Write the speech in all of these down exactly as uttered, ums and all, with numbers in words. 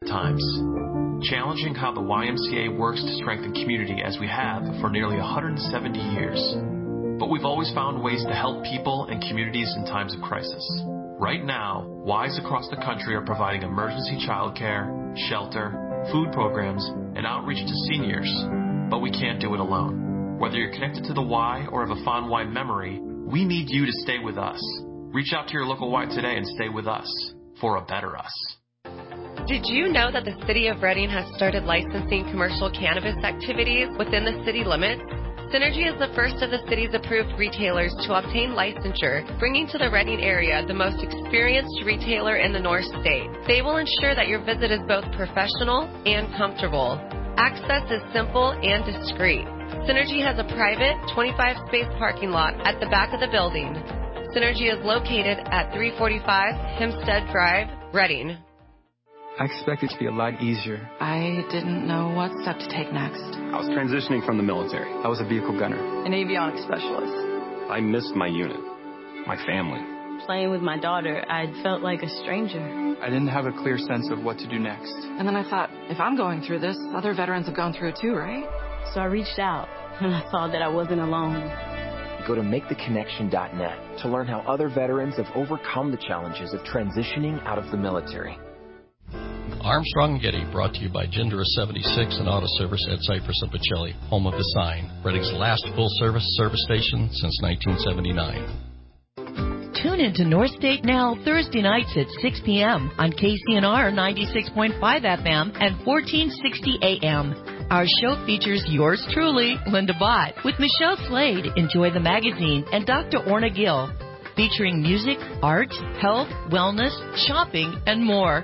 times, challenging how the Y M C A works to strengthen community as we have for nearly one hundred seventy years. But we've always found ways to help people and communities in times of crisis. Right now, Ys across the country are providing emergency childcare, shelter, food programs, and outreach to seniors. But we can't do it alone. Whether you're connected to the Y or have a fond Y memory, we need you to stay with us. Reach out to your local Y today and stay with us for a better us. Did you know that the City of Reading has started licensing commercial cannabis activities within the city limits? Synergy is the first of the city's approved retailers to obtain licensure, bringing to the Reading area the most experienced retailer in the North State. They will ensure that your visit is both professional and comfortable. Access is simple and discreet. Synergy has a private twenty-five space parking lot at the back of the building. Synergy is located at three forty-five Hempstead Drive, Reading. I expected it to be a lot easier. I didn't know what step to take next. I was transitioning from the military. I was a vehicle gunner. An avionics specialist. I missed my unit, my family. Playing with my daughter, I felt like a stranger. I didn't have a clear sense of what to do next. And then I thought, if I'm going through this, other veterans have gone through it too, right? So I reached out, and I saw that I wasn't alone. Go to make the connection dot net to learn how other veterans have overcome the challenges of transitioning out of the military. Armstrong and Getty, brought to you by Gindera seventy-six and Auto Service at Cypress and Pacelli, home of the Sign, Reading's last full-service service station since nineteen seventy-nine. Tune into North State Now Thursday nights at six p.m. on K C N R ninety-six point five F M and fourteen sixty A M. Our show features yours truly, Linda Bott, with Michelle Slade, Enjoy the Magazine, and Doctor Orna Gill, featuring music, art, health, wellness, shopping, and more.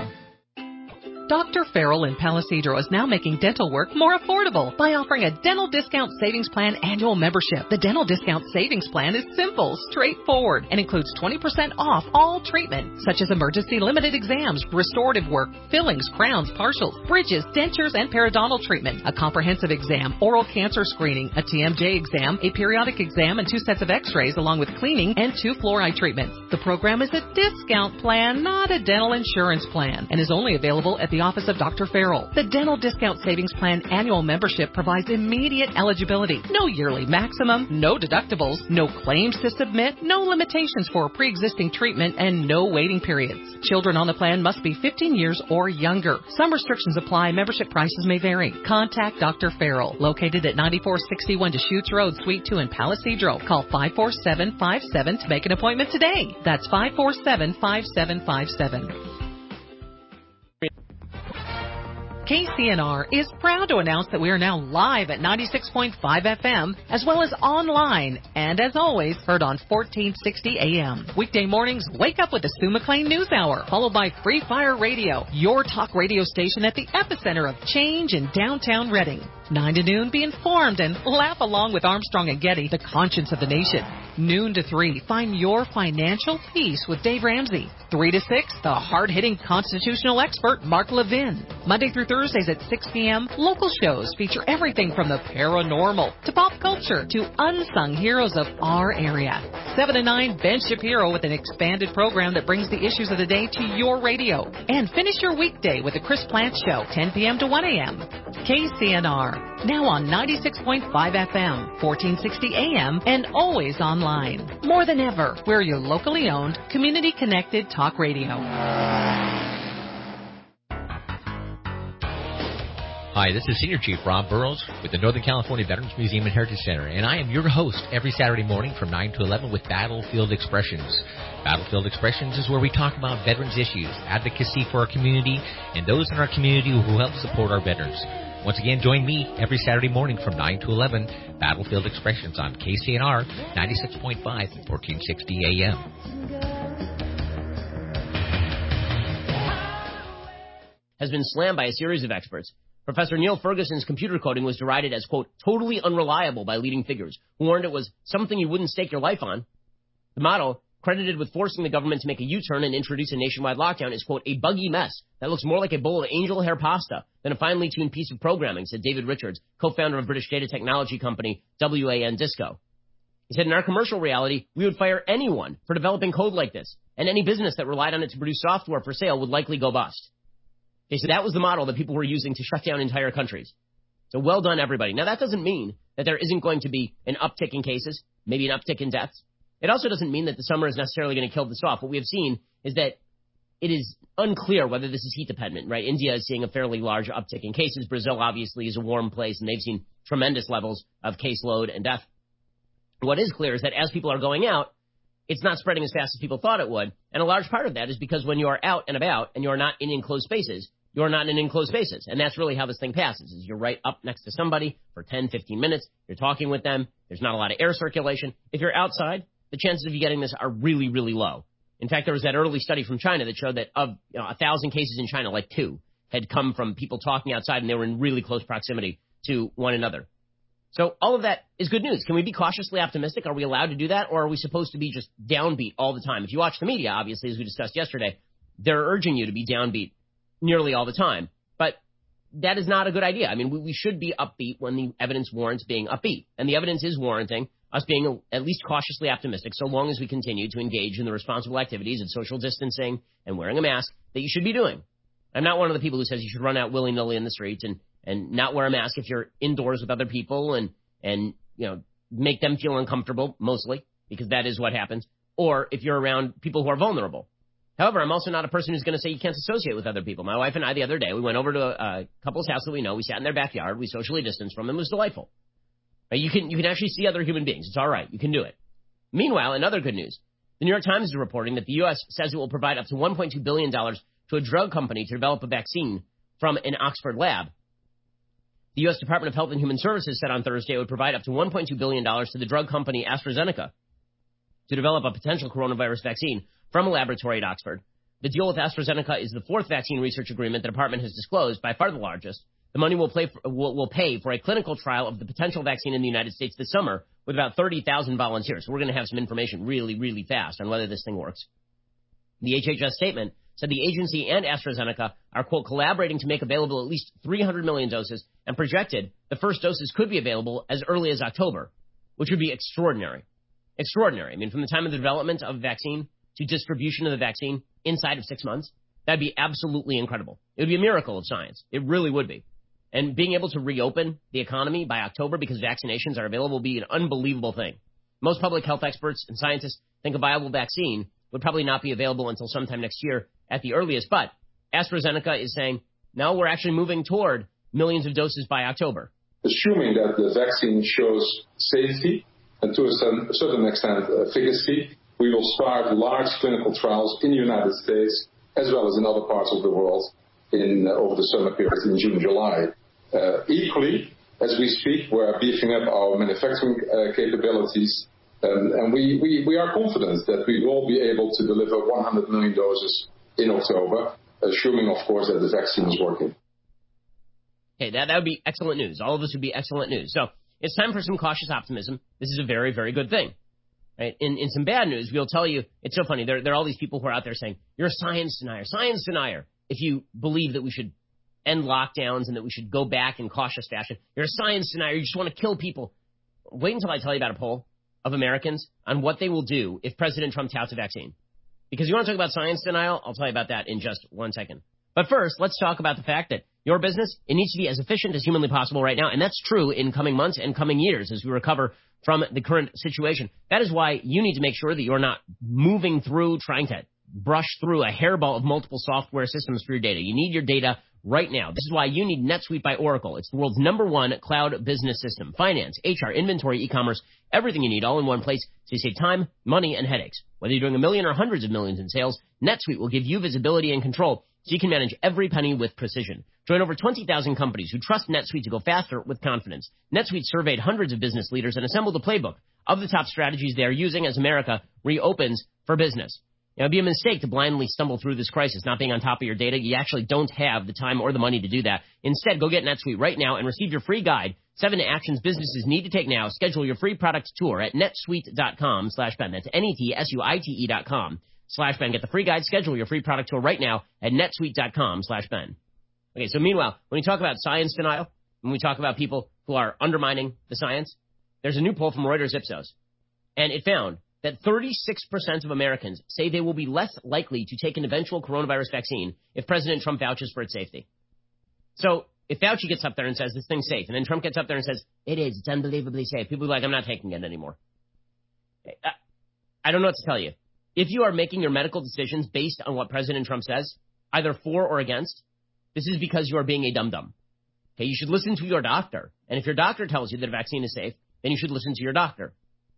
Doctor Farrell in Palisadro is now making dental work more affordable by offering a Dental Discount Savings Plan annual membership. The Dental Discount Savings Plan is simple, straightforward, and includes twenty percent off all treatment, such as emergency limited exams, restorative work, fillings, crowns, partials, bridges, dentures, and periodontal treatment, a comprehensive exam, oral cancer screening, a T M J exam, a periodic exam, and two sets of x-rays, along with cleaning and two fluoride treatments. The program is a discount plan, not a dental insurance plan, and is only available at the office of Doctor Farrell. The Dental Discount Savings Plan annual membership provides immediate eligibility, no yearly maximum, no deductibles, no claims to submit, no limitations for pre-existing treatment, and no waiting periods. Children on the plan must be fifteen years or younger. Some restrictions apply. Membership prices may vary. Contact Doctor Farrell, located at ninety-four sixty-one Deschutes Road, Suite two in Palisadro. Call five four seven five seven to make an appointment today. That's five four seven five seven five seven. K C N R is proud to announce that we are now live at ninety-six point five F M, as well as online, and as always, heard on fourteen sixty A M. Weekday mornings, wake up with the Sue McLean News Hour, followed by Free Fire Radio, your talk radio station at the epicenter of change in downtown Reading. nine to noon, be informed and laugh along with Armstrong and Getty, the conscience of the nation. Noon to three, find your financial peace with Dave Ramsey. three to six, the hard-hitting constitutional expert, Mark Levin. Monday through Thursdays at six p.m., local shows feature everything from the paranormal to pop culture to unsung heroes of our area. seven to nine, Ben Shapiro with an expanded program that brings the issues of the day to your radio. And finish your weekday with the Chris Plant Show, ten p.m. to one a.m. K C N R, now on ninety-six point five F M, fourteen sixty A M, and always online. More than ever, we're your locally owned, community-connected talk radio. Hi, this is Senior Chief Rob Burrows with the Northern California Veterans Museum and Heritage Center, and I am your host every Saturday morning from nine to eleven with Battlefield Expressions. Battlefield Expressions is where we talk about veterans issues, advocacy for our community, and those in our community who help support our veterans. Once again, join me every Saturday morning from nine to eleven, Battlefield Expressions on K C N R ninety-six point five and fourteen sixty A M. Has been slammed by a series of experts. Professor Neil Ferguson's computer coding was derided as, quote, totally unreliable by leading figures, who warned it was something you wouldn't stake your life on. The model, credited with forcing the government to make a U-turn and introduce a nationwide lockdown, is, quote, a buggy mess that looks more like a bowl of angel hair pasta than a finely tuned piece of programming, said David Richards, co-founder of British data technology company W A N Disco. He said, in our commercial reality, we would fire anyone for developing code like this, and any business that relied on it to produce software for sale would likely go bust. Okay, so that was the model that people were using to shut down entire countries. So well done, everybody. Now, that doesn't mean that there isn't going to be an uptick in cases, maybe an uptick in deaths. It also doesn't mean that the summer is necessarily going to kill this off. What we have seen is that it is unclear whether this is heat dependent, right? India is seeing a fairly large uptick in cases. Brazil obviously is a warm place, and they've seen tremendous levels of caseload and death. What is clear is that as people are going out, it's not spreading as fast as people thought it would. And a large part of that is because when you are out and about and you're not in enclosed spaces, you're not in enclosed spaces. And that's really how this thing passes, is you're right up next to somebody for ten, fifteen minutes. You're talking with them. There's not a lot of air circulation. If you're outside, the chances of you getting this are really, really low. In fact, there was that early study from China that showed that of you know, one thousand cases in China, like two had come from people talking outside, and they were in really close proximity to one another. So all of that is good news. Can we be cautiously optimistic? Are we allowed to do that, or are we supposed to be just downbeat all the time? If you watch the media, obviously, as we discussed yesterday, they're urging you to be downbeat nearly all the time. But that is not a good idea. I mean, we, we should be upbeat when the evidence warrants being upbeat. And the evidence is warranting us being at least cautiously optimistic so long as we continue to engage in the responsible activities of social distancing and wearing a mask that you should be doing. I'm not one of the people who says you should run out willy-nilly in the streets and, and not wear a mask if you're indoors with other people and, and, you know, make them feel uncomfortable, mostly, because that is what happens, or if you're around people who are vulnerable. However, I'm also not a person who's going to say you can't associate with other people. My wife and I, the other day, we went over to a, a couple's house that we know. We sat in their backyard. We socially distanced from them. It was delightful. Right? You can you can actually see other human beings. It's all right. You can do it. Meanwhile, in other good news, the New York Times is reporting that the U S says it will provide up to one point two billion dollars to a drug company to develop a vaccine from an Oxford lab. The U S Department of Health and Human Services said on Thursday it would provide up to one point two billion dollars to the drug company AstraZeneca to develop a potential coronavirus vaccine from a laboratory at Oxford. The deal with AstraZeneca is the fourth vaccine research agreement the department has disclosed, by far the largest. The money will, play for, will, will pay for a clinical trial of the potential vaccine in the United States this summer with about thirty thousand volunteers. So we're going to have some information really, really fast on whether this thing works. The H H S statement said the agency and AstraZeneca are, quote, collaborating to make available at least three hundred million doses, and projected the first doses could be available as early as October, which would be extraordinary. Extraordinary. I mean, from the time of the development of a vaccine to distribution of the vaccine inside of six months, that'd be absolutely incredible. It would be a miracle of science. It really would be. And being able to reopen the economy by October because vaccinations are available would be an unbelievable thing. Most public health experts and scientists think a viable vaccine would probably not be available until sometime next year at the earliest. But AstraZeneca is saying, no, we're actually moving toward millions of doses by October. Assuming that the vaccine shows safety and to a certain, a certain extent efficacy, we will start large clinical trials in the United States as well as in other parts of the world in uh, over the summer period in June, July. Uh, equally, as we speak, we're beefing up our manufacturing uh, capabilities, um, and we, we, we are confident that we will be able to deliver one hundred million doses in October, assuming, of course, that the vaccine is working. Okay, that, that would be excellent news. All of this would be excellent news. So it's time for some cautious optimism. This is a very, very good thing. Right? In, in some bad news, we'll tell you, it's so funny, there, there are all these people who are out there saying, you're a science denier, science denier, if you believe that we should end lockdowns and that we should go back in cautious fashion. You're a science denier. You just want to kill people. Wait until I tell you about a poll of Americans on what they will do if President Trump touts a vaccine. Because you want to talk about science denial? I'll tell you about that in just one second. But first, let's talk about the fact that your business, it needs to be as efficient as humanly possible right now. And that's true in coming months and coming years as we recover from the current situation. That is why you need to make sure that you're not moving through, trying to brush through a hairball of multiple software systems for your data. You need your data right now. This is why you need NetSuite by Oracle. It's the world's number one cloud business system. Finance, H R, inventory, e-commerce, everything you need all in one place so you save time, money, and headaches. Whether you're doing a million or hundreds of millions in sales, NetSuite will give you visibility and control so you can manage every penny with precision. Join over twenty thousand companies who trust NetSuite to go faster with confidence. NetSuite surveyed hundreds of business leaders and assembled a playbook of the top strategies they are using as America reopens for business. It would be a mistake to blindly stumble through this crisis, not being on top of your data. You actually don't have the time or the money to do that. Instead, go get NetSuite right now and receive your free guide, Seven Actions Businesses Need to Take Now. Schedule your free product tour at netsuite.com slash Ben. That's N-E-T-S-U-I-T-E dot com slash Ben. Get the free guide. Schedule your free product tour right now at netsuite.com slash Ben. Okay, so meanwhile, when we talk about science denial, when we talk about people who are undermining the science, there's a new poll from Reuters Ipsos, and it found that thirty-six percent of Americans say they will be less likely to take an eventual coronavirus vaccine if President Trump vouches for its safety. So if Fauci gets up there and says this thing's safe, and then Trump gets up there and says, it is, it's unbelievably safe, people are like, I'm not taking it anymore. I, I don't know what to tell you. If you are making your medical decisions based on what President Trump says, either for or against, this is because you are being a dum-dum. Okay, you should listen to your doctor. And if your doctor tells you that a vaccine is safe, then you should listen to your doctor.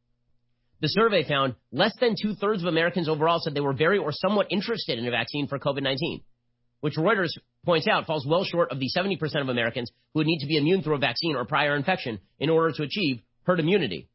The survey found less than two-thirds of Americans overall said they were very or somewhat interested in a vaccine for COVID nineteen, which Reuters points out falls well short of the seventy percent of Americans who would need to be immune through a vaccine or prior infection in order to achieve herd immunity.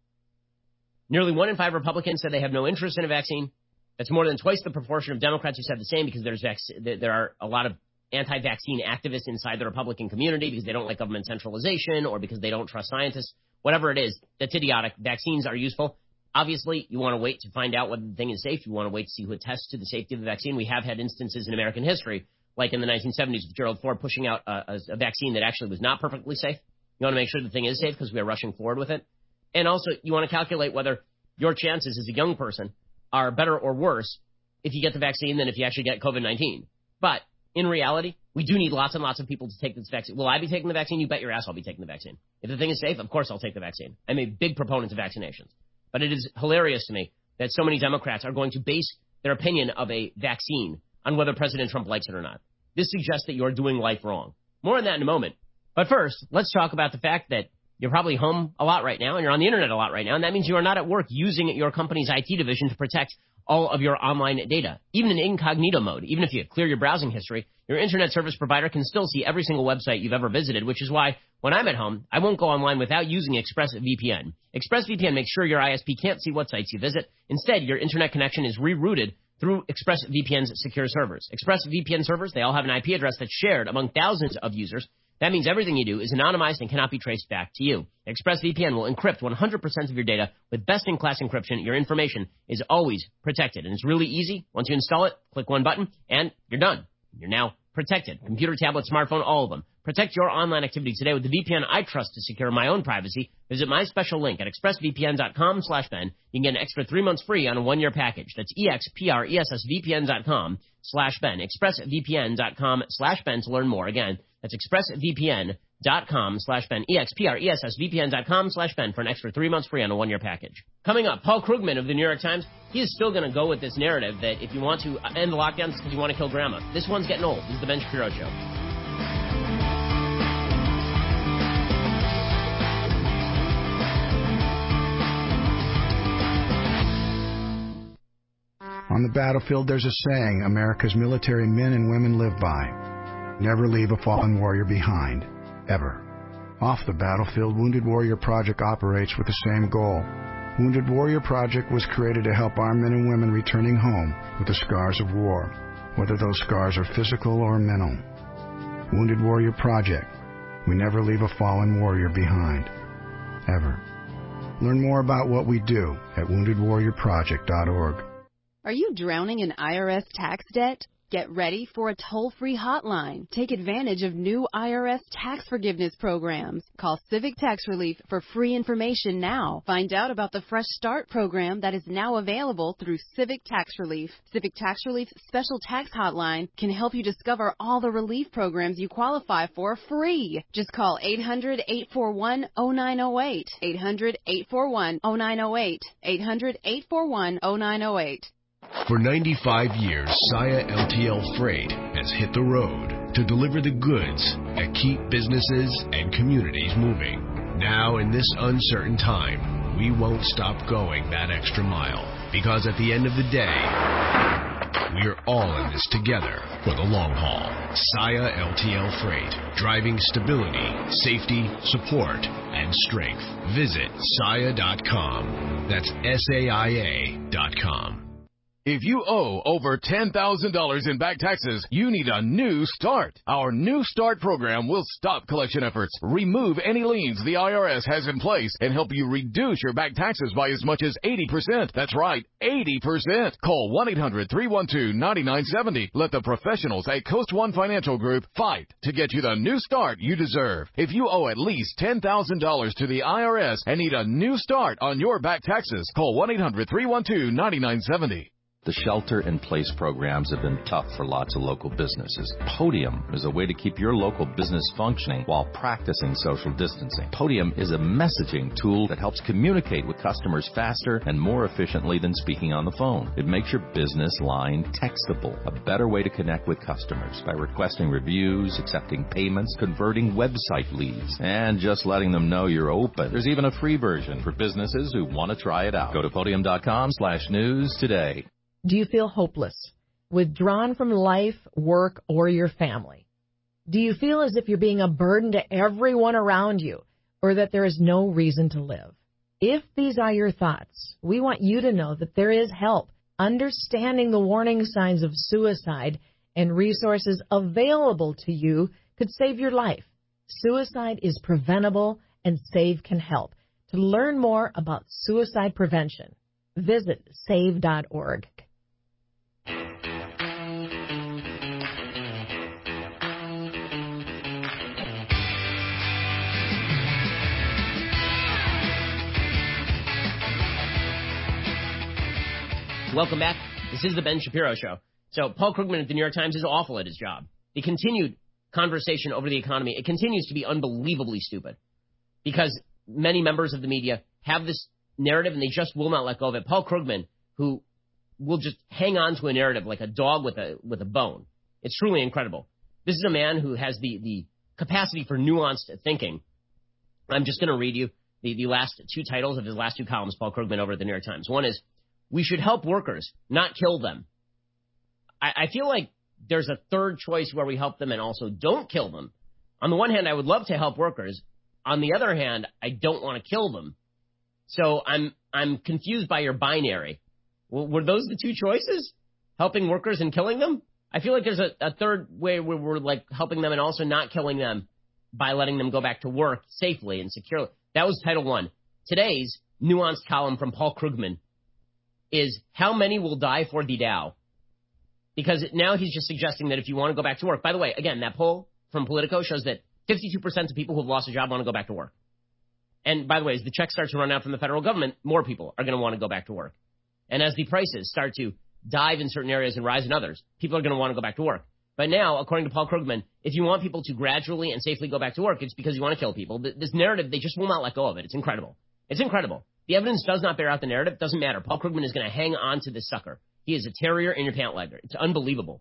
Nearly one in five Republicans said they have no interest in a vaccine. That's more than twice the proportion of Democrats who said the same, because there's vac- there are a lot of anti-vaccine activists inside the Republican community because they don't like government centralization or because they don't trust scientists. Whatever it is, that's idiotic. Vaccines are useful. Obviously, you want to wait to find out whether the thing is safe. You want to wait to see who attests to the safety of the vaccine. We have had instances in American history, like in the nineteen seventies with Gerald Ford pushing out a, a, a vaccine that actually was not perfectly safe. You want to make sure the thing is safe because we are rushing forward with it. And also, you want to calculate whether your chances as a young person are better or worse if you get the vaccine than if you actually get COVID nineteen. But in reality, we do need lots and lots of people to take this vaccine. Will I be taking the vaccine? You bet your ass I'll be taking the vaccine. If the thing is safe, of course I'll take the vaccine. I'm a big proponent of vaccinations. But it is hilarious to me that so many Democrats are going to base their opinion of a vaccine on whether President Trump likes it or not. This suggests that you're doing life wrong. More on that in a moment. But first, let's talk about the fact that you're probably home a lot right now and you're on the internet a lot right now, and that means you are not at work using your company's I T division to protect all of your online data. Even in incognito mode, even if you clear your browsing history, your internet service provider can still see every single website you've ever visited, which is why when I'm at home, I won't go online without using ExpressVPN. ExpressVPN makes sure your I S P can't see what sites you visit. Instead, your internet connection is rerouted through ExpressVPN's secure servers. ExpressVPN servers, they all have an I P address that's shared among thousands of users. That means everything you do is anonymized and cannot be traced back to you. ExpressVPN will encrypt one hundred percent of your data with best-in-class encryption. Your information is always protected, and it's really easy. Once you install it, click one button, and you're done. You're now protected. Computer, tablet, smartphone, all of them. Protect your online activity today with the V P N I trust to secure my own privacy. Visit my special link at expressvpn.com slash Ben. You can get an extra three months free on a one-year package. That's expressvpn.com slash Ben. expressvpn.com slash Ben to learn more. Again, that's expressvpn.com slash Ben. expressvpn.com slash Ben for an extra three months free on a one-year package. Coming up, Paul Krugman of the New York Times. He is still going to go with this narrative that if you want to end the lockdowns, it's because you want to kill grandma. This one's getting old. This is the Ben Shapiro Show. On the battlefield, there's a saying America's military men and women live by. Never leave a fallen warrior behind. Ever. Off the battlefield, Wounded Warrior Project operates with the same goal. Wounded Warrior Project was created to help our men and women returning home with the scars of war, whether those scars are physical or mental. Wounded Warrior Project. We never leave a fallen warrior behind. Ever. Learn more about what we do at wounded warrior project dot org. Are you drowning in I R S tax debt? Get ready for a toll-free hotline. Take advantage of new I R S tax forgiveness programs. Call Civic Tax Relief for free information now. Find out about the Fresh Start program that is now available through Civic Tax Relief. Civic Tax Relief's special tax hotline can help you discover all the relief programs you qualify for free. Just call eight hundred, eight four one, oh nine oh eight. eight hundred, eight four one, oh nine oh eight. eight hundred, eight four one, oh nine oh eight. For ninety-five years, Saia L T L Freight has hit the road to deliver the goods that keep businesses and communities moving. Now, in this uncertain time, we won't stop going that extra mile, because at the end of the day, we are all in this together for the long haul. Saia L T L Freight, driving stability, safety, support, and strength. Visit saia dot com. That's S A I A dot com. If you owe over ten thousand dollars in back taxes, you need a new start. Our New Start program will stop collection efforts, remove any liens the I R S has in place, and help you reduce your back taxes by as much as eighty percent. That's right, eighty percent. Call one eight hundred, three one two, nine nine seven zero. Let the professionals at Coast One Financial Group fight to get you the new start you deserve. If you owe at least ten thousand dollars to the I R S and need a new start on your back taxes, call one eight hundred, three one two, nine nine seven zero. The shelter-in-place programs have been tough for lots of local businesses. Podium is a way to keep your local business functioning while practicing social distancing. Podium is a messaging tool that helps communicate with customers faster and more efficiently than speaking on the phone. It makes your business line textable, a better way to connect with customers by requesting reviews, accepting payments, converting website leads, and just letting them know you're open. There's even a free version for businesses who want to try it out. Go to podium.com slash news today. Do you feel hopeless, withdrawn from life, work, or your family? Do you feel as if you're being a burden to everyone around you, or that there is no reason to live? If these are your thoughts, we want you to know that there is help. Understanding the warning signs of suicide and resources available to you could save your life. Suicide is preventable, and SAVE can help. To learn more about suicide prevention, visit save dot org. Welcome back. This is the Ben Shapiro Show. So Paul Krugman at the New York Times is awful at his job. The continued conversation over the economy, it continues to be unbelievably stupid because many members of the media have this narrative and they just will not let go of it. Paul Krugman, who will just hang on to a narrative like a dog with a with a bone. It's truly incredible. This is a man who has the, the capacity for nuanced thinking. I'm just going to read you the, the last two titles of his last two columns, Paul Krugman over at the New York Times. One is, "We should help workers, not kill them." I, I feel like there's a third choice where we help them and also don't kill them. On the one hand, I would love to help workers. On the other hand, I don't want to kill them. So I'm I'm confused by your binary. Well, were those the two choices? Helping workers and killing them? I feel like there's a, a third way where we're like helping them and also not killing them by letting them go back to work safely and securely. That was title one. Today's nuanced column from Paul Krugman is how many will die for the Dow? Because now he's just suggesting that if you want to go back to work, by the way, again, that poll from Politico shows that fifty-two percent of people who have lost a job want to go back to work. And by the way, as the check starts to run out from the federal government, more people are going to want to go back to work. And as the prices start to dive in certain areas and rise in others, people are going to want to go back to work. But now, according to Paul Krugman, if you want people to gradually and safely go back to work, it's because you want to kill people. This narrative, they just will not let go of it. It's incredible. It's incredible. The evidence does not bear out the narrative. It doesn't matter. Paul Krugman is going to hang on to this sucker. He is a terrier in your pant leg. It's unbelievable.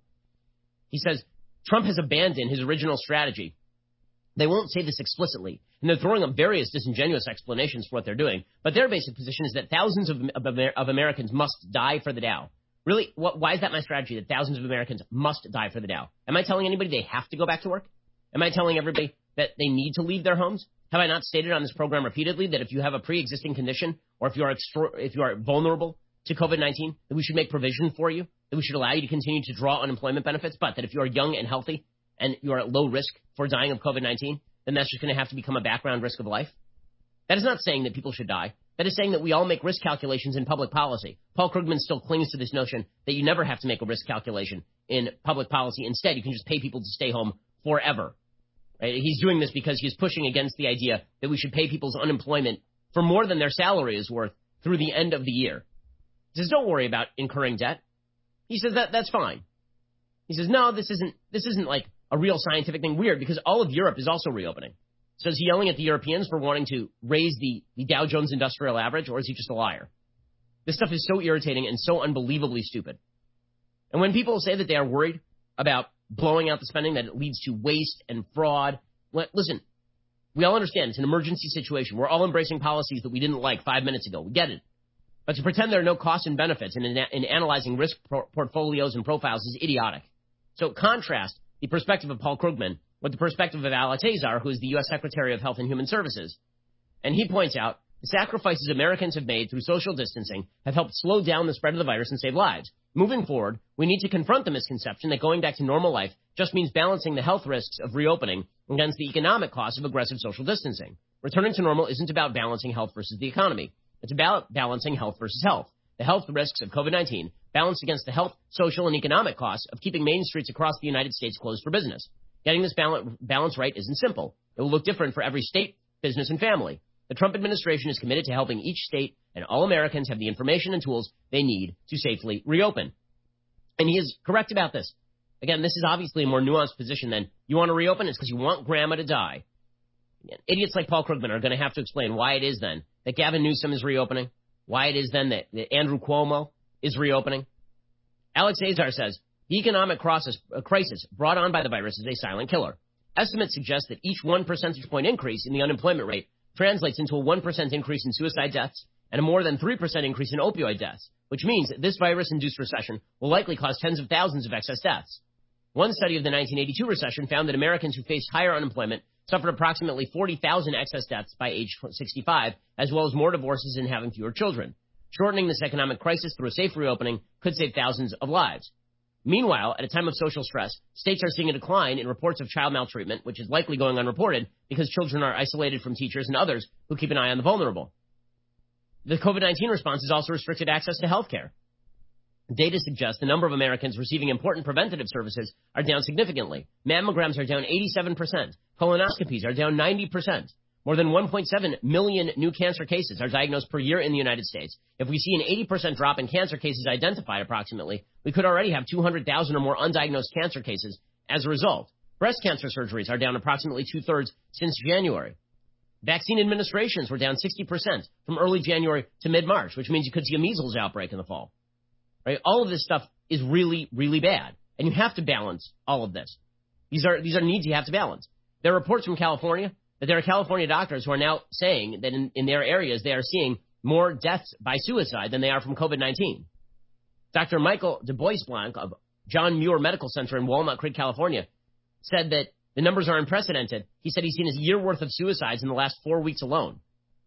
He says Trump has abandoned his original strategy. They won't say this explicitly, and they're throwing up various disingenuous explanations for what they're doing. But their basic position is that thousands of, of, of Americans must die for the Dow. Really, what, why is that my strategy, that thousands of Americans must die for the Dow? Am I telling anybody they have to go back to work? Am I telling everybody that they need to leave their homes? Have I not stated on this program repeatedly that if you have a pre-existing condition or if you are extra, if you are vulnerable to COVID nineteen, that we should make provision for you, that we should allow you to continue to draw unemployment benefits, but that if you are young and healthy and you are at low risk for dying of COVID nineteen, then that's just going to have to become a background risk of life? That is not saying that people should die. That is saying that we all make risk calculations in public policy. Paul Krugman still clings to this notion that you never have to make a risk calculation in public policy. Instead, you can just pay people to stay home forever. Right? He's doing this because he's pushing against the idea that we should pay people's unemployment for more than their salary is worth through the end of the year. He says, don't worry about incurring debt. He says that that's fine. He says, no, this isn't this isn't like a real scientific thing. Weird, because all of Europe is also reopening. So is he yelling at the Europeans for wanting to raise the, the Dow Jones Industrial Average, or is he just a liar? This stuff is so irritating and so unbelievably stupid. And when people say that they are worried about blowing out the spending, that it leads to waste and fraud, well, listen, we all understand it's an emergency situation. We're all embracing policies that we didn't like five minutes ago. We get it. But to pretend there are no costs and benefits in, in analyzing risk por- portfolios and profiles is idiotic. So contrast the perspective of Paul Krugman with the perspective of Alex Azar, who is the U S Secretary of Health and Human Services. And he points out the sacrifices Americans have made through social distancing have helped slow down the spread of the virus and save lives. Moving forward, we need to confront the misconception that going back to normal life just means balancing the health risks of reopening against the economic costs of aggressive social distancing. Returning to normal isn't about balancing health versus the economy. It's about balancing health versus health. The health risks of COVID nineteen balanced against the health, social, and economic costs of keeping main streets across the United States closed for business. Getting this balance right isn't simple. It will look different for every state, business, and family. The Trump administration is committed to helping each state and all Americans have the information and tools they need to safely reopen. And he is correct about this. Again, this is obviously a more nuanced position than you want to reopen, it's because you want grandma to die. Idiots like Paul Krugman are going to have to explain why it is then that Gavin Newsom is reopening, why it is then that, that Andrew Cuomo is reopening. Alex Azar says, the economic crisis, uh, crisis brought on by the virus is a silent killer. Estimates suggest that each one percentage point increase in the unemployment rate translates into a one percent increase in suicide deaths and a more than three percent increase in opioid deaths, which means that this virus-induced recession will likely cause tens of thousands of excess deaths. One study of the nineteen eighty-two recession found that Americans who faced higher unemployment suffered approximately forty thousand excess deaths by age sixty-five, as well as more divorces and having fewer children. Shortening this economic crisis through a safe reopening could save thousands of lives. Meanwhile, at a time of social stress, states are seeing a decline in reports of child maltreatment, which is likely going unreported because children are isolated from teachers and others who keep an eye on the vulnerable. The COVID nineteen response has also restricted access to health care. Data suggests the number of Americans receiving important preventative services are down significantly. Mammograms are down eighty-seven percent. Colonoscopies are down ninety percent. More than one point seven million new cancer cases are diagnosed per year in the United States. If we see an eighty percent drop in cancer cases identified approximately, we could already have two hundred thousand or more undiagnosed cancer cases as a result. Breast cancer surgeries are down approximately two-thirds since January. Vaccine administrations were down sixty percent from early January to mid-March, which means you could see a measles outbreak in the fall. Right? All of this stuff is really, really bad, and you have to balance all of this. These are these are needs you have to balance. There are reports from California that there are California doctors who are now saying that in, in their areas they are seeing more deaths by suicide than they are from COVID nineteen. Doctor Michael DuBois-Blanc of John Muir Medical Center in Walnut Creek, California, said that the numbers are unprecedented. He said he's seen a year worth of suicides in the last four weeks alone.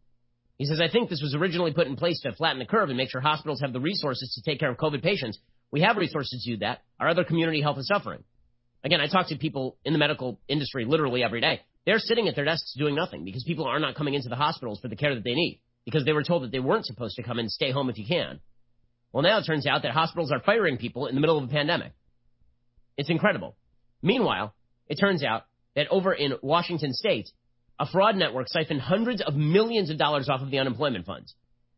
He says, I think this was originally put in place to flatten the curve and make sure hospitals have the resources to take care of COVID patients. We have resources to do that. Our other community health is suffering. Again, I talk to people in the medical industry literally every day. They're sitting at their desks doing nothing because people are not coming into the hospitals for the care that they need because they were told that they weren't supposed to come and stay home if you can. Well, now it turns out that hospitals are firing people in the middle of a pandemic. It's incredible. Meanwhile, it turns out that over in Washington State, a fraud network siphoned hundreds of millions of dollars off of the unemployment funds.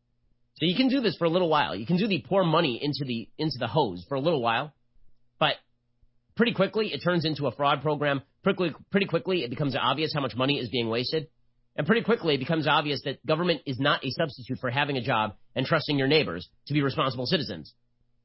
So you can do this for a little while. You can do the pour money into the into the hose for a little while, but pretty quickly it turns into a fraud program. Pretty, pretty quickly it becomes obvious how much money is being wasted. And pretty quickly it becomes obvious that government is not a substitute for having a job and trusting your neighbors to be responsible citizens.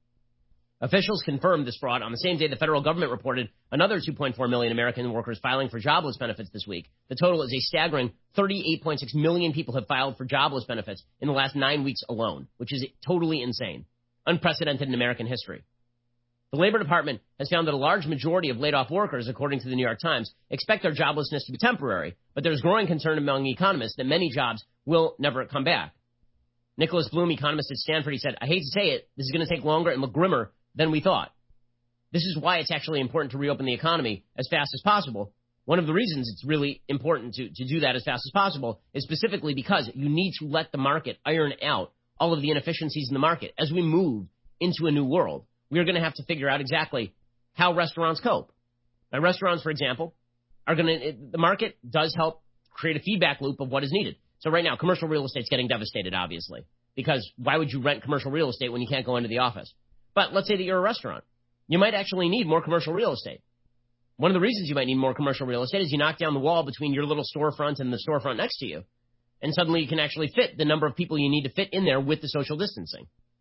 Officials confirmed this fraud on the same day the federal government reported another two point four million American workers filing for jobless benefits this week. The total is a staggering thirty-eight point six million people have filed for jobless benefits in the last nine weeks alone, which is totally insane, unprecedented in American history. The Labor Department has found that a large majority of laid-off workers, according to the New York Times, expect their joblessness to be temporary, but there's growing concern among economists that many jobs will never come back. Nicholas Bloom, economist at Stanford, he said, I hate to say it, this is going to take longer and look grimmer than we thought. This is why it's actually important to reopen the economy as fast as possible. One of the reasons it's really important to, to do that as fast as possible is specifically because you need to let the market iron out all of the inefficiencies in the market. As we move into a new world, we are going to have to figure out exactly how restaurants cope. Now, restaurants, for example, are going to, the market does help create a feedback loop of what is needed. So right now, commercial real estate is getting devastated, obviously, because why would you rent commercial real estate when you can't go into the office? But let's say that you're a restaurant. You might actually need more commercial real estate. One of the reasons you might need more commercial real estate is you knock down the wall between your little storefront and the storefront next to you, and suddenly you can actually fit the number of people you need to fit in there with the social distancing.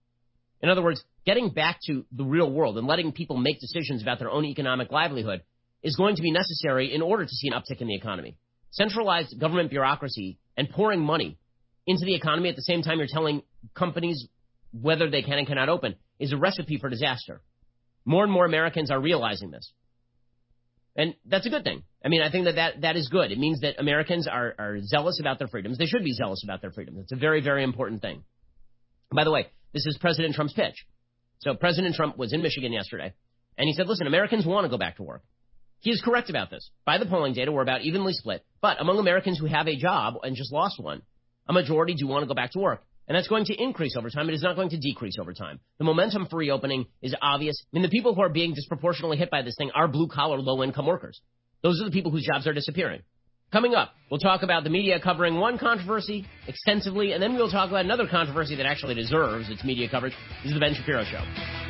In other words, getting back to the real world and letting people make decisions about their own economic livelihood is going to be necessary in order to see an uptick in the economy. Centralized government bureaucracy and pouring money into the economy at the same time you're telling companies whether they can and cannot open is a recipe for disaster. More and more Americans are realizing this. And that's a good thing. I mean, I think that that, that is good. It means that Americans are, are zealous about their freedoms. They should be zealous about their freedoms. It's a very, very important thing. By the way, this is President Trump's pitch. So President Trump was in Michigan yesterday, and he said, listen, Americans want to go back to work. He is correct about this. By the polling data, we're about evenly split. But among Americans who have a job and just lost one, a majority do want to go back to work. And that's going to increase over time. It is not going to decrease over time. The momentum for reopening is obvious. I mean, the people who are being disproportionately hit by this thing are blue-collar, low-income workers. Those are the people whose jobs are disappearing. Coming up, we'll talk about the media covering one controversy extensively, and then we'll talk about another controversy that actually deserves its media coverage. This is The Ben Shapiro Show.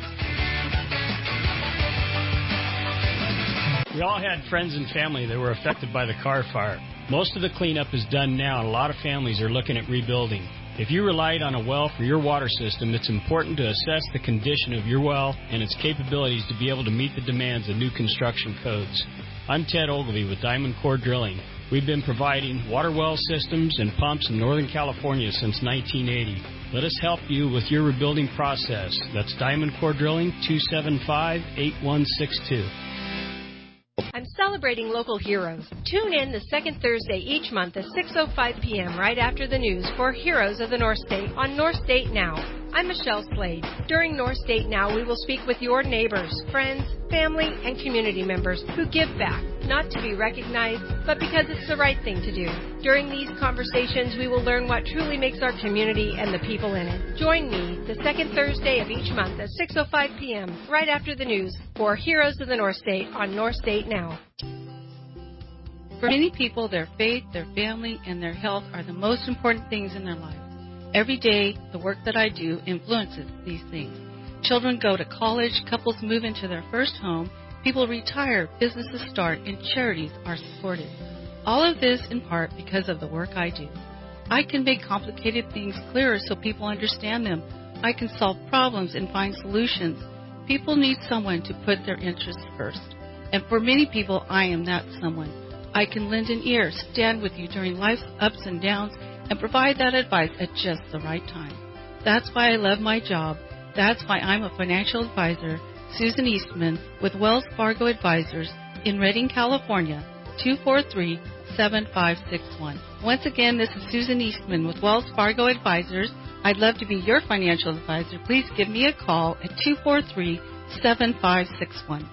We all had friends and family that were affected by the Carr fire. Most of the cleanup is done now, and a lot of families are looking at rebuilding. If you relied on a well for your water system, it's important to assess the condition of your well and its capabilities to be able to meet the demands of new construction codes. I'm Ted Ogilvie with Diamond Core Drilling. We've been providing water well systems and pumps in Northern California since nineteen eighty. Let us help you with your rebuilding process. That's Diamond Core Drilling, two seven five, eight one six two. I'm celebrating local heroes. Tune in the second Thursday each month at six oh five p.m. right after the news for Heroes of the North State on North State Now. I'm Michelle Slade. During North State Now, we will speak with your neighbors, friends, family, and community members who give back, not to be recognized, but because it's the right thing to do. During these conversations, we will learn what truly makes our community and the people in it. Join me the second Thursday of each month at six oh five p.m. right after the news for Heroes of the North State on North State Now. For many people, their faith, their family, and their health are the most important things in their lives. Every day, the work that I do influences these things. Children go to college, couples move into their first home, people retire, businesses start, and charities are supported. All of this in part because of the work I do. I can make complicated things clearer so people understand them. I can solve problems and find solutions. People need someone to put their interests first. And for many people, I am that someone. I can lend an ear, stand with you during life's ups and downs, and provide that advice at just the right time. That's why I love my job. That's why I'm a financial advisor, Susan Eastman, with Wells Fargo Advisors in Redding, California, two four three, seven five six one. Once again, this is Susan Eastman with Wells Fargo Advisors. I'd love to be your financial advisor. Please give me a call at two four three, seven five six one.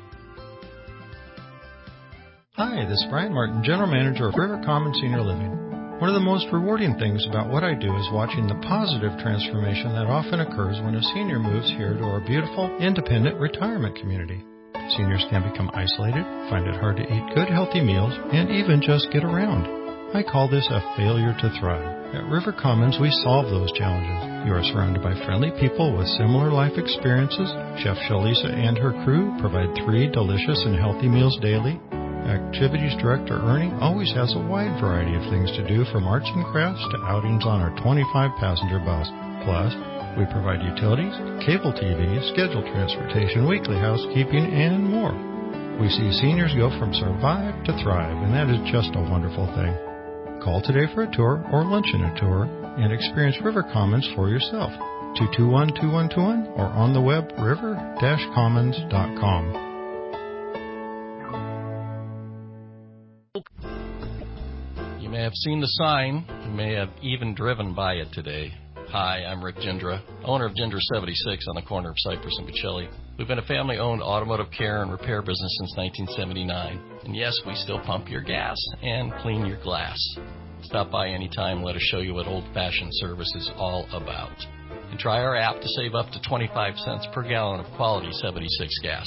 Hi, this is Brian Martin, General Manager of River Commons Senior Living. One of the most rewarding things about what I do is watching the positive transformation that often occurs when a senior moves here to our beautiful, independent retirement community. Seniors can become isolated, find it hard to eat good, healthy meals, and even just get around. I call this a failure to thrive. At River Commons, we solve those challenges. You are surrounded by friendly people with similar life experiences. Chef Shalisa and her crew provide three delicious and healthy meals daily. Activities Director Ernie always has a wide variety of things to do, from arts and crafts to outings on our twenty-five passenger bus. Plus, we provide utilities, cable T V, scheduled transportation, weekly housekeeping, and more. We see seniors go from survive to thrive, and that is just a wonderful thing. Call today for a tour or luncheon a tour and experience River Commons for yourself. two two one, two one two one or on the web river dash commons dot com. You may have seen the sign. You may have even driven by it today. Hi, I'm Rick Gindra, owner of Gindra seventy-six on the corner of Cypress and Pacelli. We've been a family-owned automotive care and repair business since nineteen seventy-nine. And yes, we still pump your gas and clean your glass. Stop by anytime. Let us show you what old-fashioned service is all about. And try our app to save up to twenty-five cents per gallon of quality seventy-six gas.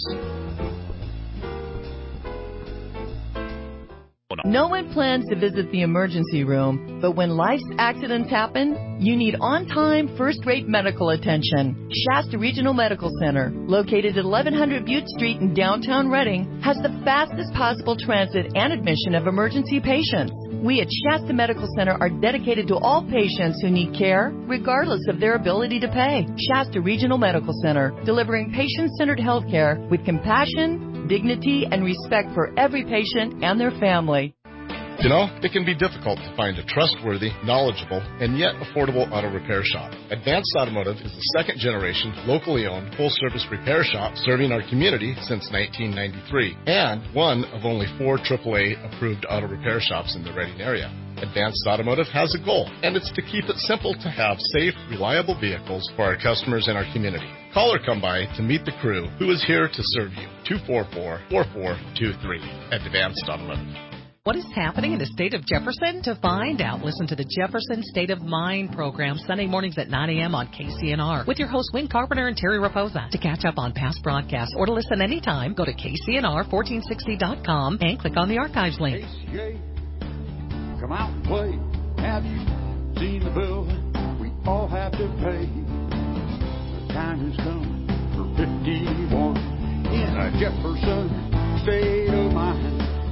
No one plans to visit the emergency room, but when life's accidents happen, you need on-time, first-rate medical attention. Shasta Regional Medical Center, located at eleven hundred Butte Street in downtown Redding, has the fastest possible transit and admission of emergency patients. We at Shasta Medical Center are dedicated to all patients who need care, regardless of their ability to pay. Shasta Regional Medical Center, delivering patient-centered health care with compassion, dignity, and respect for every patient and their family. You know, it can be difficult to find a trustworthy, knowledgeable, and yet affordable auto repair shop. Advanced Automotive is the second generation, locally owned, full-service repair shop serving our community since nineteen ninety-three, and one of only four triple A approved auto repair shops in the Redding area. Advanced Automotive has a goal, and it's to keep it simple to have safe, reliable vehicles for our customers and our community. Call or come by to meet the crew who is here to serve you. two four four, four four two three at Advanced Automotive. What is happening in the state of Jefferson? To find out, listen to the Jefferson State of Mind program Sunday mornings at nine a.m. on K C N R with your hosts Wayne Carpenter and Terry Raposa. To catch up on past broadcasts or to listen anytime, go to K C N R fourteen sixty dot com and click on the archives link. K C A, come out and play. Have you seen the bill we all have to pay? The time has come for fifty-one in a Jefferson State of Mind.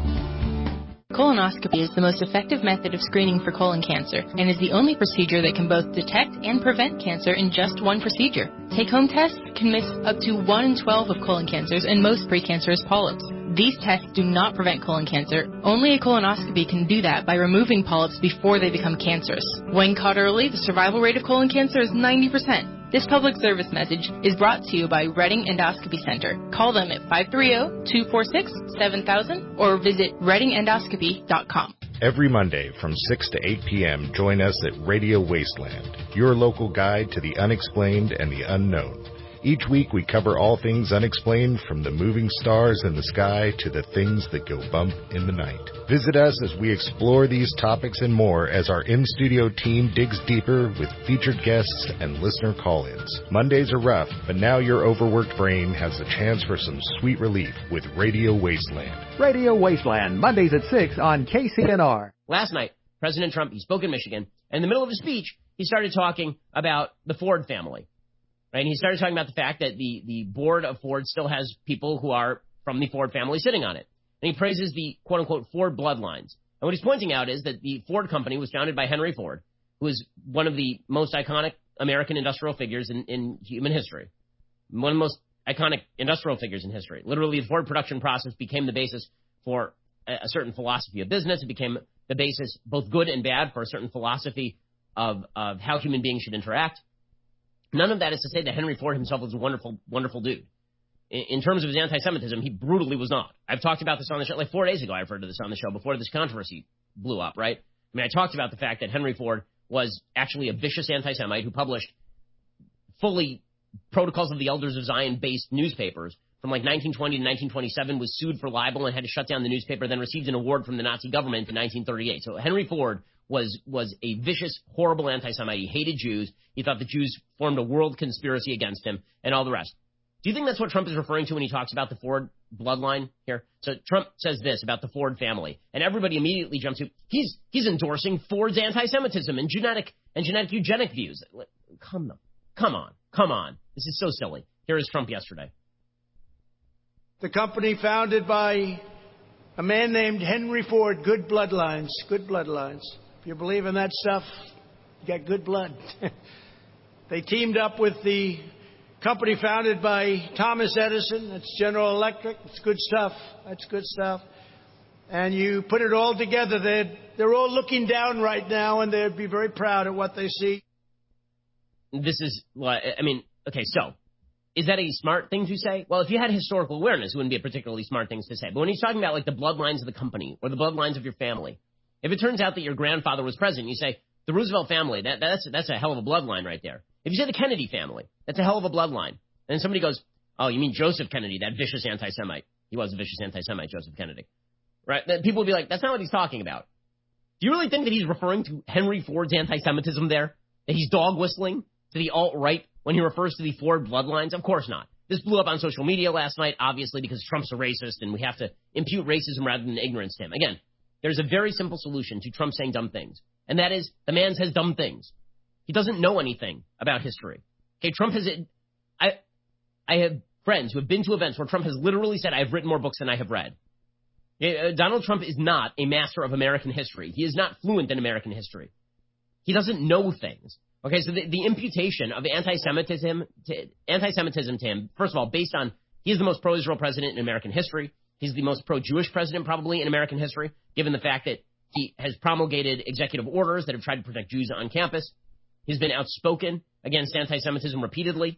Colonoscopy is the most effective method of screening for colon cancer and is the only procedure that can both detect and prevent cancer in just one procedure. Take-home tests can miss up to one in twelve of colon cancers and most precancerous polyps. These tests do not prevent colon cancer. Only a colonoscopy can do that by removing polyps before they become cancerous. When caught early, the survival rate of colon cancer is ninety percent. This public service message is brought to you by Reading Endoscopy Center. Call them at five three zero, two four six, seven thousand or visit reading endoscopy dot com. Every Monday from six to eight p.m., join us at Radio Wasteland, your local guide to the unexplained and the unknown. Each week we cover all things unexplained, from the moving stars in the sky to the things that go bump in the night. Visit us as we explore these topics and more as our in-studio team digs deeper with featured guests and listener call-ins. Mondays are rough, but now your overworked brain has the chance for some sweet relief with Radio Wasteland. Radio Wasteland, Mondays at six on K C N R. Last night, President Trump, he spoke in Michigan, and in the middle of his speech, he started talking about the Ford family. Right? And he started talking about the fact that the, the board of Ford still has people who are from the Ford family sitting on it. And he praises the quote-unquote Ford bloodlines. And what he's pointing out is that the Ford company was founded by Henry Ford, who is one of the most iconic American industrial figures in, in human history. One of the most iconic industrial figures in history. Literally, the Ford production process became the basis for a, a certain philosophy of business. It became the basis, both good and bad, for a certain philosophy of, of how human beings should interact. None of that is to say that Henry Ford himself was a wonderful, wonderful dude. In, in terms of his anti-Semitism, he brutally was not. I've talked about this on the show, like four days ago I referred to this on the show before this controversy blew up, right? I mean, I talked about the fact that Henry Ford was actually a vicious anti-Semite who published fully Protocols of the Elders of Zion-based newspapers from like nineteen twenty to nineteen twenty-seven, was sued for libel and had to shut down the newspaper, then received an award from the Nazi government in nineteen thirty-eight. So Henry Ford was was a vicious, horrible anti-Semite. He hated Jews. He thought the Jews formed a world conspiracy against him and all the rest. Do you think that's what Trump is referring to when he talks about the Ford bloodline here? So Trump says this about the Ford family, and everybody immediately jumps to, he's he's endorsing Ford's anti-Semitism and genetic and genetic eugenic views. Come on, come on, come on. This is so silly. Here is Trump yesterday. The company founded by a man named Henry Ford, good bloodlines, good bloodlines. If you believe in that stuff, you got good blood. They teamed up with the company founded by Thomas Edison. That's General Electric. It's good stuff. That's good stuff. And you put it all together. They're, they're all looking down right now, and they'd be very proud of what they see. This is, well, I mean, okay, so is that a smart thing to say? Well, if you had historical awareness, it wouldn't be a particularly smart thing to say. But when he's talking about, like, the bloodlines of the company or the bloodlines of your family, if it turns out that your grandfather was president, you say, the Roosevelt family, that, that's, that's a hell of a bloodline right there. If you say the Kennedy family, that's a hell of a bloodline. And then somebody goes, oh, you mean Joseph Kennedy, that vicious anti-Semite. He was a vicious anti-Semite, Joseph Kennedy. Right? Then people will be like, that's not what he's talking about. Do you really think that he's referring to Henry Ford's anti-Semitism there? That he's dog whistling to the alt-right when he refers to the Ford bloodlines? Of course not. This blew up on social media last night, obviously, because Trump's a racist and we have to impute racism rather than ignorance to him. Again, there's a very simple solution to Trump saying dumb things, and that is the man says dumb things. He doesn't know anything about history. Okay, Trump has – I I have friends who have been to events where Trump has literally said, I've written more books than I have read. Uh, Donald Trump is not a master of American history. He is not fluent in American history. He doesn't know things. Okay, so the, the imputation of anti-Semitism to, anti-Semitism to him, first of all, based on he is the most pro-Israel president in American history. He's the most pro-Jewish president probably in American history, given the fact that he has promulgated executive orders that have tried to protect Jews on campus. He's been outspoken against anti-Semitism repeatedly.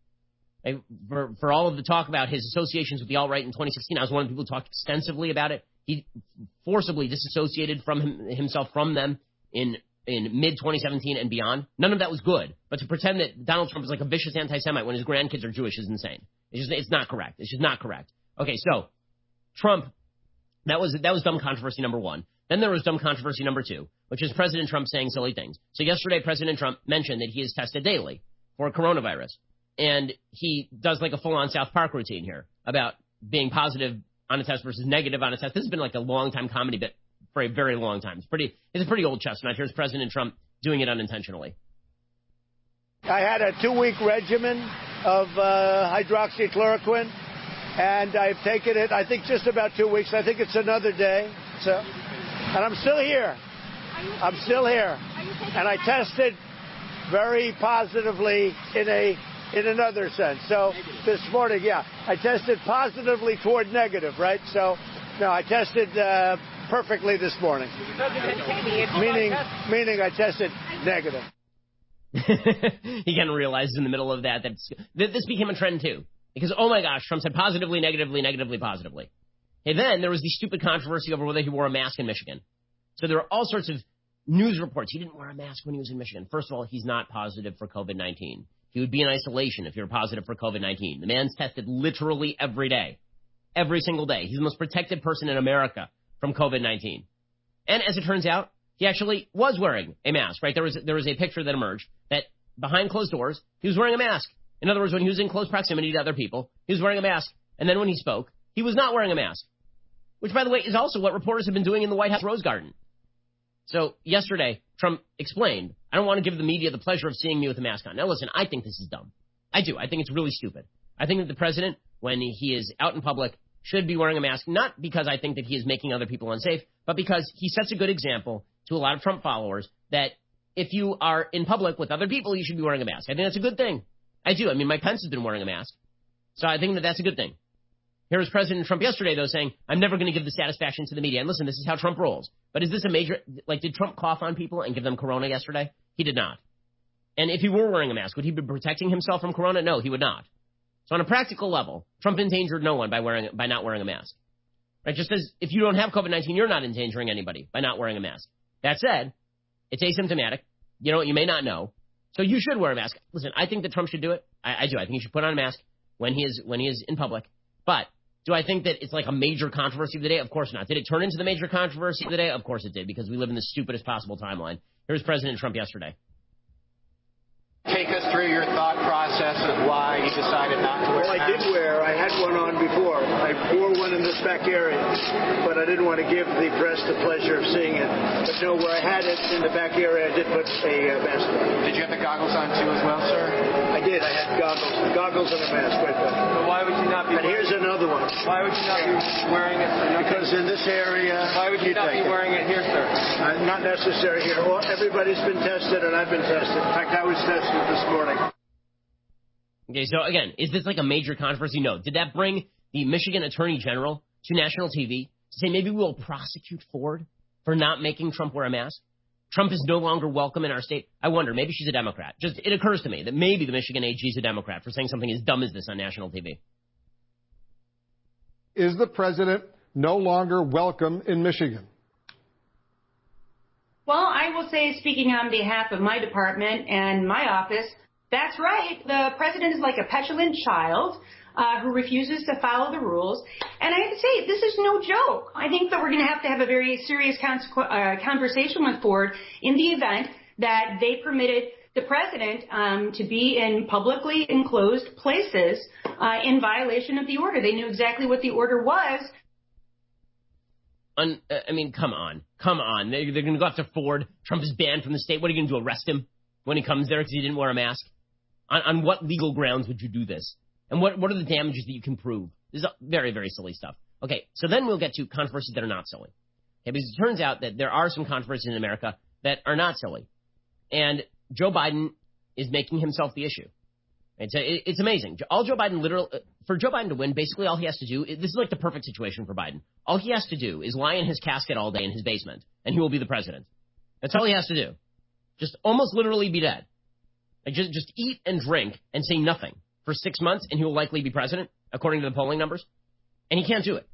For, for all of the talk about his associations with the alt-right in twenty sixteen, I was one of the people who talked extensively about it. He forcibly disassociated from him, himself from them in in mid twenty seventeen and beyond, none of that was good. But to pretend that Donald Trump is like a vicious anti-Semite when his grandkids are Jewish is insane. It's just, it's not correct. It's just not correct. Okay, so Trump, that was that was dumb controversy number one. Then there was dumb controversy number two, which is President Trump saying silly things. So yesterday, President Trump mentioned that he is tested daily for coronavirus. And he does like a full-on South Park routine here about being positive on a test versus negative on a test. This has been like a long-time comedy bit for a very long time. It's pretty. It's a pretty old chestnut. Here's President Trump doing it unintentionally. I had a two-week regimen of uh, hydroxychloroquine, and I've taken it, I think, just about two weeks. I think it's another day. So, and I'm still here. I'm still here. And I tested very positively in a in another sense. So this morning, yeah, I tested positively toward negative, right? So, no, I tested uh, perfectly this morning. Meaning, meaning I tested negative. He kind of realizes in the middle of that that this became a trend too. Because, oh my gosh, Trump said positively, negatively, negatively, positively. And then there was the stupid controversy over whether he wore a mask in Michigan. So there were all sorts of news reports. He didn't wear a mask when he was in Michigan. First of all, he's not positive for COVID nineteen. He would be in isolation if you're positive for COVID nineteen. The man's tested literally every day. Every single day. He's the most protected person in America from COVID nineteen. And as it turns out, he actually was wearing a mask, right? There was, there was a picture that emerged that behind closed doors, he was wearing a mask. In other words, when he was in close proximity to other people, he was wearing a mask. And then when he spoke, he was not wearing a mask. Which, by the way, is also what reporters have been doing in the White House Rose Garden. So yesterday, Trump explained, I don't want to give the media the pleasure of seeing me with a mask on. Now, listen, I think this is dumb. I do. I think it's really stupid. I think that the president, when he is out in public, should be wearing a mask, not because I think that he is making other people unsafe, but because he sets a good example to a lot of Trump followers that if you are in public with other people, you should be wearing a mask. I think that's a good thing. I do. I mean, Mike Pence has been wearing a mask. So I think that that's a good thing. Here was President Trump yesterday, though, saying, I'm never going to give the satisfaction to the media. And listen, this is how Trump rolls. But is this a major, like, did Trump cough on people and give them corona yesterday? He did not. And if he were wearing a mask, would he be protecting himself from corona? No, he would not. So on a practical level, Trump endangered no one by wearing by not wearing a mask. Right? Just as if you don't have COVID nineteen, you're not endangering anybody by not wearing a mask. That said, it's asymptomatic. You know, you may not know. So you should wear a mask. Listen, I think that Trump should do it. I, I do. I think he should put on a mask when he is when he is in public. But do I think that it's like a major controversy of the day? Of course not. Did it turn into the major controversy of the day? Of course it did, because we live in the stupidest possible timeline. Here's President Trump yesterday. Take us through your thought process of why you decided not to wear Well, I did wear. I had one on before. I wore one in this back area, but I didn't want to give the press the pleasure of seeing it. But no, where I had it in the back area, I did put a uh, mask on. Did you have the goggles on too as well, sir? I did. I had goggles, goggles and a mask right there. But why would you not be? And here's another one. Why would you not be wearing it? Because in this area. Why would you, you not be wearing it here, sir? Uh, not necessary here. Well, everybody's been tested, and I've been tested. In fact, I was tested this morning. Okay, so again, is this like a major controversy? No. Did that bring the Michigan Attorney General to national T V to say maybe we'll prosecute Ford for not making Trump wear a mask? Trump is no longer welcome in our state. I wonder, maybe she's a Democrat. Just it occurs to me that maybe the Michigan A G is a Democrat for saying something as dumb as this on national T V. Is the president no longer welcome in Michigan? Well, I will say, speaking on behalf of my department and my office, that's right. The president is like a petulant child uh, who refuses to follow the rules. And I have to say, this is no joke. I think that we're going to have to have a very serious consequ- uh, conversation with Ford in the event that they permitted the president um, to be in publicly enclosed places uh, in violation of the order. They knew exactly what the order was. Un, uh, I mean, come on. Come on. They're, they're going to go after Ford. Trump is banned from the state. What are you going to do, arrest him when he comes there because he didn't wear a mask? On, on what legal grounds would you do this? And what, what are the damages that you can prove? This is very, very silly stuff. Okay, so then we'll get to controversies that are not silly. Okay, because it turns out that there are some controversies in America that are not silly. And Joe Biden is making himself the issue. It's, a, it's amazing. All Joe Biden literally, for Joe Biden to win, basically all he has to do, this is like the perfect situation for Biden. All he has to do is lie in his casket all day in his basement, and he will be the president. That's all he has to do. Just almost literally be dead. Like just, just eat and drink and say nothing for six months, and he will likely be president, according to the polling numbers. And he can't do it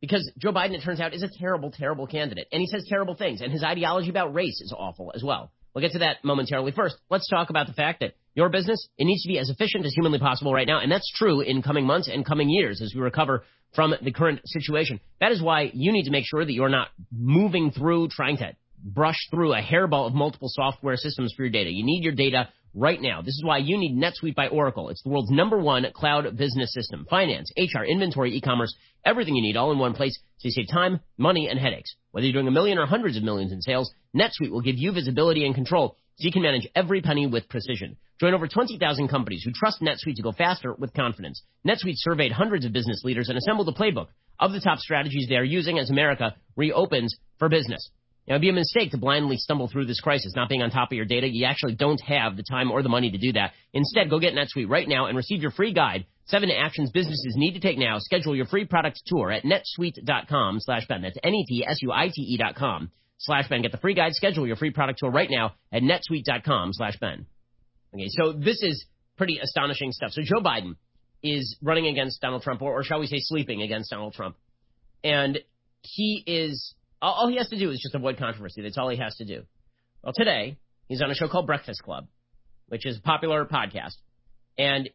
Because Joe Biden, it turns out, is a terrible, terrible candidate. And he says terrible things. And his ideology about race is awful as well. We'll get to that momentarily. First, let's talk about the fact that your business, it needs to be as efficient as humanly possible right now. And that's true in coming months and coming years as we recover from the current situation. That is why you need to make sure that you're not moving through, trying to brush through a hairball of multiple software systems for your data. You need your data right now. This is why you need NetSuite by Oracle. It's the world's number one cloud business system. Finance, H R, inventory, e-commerce, everything you need all in one place so you save time, money, and headaches. Whether you're doing a million or hundreds of millions in sales, NetSuite will give you visibility and control so you can manage every penny with precision. Join over twenty thousand companies who trust NetSuite to go faster with confidence. NetSuite surveyed hundreds of business leaders and assembled a playbook of the top strategies they are using as America reopens for business. Now, it'd be a mistake to blindly stumble through this crisis, not being on top of your data. You actually don't have the time or the money to do that. Instead, go get NetSuite right now and receive your free guide, Seven Actions Businesses Need to Take Now. Schedule your free product tour at netsuite.com slash Ben. That's N-E-T-S-U-I-T-E dot com slash Ben. Get the free guide. Schedule your free product tour right now at netsuite.com slash Ben. Okay, so this is pretty astonishing stuff. So Joe Biden is running against Donald Trump, or, or shall we say sleeping against Donald Trump. And he is... All he has to do is just avoid controversy. That's all he has to do. Well, today, he's on a show called Breakfast Club, which is a popular podcast. And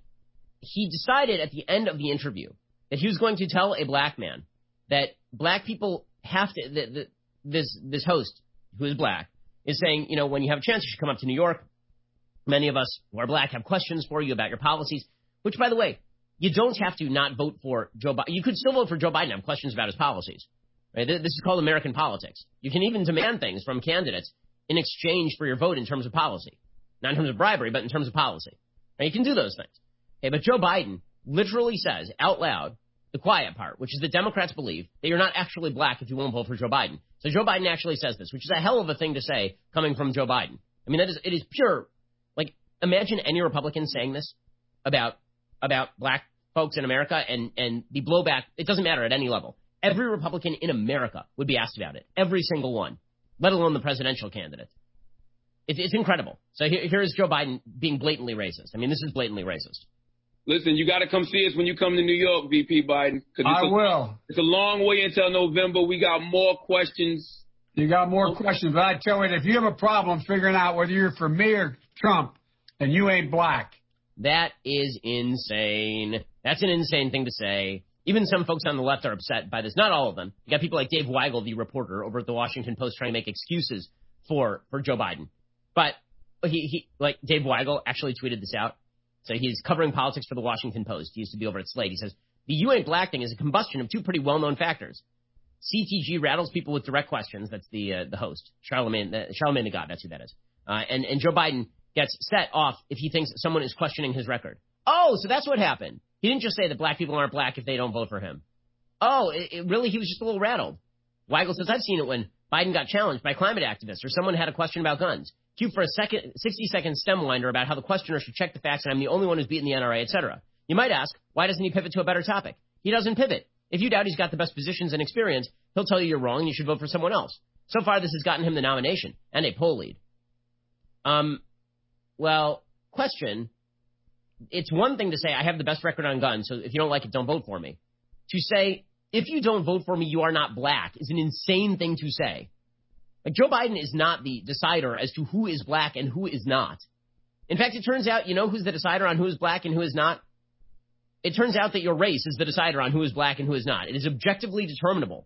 he decided at the end of the interview that he was going to tell a black man that black people have to, the, the, this, this host, who is black, is saying, you know, when you have a chance, you should come up to New York. Many of us who are black have questions for you about your policies, which, by the way, you don't have to not vote for Joe Biden. You could still vote for Joe Biden and have questions about his policies. Right? This is called American politics. You can even demand things from candidates in exchange for your vote in terms of policy. Not in terms of bribery, but in terms of policy. Now, you can do those things. Okay, but Joe Biden literally says out loud the quiet part, which is that Democrats believe that you're not actually black if you won't vote for Joe Biden. So Joe Biden actually says this, which is a hell of a thing to say coming from Joe Biden. I mean, that is, it is pure, like, imagine any Republican saying this about, about black folks in America and, and the blowback. It doesn't matter at any level. Every Republican in America would be asked about it. Every single one, let alone the presidential candidate. It, it's incredible. So here, here's Joe Biden being blatantly racist. I mean, this is blatantly racist. Listen, you got to come see us when you come to New York, V P Biden. I a, will. It's a long way until November. We got more questions. You got more questions, but I tell you, if you have a problem figuring out whether you're for me or Trump, then you ain't black. That is insane. That's an insane thing to say. Even some folks on the left are upset by this. Not all of them. You got people like Dave Weigel, the reporter over at the Washington Post, trying to make excuses for, for Joe Biden. But he, he, like Dave Weigel actually tweeted this out. So he's covering politics for the Washington Post. He used to be over at Slate. He says, the you ain't black thing is a combustion of two pretty well-known factors. C T G rattles people with direct questions. That's the uh, the host. Charlemagne, uh, Charlemagne the God, that's who that is. Uh, and, and Joe Biden gets set off if he thinks someone is questioning his record. Oh, so that's what happened. He didn't just say that black people aren't black if they don't vote for him. Oh, it, it really, he was just a little rattled. Weigel says, I've seen it when Biden got challenged by climate activists or someone had a question about guns. Cue for a second, sixty-second stem winder about how the questioner should check the facts and I'm the only one who's beaten the N R A, et cetera. You might ask, why doesn't he pivot to a better topic? He doesn't pivot. If you doubt he's got the best positions and experience, he'll tell you you're wrong and you should vote for someone else. So far, this has gotten him the nomination and a poll lead. Um, well, question... It's one thing to say, I have the best record on guns, so if you don't like it, don't vote for me. To say, if you don't vote for me, you are not black, is an insane thing to say. Like, Joe Biden is not the decider as to who is black and who is not. In fact, it turns out, you know who's the decider on who is black and who is not? It turns out that your race is the decider on who is black and who is not. It is objectively determinable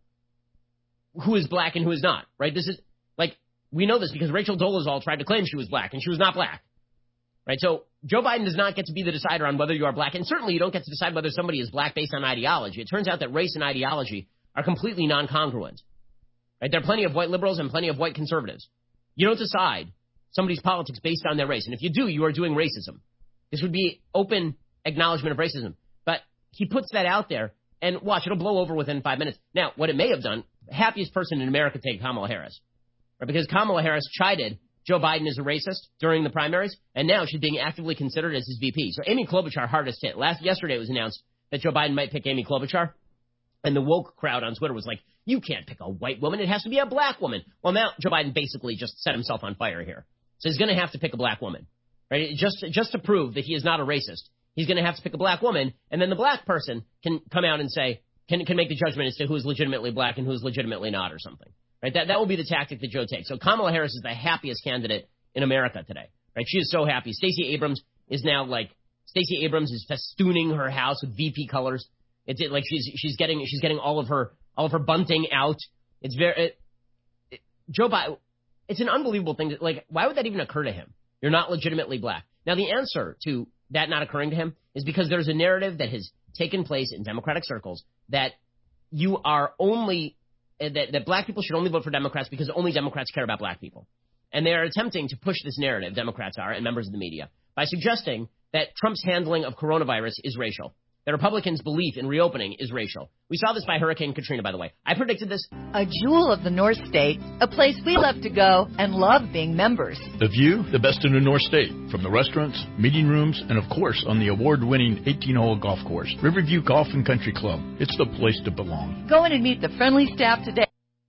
who is black and who is not, right? This is, like, we know this because Rachel Dolezal tried to claim she was black, and she was not black. Right, so Joe Biden does not get to be the decider on whether you are black, and certainly you don't get to decide whether somebody is black based on ideology. It turns out that race and ideology are completely non-congruent. Right, there are plenty of white liberals and plenty of white conservatives. You don't decide somebody's politics based on their race, and if you do, you are doing racism. This would be open acknowledgement of racism. But he puts that out there, and watch, it'll blow over within five minutes. Now, what it may have done, happiest person in America take Kamala Harris, right, because Kamala Harris chided Joe Biden is a racist during the primaries, and now she's being actively considered as his V P. So Amy Klobuchar, hardest hit. Last yesterday it was announced that Joe Biden might pick Amy Klobuchar, and the woke crowd on Twitter was like, you can't pick a white woman, it has to be a black woman. Well, now Joe Biden basically just set himself on fire here. So he's going to have to pick a black woman, right? Just, just to prove that he is not a racist. He's going to have to pick a black woman, and then the black person can come out and say, can can make the judgment as to who is legitimately black and who is legitimately not or something. Right? That that will be the tactic that Joe takes. So Kamala Harris is the happiest candidate in America today. Right? She is so happy. Stacey Abrams is now like Stacey Abrams is festooning her house with V P colors. It's it, like she's she's getting she's getting all of her all of her bunting out. It's very it, it, Joe Biden. It's an unbelievable thing. That, like, why would that even occur to him? You're not legitimately black. Now, the answer to that not occurring to him is because there's a narrative that has taken place in Democratic circles that you are only that, that black people should only vote for Democrats because only Democrats care about black people. And they are attempting to push this narrative, Democrats are, and members of the media, by suggesting that Trump's handling of coronavirus is racial, that Republicans' belief in reopening is racial. We saw this by Hurricane Katrina, by the way. I predicted this. A jewel of the North State, a place we love to go and love being members. The View, the best in the North State, from the restaurants, meeting rooms, and of course on the award-winning eighteen-hole golf course, Riverview Golf and Country Club. It's the place to belong. Go in and meet the friendly staff today.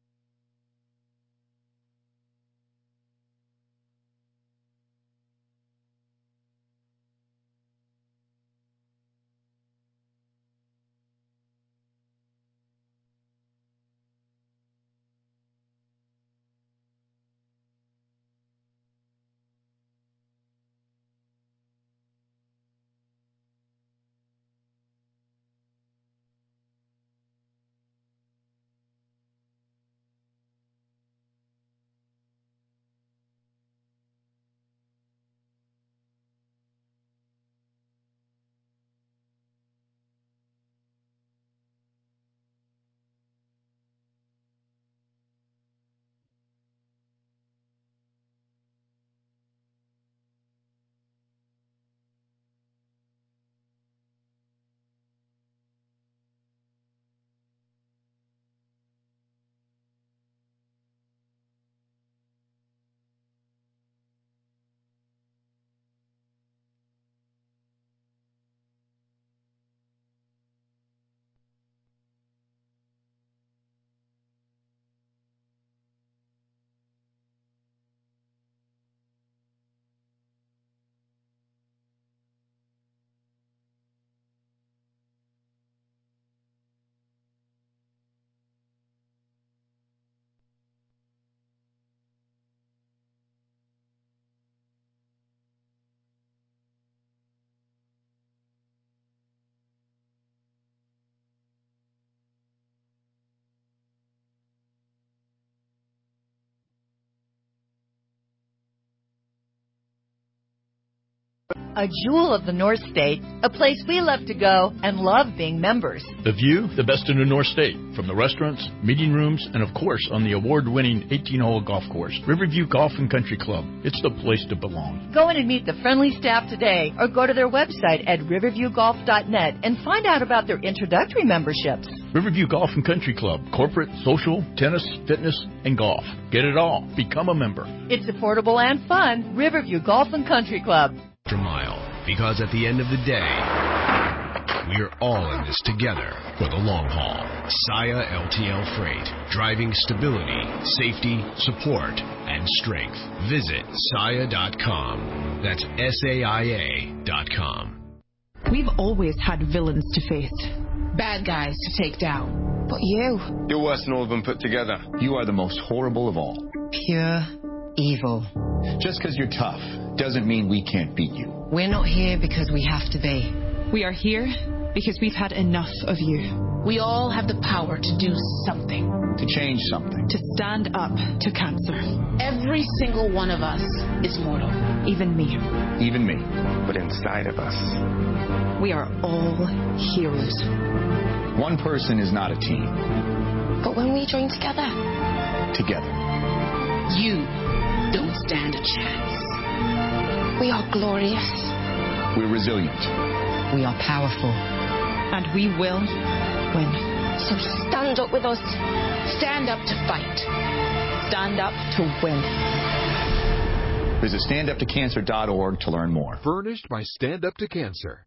A jewel of the North State, a place we love to go and love being members. The View, the best in the North State, from the restaurants, meeting rooms, and of course on the award-winning eighteen-hole golf course, Riverview Golf and Country Club. It's the place to belong. Go in and meet the friendly staff today or go to their website at riverview golf dot net and find out about their introductory memberships. Riverview Golf and Country Club, corporate, social, tennis, fitness, and golf. Get it all. Become a member. It's affordable and fun. Riverview Golf and Country Club. Mile, because at the end of the day, we are all in this together for the long haul. Saia L T L Freight, driving stability, safety, support, and strength. Visit saia dot com. That's S A I A dot com. We've always had villains to face, bad guys to take down. But you... You're worse than all of them put together. You are the most horrible of all. Pure evil. Just because you're tough doesn't mean we can't beat you. We're not here because we have to be. We are here because we've had enough of you. We all have the power to do something. To change something. To stand up to cancer. Every single one of us is mortal. Even me. Even me. But inside of us, we are all heroes. One person is not a team. But when we join together, together, you don't stand a chance. We are glorious. We're resilient. We are powerful. And we will win. So stand up with us. Stand up to fight. Stand up to win. Visit stand up to cancer dot org to learn more. Furnished by Stand Up to Cancer.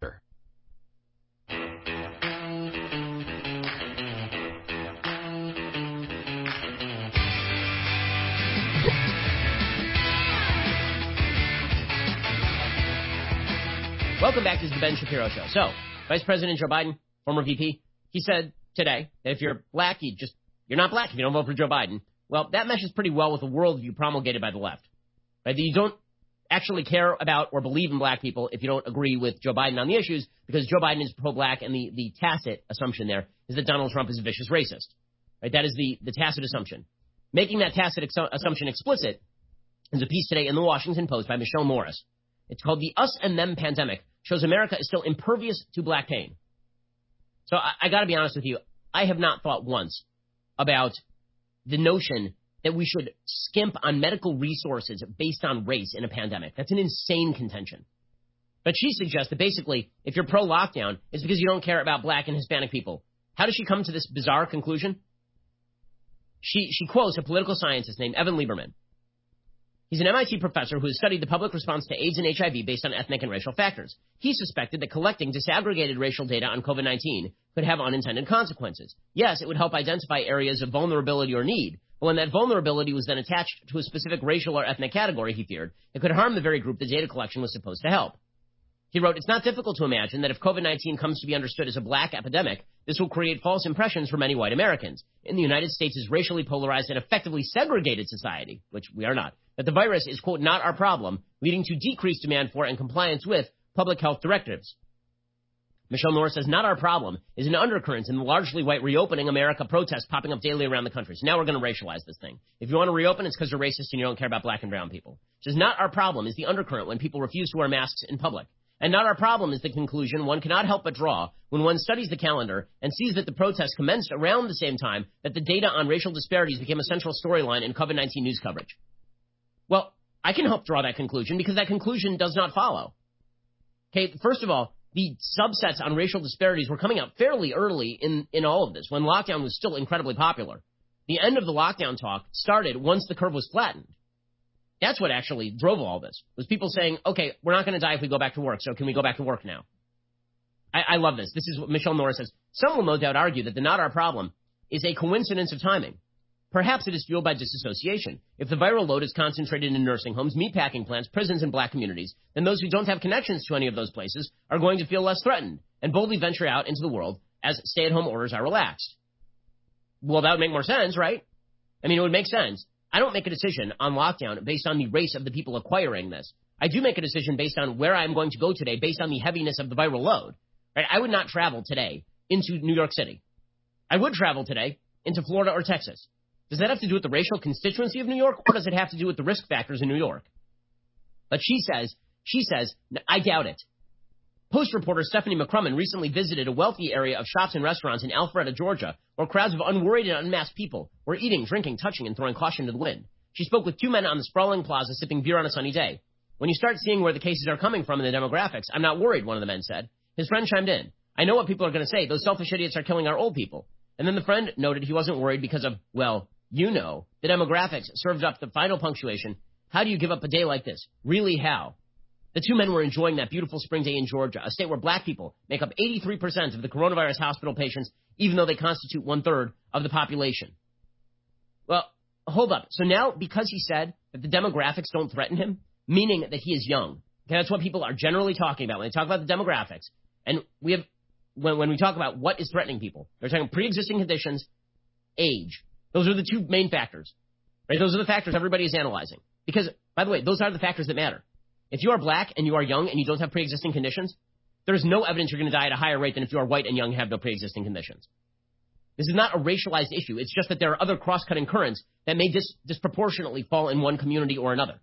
Welcome back to the Ben Shapiro Show. So, Vice President Joe Biden, former V P, he said today that if you're black, you just, you're not black if you don't vote for Joe Biden. Well, that meshes pretty well with the worldview promulgated by the left. Right? That you don't actually care about or believe in black people if you don't agree with Joe Biden on the issues, because Joe Biden is pro-black, and the, the tacit assumption there is that Donald Trump is a vicious racist. Right? That is the, the tacit assumption. Making that tacit ex- assumption explicit is a piece today in the Washington Post by Michelle Morris. It's called "The Us and Them Pandemic Shows America is Still Impervious to Black Pain." So I, I got to be honest with you. I have not thought once about the notion that we should skimp on medical resources based on race in a pandemic. That's an insane contention. But she suggests that basically, if you're pro-lockdown, it's because you don't care about black and Hispanic people. How does she come to this bizarre conclusion? She, she quotes a political scientist named Evan Lieberman. He's an M I T professor who has studied the public response to AIDS and H I V based on ethnic and racial factors. He suspected that collecting disaggregated racial data on COVID nineteen could have unintended consequences. Yes, it would help identify areas of vulnerability or need, but when that vulnerability was then attached to a specific racial or ethnic category, he feared, it could harm the very group the data collection was supposed to help. He wrote, "It's not difficult to imagine that if COVID nineteen comes to be understood as a black epidemic, this will create false impressions for many white Americans. In the United States' racially polarized and effectively segregated society," which we are not, "that the virus is, quote, not our problem, leading to decreased demand for and compliance with public health directives." Michelle Morris says not our problem is an undercurrent in the largely white reopening America protests popping up daily around the country. So now we're going to racialize this thing. If you want to reopen, it's because you're racist and you don't care about black and brown people. She says not our problem is the undercurrent when people refuse to wear masks in public. And not our problem is the conclusion one cannot help but draw when one studies the calendar and sees that the protests commenced around the same time that the data on racial disparities became a central storyline in COVID nineteen news coverage. Well, I can help draw that conclusion because that conclusion does not follow. Okay, first of all, the subsets on racial disparities were coming out fairly early in, in all of this, when lockdown was still incredibly popular. The end of the lockdown talk started once the curve was flattened. That's what actually drove all this, was people saying, okay, we're not going to die if we go back to work, so can we go back to work now? I, I love this. This is what Michelle Morris says. Some will no doubt argue that the not our problem is a coincidence of timing. Perhaps it is fueled by disassociation. If the viral load is concentrated in nursing homes, meatpacking plants, prisons, and black communities, then those who don't have connections to any of those places are going to feel less threatened and boldly venture out into the world as stay-at-home orders are relaxed. Well, that would make more sense, right? I mean, it would make sense. I don't make a decision on lockdown based on the race of the people acquiring this. I do make a decision based on where I'm going to go today based on the heaviness of the viral load. Right? I would not travel today into New York City. I would travel today into Florida or Texas. Does that have to do with the racial constituency of New York, or does it have to do with the risk factors in New York? But she says, she says, I doubt it. Post reporter Stephanie McCrumman recently visited a wealthy area of shops and restaurants in Alpharetta, Georgia, where crowds of unworried and unmasked people were eating, drinking, touching, and throwing caution to the wind. She spoke with two men on the sprawling plaza sipping beer on a sunny day. When you start seeing where the cases are coming from in the demographics, I'm not worried, one of the men said. His friend chimed in. I know what people are going to say. Those selfish idiots are killing our old people. And then the friend noted he wasn't worried because of, well, you know, the demographics served up the final punctuation. How do you give up a day like this? Really, how? The two men were enjoying that beautiful spring day in Georgia, a state where black people make up eighty-three percent of the coronavirus hospital patients, even though they constitute one-third of the population. Well, hold up. So now, because he said that the demographics don't threaten him, meaning that he is young, okay, that's what people are generally talking about when they talk about the demographics. And we have, when, when we talk about what is threatening people, they're talking pre-existing conditions, age. Those are the two main factors, right? Those are the factors everybody is analyzing. Because, by the way, those are the factors that matter. If you are black and you are young and you don't have pre-existing conditions, there's no evidence you're going to die at a higher rate than if you are white and young and have no pre-existing conditions. This is not a racialized issue. It's just that there are other cross-cutting currents that may dis- disproportionately fall in one community or another.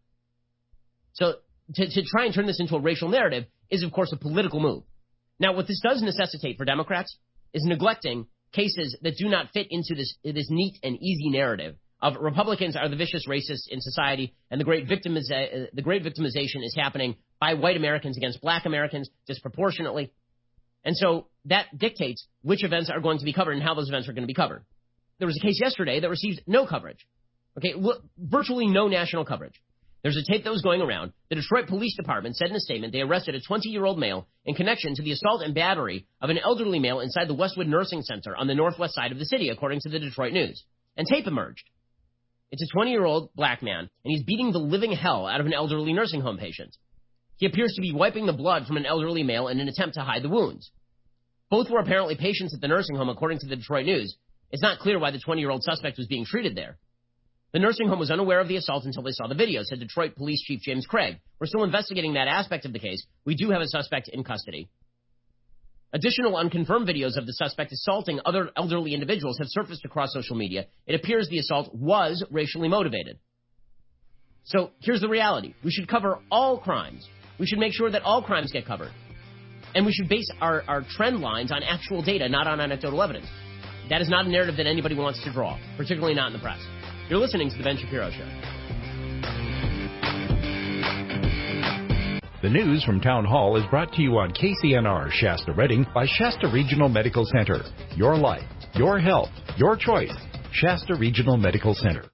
So to, to try and turn this into a racial narrative is, of course, a political move. Now, what this does necessitate for Democrats is neglecting cases that do not fit into this, this neat and easy narrative of Republicans are the vicious racists in society, and the great, victimiza- the great victimization is happening by white Americans against black Americans disproportionately. And so that dictates which events are going to be covered and how those events are going to be covered. There was a case yesterday that received no coverage. Okay, look, virtually no national coverage. There's a tape that was going around. The Detroit Police Department said in a statement they arrested a twenty-year-old male in connection to the assault and battery of an elderly male inside the Westwood Nursing Center on the northwest side of the city, according to the Detroit News. And tape emerged. It's a twenty-year-old black man, and he's beating the living hell out of an elderly nursing home patient. He appears to be wiping the blood from an elderly male in an attempt to hide the wounds. Both were apparently patients at the nursing home, according to the Detroit News. It's not clear why the twenty-year-old suspect was being treated there. The nursing home was unaware of the assault until they saw the video, said Detroit Police Chief James Craig. We're still investigating that aspect of the case. We do have a suspect in custody. Additional unconfirmed videos of the suspect assaulting other elderly individuals have surfaced across social media. It appears the assault was racially motivated. So here's the reality. We should cover all crimes. We should make sure that all crimes get covered. And we should base our, our trend lines on actual data, not on anecdotal evidence. That is not a narrative that anybody wants to draw, particularly not in the press. You're listening to The Ben Shapiro Show. The news from Town Hall is brought to you on K C N R Shasta Redding by Shasta Regional Medical Center. Your life, your health, your choice. Shasta Regional Medical Center.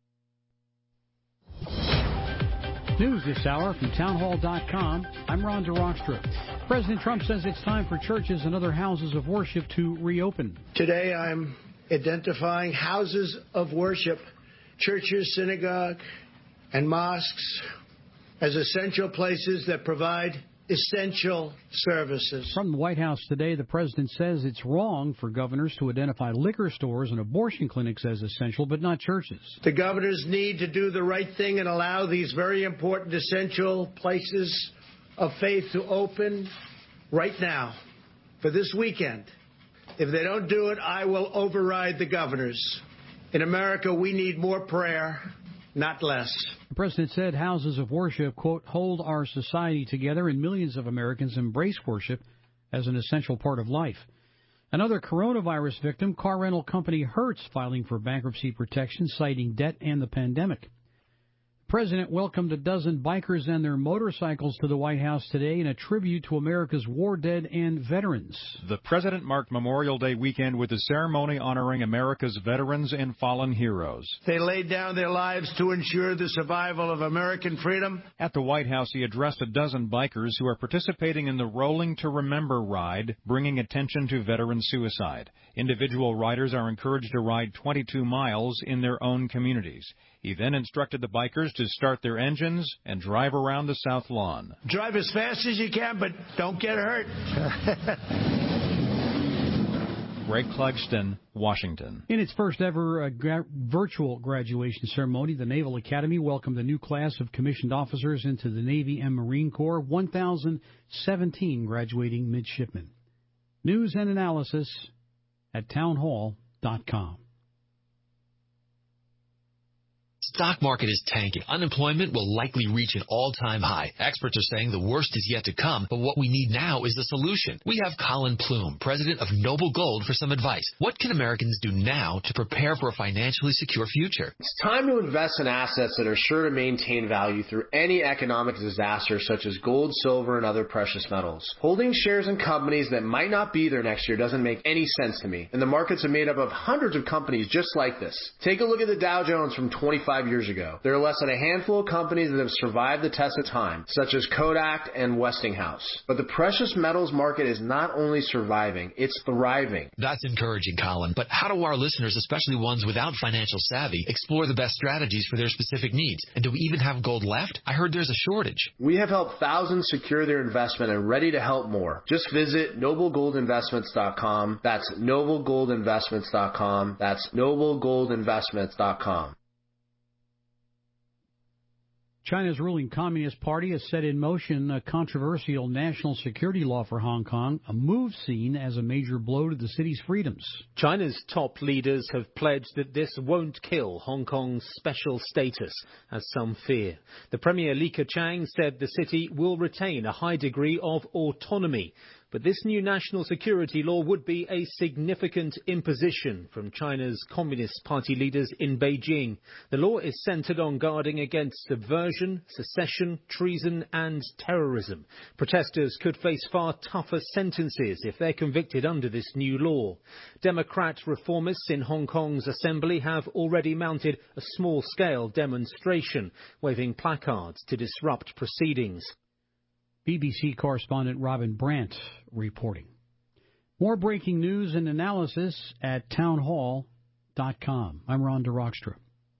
News this hour from townhall dot com. I'm Ron DeRockstra. President Trump says it's time for churches and other houses of worship to reopen. Today I'm identifying houses of worship, churches, synagogue, and mosques as essential places that provide essential services. From the White House today, the president says it's wrong for governors to identify liquor stores and abortion clinics as essential, but not churches. The governors need to do the right thing and allow these very important essential places of faith to open right now for this weekend. If they don't do it, I will override the governors. In America, we need more prayer, not less. The president said houses of worship, quote, hold our society together, and millions of Americans embrace worship as an essential part of life. Another coronavirus victim, car rental company Hertz, filing for bankruptcy protection, citing debt and the pandemic. The president welcomed a dozen bikers and their motorcycles to the White House today in a tribute to America's war dead and veterans. The president marked Memorial Day weekend with a ceremony honoring America's veterans and fallen heroes. They laid down their lives to ensure the survival of American freedom. At the White House, he addressed a dozen bikers who are participating in the Rolling to Remember ride, bringing attention to veteran suicide. Individual riders are encouraged to ride twenty-two miles in their own communities. He then instructed the bikers to start their engines and drive around the South Lawn. Drive as fast as you can, but don't get hurt. Greg Clugston, Washington. In its first ever uh, gra- virtual graduation ceremony, the Naval Academy welcomed a new class of commissioned officers into the Navy and Marine Corps, one thousand seventeen graduating midshipmen. News and analysis at townhall dot com. Stock market is tanking. Unemployment will likely reach an all-time high. Experts are saying the worst is yet to come, but what we need now is a solution. We have Colin Plume, president of Noble Gold, for some advice. What can Americans do now to prepare for a financially secure future? It's time to invest in assets that are sure to maintain value through any economic disaster, such as gold, silver, and other precious metals. Holding shares in companies that might not be there next year doesn't make any sense to me, and the markets are made up of hundreds of companies just like this. Take a look at the Dow Jones from twenty-five years ago. There are less than a handful of companies that have survived the test of time, such as Kodak and Westinghouse. But the precious metals market is not only surviving, it's thriving. That's encouraging, Colin. But how do our listeners, especially ones without financial savvy, explore the best strategies for their specific needs? And do we even have gold left? I heard there's a shortage. We have helped thousands secure their investment and ready to help more. Just visit noble gold investments dot com. That's noble gold investments dot com. That's noble gold investments dot com. China's ruling Communist Party has set in motion a controversial national security law for Hong Kong, a move seen as a major blow to the city's freedoms. China's top leaders have pledged that this won't kill Hong Kong's special status, as some fear. The Premier Li Keqiang said the city will retain a high degree of autonomy. But this new national security law would be a significant imposition from China's Communist Party leaders in Beijing. The law is centered on guarding against subversion, secession, treason and terrorism. Protesters could face far tougher sentences if they're convicted under this new law. Democrat reformists in Hong Kong's assembly have already mounted a small-scale demonstration, waving placards to disrupt proceedings. B B C correspondent Robin Brandt reporting. More breaking news and analysis at townhall dot com. I'm Ron DeRockstra.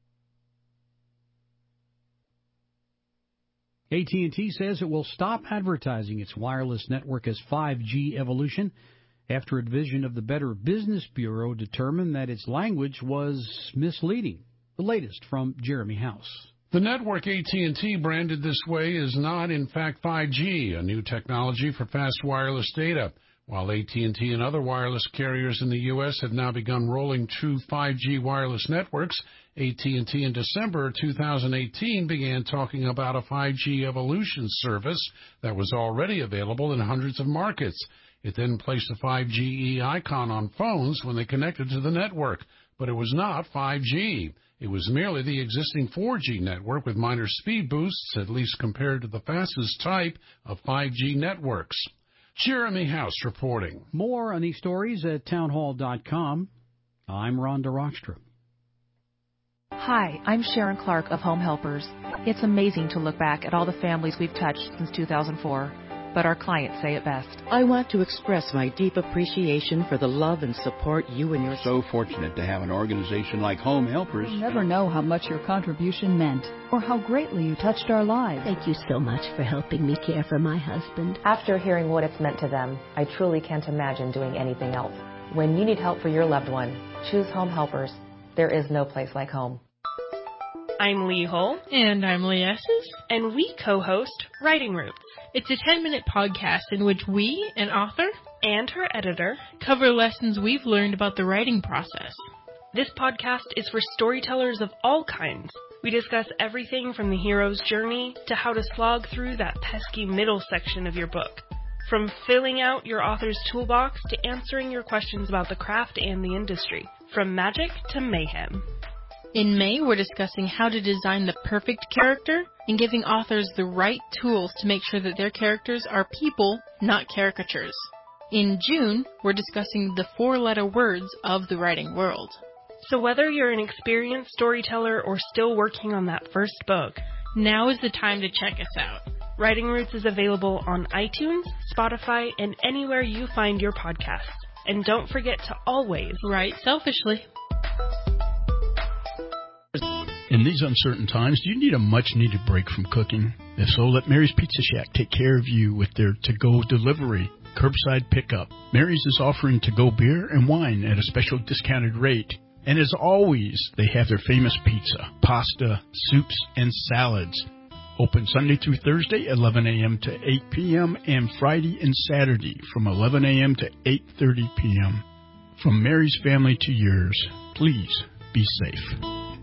A T and T says it will stop advertising its wireless network as five G evolution after a division of the Better Business Bureau determined that its language was misleading. The latest from Jeremy House. The network A T and T branded this way is not, in fact, five G, a new technology for fast wireless data. While A T and T and other wireless carriers in the U S have now begun rolling true five G wireless networks, A T and T in December two thousand eighteen began talking about a five G Evolution service that was already available in hundreds of markets. It then placed a five G E icon on phones when they connected to the network, but it was not five G. It was merely the existing four G network with minor speed boosts, at least compared to the fastest type of five G networks. Jeremy House reporting. More on these stories at townhall dot com. I'm Rhonda Rockstra. Hi, I'm Sharon Clark of Home Helpers. It's amazing to look back at all the families we've touched since two thousand four, but our clients say it best. I want to express my deep appreciation for the love and support you and your... So fortunate to have an organization like Home Helpers. You'll never know how much your contribution meant or how greatly you touched our lives. Thank you so much for helping me care for my husband. After hearing what it's meant to them, I truly can't imagine doing anything else. When you need help for your loved one, choose Home Helpers. There is no place like home. I'm Lee Hull. And I'm Lee Esses. And we co-host Writing Roots. It's a ten-minute podcast in which we, an author, and her editor, cover lessons we've learned about the writing process. This podcast is for storytellers of all kinds. We discuss everything from the hero's journey to how to slog through that pesky middle section of your book. From filling out your author's toolbox to answering your questions about the craft and the industry. From magic to mayhem. In May, we're discussing how to design the perfect character and giving authors the right tools to make sure that their characters are people, not caricatures. In June, we're discussing the four-letter words of the writing world. So whether you're an experienced storyteller or still working on that first book, now is the time to check us out. Writing Roots is available on iTunes, Spotify, and anywhere you find your podcasts. And don't forget to always write selfishly. In these uncertain times, do you need a much-needed break from cooking? If so, let Mary's Pizza Shack take care of you with their to-go delivery, curbside pickup. Mary's is offering to-go beer and wine at a special discounted rate. And as always, they have their famous pizza, pasta, soups, and salads. Open Sunday through Thursday, eleven a.m. to eight p.m., and Friday and Saturday from eleven a.m. to eight thirty p.m. From Mary's family to yours, please be safe.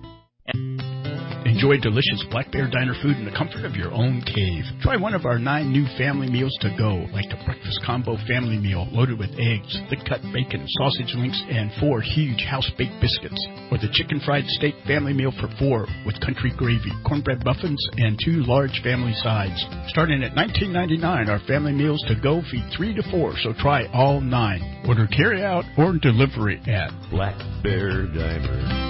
Enjoy delicious Black Bear Diner food in the comfort of your own cave. Try one of our nine new family meals to go, like the Breakfast Combo Family Meal loaded with eggs, thick-cut bacon, sausage links, and four huge house-baked biscuits. Or the Chicken Fried Steak Family Meal for four with country gravy, cornbread muffins, and two large family sides. Starting at nineteen ninety-nine dollars, our family meals to go feed three to four, so try all nine. Order carry-out or delivery at Black Bear Diner.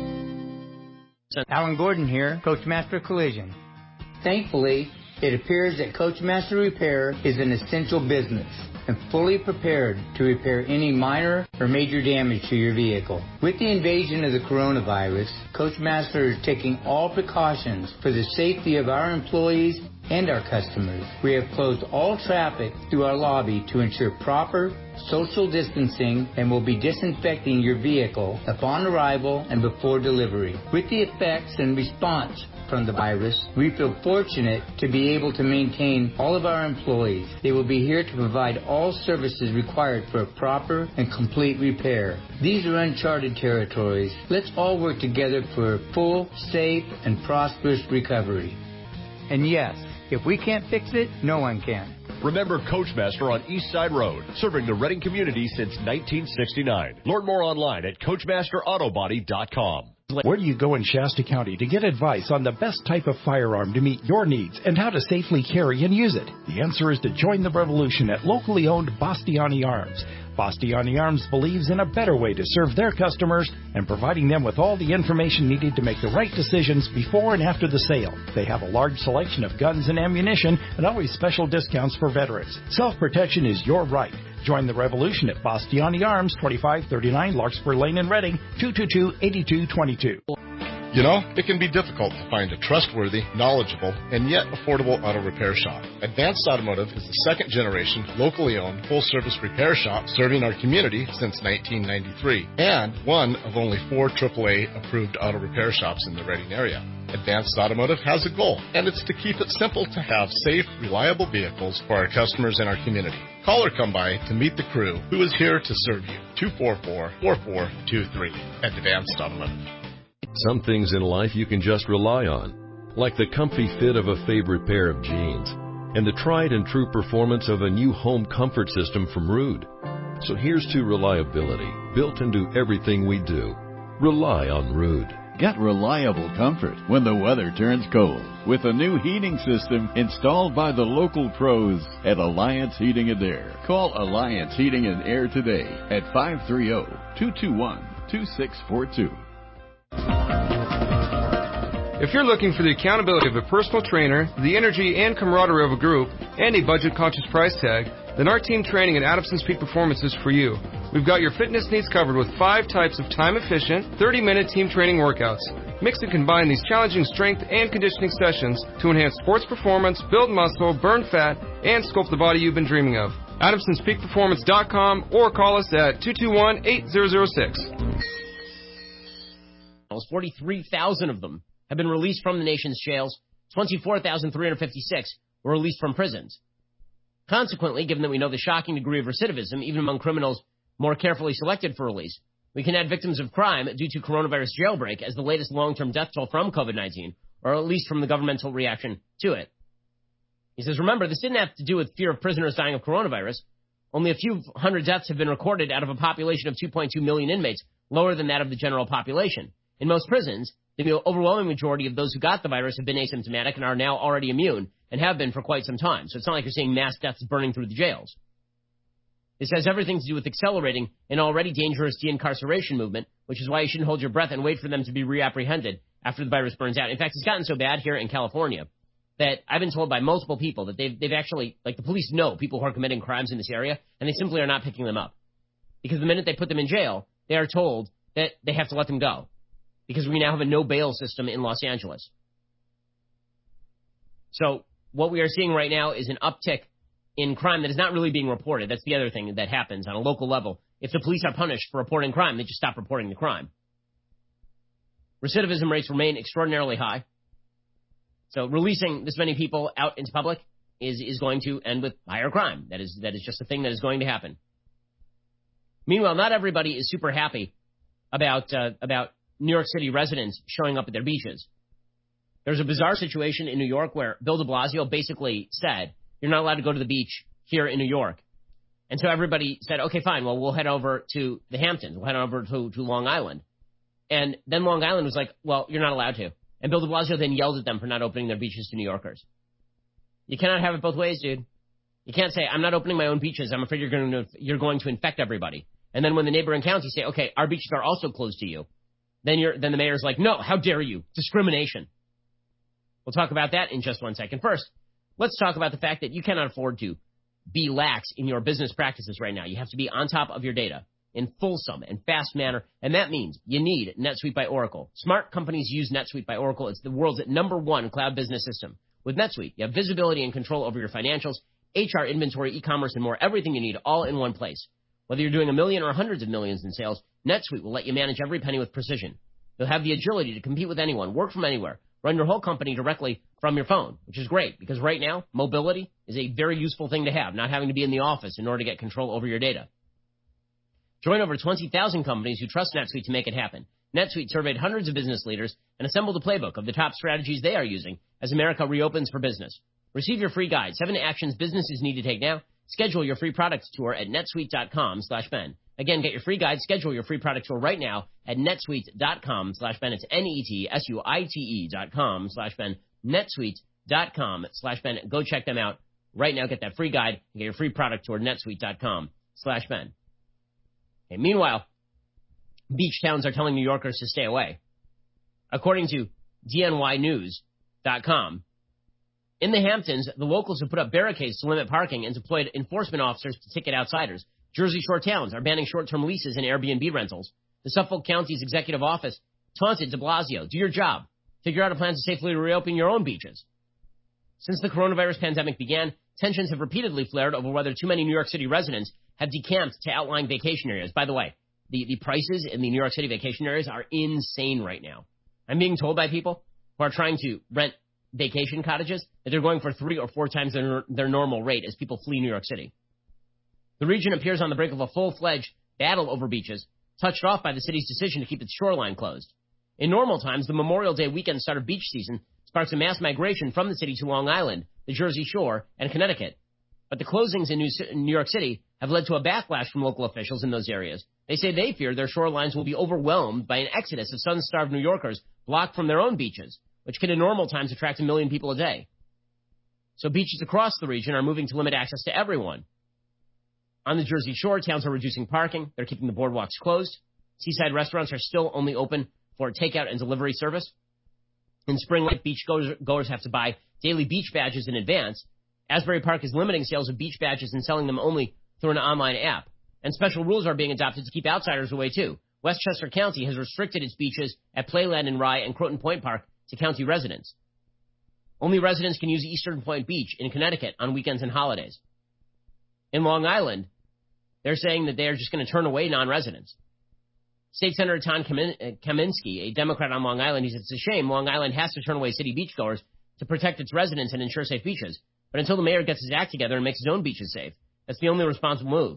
Alan Gordon here, Coachmaster Collision. Thankfully, it appears that Coachmaster Repair is an essential business and fully prepared to repair any minor or major damage to your vehicle. With the invasion of the coronavirus, Coachmaster is taking all precautions for the safety of our employees and our customers. We have closed all traffic through our lobby to ensure proper social distancing and will be disinfecting your vehicle upon arrival and before delivery. With the effects and response from the virus, we feel fortunate to be able to maintain all of our employees. They will be here to provide all services required for a proper and complete repair. These are uncharted territories. Let's all work together for a full, safe, and prosperous recovery. And yes, if we can't fix it, no one can. Remember Coachmaster on East Side Road, serving the Reading community since nineteen sixty-nine. Learn more online at coachmaster auto body dot com. Where do you go in Shasta County to get advice on the best type of firearm to meet your needs and how to safely carry and use it? The answer is to join the revolution at locally owned Bastiani Arms. Bastiani Arms believes in a better way to serve their customers and providing them with all the information needed to make the right decisions before and after the sale. They have a large selection of guns and ammunition and always special discounts for veterans. Self-protection is your right. Join the revolution at Bastiani Arms, twenty-five thirty-nine Larkspur Lane in Reading, two two two, eight two two two. You know, it can be difficult to find a trustworthy, knowledgeable, and yet affordable auto repair shop. Advanced Automotive is the second generation, locally owned, full-service repair shop serving our community since nineteen ninety-three, and one of only four triple A approved auto repair shops in the Reading area. Advanced Automotive has a goal, and it's to keep it simple to have safe, reliable vehicles for our customers in our community. Call or come by to meet the crew who is here to serve you. two four four, four four two three. Advanced Automotive. Some things in life you can just rely on, like the comfy fit of a favorite pair of jeans and the tried and true performance of a new home comfort system from Ruud. So here's to reliability, built into everything we do. Rely on Ruud. Get reliable comfort when the weather turns cold with a new heating system installed by the local pros at Alliance Heating and Air. Call Alliance Heating and Air today at five three zero, two two one, two six four two. If you're looking for the accountability of a personal trainer, the energy and camaraderie of a group, and a budget-conscious price tag, then our team training at Adamson's Peak Performance is for you. We've got your fitness needs covered with five types of time-efficient, thirty-minute team training workouts. Mix and combine these challenging strength and conditioning sessions to enhance sports performance, build muscle, burn fat, and sculpt the body you've been dreaming of. Adamsons Peak Performance dot com or call us at two two one, eight zero zero six. forty-three thousand of them have been released from the nation's jails. twenty-four thousand three hundred fifty-six were released from prisons. Consequently, given that we know the shocking degree of recidivism, even among criminals more carefully selected for release, we can add victims of crime due to coronavirus jailbreak as the latest long-term death toll from COVID nineteen, or at least from the governmental reaction to it. He says, remember, this didn't have to do with fear of prisoners dying of coronavirus. Only a few hundred deaths have been recorded out of a population of two point two million inmates, lower than that of the general population. In most prisons, the overwhelming majority of those who got the virus have been asymptomatic and are now already immune and have been for quite some time. So it's not like you're seeing mass deaths burning through the jails. This has everything to do with accelerating an already dangerous de-incarceration movement, which is why you shouldn't hold your breath and wait for them to be reapprehended after the virus burns out. In fact, it's gotten so bad here in California that I've been told by multiple people that they've, they've actually, like the police know people who are committing crimes in this area, and they simply are not picking them up. Because the minute they put them in jail, they are told that they have to let them go. Because we now have a no-bail system in Los Angeles. So what we are seeing right now is an uptick in crime that is not really being reported. That's the other thing that happens on a local level. If the police are punished for reporting crime, they just stop reporting the crime. Recidivism rates remain extraordinarily high. So releasing this many people out into public is, is going to end with higher crime. That is, that is just a thing that is going to happen. Meanwhile, not everybody is super happy about, uh, about New York City residents showing up at their beaches. There's a bizarre situation in New York where Bill de Blasio basically said, you're not allowed to go to the beach here in New York. And so everybody said, okay, fine, well, we'll head over to the Hamptons. We'll head over to, to Long Island. And then Long Island was like, well, you're not allowed to. And Bill de Blasio then yelled at them for not opening their beaches to New Yorkers. You cannot have it both ways, dude. You can't say, I'm not opening my own beaches. I'm afraid you're going to, you're going to infect everybody. And then when the neighboring counties say, okay, our beaches are also closed to you, Then you're, then the mayor's like, no, how dare you? Discrimination. We'll talk about that in just one second. First, let's talk about the fact that you cannot afford to be lax in your business practices right now. You have to be on top of your data in fulsome and fast manner, and that means you need NetSuite by Oracle. Smart companies use NetSuite by Oracle. It's the world's number one cloud business system. With NetSuite, you have visibility and control over your financials, H R, inventory, e-commerce, and more, everything you need all in one place. Whether you're doing a million or hundreds of millions in sales, NetSuite will let you manage every penny with precision. You'll have the agility to compete with anyone, work from anywhere, run your whole company directly from your phone, which is great because right now, mobility is a very useful thing to have, not having to be in the office in order to get control over your data. Join over twenty thousand companies who trust NetSuite to make it happen. NetSuite surveyed hundreds of business leaders and assembled a playbook of the top strategies they are using as America reopens for business. Receive your free guide, seven actions businesses need to take now. Schedule your free product tour at netsuite.com slash Ben. Again, get your free guide, schedule your free product tour right now at netsuite.com slash Ben. It's N-E-T-S-U-I-T-E dot com slash Ben. netsuite.com slash Ben. Go check them out right now. Get that free guide and get your free product tour, netsuite.com slash Ben. Okay, meanwhile, beach towns are telling New Yorkers to stay away. According to D N Y news dot com, in the Hamptons, the locals have put up barricades to limit parking and deployed enforcement officers to ticket outsiders. Jersey Shore towns are banning short-term leases and Airbnb rentals. The Suffolk County's executive office taunted de Blasio, do your job. Figure out a plan to safely reopen your own beaches. Since the coronavirus pandemic began, tensions have repeatedly flared over whether too many New York City residents have decamped to outlying vacation areas. By the way, the, the prices in the New York City vacation areas are insane right now. I'm being told by people who are trying to rent vacation cottages that they're going for three or four times their, their normal rate as people flee New York City. The region appears on the brink of a full-fledged battle over beaches, touched off by the city's decision to keep its shoreline closed. In normal times, the Memorial Day weekend start of beach season sparks a mass migration from the city to Long Island, the Jersey Shore, and Connecticut. But the closings in New York City have led to a backlash from local officials in those areas. They say they fear their shorelines will be overwhelmed by an exodus of sun-starved New Yorkers blocked from their own beaches, which can in normal times attract a million people a day. So beaches across the region are moving to limit access to everyone. On the Jersey Shore, towns are reducing parking. They're keeping the boardwalks closed. Seaside restaurants are still only open for takeout and delivery service. In spring, beach goers have to buy daily beach badges in advance. Asbury Park is limiting sales of beach badges and selling them only through an online app. And special rules are being adopted to keep outsiders away, too. Westchester County has restricted its beaches at Playland and Rye and Croton Point Park to county residents. Only residents can use Eastern Point Beach in Connecticut on weekends and holidays. In Long Island, they're saying that they're just going to turn away non-residents. State Senator Tom Kaminsky, a Democrat on Long Island, he says it's a shame Long Island has to turn away city beachgoers to protect its residents and ensure safe beaches. But until the mayor gets his act together and makes his own beaches safe, that's the only responsible move.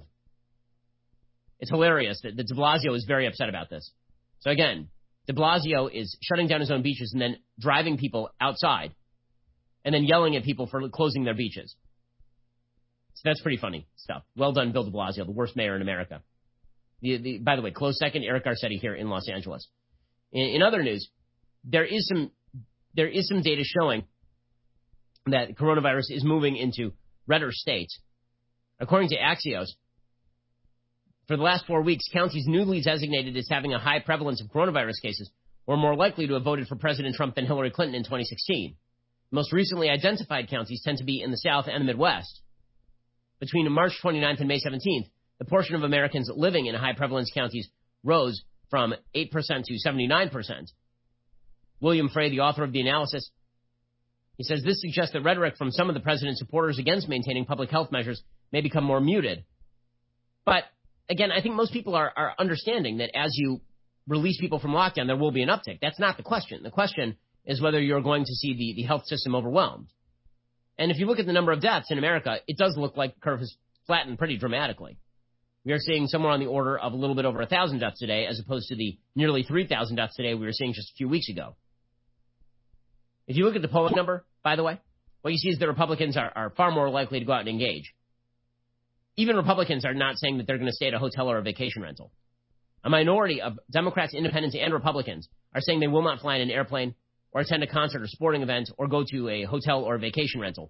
It's hilarious that, that de Blasio is very upset about this. So again, de Blasio is shutting down his own beaches and then driving people outside and then yelling at people for closing their beaches. So that's pretty funny stuff. Well done, Bill de Blasio, the worst mayor in America. The, the, by the way, close second, Eric Garcetti here in Los Angeles. In, in other news, there is some there is some data showing that coronavirus is moving into redder states. According to Axios, for the last four weeks, counties newly designated as having a high prevalence of coronavirus cases were more likely to have voted for President Trump than Hillary Clinton in twenty sixteen. Most recently identified counties tend to be in the South and the Midwest. Between March twenty-ninth and May seventeenth, the portion of Americans living in high-prevalence counties rose from eight percent to seventy-nine percent. William Frey, the author of the analysis, he says this suggests that rhetoric from some of the president's supporters against maintaining public health measures may become more muted. But, again, I think most people are, are understanding that as you release people from lockdown, there will be an uptick. That's not the question. The question is whether you're going to see the, the health system overwhelmed. And if you look at the number of deaths in America, it does look like the curve has flattened pretty dramatically. We are seeing somewhere on the order of a little bit over one thousand deaths today, as opposed to the nearly three thousand deaths today we were seeing just a few weeks ago. If you look at the polling number, by the way, what you see is that Republicans are, are far more likely to go out and engage. Even Republicans are not saying that they're going to stay at a hotel or a vacation rental. A minority of Democrats, Independents, and Republicans are saying they will not fly in an airplane or attend a concert or sporting event or go to a hotel or a vacation rental.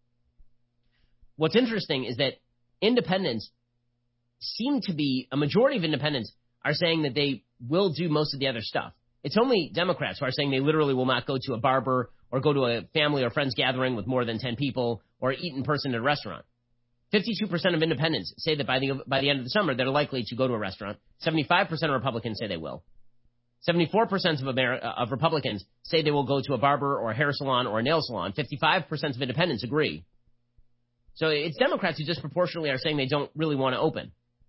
What's interesting is that independents seem to be, a majority of independents are saying that they will do most of the other stuff. It's only Democrats who are saying they literally will not go to a barber or go to a family or friends gathering with more than ten people or eat in person at a restaurant. fifty-two percent of independents say that by the by the end of the summer, they're likely to go to a restaurant. seventy-five percent of Republicans say they will. seventy-four percent of, Ameri- of Republicans say they will go to a barber or a hair salon or a nail salon. fifty-five percent of independents agree. So it's Democrats who disproportionately are saying they don't really want to open.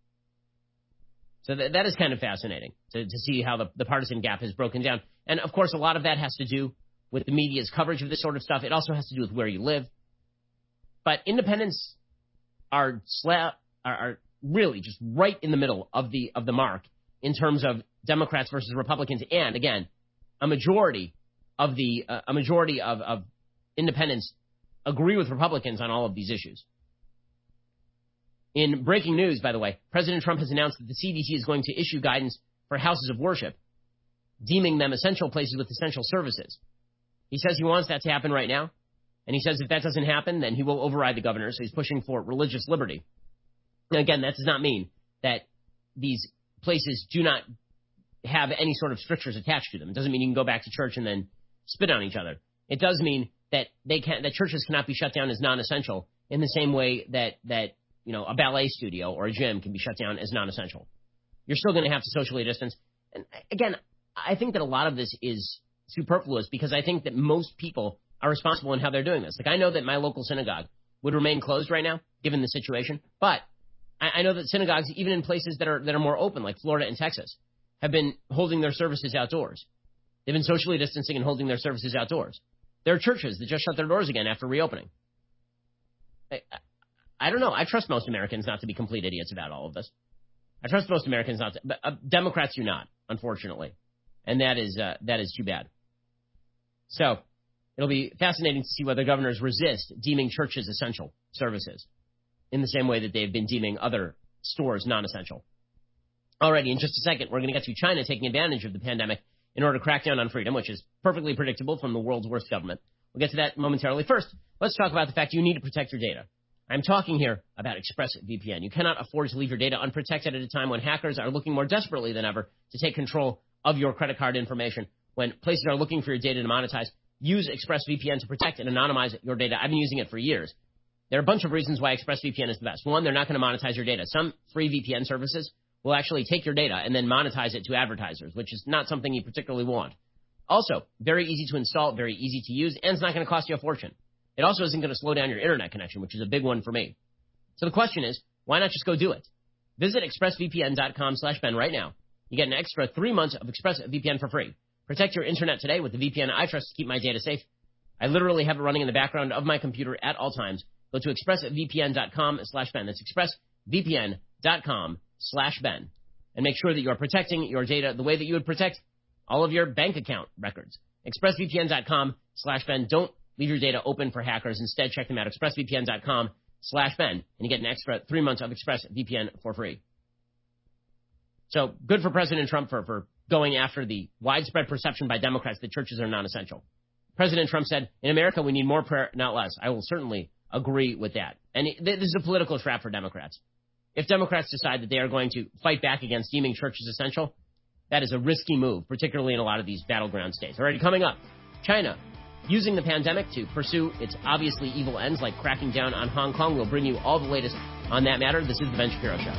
So th- that is kind of fascinating to, to see how the, the partisan gap has broken down. And, of course, a lot of that has to do with the media's coverage of this sort of stuff. It also has to do with where you live. But independents are, sla- are, are really just right in the middle of the of the mark in terms of Democrats versus Republicans. And, again, a majority of the uh, a majority of, of independents agree with Republicans on all of these issues. In breaking news, by the way, President Trump has announced that the C D C is going to issue guidance for houses of worship, deeming them essential places with essential services. He says he wants that to happen right now, and he says if that doesn't happen, then he will override the governor, so he's pushing for religious liberty. And again, that does not mean that these places do not have any sort of strictures attached to them. It doesn't mean you can go back to church and then spit on each other. It does mean that they can that churches cannot be shut down as non-essential in the same way that that you know, a ballet studio or a gym can be shut down as non-essential. You're still going to have to socially distance. And again, I think that a lot of this is superfluous because I think that most people are responsible in how they're doing this. Like, I know that my local synagogue would remain closed right now, given the situation, but I, I know that synagogues, even in places that are that are more open, like Florida and Texas, have been holding their services outdoors. They've been socially distancing and holding their services outdoors. There are churches that just shut their doors again after reopening. I, I, I don't know. I trust most Americans not to be complete idiots about all of this. I trust most Americans not to, but uh, Democrats do not, unfortunately. And that is uh, that is too bad. So it'll be fascinating to see whether governors resist deeming churches essential services in the same way that they've been deeming other stores non-essential. Alrighty, in just a second, we're going to get to China taking advantage of the pandemic in order to crack down on freedom, which is perfectly predictable from the world's worst government. We'll get to that momentarily. First, let's talk about the fact you need to protect your data. I'm talking here about ExpressVPN. You cannot afford to leave your data unprotected at a time when hackers are looking more desperately than ever to take control of your credit card information. When places are looking for your data to monetize, use ExpressVPN to protect and anonymize your data. I've been using it for years. There are a bunch of reasons why ExpressVPN is the best. One, they're not going to monetize your data. Some free V P N services will actually take your data and then monetize it to advertisers, which is not something you particularly want. Also, very easy to install, very easy to use, and it's not going to cost you a fortune. It also isn't going to slow down your internet connection, which is a big one for me. So the question is, why not just go do it? Visit expressvpn.com slash Ben right now. You get an extra three months of ExpressVPN for free. Protect your internet today with the V P N I trust to keep my data safe. I literally have it running in the background of my computer at all times. Go to expressvpn.com slash Ben. That's expressvpn.com slash Ben. And make sure that you are protecting your data the way that you would protect all of your bank account records. expressvpn.com slash Ben. Don't leave your data open for hackers. Instead, check them out. expressvpn.com slash Ben. And you get an extra three months of ExpressVPN for free. So good for President Trump for, for going after the widespread perception by Democrats that churches are non-essential. President Trump said, in America, we need more prayer, not less. I will certainly agree with that. And it, this is a political trap for Democrats. If Democrats decide that they are going to fight back against deeming churches essential, that is a risky move, particularly in a lot of these battleground states. Already coming up, China using the pandemic to pursue its obviously evil ends like cracking down on Hong Kong. We'll bring you all the latest on that matter. This is The Ben Shapiro Show.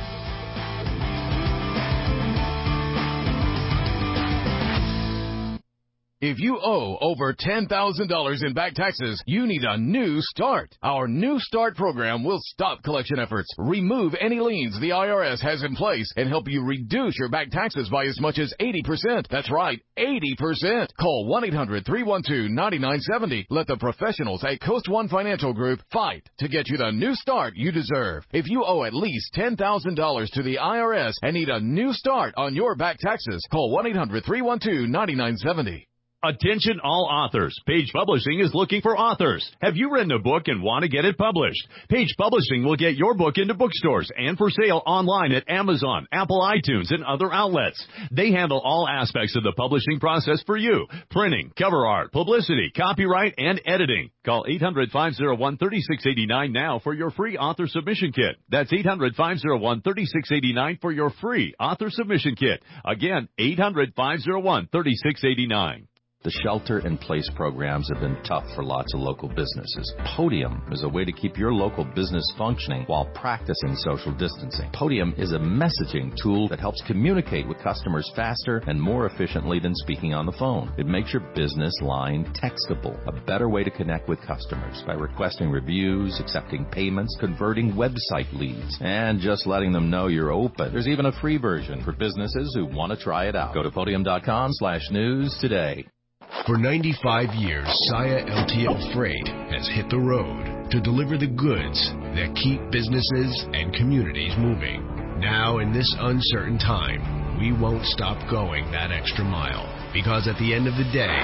If you owe over ten thousand dollars in back taxes, you need a new start. Our New Start program will stop collection efforts, remove any liens the I R S has in place, and help you reduce your back taxes by as much as eighty percent. That's right, eighty percent. Call one eight hundred, three one two, nine nine seven zero. Let the professionals at Coast One Financial Group fight to get you the new start you deserve. If you owe at least ten thousand dollars to the I R S and need a new start on your back taxes, call one eight hundred, three one two, nine nine seven zero. Attention all authors. Page Publishing is looking for authors. Have you written a book and want to get it published? Page Publishing will get your book into bookstores and for sale online at Amazon, Apple iTunes, and other outlets. They handle all aspects of the publishing process for you. Printing, cover art, publicity, copyright, and editing. Call eight hundred, five oh one, three six eight nine now for your free author submission kit. That's eight hundred, five oh one, three six eight nine for your free author submission kit. Again, eight hundred, five oh one, three six eight nine. The shelter-in-place programs have been tough for lots of local businesses. Podium is a way to keep your local business functioning while practicing social distancing. Podium is a messaging tool that helps communicate with customers faster and more efficiently than speaking on the phone. It makes your business line textable, a better way to connect with customers by requesting reviews, accepting payments, converting website leads, and just letting them know you're open. There's even a free version for businesses who want to try it out. Go to podium.com slash news today. For ninety-five years, Saia L T L Freight has hit the road to deliver the goods that keep businesses and communities moving. Now, in this uncertain time, we won't stop going that extra mile, because at the end of the day,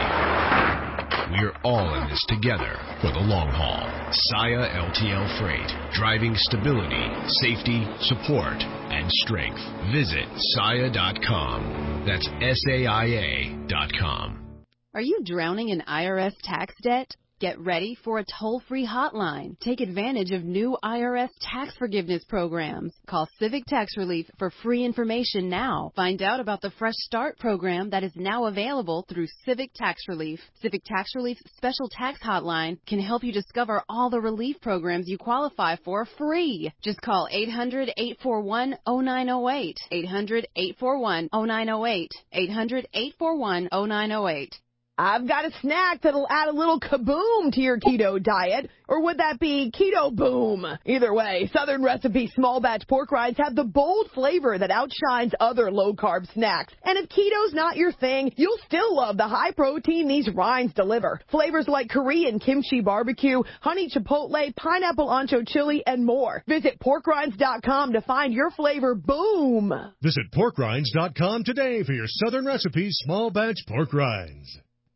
we're all in this together for the long haul. Saia L T L Freight, driving stability, safety, support, and strength. Visit saia dot com. That's S A I A dot com. Are you drowning in I R S tax debt? Get ready for a toll-free hotline. Take advantage of new I R S tax forgiveness programs. Call Civic Tax Relief for free information now. Find out about the Fresh Start program that is now available through Civic Tax Relief. Civic Tax Relief's special tax hotline can help you discover all the relief programs you qualify for free. Just call eight hundred, eight four one, oh nine oh eight. eight hundred, eight four one, oh nine oh eight. eight hundred, eight four one, oh nine oh eight. I've got a snack that'll add a little kaboom to your keto diet. Or would that be keto boom? Either way, Southern Recipe small batch pork rinds have the bold flavor that outshines other low-carb snacks. And if keto's not your thing, you'll still love the high protein these rinds deliver. Flavors like Korean kimchi barbecue, honey chipotle, pineapple ancho chili, and more. Visit pork rinds dot com to find your flavor boom. Visit pork rinds dot com today for your Southern Recipe small batch pork rinds.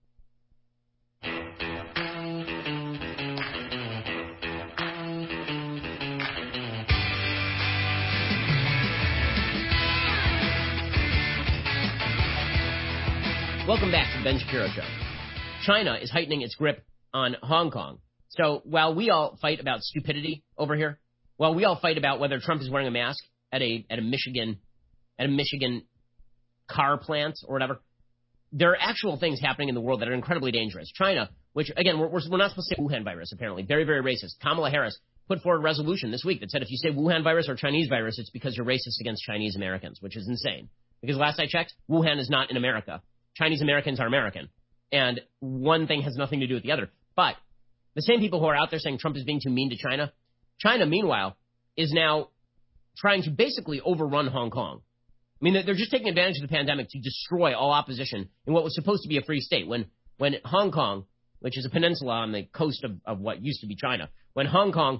Welcome back to the Ben Shapiro Show. China is heightening its grip on Hong Kong. So while we all fight about stupidity over here, while we all fight about whether Trump is wearing a mask at a at a Michigan at a Michigan car plant or whatever, there are actual things happening in the world that are incredibly dangerous. China, which again we're we're not supposed to say Wuhan virus, apparently very very racist. Kamala Harris put forward a resolution this week that said if you say Wuhan virus or Chinese virus, it's because you're racist against Chinese Americans, which is insane. Because last I checked, Wuhan is not in America. Chinese Americans are American. And one thing has nothing to do with the other. But the same people who are out there saying Trump is being too mean to China, China, meanwhile, is now trying to basically overrun Hong Kong. I mean, they're just taking advantage of the pandemic to destroy all opposition in what was supposed to be a free state. When when Hong Kong, which is a peninsula on the coast of, of what used to be China, when Hong Kong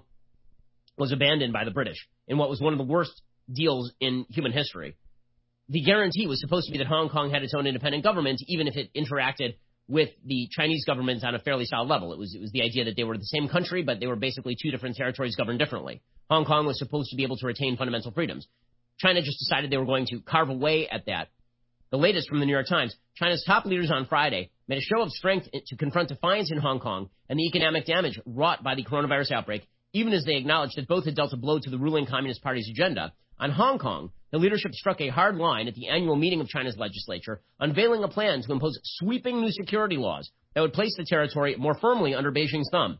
was abandoned by the British in what was one of the worst deals in human history, the guarantee was supposed to be that Hong Kong had its own independent government, even if it interacted with the Chinese government on a fairly solid level. It was it was the idea that they were the same country, but they were basically two different territories governed differently. Hong Kong was supposed to be able to retain fundamental freedoms. China just decided they were going to carve away at that. The latest from the New York Times, China's top leaders on Friday made a show of strength to confront defiance in Hong Kong and the economic damage wrought by the coronavirus outbreak, even as they acknowledged that both had dealt a blow to the ruling Communist Party's agenda. On Hong Kong, the leadership struck a hard line at the annual meeting of China's legislature, unveiling a plan to impose sweeping new security laws that would place the territory more firmly under Beijing's thumb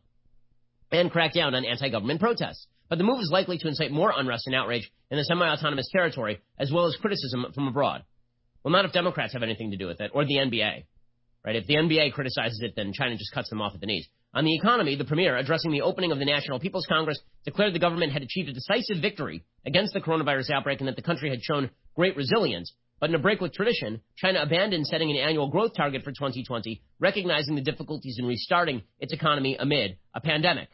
and crack down on anti-government protests. But the move is likely to incite more unrest and outrage in the semi-autonomous territory, as well as criticism from abroad. Well, not if Democrats have anything to do with it, or the N B A. Right? If the N B A criticizes it, then China just cuts them off at the knees. On the economy, the premier, addressing the opening of the National People's Congress, declared the government had achieved a decisive victory against the coronavirus outbreak and that the country had shown great resilience. But in a break with tradition, China abandoned setting an annual growth target for twenty twenty, recognizing the difficulties in restarting its economy amid a pandemic.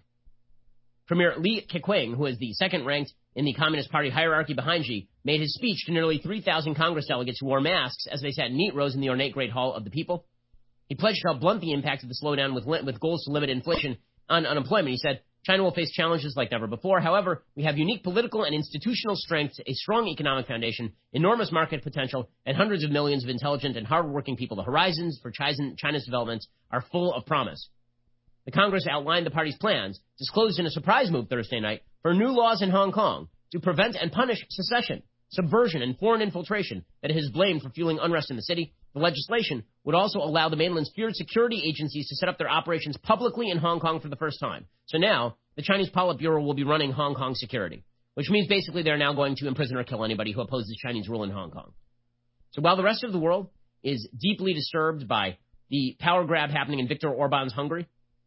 Premier Li Keqiang, who is the second ranked in the Communist Party hierarchy behind Xi, made his speech to nearly three thousand Congress delegates who wore masks as they sat in neat rows in the ornate Great Hall of the People. He pledged to help blunt the impact of the slowdown with, with goals to limit inflation on unemployment. He said, China will face challenges like never before. However, we have unique political and institutional strength, a strong economic foundation, enormous market potential, and hundreds of millions of intelligent and hardworking people. The horizons for China's developments are full of promise. The Congress outlined the party's plans, disclosed in a surprise move Thursday night, for new laws in Hong Kong to prevent and punish secession, subversion, and foreign infiltration that it has blamed for fueling unrest in the city. The legislation would also allow the mainland's feared security agencies to set up their operations publicly in Hong Kong for the first time. So now, the Chinese Politburo will be running Hong Kong security, which means basically they're now going to imprison or kill anybody who opposes Chinese rule in Hong Kong. So while the rest of the world is deeply disturbed by the power grab happening in Viktor Orban's Hungary,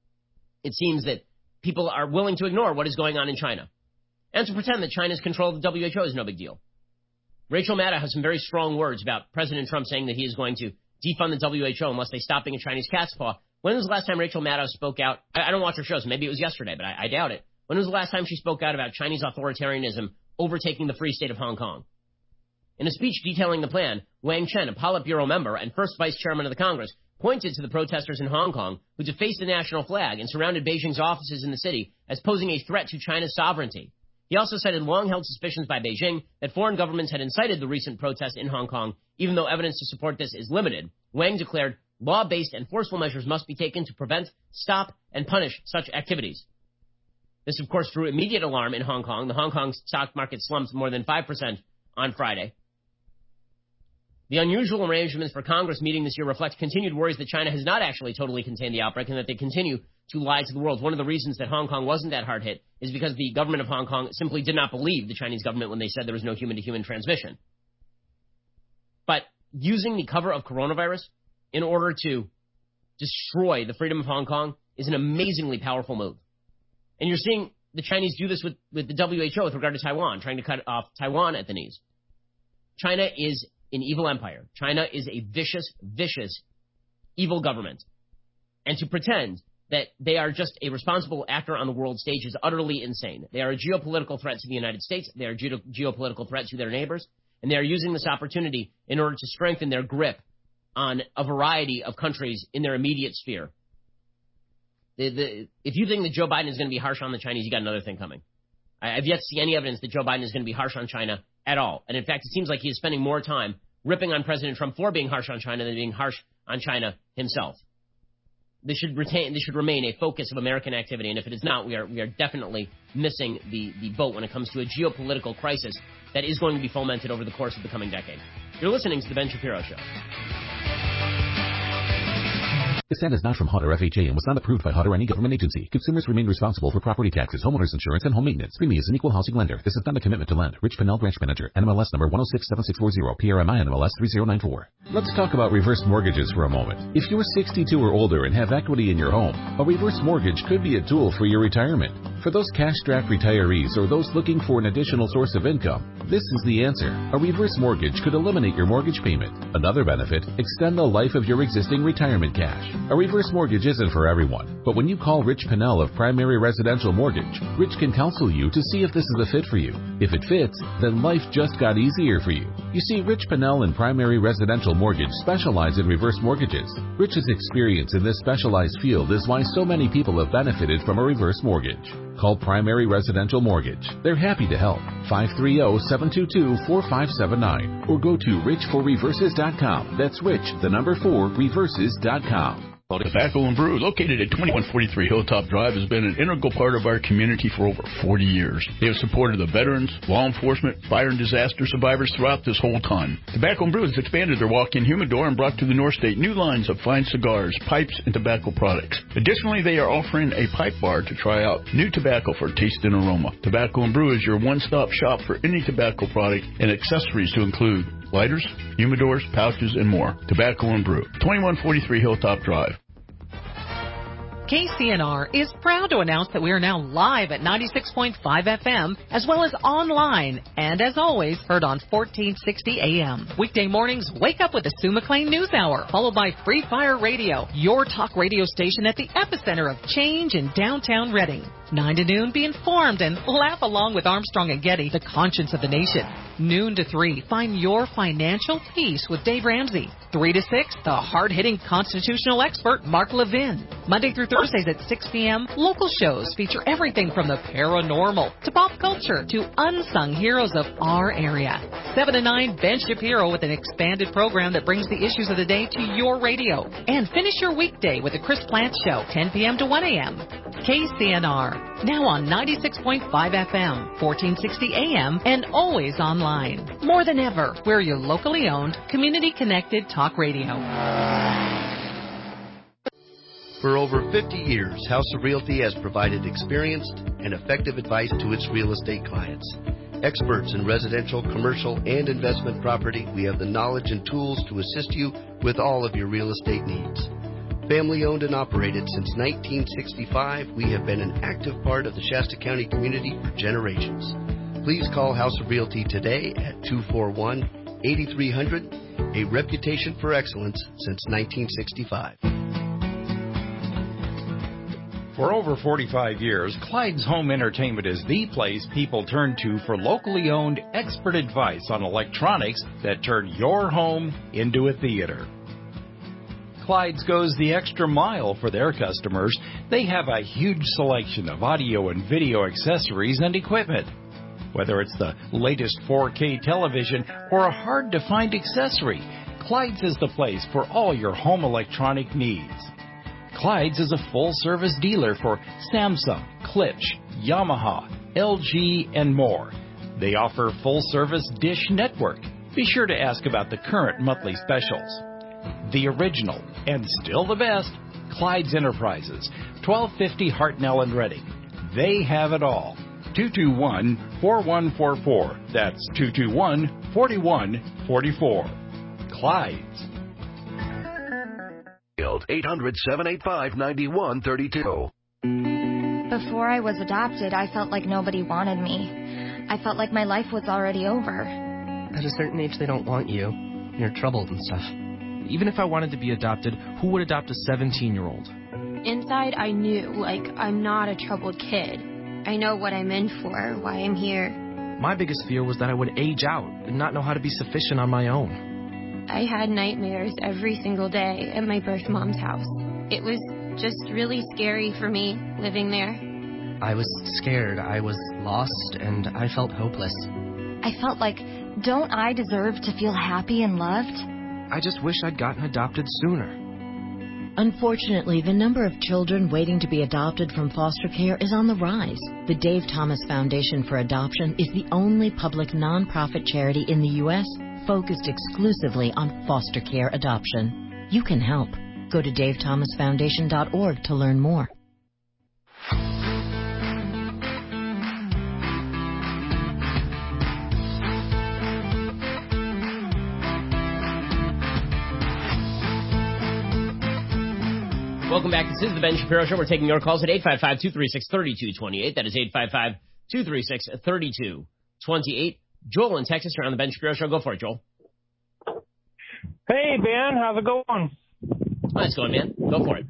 it seems that people are willing to ignore what is going on in China and to pretend that China's control of the W H O is no big deal. Rachel Maddow has some very strong words about President Trump saying that he is going to defund the W H O unless they stop being a Chinese cat's paw. When was the last time Rachel Maddow spoke out? I, I don't watch her shows. Maybe it was yesterday, but I, I doubt it. When was the last time she spoke out about Chinese authoritarianism overtaking the free state of Hong Kong? In a speech detailing the plan, Wang Chen, a Politburo member and first vice chairman of the Congress, pointed to the protesters in Hong Kong who defaced the national flag and surrounded Beijing's offices in the city as posing a threat to China's sovereignty. He also cited long-held suspicions by Beijing that foreign governments had incited the recent protests in Hong Kong. Even though evidence to support this is limited, Wang declared Law-based and forceful measures must be taken to prevent, stop, and punish such activities. This, of course, drew immediate alarm in Hong Kong. The Hong Kong stock market slumped more than five percent on Friday. The unusual arrangements for Congress meeting this year reflect continued worries that China has not actually totally contained the outbreak and that they continue to lie to the world. One of the reasons that Hong Kong wasn't that hard hit is because the government of Hong Kong simply did not believe the Chinese government when they said there was no human-to-human transmission. But using the cover of coronavirus in order to destroy the freedom of Hong Kong is an amazingly powerful move. And you're seeing the Chinese do this with, with the W H O with regard to Taiwan, trying to cut off Taiwan at the knees. China is an evil empire. China is a vicious, vicious, evil government. And to pretend that they are just a responsible actor on the world stage is utterly insane. They are a geopolitical threat to the United States. They are a ge- geopolitical threat to their neighbors. And they are using this opportunity in order to strengthen their grip on a variety of countries in their immediate sphere. The, the, if you think that Joe Biden is going to be harsh on the Chinese, you got another thing coming. I, I've yet to see any evidence that Joe Biden is going to be harsh on China at all. And in fact, it seems like he is spending more time ripping on President Trump for being harsh on China than being harsh on China himself. This should retain, this should remain a focus of American activity, and if it is not, we are we are definitely missing the, the boat when it comes to a geopolitical crisis that is going to be fomented over the course of the coming decade. You're listening to The Ben Shapiro Show. This ad is not from H U D or F H A and was not approved by H U D or any government agency. Consumers remain responsible for property taxes, homeowners insurance, and home maintenance. Premi is an equal housing lender. This is not a commitment to lend. Rich Pinnell, Branch Manager. N M L S number one oh six seven six four zero. P R M I N M L S three zero nine four. Let's talk about reverse mortgages for a moment. If you're sixty-two or older and have equity in your home, a reverse mortgage could be a tool for your retirement. For those cash-strapped retirees or those looking for an additional source of income, this is the answer. A reverse mortgage could eliminate your mortgage payment. Another benefit, extend the life of your existing retirement cash. A reverse mortgage isn't for everyone, but when you call Rich Pinnell of Primary Residential Mortgage, Rich can counsel you to see if this is a fit for you. If it fits, then life just got easier for you. You see, Rich Pinnell and Primary Residential Mortgage specialize in reverse mortgages. Rich's experience in this specialized field is why so many people have benefited from a reverse mortgage. Call Primary Residential Mortgage. They're happy to help. five three zero, seven two two, four five seven nine or go to rich for reverses dot com. That's rich, the number four, reverses dot com. Tobacco and Brew, located at twenty-one forty-three Hilltop Drive, has been an integral part of our community for over forty years. They have supported the veterans, law enforcement, fire and disaster survivors throughout this whole time. Tobacco and Brew has expanded their walk-in humidor and brought to the North State new lines of fine cigars, pipes, and tobacco products. Additionally, they are offering a pipe bar to try out new tobacco for taste and aroma. Tobacco and Brew is your one-stop shop for any tobacco product and accessories to include lighters, humidors, pouches, and more. Tobacco and Brew, twenty-one forty-three Hilltop Drive. K C N R is proud to announce that we are now live at ninety-six point five F M, as well as online, and as always, heard on fourteen sixty A M. Weekday mornings, wake up with the Sue McLean News Hour, followed by Free Fire Radio, your talk radio station at the epicenter of change in downtown Reading. nine to noon, be informed and laugh along with Armstrong and Getty, the conscience of the nation. Noon to three, find your financial peace with Dave Ramsey. three to six, the hard-hitting constitutional expert, Mark Levin. Monday through Thursdays at six p.m., local shows feature everything from the paranormal to pop culture to unsung heroes of our area. seven to nine, Ben Shapiro with an expanded program that brings the issues of the day to your radio. And finish your weekday with the Chris Plant Show, ten p.m. to one a.m. K C N R, now on ninety-six point five F M, fourteen sixty A M, and always online. More than ever, we're your locally owned, community-connected talk radio. For over fifty years, House of Realty has provided experienced and effective advice to its real estate clients. Experts in residential, commercial, and investment property, we have the knowledge and tools to assist you with all of your real estate needs. Family owned and operated since nineteen sixty-five, we have been an active part of the Shasta County community for generations. Please call House of Realty today at two four one, eight three zero zero, a reputation for excellence since nineteen sixty-five. For over forty-five years, Clyde's Home Entertainment is the place people turn to for locally owned expert advice on electronics that turn your home into a theater. Clyde's goes the extra mile for their customers. They have a huge selection of audio and video accessories and equipment. Whether it's the latest four K television or a hard-to-find accessory, Clyde's is the place for all your home electronic needs. Clyde's is a full-service dealer for Samsung, Klipsch, Yamaha, L G, and more. They offer full-service Dish Network. Be sure to ask about the current monthly specials. The original, and still the best, Clyde's Enterprises, twelve fifty Hartnell and Reading. They have it all. two two one, four one four four. That's two two one, four one four four. Clyde's. eight hundred, seven eight five, nine one three two. Before I was adopted, I felt like nobody wanted me. I felt like my life was already over. At a certain age, they don't want you. You're troubled and stuff. Even if I wanted to be adopted, who would adopt a seventeen-year-old? Inside, I knew, like, I'm not a troubled kid. I know what I'm in for, why I'm here. My biggest fear was that I would age out and not know how to be sufficient on my own. I had nightmares every single day at my birth mom's house. It was just really scary for me living there. I was scared, I was lost, and I felt hopeless. I felt like, don't I deserve to feel happy and loved? I just wish I'd gotten adopted sooner. Unfortunately, the number of children waiting to be adopted from foster care is on the rise. The Dave Thomas Foundation for Adoption is the only public nonprofit charity in the U S focused exclusively on foster care adoption. You can help. Go to dave thomas foundation dot org to learn more. Welcome back. This is the Ben Shapiro Show. We're taking your calls at eight five five, two three six, three two two eight. That is eight five five, two three six, three two two eight. Joel in Texas, you're on the Ben Shapiro Show. Go for it, Joel. Hey, Ben. How's it going? How's it going, man? Go for it.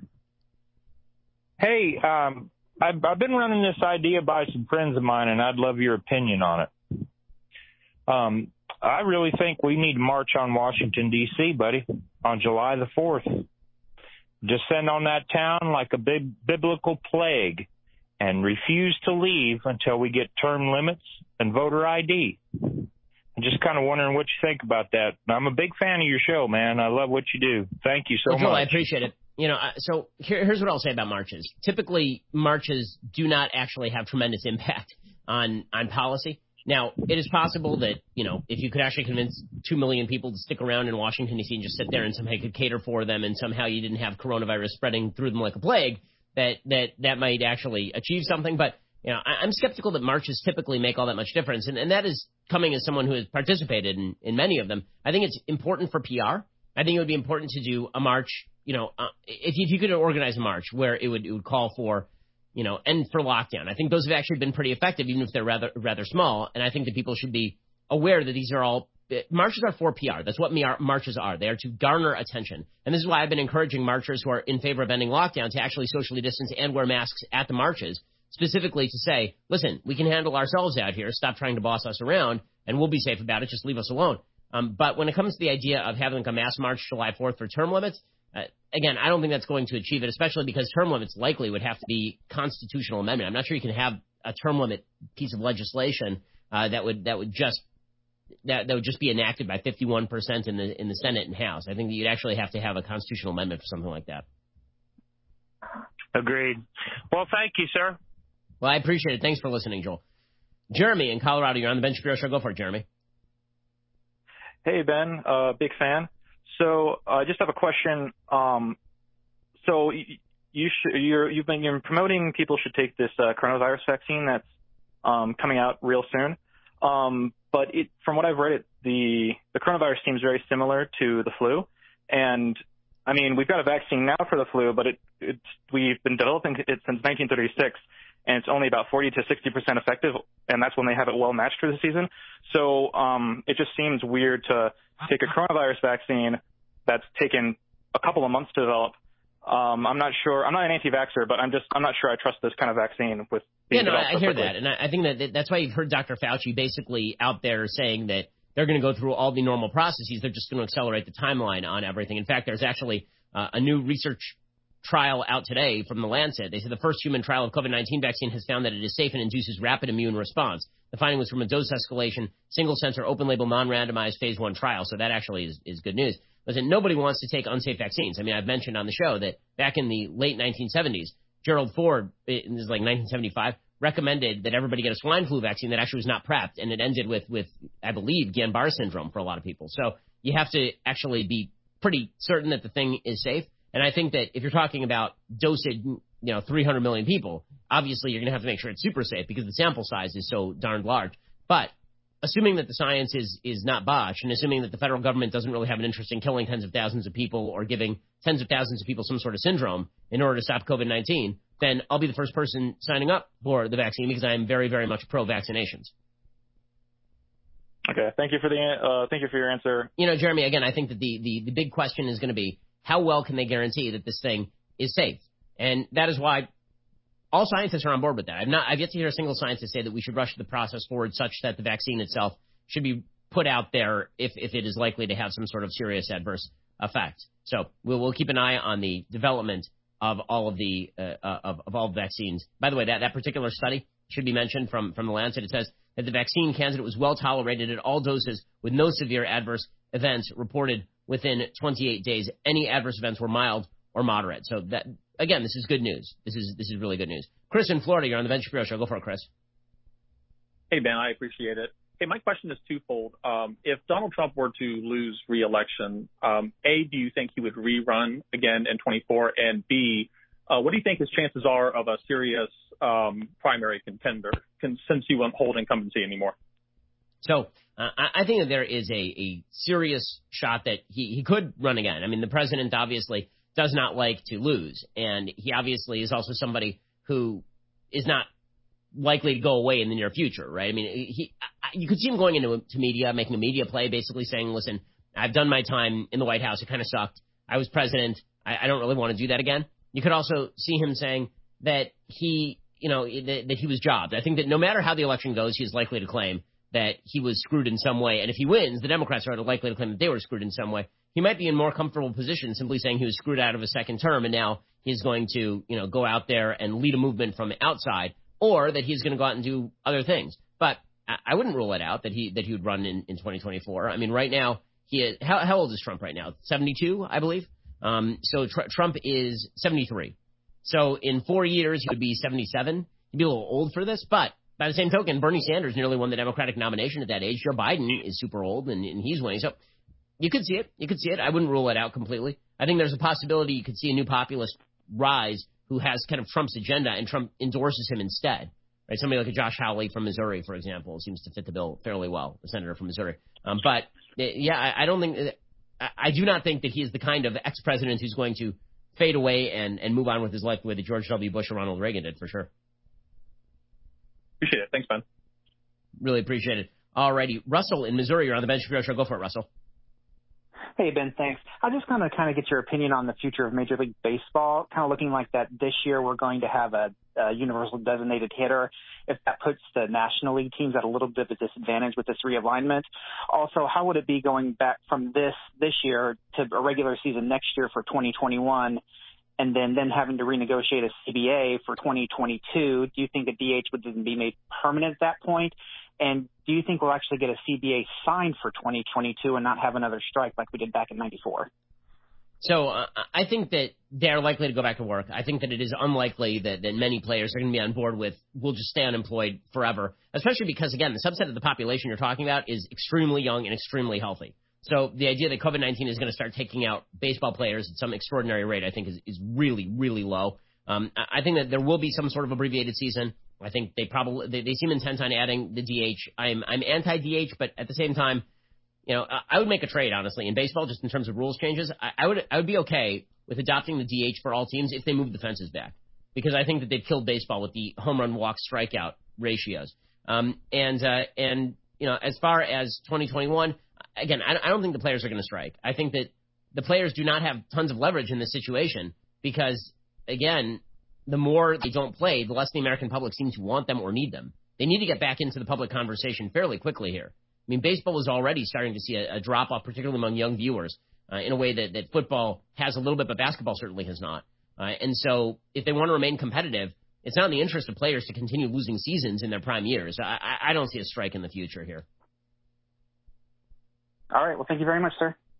Hey, um, I've, I've been running this idea by some friends of mine, and I'd love your opinion on it. Um, I really think we need to march on Washington, D C, buddy, on July the fourth. Descend on that town like a big biblical plague and refuse to leave until we get term limits and voter I D. I'm just kind of wondering what you think about that. I'm a big fan of your show, man. I love what you do. Thank you so well, Joel, much. I appreciate it. You know, so here, here's what I'll say about marches. Typically, marches do not actually have tremendous impact on, on policy. Now, it is possible that, you know, if you could actually convince two million people to stick around in Washington, D C and just sit there and somehow could cater for them and somehow you didn't have coronavirus spreading through them like a plague, that that, that might actually achieve something. But, you know, I, I'm skeptical that marches typically make all that much difference. And, and that is coming as someone who has participated in, in many of them. I think it's important for P R. I think it would be important to do a march, you know, uh, if, if you could organize a march where it would, it would call for, you know, end for lockdown. I think those have actually been pretty effective, even if they're rather rather small. And I think that people should be aware that these are all marches are for P R. That's what marches are. They are to garner attention. And this is why I've been encouraging marchers who are in favor of ending lockdown to actually socially distance and wear masks at the marches, specifically to say, listen, we can handle ourselves out here. Stop trying to boss us around, and we'll be safe about it. Just leave us alone. Um, but when it comes to the idea of having like a mass march July fourth for term limits, Uh, again, I don't think that's going to achieve it, especially because term limits likely would have to be constitutional amendment. I'm not sure you can have a term limit piece of legislation uh, that would that would just that, that would just be enacted by fifty-one percent in the in the Senate and House. I think that you'd actually have to have a constitutional amendment for something like that. Agreed. Well, thank you, sir. Well, I appreciate it. Thanks for listening, Joel. Jeremy in Colorado, you're on the Ben Shapiro Show. Go for it, Jeremy. Hey, Ben. Uh, big fan. So I uh, just have a question. Um, so you, you sh- you're, you've been you're promoting people should take this uh, coronavirus vaccine that's um, coming out real soon. Um, but it, from what I've read, it, the the coronavirus seems very similar to the flu. And I mean, we've got a vaccine now for the flu, but it it's we've been developing it since nineteen thirty-six, and it's only about forty to sixty percent effective, and that's when they have it well matched for the season. So um, it just seems weird to take a coronavirus vaccine that's taken a couple of months to develop. Um, I'm not sure. I'm not an anti-vaxxer, but I'm just I'm not sure I trust this kind of vaccine with being yeah, no, developed I so hear quickly. that, and I, I think that that's why you've heard Doctor Fauci basically out there saying that they're going to go through all the normal processes. They're just going to accelerate the timeline on everything. In fact, there's actually uh, a new research trial out today from The Lancet. They said the first human trial of COVID nineteen vaccine has found that it is safe and induces rapid immune response. The finding was from a dose escalation, single-center, open-label, non-randomized phase one trial, so that actually is, is good news. Listen, nobody wants to take unsafe vaccines. I mean, I've mentioned on the show that back in the late nineteen seventies, Gerald Ford, this is like nineteen seventy-five, recommended that everybody get a swine flu vaccine that actually was not prepped, and it ended with, with I believe, Guillain-Barré syndrome for a lot of people. So you have to actually be pretty certain that the thing is safe. And I think that if you're talking about dosage, you know, three hundred million people, obviously you're going to have to make sure it's super safe because the sample size is so darned large. But assuming that the science is is not botched, and assuming that the federal government doesn't really have an interest in killing tens of thousands of people or giving tens of thousands of people some sort of syndrome in order to stop COVID nineteen, then I'll be the first person signing up for the vaccine because I am very, very much pro-vaccinations. Okay, thank you for the uh, thank you for your answer. You know, Jeremy, again, I think that the, the, the big question is going to be how well can they guarantee that this thing is safe? And that is why all scientists are on board with that. I've not I've yet to hear a single scientist say that we should rush the process forward such that the vaccine itself should be put out there if, if it is likely to have some sort of serious adverse effect. So we'll, we'll keep an eye on the development of all of the uh, uh, of, of all the vaccines. By the way, that, that particular study should be mentioned from, from the Lancet. It says that the vaccine candidate was well tolerated at all doses with no severe adverse events reported within twenty-eight days. Any adverse events were mild or moderate. So that, again, this is good news. This is this is really good news. Chris in Florida, you're on the Ben Shapiro Show. Go for it, Chris. Hey, Ben, I appreciate it. Hey, my question is twofold. Um, if Donald Trump were to lose re-election, um, A, do you think he would rerun again in twenty-four? And B, uh, what do you think his chances are of a serious um, primary contender can, since he won't hold incumbency anymore? So uh, I think that there is a, a serious shot that he, he could run again. I mean, the president obviously does not like to lose, and he obviously is also somebody who is not likely to go away in the near future, right? I mean, he, you could see him going into to media, making a media play, basically saying, listen, I've done my time in the White House. It kind of sucked. I was president. I, I don't really want to do that again. You could also see him saying that he, you know, that, that he was jobbed. I think that no matter how the election goes, he is likely to claim that he was screwed in some way. And if he wins, the Democrats are likely to claim that they were screwed in some way. He might be in more comfortable position simply saying he was screwed out of a second term, and now he's going to, you know, go out there and lead a movement from outside, or that he's going to go out and do other things. But I wouldn't rule it out that he that he would run in, in twenty twenty-four. I mean, right now, he is, how, how old is Trump right now? seventy-two, I believe. Um, so tr- Trump is seventy-three. So in four years, he would be seventy-seven. He'd be a little old for this, but by the same token, Bernie Sanders nearly won the Democratic nomination at that age. Joe Biden is super old, and, and he's winning. So you could see it. You could see it. I wouldn't rule it out completely. I think there's a possibility you could see a new populist rise who has kind of Trump's agenda, and Trump endorses him instead. Right? Somebody like a Josh Hawley from Missouri, for example, seems to fit the bill fairly well, the senator from Missouri. Um, but, yeah, I, I don't think – I do not think that he is the kind of ex-president who's going to fade away and, and move on with his life the way that George W. Bush or Ronald Reagan did, for sure. Appreciate it. Thanks, Ben. Really appreciate it. All righty. Russell in Missouri, you're on the Ben Shapiro Show. Go for it, Russell. Hey, Ben, thanks. I just kind of kind of get your opinion on the future of Major League Baseball, kind of looking like that this year we're going to have a, a universal designated hitter. If that puts the National League teams at a little bit of a disadvantage with this realignment. Also, how would it be going back from this this year to a regular season next year for twenty twenty-one, and then, then having to renegotiate a C B A for twenty twenty-two? Do you think a D H would be made permanent at that point? And do you think we'll actually get a C B A signed for twenty twenty-two and not have another strike like we did back in ninety-four? So uh, I think that they're likely to go back to work. I think that it is unlikely that, that many players are going to be on board with we'll just stay unemployed forever, especially because, again, the subset of the population you're talking about is extremely young and extremely healthy. So the idea that COVID nineteen is going to start taking out baseball players at some extraordinary rate, I think, is, is really, really low. Um, I think that there will be some sort of abbreviated season. I think they probably they, they seem intent on adding the D H. I'm I'm anti-D H, but at the same time, you know, I would make a trade, honestly, in baseball, just in terms of rules changes. I, I would I would be okay with adopting the D H for all teams if they move the fences back, because I think that they've killed baseball with the home run, walk, strikeout ratios. Um, and uh, and you know, as far as twenty twenty-one, again, I, I don't think the players are going to strike. I think that the players do not have tons of leverage in this situation because, again, the more they don't play, the less the American public seems to want them or need them. They need to get back into the public conversation fairly quickly here. I mean, baseball is already starting to see a, a drop-off, particularly among young viewers, uh, in a way that, that football has a little bit, but basketball certainly has not. Uh, and so if they want to remain competitive, it's not in the interest of players to continue losing seasons in their prime years. I, I don't see a strike in the future here. All right. Well, thank you very much, sir.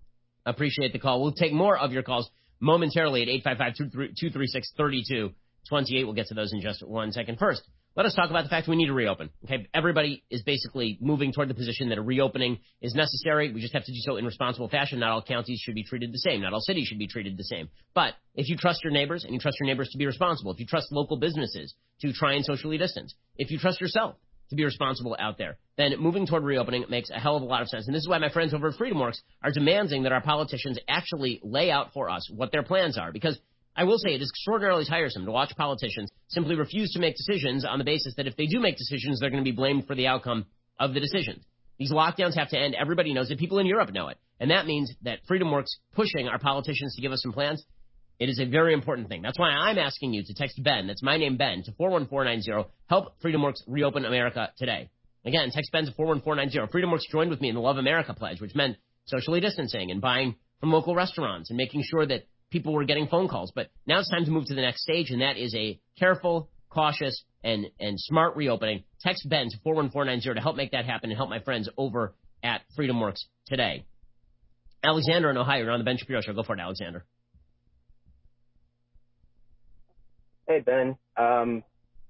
Appreciate the call. We'll take more of your calls momentarily at eight five five, two three six, three two two eight. We'll get to those in just one second. First, let us talk about the fact we need to reopen. Okay, everybody is basically moving toward the position that a reopening is necessary. We just have to do so in responsible fashion. Not all counties should be treated the same. Not all cities should be treated the same. But if you trust your neighbors and you trust your neighbors to be responsible, if you trust local businesses to try and socially distance, if you trust yourself to be responsible out there, then moving toward reopening makes a hell of a lot of sense. And this is why my friends over at FreedomWorks are demanding that our politicians actually lay out for us what their plans are. Because I will say it is extraordinarily tiresome to watch politicians simply refuse to make decisions on the basis that if they do make decisions, they're going to be blamed for the outcome of the decisions. These lockdowns have to end. Everybody knows it. People in Europe know it. And that means that FreedomWorks pushing our politicians to give us some plans, it is a very important thing. That's why I'm asking you to text Ben, that's my name, Ben, to four one four nine zero. Help FreedomWorks reopen America today. Again, text Ben to four one four nine zero. FreedomWorks joined with me in the Love America Pledge, which meant socially distancing and buying from local restaurants and making sure that people were getting phone calls. But now it's time to move to the next stage, and that is a careful, cautious, and, and smart reopening. Text Ben to four one four nine zero to help make that happen and help my friends over at FreedomWorks today. Alexander in Ohio, you're on the Ben Shapiro Show. Go for it, Alexander. Hey, Ben. Um,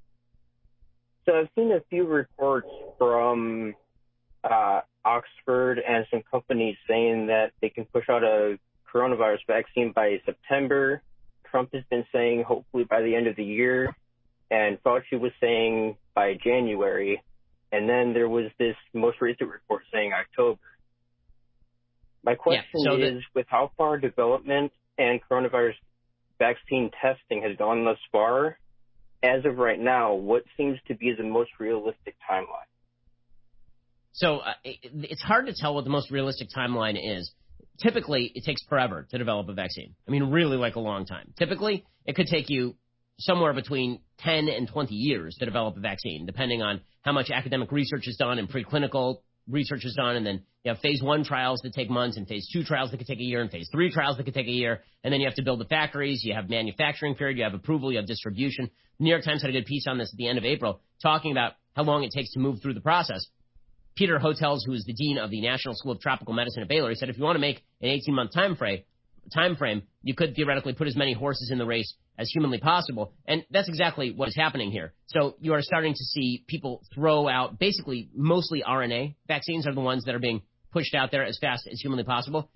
so I've seen a few reports from uh, Oxford and some companies saying that they can push out a coronavirus vaccine by September. Trump has been saying hopefully by the end of the year, and Fauci was saying by January. And then there was this most recent report saying October. My question yeah, so is, that- with how far development and coronavirus vaccine testing has gone thus far, as of right now, what seems to be the most realistic timeline? So uh, it, it's hard to tell what the most realistic timeline is. Typically, it takes forever to develop a vaccine. I mean, really like a long time. Typically, it could take you somewhere between ten and twenty years to develop a vaccine, depending on how much academic research is done and preclinical research is done. And then you have phase one trials that take months and phase two trials that could take a year and phase three trials that could take a year. And then you have to build the factories. You have manufacturing period. You have approval. You have distribution. The New York Times had a good piece on this at the end of April talking about how long it takes to move through the process. Peter Hotels, who is the dean of the National School of Tropical Medicine at Baylor, he said if you want to make an eighteen-month time frame, time frame, you could theoretically put as many horses in the race as humanly possible. And that's exactly what is happening here. So you are starting to see people throw out basically mostly R N A vaccines are the ones that are being pushed out there as fast as humanly possible.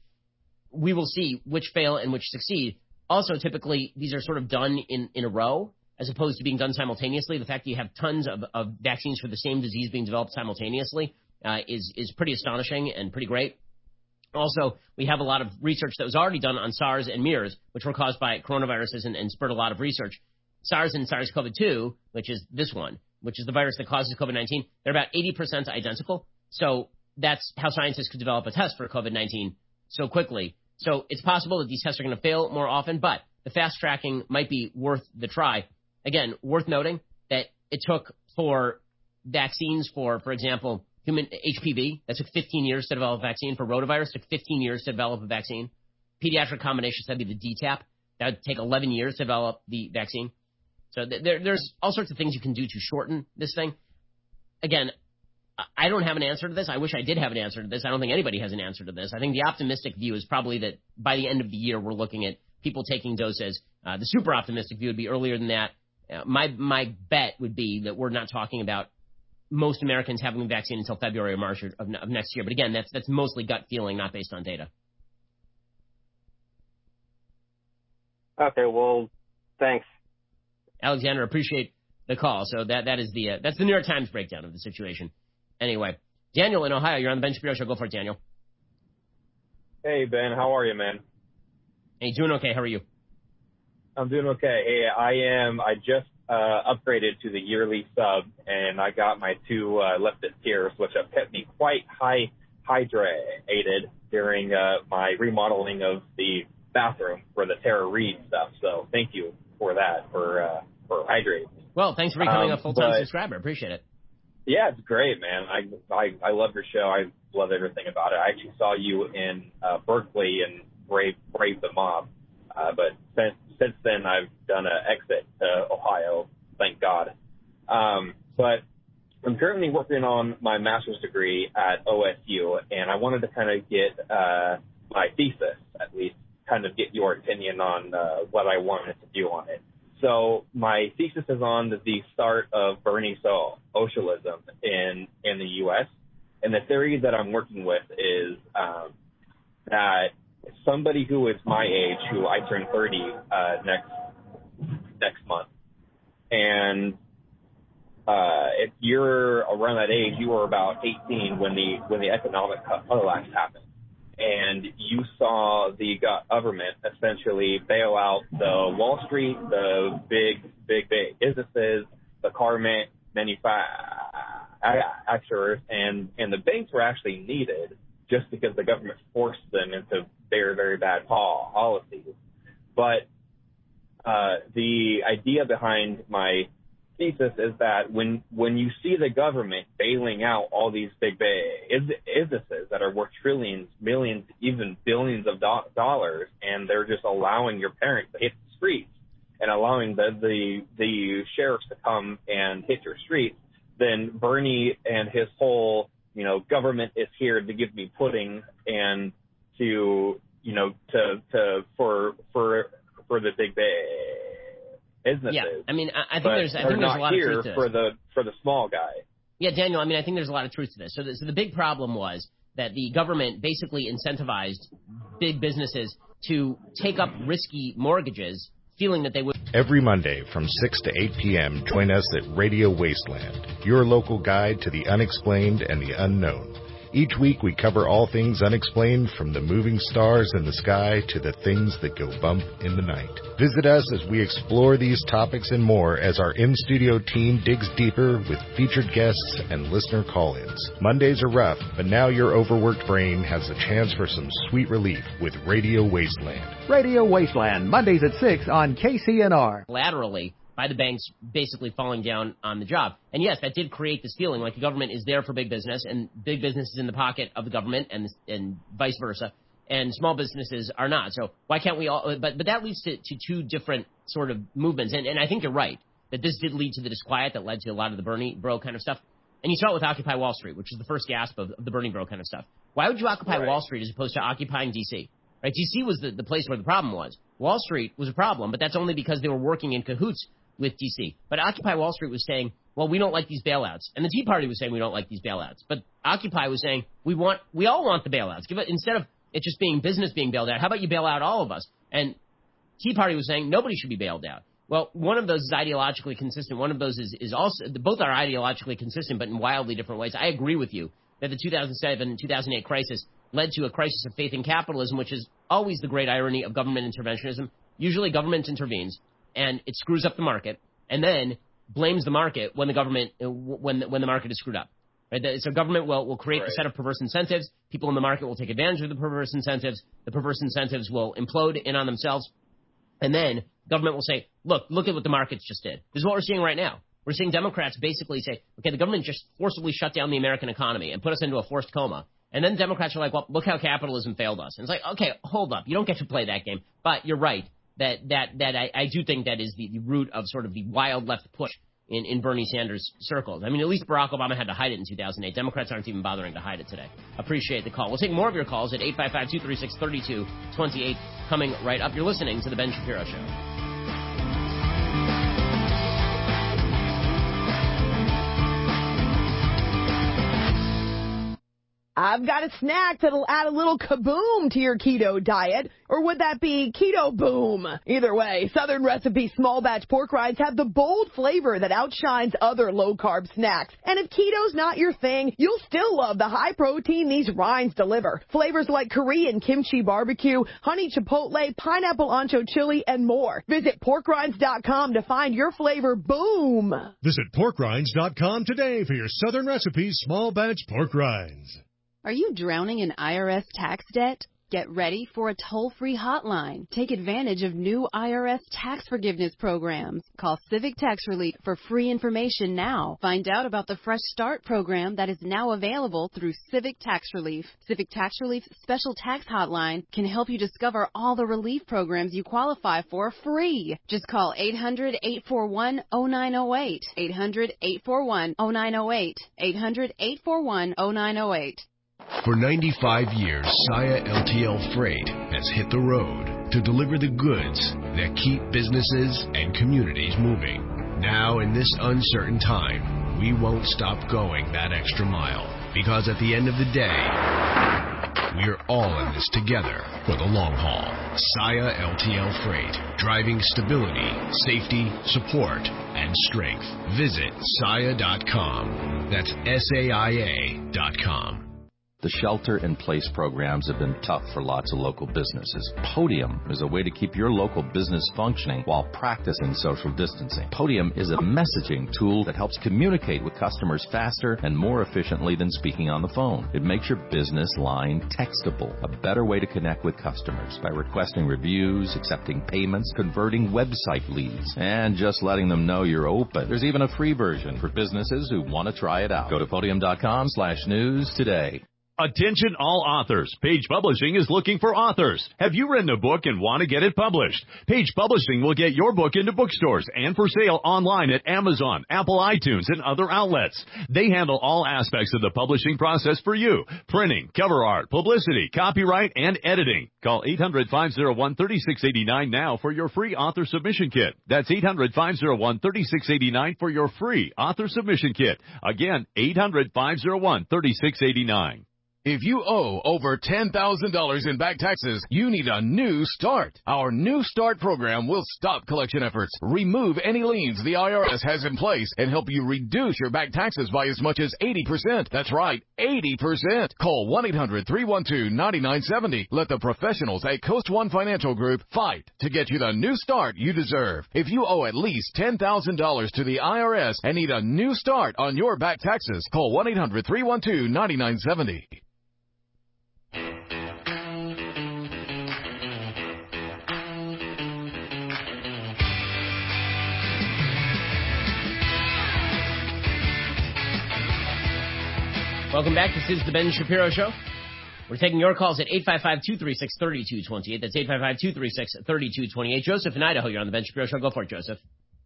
We will see which fail and which succeed. Also, typically, these are sort of done in, in a row as opposed to being done simultaneously. The fact that you have tons of, of vaccines for the same disease being developed simultaneously uh, is, is pretty astonishing and pretty great. Also, we have a lot of research that was already done on SARS and MERS, which were caused by coronaviruses and, and spurred a lot of research. SARS and SARS-CoV two, which is this one, which is the virus that causes COVID nineteen, they're about eighty percent identical. So that's how scientists could develop a test for COVID nineteen so quickly. So it's possible that these tests are going to fail more often, but the fast tracking might be worth the try. Again, worth noting that it took for vaccines for, for example, human H P V, that took fifteen years to develop a vaccine. For rotavirus, took fifteen years to develop a vaccine. Pediatric combinations, that'd be the D TAP. That would take eleven years to develop the vaccine. So th- there, there's all sorts of things you can do to shorten this thing. Again, I don't have an answer to this. I wish I did have an answer to this. I don't think anybody has an answer to this. I think the optimistic view is probably that by the end of the year, we're looking at people taking doses. Uh, the super optimistic view would be earlier than that. Uh, my my bet would be that we're not talking about most Americans having the vaccine until February or March of, of next year. But again, that's that's mostly gut feeling, not based on data. Okay, well, thanks, Alexander. Appreciate the call. So that that is the uh, that's the New York Times breakdown of the situation. Anyway, Daniel in Ohio, you're on the Ben Shapiro Show. Go for it, Daniel. Hey, Ben. How are you, man? Hey, doing okay. How are you? I'm doing okay. Hey, I am. I just uh, upgraded to the yearly sub, and I got my two uh, leftist tiers, which have kept me quite high hydrated during uh, my remodeling of the bathroom for the Tara Reid stuff. So thank you for that, for uh, for hydrating. Well, thanks for becoming um, a full-time but, subscriber. Appreciate it. Yeah, it's great, man. I, I I love your show. I love everything about it. I actually saw you in uh, Berkeley and Brave Brave the Mob, uh, but since since then I've done an exit to Ohio. Thank God. Um, but I'm currently working on my master's degree at O S U, and I wanted to kind of get uh, my thesis at least kind of get your opinion on uh, what I wanted to do on it. So my thesis is on the, the start of Bernie socialism in in the U S, and the theory that I'm working with is um, that somebody who is my age, who I turn thirty uh, next next month, and uh, if you're around that age, you were about eighteen when the when the economic collapse happened. And you saw the government essentially bail out the Wall Street, the big, big, big businesses, the car manufacturers, and, and the banks were actually needed just because the government forced them into very, very bad policies. But uh, the idea behind my thesis is that when when you see the government bailing out all these big businesses that are worth trillions, millions, even billions of do- dollars, and they're just allowing your parents to hit the streets and allowing the, the the sheriffs to come and hit your streets, then Bernie and his whole, you know, government is here to give me pudding and to, you know, to to for for for the big bay. Businesses, yeah, I mean, I, I think there's, I think there's a lot of truth to this. For the for the small guy. Yeah, Daniel. I mean, I think there's a lot of truth to this. So, the, so the big problem was that the government basically incentivized big businesses to take up risky mortgages, feeling that they would. Every Monday from six to eight p.m., join us at Radio Wasteland, your local guide to the unexplained and the unknown. Each week we cover all things unexplained, from the moving stars in the sky to the things that go bump in the night. Visit us as we explore these topics and more as our in-studio team digs deeper with featured guests and listener call-ins. Mondays are rough, but now your overworked brain has a chance for some sweet relief with Radio Wasteland. Radio Wasteland, Mondays at six on K C N R. Laterally by the banks basically falling down on the job. And yes, that did create this feeling like the government is there for big business, and big business is in the pocket of the government, and and vice versa, and small businesses are not. So why can't we all, but but that leads to, to two different sort of movements. And, and I think you're right, that this did lead to the disquiet that led to a lot of the Bernie bro kind of stuff. And you saw it with Occupy Wall Street, which is the first gasp of, of the Bernie bro kind of stuff. Why would you occupy right. Wall Street as opposed to occupying D C? Right? D C was the, the place where the problem was. Wall Street was a problem, but that's only because they were working in cahoots with D C. But Occupy Wall Street was saying, well, we don't like these bailouts. And the Tea Party was saying we don't like these bailouts. But Occupy was saying, we want, we all want the bailouts. Give it, instead of it just being business being bailed out, how about you bail out all of us? And Tea Party was saying nobody should be bailed out. Well, one of those is ideologically consistent. One of those is, is also, both are ideologically consistent, but in wildly different ways. I agree with you that the two thousand seven and two thousand eight crisis led to a crisis of faith in capitalism, which is always the great irony of government interventionism. Usually government intervenes and it screws up the market, and then blames the market when the government when when the market is screwed up. Right? So government will will create right. a set of perverse incentives. People in the market will take advantage of the perverse incentives. The perverse incentives will implode in on themselves, and then government will say, "Look, look at what the markets just did." This is what we're seeing right now. We're seeing Democrats basically say, "Okay, the government just forcibly shut down the American economy and put us into a forced coma." And then Democrats are like, "Well, look how capitalism failed us." And it's like, okay, hold up, you don't get to play that game. But you're right. That that that I, I do think that is the, the root of sort of the wild left push in, in Bernie Sanders circles. I mean, at least Barack Obama had to hide it in two thousand eight. Democrats aren't even bothering to hide it today. Appreciate the call. We'll take more of your calls at eight five five, two three six, three two two eight coming right up. You're listening to The Ben Shapiro Show. I've got a snack that'll add a little kaboom to your keto diet. Or would that be keto boom? Either way, Southern Recipe small batch pork rinds have the bold flavor that outshines other low-carb snacks. And if keto's not your thing, you'll still love the high protein these rinds deliver. Flavors like Korean kimchi barbecue, honey chipotle, pineapple ancho chili, and more. Visit pork rinds dot com to find your flavor boom. Visit pork rinds dot com today for your Southern Recipe small batch pork rinds. Are you drowning in I R S tax debt? Get ready for a toll-free hotline. Take advantage of new I R S tax forgiveness programs. Call Civic Tax Relief for free information now. Find out about the Fresh Start program that is now available through Civic Tax Relief. Civic Tax Relief's special tax hotline can help you discover all the relief programs you qualify for free. Just call eight hundred, eight four one, oh nine oh eight. eight hundred, eight four one, oh nine oh eight. eight hundred, eight four one, oh nine oh eight. For ninety-five years, Saia L T L Freight has hit the road to deliver the goods that keep businesses and communities moving. Now, in this uncertain time, we won't stop going that extra mile, because at the end of the day, we're all in this together for the long haul. Saia L T L Freight, driving stability, safety, support, and strength. Visit saia dot com. That's S A I A dot com. The shelter-in-place programs have been tough for lots of local businesses. Podium is a way to keep your local business functioning while practicing social distancing. Podium is a messaging tool that helps communicate with customers faster and more efficiently than speaking on the phone. It makes your business line textable, a better way to connect with customers by requesting reviews, accepting payments, converting website leads, and just letting them know you're open. There's even a free version for businesses who want to try it out. Go to podium dot com slash news today. Attention all authors. Page Publishing is looking for authors. Have you written a book and want to get it published? Page Publishing will get your book into bookstores and for sale online at Amazon, Apple iTunes, and other outlets. They handle all aspects of the publishing process for you. Printing, cover art, publicity, copyright, and editing. Call eight hundred, five oh one, three six eight nine now for your free author submission kit. That's eight hundred, five oh one, three six eight nine for your free author submission kit. Again, eight hundred, five oh one, three six eight nine. If you owe over ten thousand dollars in back taxes, you need a new start. Our New Start program will stop collection efforts, remove any liens the I R S has in place, and help you reduce your back taxes by as much as eighty percent. That's right, eighty percent. Call one eight hundred, three one two, nine nine seven zero. Let the professionals at Coast One Financial Group fight to get you the new start you deserve. If you owe at least ten thousand dollars to the I R S and need a new start on your back taxes, call one eight hundred, three one two, nine nine seven zero. Welcome back. This is the Ben Shapiro Show. We're taking your calls at eight five five, two three six, three two two eight. That's eight five five, two three six, three two two eight. Joseph in Idaho, you're on the Ben Shapiro Show. Go for it, Joseph.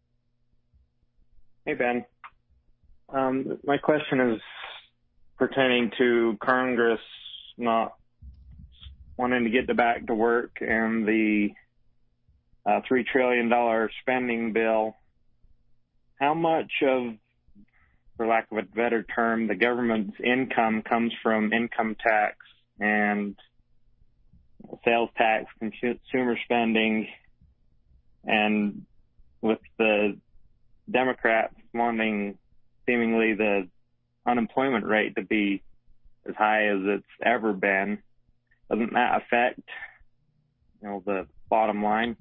Hey, Ben. Um, my question is pertaining to Congress not wanting to get the back to work and the uh, three trillion dollars spending bill. How much of, for lack of a better term, the government's income comes from income tax and sales tax, consumer spending, and with the Democrats wanting seemingly the unemployment rate to be as high as it's ever been, doesn't that affect, you know, the bottom line?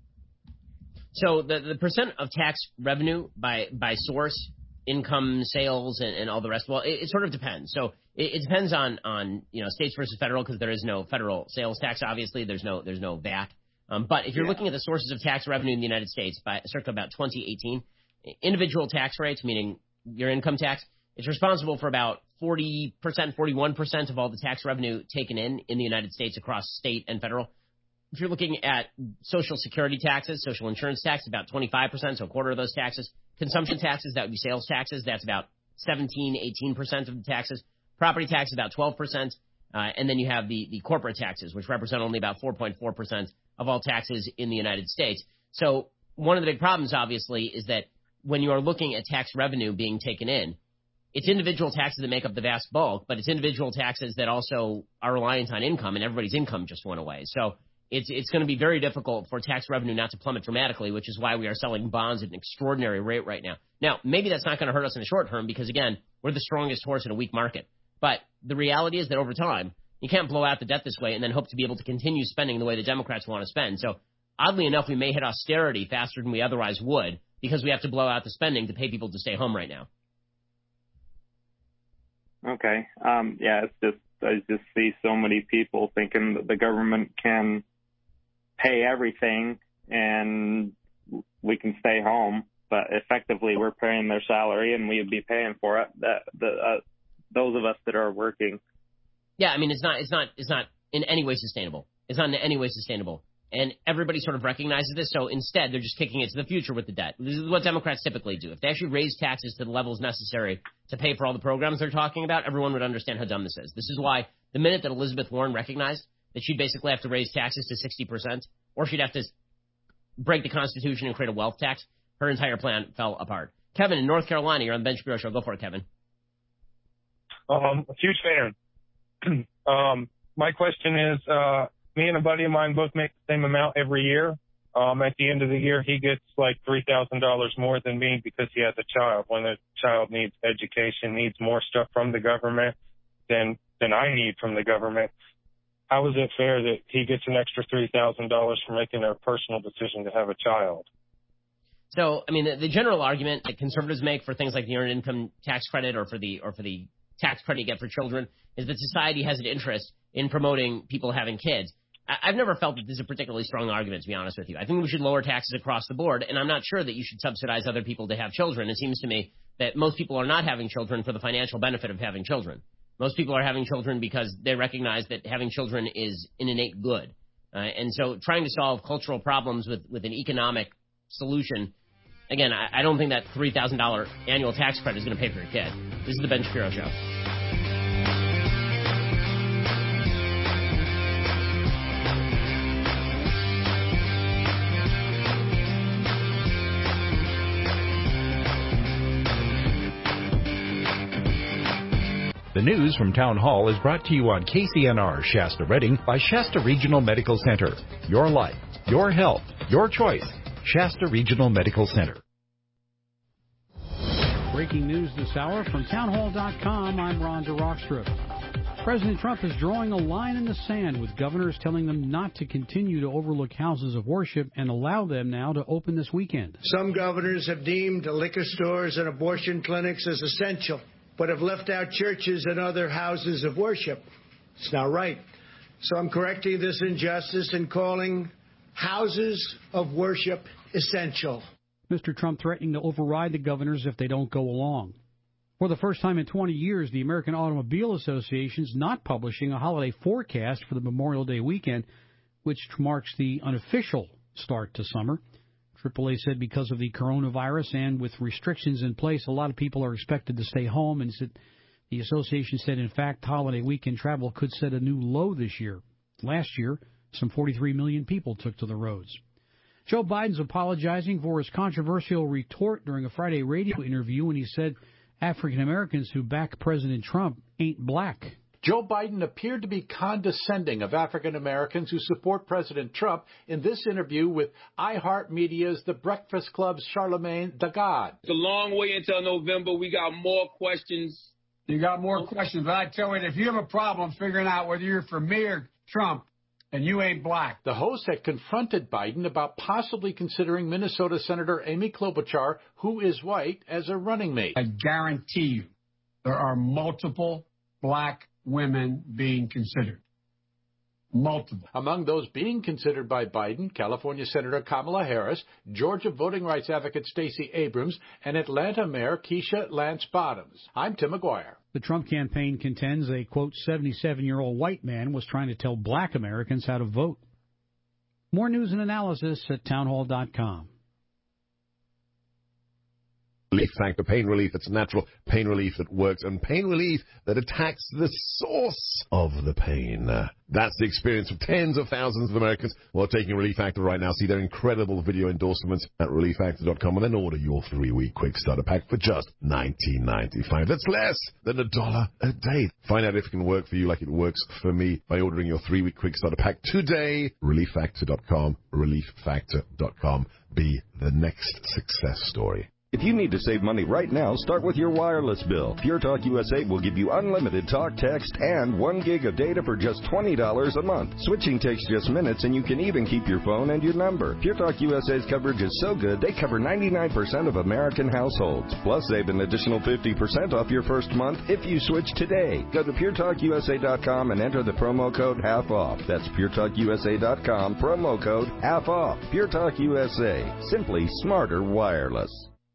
So the the percent of tax revenue by by source, income, sales, and, and all the rest, well, it, it sort of depends. So it, it depends on, on, you know, states versus federal, because there is no federal sales tax, obviously. There's no there's no V A T. Um, but if you're yeah. looking at the sources of tax revenue in the United States by circa about twenty eighteen, individual tax rates, meaning your income tax, it's responsible for about forty percent, forty-one percent of all the tax revenue taken in in the United States across state and federal. If you're looking at Social Security taxes, social insurance tax, about twenty-five percent, so a quarter of those taxes. Consumption taxes, that would be sales taxes. That's about seventeen, eighteen percent of the taxes. Property tax, about twelve percent. Uh, and then you have the, the corporate taxes, which represent only about four point four percent of all taxes in the United States. So one of the big problems, obviously, is that when you are looking at tax revenue being taken in, it's individual taxes that make up the vast bulk, but it's individual taxes that also are reliant on income, and everybody's income just went away. So it's it's going to be very difficult for tax revenue not to plummet dramatically, which is why we are selling bonds at an extraordinary rate right now. Now, maybe that's not going to hurt us in the short term because, again, we're the strongest horse in a weak market. But the reality is that over time, you can't blow out the debt this way and then hope to be able to continue spending the way the Democrats want to spend. So oddly enough, we may hit austerity faster than we otherwise would because we have to blow out the spending to pay people to stay home right now. Okay. Um, yeah, it's just I just see so many people thinking that the government can pay everything and we can stay home, but effectively we're paying their salary and we would be paying for it. That the uh, those of us that are working. Yeah, I mean it's not it's not it's not in any way sustainable. It's not in any way sustainable. And everybody sort of recognizes this, so instead they're just kicking it to the future with the debt. This is what Democrats typically do. If they actually raise taxes to the levels necessary to pay for all the programs they're talking about, everyone would understand how dumb this is. This is why the minute that Elizabeth Warren recognized that she'd basically have to raise taxes to sixty percent, or she'd have to break the Constitution and create a wealth tax. Her entire plan fell apart. Kevin in North Carolina, you're on the Ben Shapiro Show. Go for it, Kevin. Um, a huge fan. um, my question is, uh, me and a buddy of mine both make the same amount every year. Um, at the end of the year, he gets like three thousand dollars more than me because he has a child. When a child needs education, needs more stuff from the government than, than I need from the government. How is it fair that he gets an extra three thousand dollars for making a personal decision to have a child? So, I mean, the, the general argument that conservatives make for things like the earned income tax credit or for the or for the tax credit you get for children is that society has an interest in promoting people having kids. I've never felt that this is a particularly strong argument, to be honest with you. I think we should lower taxes across the board, and I'm not sure that you should subsidize other people to have children. It seems to me that most people are not having children for the financial benefit of having children. Most people are having children because they recognize that having children is an innate good. Uh, and so trying to solve cultural problems with, with an economic solution, again, I, I don't think that three thousand dollars annual tax credit is going to pay for your kid. This is the Ben Shapiro Show. The news from Town Hall is brought to you on K C N R Shasta Redding by Shasta Regional Medical Center. Your life, your health, your choice. Shasta Regional Medical Center. Breaking news this hour from townhall dot com. I'm Rhonda Rockstrip. President Trump is drawing a line in the sand with governors telling them not to continue to overlook houses of worship and allow them now to open this weekend. Some governors have deemed liquor stores and abortion clinics as essential, but have left out churches and other houses of worship. It's not right. So I'm correcting this injustice and calling houses of worship essential. Mister Trump threatening to override the governors if they don't go along. For the first time in twenty years, the American Automobile Association is not publishing a holiday forecast for the Memorial Day weekend, which marks the unofficial start to summer. triple A said because of the coronavirus and with restrictions in place, a lot of people are expected to stay home. And the association said, in fact, holiday weekend travel could set a new low this year. Last year, some forty-three million people took to the roads. Joe Biden's apologizing for his controversial retort during a Friday radio interview when he said African Americans who back President Trump ain't black. Joe Biden appeared to be condescending of African Americans who support President Trump in this interview with iHeartMedia's The Breakfast Club's Charlemagne the God. It's a long way until November. We got more questions. You got more questions, but I tell you, if you have a problem figuring out whether you're for me or Trump, and you ain't black. The host had confronted Biden about possibly considering Minnesota Senator Amy Klobuchar, who is white, as a running mate. I guarantee you there are multiple black women being considered. Multiple. Among those being considered by Biden, California Senator Kamala Harris, Georgia voting rights advocate Stacey Abrams, and Atlanta Mayor Keisha Lance Bottoms. I'm Tim McGuire. The Trump campaign contends a, quote, seventy-seven-year-old white man was trying to tell black Americans how to vote. More news and analysis at townhall dot com. Relief Factor, pain relief that's natural, pain relief that works, and pain relief that attacks the source of the pain. Uh, that's the experience of tens of thousands of Americans who are taking Relief Factor right now. See their incredible video endorsements at relief factor dot com and then order your three-week quick starter pack for just nineteen ninety-five. That's less than a dollar a day. Find out if it can work for you like it works for me by ordering your three-week quick starter pack today. relief factor dot com, relief factor dot com. Be the next success story. If you need to save money right now, start with your wireless bill. Pure Talk U S A will give you unlimited talk, text, and one gig of data for just twenty dollars a month. Switching takes just minutes, and you can even keep your phone and your number. Pure Talk U S A's coverage is so good, they cover ninety-nine percent of American households. Plus, save an additional fifty percent off your first month if you switch today. Go to pure talk u s a dot com and enter the promo code half off. That's pure talk u s a dot com, promo code half off. Pure Talk U S A. Simply smarter wireless.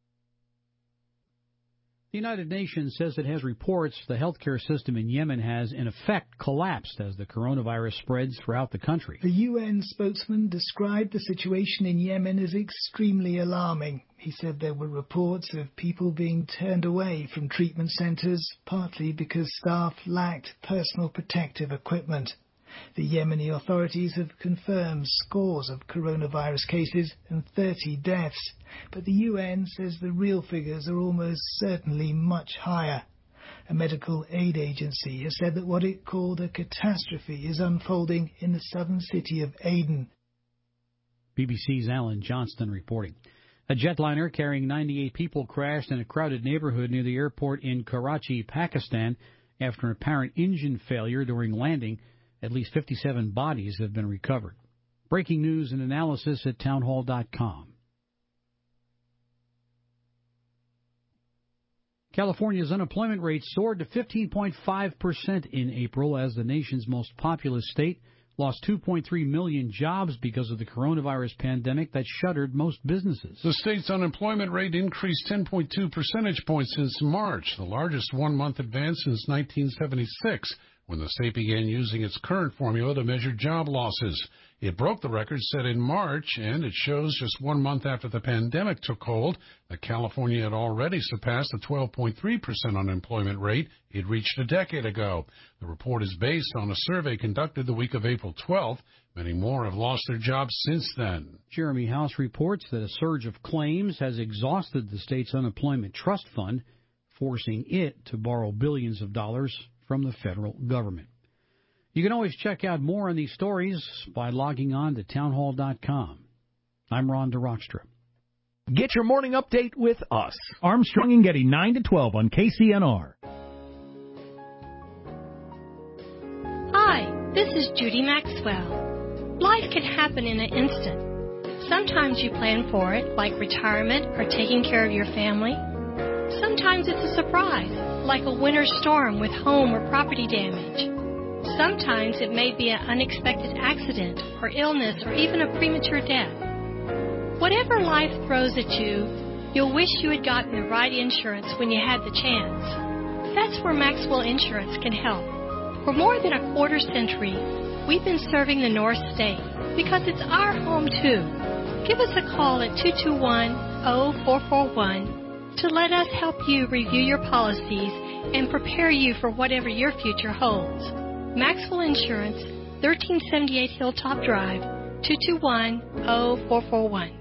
The United Nations says it has reports the healthcare system in Yemen has, in effect, collapsed as the coronavirus spreads throughout the country. The U N spokesman described the situation in Yemen as extremely alarming. He said there were reports of people being turned away from treatment centres, partly because staff lacked personal protective equipment. The Yemeni authorities have confirmed scores of coronavirus cases and thirty deaths, but the U N says the real figures are almost certainly much higher. A medical aid agency has said that what it called a catastrophe is unfolding in the southern city of Aden. B B C's Alan Johnston reporting. A jetliner carrying ninety-eight people crashed in a crowded neighborhood near the airport in Karachi, Pakistan, after an apparent engine failure during landing. At least fifty-seven bodies have been recovered. Breaking news and analysis at townhall dot com. California's unemployment rate soared to fifteen point five percent in April as the nation's most populous state lost two point three million jobs because of the coronavirus pandemic that shuttered most businesses. The state's unemployment rate increased ten point two percentage points since March, the largest one-month advance since nineteen seventy-six, when the state began using its current formula to measure job losses. It broke the record set in March, and it shows just one month after the pandemic took hold that California had already surpassed the twelve point three percent unemployment rate it reached a decade ago. The report is based on a survey conducted the week of April twelfth. Many more have lost their jobs since then. Jeremy House reports that a surge of claims has exhausted the state's unemployment trust fund, forcing it to borrow billions of dollars from the federal government. You can always check out more on these stories by logging on to townhall dot com. I'm Ron DeRockstra. Get your morning update with us. Armstrong and Getty, nine to twelve on K C N R. Hi, this is Judy Maxwell. Life can happen in an instant. Sometimes you plan for it, like retirement or taking care of your family. Sometimes it's a surprise, like a winter storm with home or property damage. Sometimes it may be an unexpected accident or illness or even a premature death. Whatever life throws at you, you'll wish you had gotten the right insurance when you had the chance. That's where Maxwell Insurance can help. For more than a quarter century, we've been serving the North State because it's our home too. Give us a call at two two one, oh four four one to let us help you review your policies and prepare you for whatever your future holds. Maxwell Insurance, thirteen seventy-eight Hilltop Drive, two two one, oh four four one.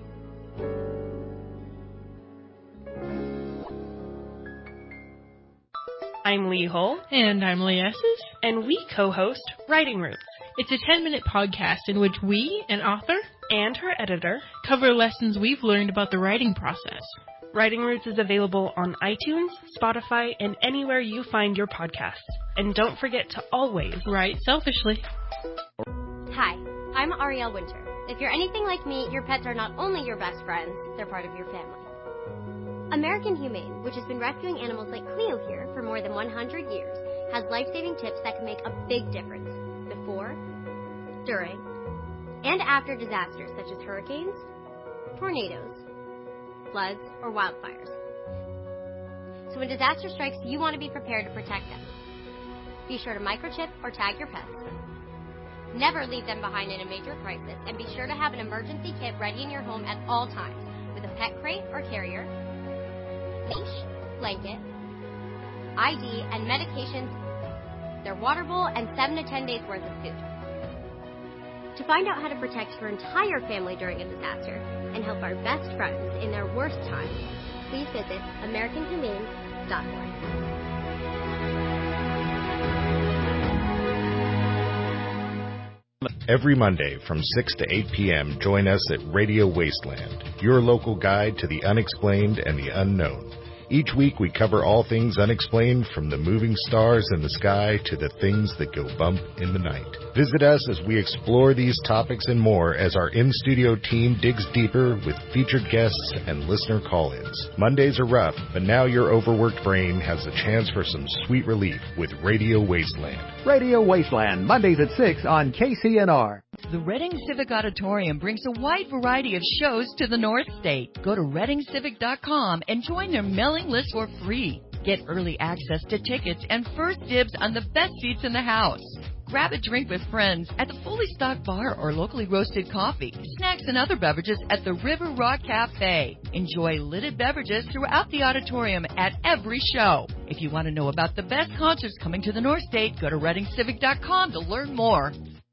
I'm Lee Hull. And I'm Lee Esses. And we co-host Writing Roots. It's a ten-minute podcast in which we, an author, and her editor, cover lessons we've learned about the writing process. Writing Roots is available on iTunes, Spotify, and anywhere you find your podcasts. And don't forget to always write selfishly. Hi, I'm Ariel Winter. If you're anything like me, your pets are not only your best friends, they're part of your family. American Humane, which has been rescuing animals like Cleo here for more than one hundred years, has life-saving tips that can make a big difference before, during, and after disasters such as hurricanes, tornadoes, floods, or wildfires. So when disaster strikes, you want to be prepared to protect them. Be sure to microchip or tag your pets. Never leave them behind in a major crisis, and be sure to have an emergency kit ready in your home at all times with a pet crate or carrier, leash, blanket, I D, and medications, their water bowl, and seven to ten days worth of food. To find out how to protect your entire family during a disaster and help our best friends in their worst times, please visit American Humane dot org. Every Monday from six to eight p.m., join us at Radio Wasteland, your local guide to the unexplained and the unknown. Each week we cover all things unexplained, from the moving stars in the sky to the things that go bump in the night. Visit us as we explore these topics and more as our in-studio team digs deeper with featured guests and listener call-ins. Mondays are rough, but now your overworked brain has a chance for some sweet relief with Radio Wasteland. Radio Wasteland, Mondays at six on K C N R. The Reading Civic Auditorium brings a wide variety of shows to the North State. Go to reading civic dot com and join their mailing list for free. Get early access to tickets and first dibs on the best seats in the house. Grab a drink with friends at the fully stocked bar or locally roasted coffee, snacks, and other beverages at the River Rock Cafe. Enjoy lidded beverages throughout the auditorium at every show. If you want to know about the best concerts coming to the North State, go to reading civic dot com to learn more.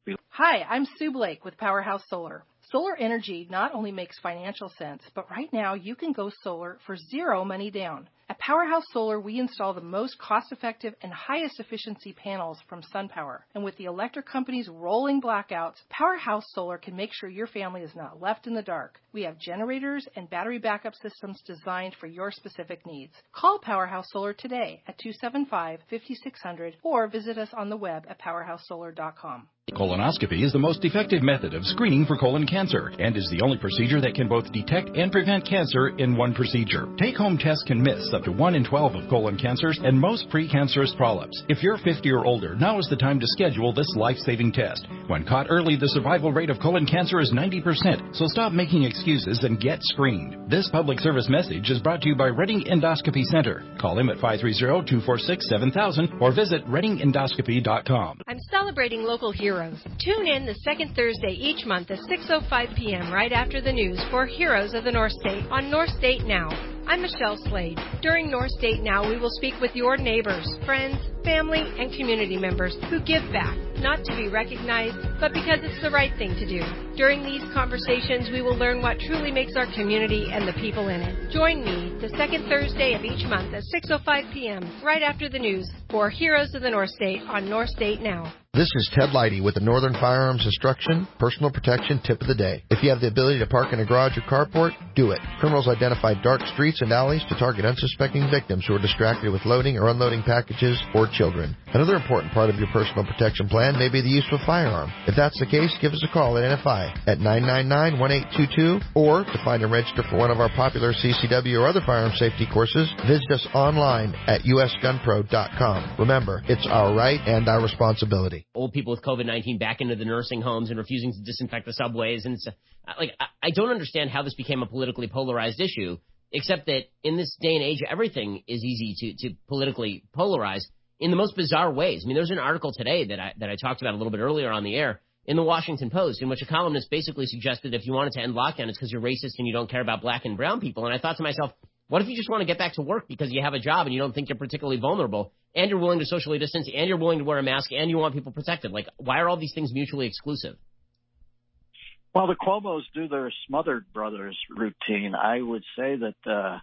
Hi, I'm Sue Blake with Powerhouse Solar. Solar energy not only makes financial sense, but right now you can go solar for zero money down. At Powerhouse Solar, we install the most cost-effective and highest efficiency panels from SunPower. And with the electric company's rolling blackouts, Powerhouse Solar can make sure your family is not left in the dark. We have generators and battery backup systems designed for your specific needs. Call Powerhouse Solar today at two seven five, five six zero zero or visit us on the web at powerhouse solar dot com. Colonoscopy is the most effective method of screening for colon cancer and is the only procedure that can both detect and prevent cancer in one procedure. Take-home tests can miss up to one in twelve of colon cancers and most precancerous polyps. If you're fifty or older, now is the time to schedule this life-saving test. When caught early, the survival rate of colon cancer is ninety percent, so stop making excuses and get screened. This public service message is brought to you by Reading Endoscopy Center. Call them at five three zero, two four six, seven thousand or visit reading endoscopy dot com. I'm celebrating local heroes. Tune in the second Thursday each month at six oh five p.m. right after the news for Heroes of the North State on North State Now. I'm Michelle Slade. During North State Now, we will speak with your neighbors, friends, family, and community members who give back, not to be recognized, but because it's the right thing to do. During these conversations, we will learn what truly makes our community and the people in it. Join me the second Thursday of each month at six oh five p.m. right after the news for Heroes of the North State on North State Now. This is Ted Leidy with the Northern Firearms Instruction Personal Protection Tip of the Day. If you have the ability to park in a garage or carport, do it. Criminals identify dark streets and alleys to target unsuspecting victims who are distracted with loading or unloading packages or children. Another important part of your personal protection plan may be the use of a firearm. If that's the case, give us a call at N F I at nine nine nine, one eight two two or to find and register for one of our popular C C W or other firearm safety courses, visit us online at u s gun pro dot com. Remember, it's our right and our responsibility. Old people with COVID nineteen back into the nursing homes and refusing to disinfect the subways. And it's, like, I don't understand how this became a politically polarized issue, except that in this day and age, everything is easy to, to politically polarize in the most bizarre ways. I mean, there's an article today that I, that I talked about a little bit earlier on the air in the Washington Post, in which a columnist basically suggested if you wanted to end lockdown, it's because you're racist and you don't care about black and brown people. And I thought to myself, what if you just want to get back to work because you have a job and you don't think you're particularly vulnerable, and you're willing to socially distance, and you're willing to wear a mask, and you want people protected? Like, why are all these things mutually exclusive? Well, the Cuomos do their Smothered Brothers routine. I would say that uh,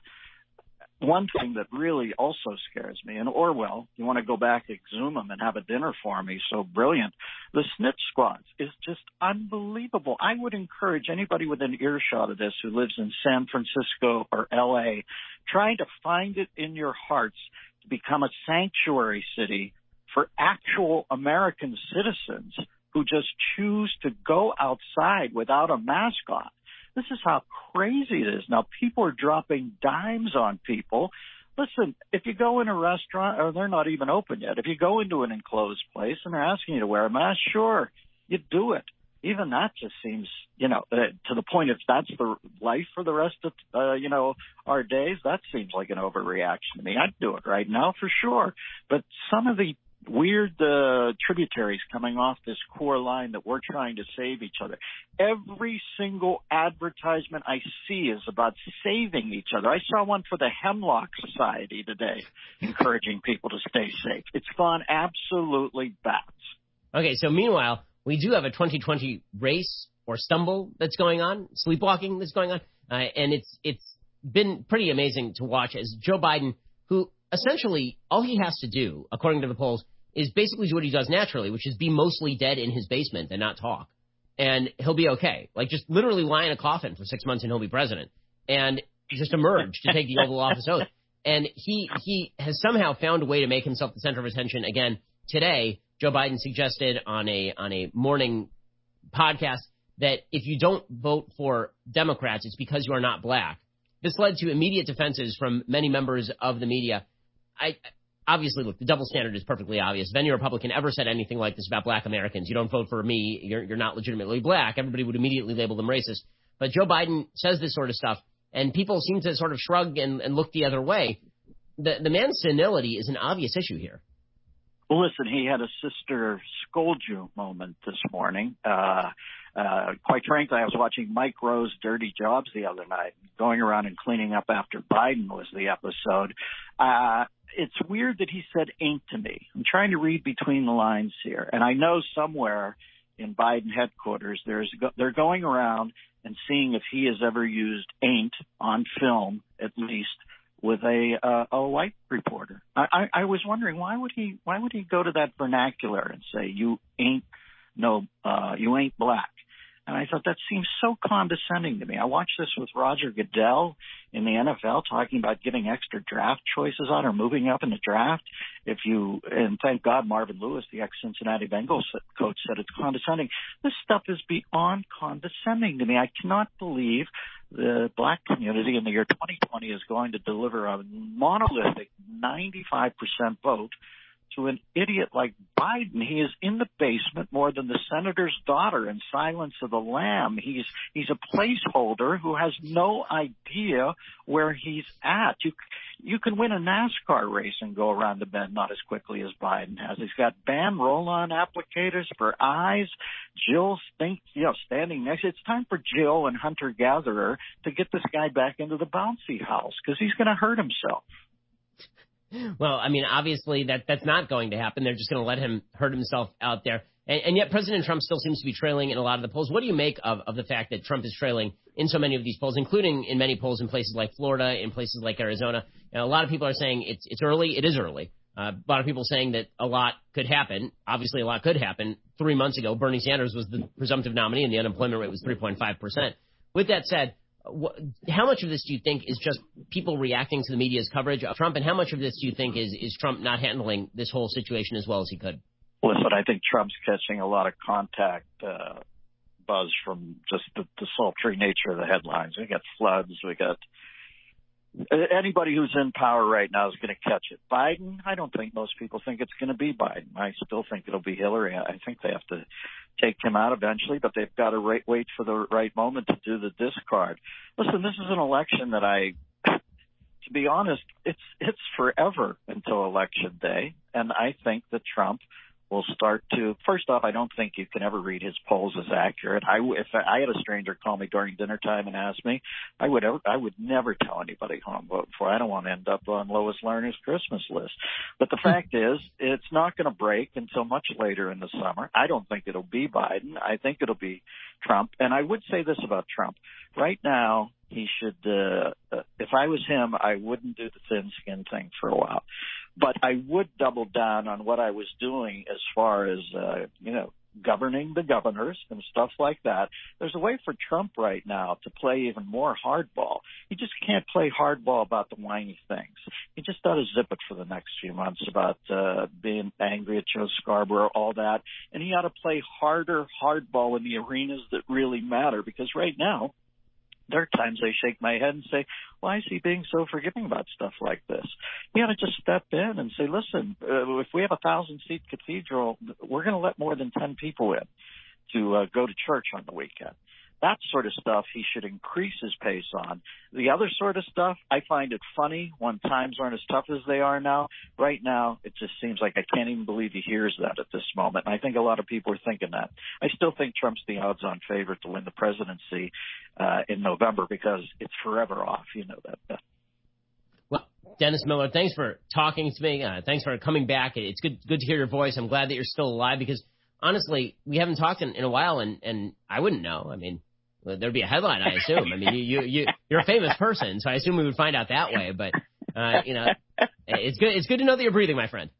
one thing that really also scares me, and Orwell, you want to go back, exhume him, and have a dinner for me, so brilliant. The snitch squads is just unbelievable. I would encourage anybody within earshot of this who lives in San Francisco or L A, trying to find it in your hearts to become a sanctuary city for actual American citizens who just choose to go outside without a mask on. This is how crazy it is. Now, people are dropping dimes on people. Listen, if you go in a restaurant, or they're not even open yet, if you go into an enclosed place and they're asking you to wear a mask, sure, you do it. Even that just seems, you know, uh, to the point if that's the life for the rest of, uh, you know, our days, that seems like an overreaction to me. I'd do it right now for sure. But some of the weird uh, tributaries coming off this core line that we're trying to save each other. Every single advertisement I see is about saving each other. I saw one for the Hemlock Society today encouraging people to stay safe. It's gone absolutely bats. Okay, so meanwhile, we do have a twenty twenty race or stumble that's going on, sleepwalking that's going on, uh, and it's it's been pretty amazing to watch as Joe Biden, who essentially all he has to do, according to the polls, is basically do what he does naturally, which is be mostly dead in his basement and not talk. And he'll be okay. Like, just literally lie in a coffin for six months and he'll be president. And just emerge to take the Oval Office oath. And he he has somehow found a way to make himself the center of attention again. Today, Joe Biden suggested on a on a morning podcast that if you don't vote for Democrats, it's because you are not black. This led to immediate defenses from many members of the media. I obviously, look, the double standard is perfectly obvious. If any Republican ever said anything like this about black Americans, you don't vote for me, you're, you're not legitimately black, everybody would immediately label them racist. But Joe Biden says this sort of stuff, and people seem to sort of shrug and, and look the other way. The, the man's senility is an obvious issue here. Well, listen, he had a sister scold you moment this morning. Uh, uh, quite frankly, I was watching Mike Rowe's Dirty Jobs the other night. Going around and cleaning up after Biden was the episode. Uh, it's weird that he said ain't to me. I'm trying to read between the lines here. And I know somewhere in Biden headquarters. There's they're going around and seeing if he has ever used ain't on film, at least, with a uh, a white reporter. I, I, I was wondering why would he why would he go to that vernacular and say you ain't no uh, you ain't black. And I thought that seems so condescending to me. I watched this with Roger Goodell in the N F L talking about giving extra draft choices on or moving up in the draft. If you, and thank God Marvin Lewis, the ex-Cincinnati Bengals coach, said it's condescending. This stuff is beyond condescending to me. I cannot believe the black community in the year twenty twenty is going to deliver a monolithic ninety-five percent vote to an idiot like Biden. He is in the basement more than the senator's daughter in Silence of the Lamb. He's he's a placeholder who has no idea where he's at. You you can win a NASCAR race and go around the bend not as quickly as Biden has. He's got banned roll-on applicators for eyes. Jill think you know standing next. It's time for Jill and Hunter Gatherer to get this guy back into the bouncy house because he's going to hurt himself. Well, I mean, obviously that that's not going to happen. They're just going to let him hurt himself out there. And, and yet President Trump still seems to be trailing in a lot of the polls. What do you make of, of the fact that Trump is trailing in so many of these polls, including in many polls in places like Florida, in places like Arizona? You know, a lot of people are saying it's it's early. It is early. Uh, a lot of people saying that a lot could happen. Obviously, a lot could happen. Three months ago, Bernie Sanders was the presumptive nominee, and the unemployment rate was three point five percent. With that said, how much of this do you think is just people reacting to the media's coverage of Trump, and how much of this do you think is, is Trump not handling this whole situation as well as he could? Listen, I think Trump's catching a lot of contact uh, buzz from just the, the sultry nature of the headlines. We got floods. We got anybody who's in power right now is going to catch it. Biden, I don't think most people think it's going to be Biden. I still think it'll be Hillary. I think they have to take him out eventually, but they've got to wait, wait for the right moment to do the discard. Listen, this is an election that I, to be honest, it's it's forever until Election Day, and I think that Trump will start to, first off, I don't think you can ever read his polls as accurate. I, if I had a stranger call me during dinner time and ask me, I would ever, I would never tell anybody who I'm voting for. I don't want to end up on Lois Lerner's Christmas list. But the fact is, it's not going to break until much later in the summer. I don't think it'll be Biden. I think it'll be Trump. And I would say this about Trump. Right now, he should, uh, uh, if I was him, I wouldn't do the thin skin thing for a while. But I would double down on what I was doing as far as, uh, you know, governing the governors and stuff like that. There's a way for Trump right now to play even more hardball. He just can't play hardball about the whiny things. He just ought to zip it for the next few months about uh, being angry at Joe Scarborough, all that. And he ought to play harder hardball in the arenas that really matter, because right now, there are times I shake my head and say, why is he being so forgiving about stuff like this? He ought to just step in and say, listen, uh, if we have a thousand-seat cathedral, we're going to let more than ten people in to uh, go to church on the weekend. That sort of stuff he should increase his pace on. The other sort of stuff, I find it funny when times aren't as tough as they are now. Right now, it just seems like I can't even believe he hears that at this moment. And I think a lot of people are thinking that. I still think Trump's the odds-on favorite to win the presidency uh, in November because it's forever off. You know that. Well, Dennis Miller, thanks for talking to me. Uh, thanks for coming back. It's good, good to hear your voice. I'm glad that you're still alive because, honestly, we haven't talked in, in a while, and, and I wouldn't know. I mean, well, there'd be a headline, I assume. I mean, you, you, you, you're a famous person, so I assume we would find out that way. But, uh, you know, it's good, it's good to know that you're breathing, my friend.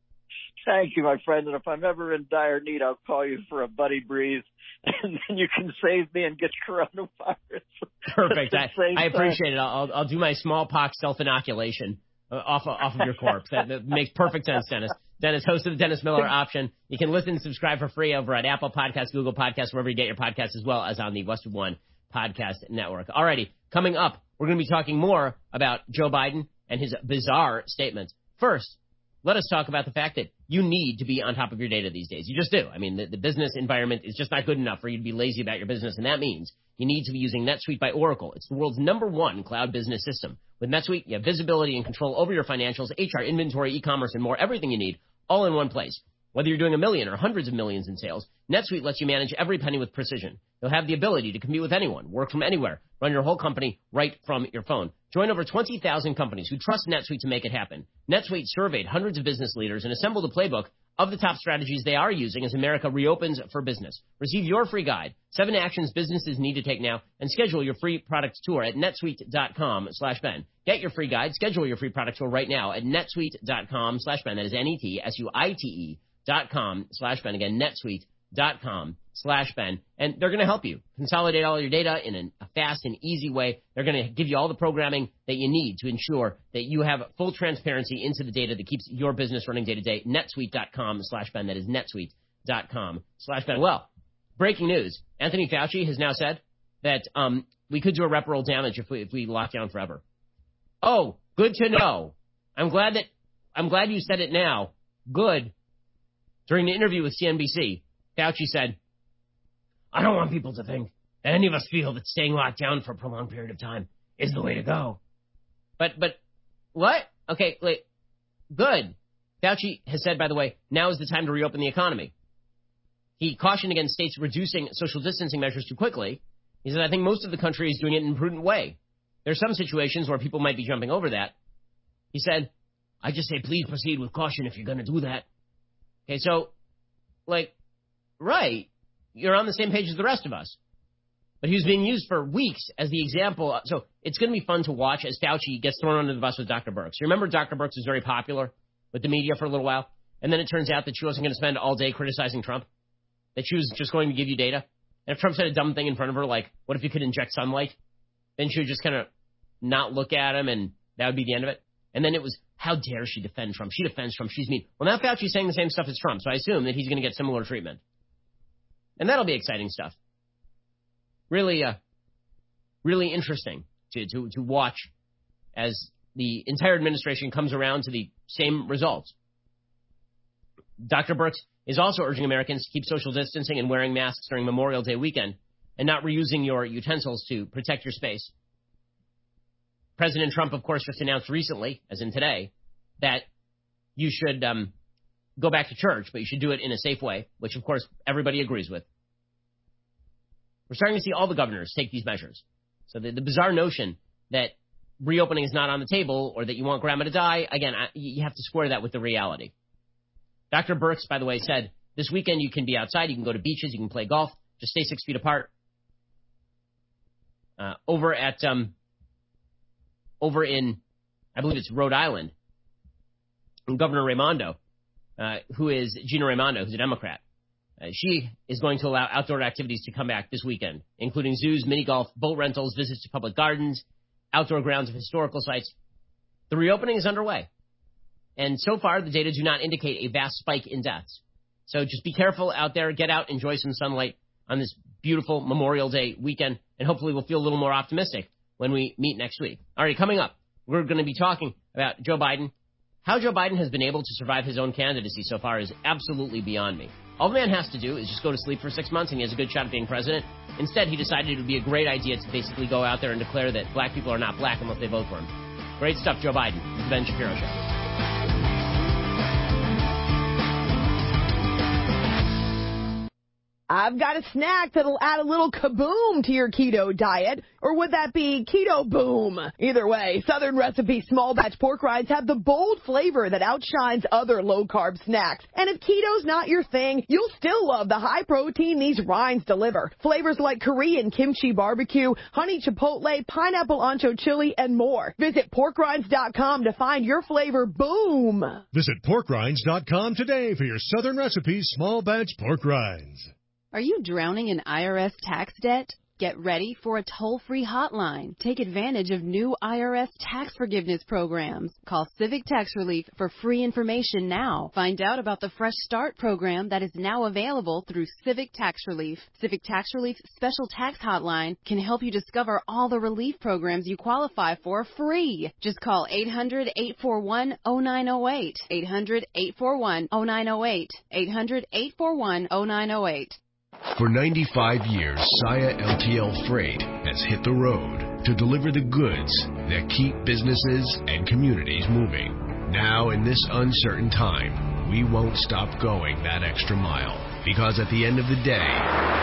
Thank you, my friend. And if I'm ever in dire need, I'll call you for a buddy breathe, and then you can save me and get coronavirus. Perfect. I, I appreciate it. I'll, I'll do my smallpox self-inoculation uh, off, of, off of your corpse. That, that makes perfect sense, Dennis. Dennis, host of the Dennis Miller Option. You can listen and subscribe for free over at Apple Podcasts, Google Podcasts, wherever you get your podcasts, as well as on the Westwood One Podcast Network. Alrighty, coming up, we're going to be talking more about Joe Biden and his bizarre statements. First, let us talk about the fact that you need to be on top of your data these days. You just do. I mean, the, the business environment is just not good enough for you to be lazy about your business, and that means you need to be using NetSuite by Oracle. It's the world's number one cloud business system. With NetSuite, you have visibility and control over your financials, H R, inventory, e-commerce, and more, everything you need, all in one place. Whether you're doing a million or hundreds of millions in sales, NetSuite lets you manage every penny with precision. You'll have the ability to commute with anyone, work from anywhere, run your whole company right from your phone. Join over twenty thousand companies who trust NetSuite to make it happen. NetSuite surveyed hundreds of business leaders and assembled a playbook of the top strategies they are using as America reopens for business. Receive your free guide, Seven Actions Businesses Need to Take Now, and schedule your free product tour at netsuite.com slash Ben. Get your free guide, schedule your free product tour right now at netsuite.com slash Ben. That is N-E-T-S-U-I-T-E dot com slash Ben. Again, netsuite.com slash Ben. And they're going to help you consolidate all your data in an, a fast and easy way. They're going to give you all the programming that you need to ensure that you have full transparency into the data that keeps your business running day to day. netsuite.com slash Ben. That is netsuite.com slash Ben. Well, breaking news. Anthony Fauci has now said that um, we could do irreparable damage if we, if we lock down forever. Oh, good to know. I'm glad that I'm glad you said it now. Good. During the interview with C N B C, Fauci said, I don't want people to think that any of us feel that staying locked down for a prolonged period of time is the way to go. But, but, what? Okay, wait. Good. Fauci has said, by the way, now is the time to reopen the economy. He cautioned against states reducing social distancing measures too quickly. He said, I think most of the country is doing it in a prudent way. There's some situations where people might be jumping over that. He said, I just say please proceed with caution if you're going to do that. Okay, so, like, right, you're on the same page as the rest of us. But he was being used for weeks as the example. So it's going to be fun to watch as Fauci gets thrown under the bus with Doctor Birx. You remember Doctor Birx was very popular with the media for a little while? And then it turns out that she wasn't going to spend all day criticizing Trump, that she was just going to give you data. And if Trump said a dumb thing in front of her, like, what if you could inject sunlight? Then she would just kind of not look at him, and that would be the end of it. And then it was, how dare she defend Trump? She defends Trump. She's mean. Well, now Fauci's saying the same stuff as Trump, so I assume that he's going to get similar treatment. And that'll be exciting stuff. Really, uh, really interesting to, to, to watch as the entire administration comes around to the same results. Doctor Birx is also urging Americans to keep social distancing and wearing masks during Memorial Day weekend and not reusing your utensils to protect your space. President Trump, of course, just announced recently, as in today, that you should um, go back to church, but you should do it in a safe way, which, of course, everybody agrees with. We're starting to see all the governors take these measures. So the, the bizarre notion that reopening is not on the table or that you want grandma to die, again, I, you have to square that with the reality. Doctor Birx, by the way, said this weekend you can be outside, you can go to beaches, you can play golf, just stay six feet apart. Uh, over at... Um, Over in, I believe it's Rhode Island, Governor Raimondo, uh, who is Gina Raimondo, who's a Democrat. Uh, she is going to allow outdoor activities to come back this weekend, including zoos, mini golf, boat rentals, visits to public gardens, outdoor grounds of historical sites. The reopening is underway. And so far, the data do not indicate a vast spike in deaths. So just be careful out there. Get out, enjoy some sunlight on this beautiful Memorial Day weekend, and hopefully we'll feel a little more optimistic when we meet next week. All right, coming up, we're going to be talking about Joe Biden. How Joe Biden has been able to survive his own candidacy so far is absolutely beyond me. All the man has to do is just go to sleep for six months and he has a good shot at being president. Instead, he decided it would be a great idea to basically go out there and declare that black people are not black unless they vote for him. Great stuff, Joe Biden. It's the Ben Shapiro Show. I've got a snack that'll add a little kaboom to your keto diet. Or would that be keto boom? Either way, Southern Recipe small batch pork rinds have the bold flavor that outshines other low-carb snacks. And if keto's not your thing, you'll still love the high protein these rinds deliver. Flavors like Korean kimchi barbecue, honey chipotle, pineapple ancho chili, and more. Visit pork rinds dot com to find your flavor boom. Visit pork rinds dot com today for your Southern Recipe small batch pork rinds. Are you drowning in I R S tax debt? Get ready for a toll-free hotline. Take advantage of new I R S tax forgiveness programs. Call Civic Tax Relief for free information now. Find out about the Fresh Start program that is now available through Civic Tax Relief. Civic Tax Relief's special tax hotline can help you discover all the relief programs you qualify for free. Just call eight hundred, eight four one, oh nine oh eight. eight hundred, eight four one, oh nine oh eight. eight hundred, eight four one, oh nine oh eight. For ninety-five years, Saia L T L Freight has hit the road to deliver the goods that keep businesses and communities moving. Now, in this uncertain time, we won't stop going that extra mile, because at the end of the day,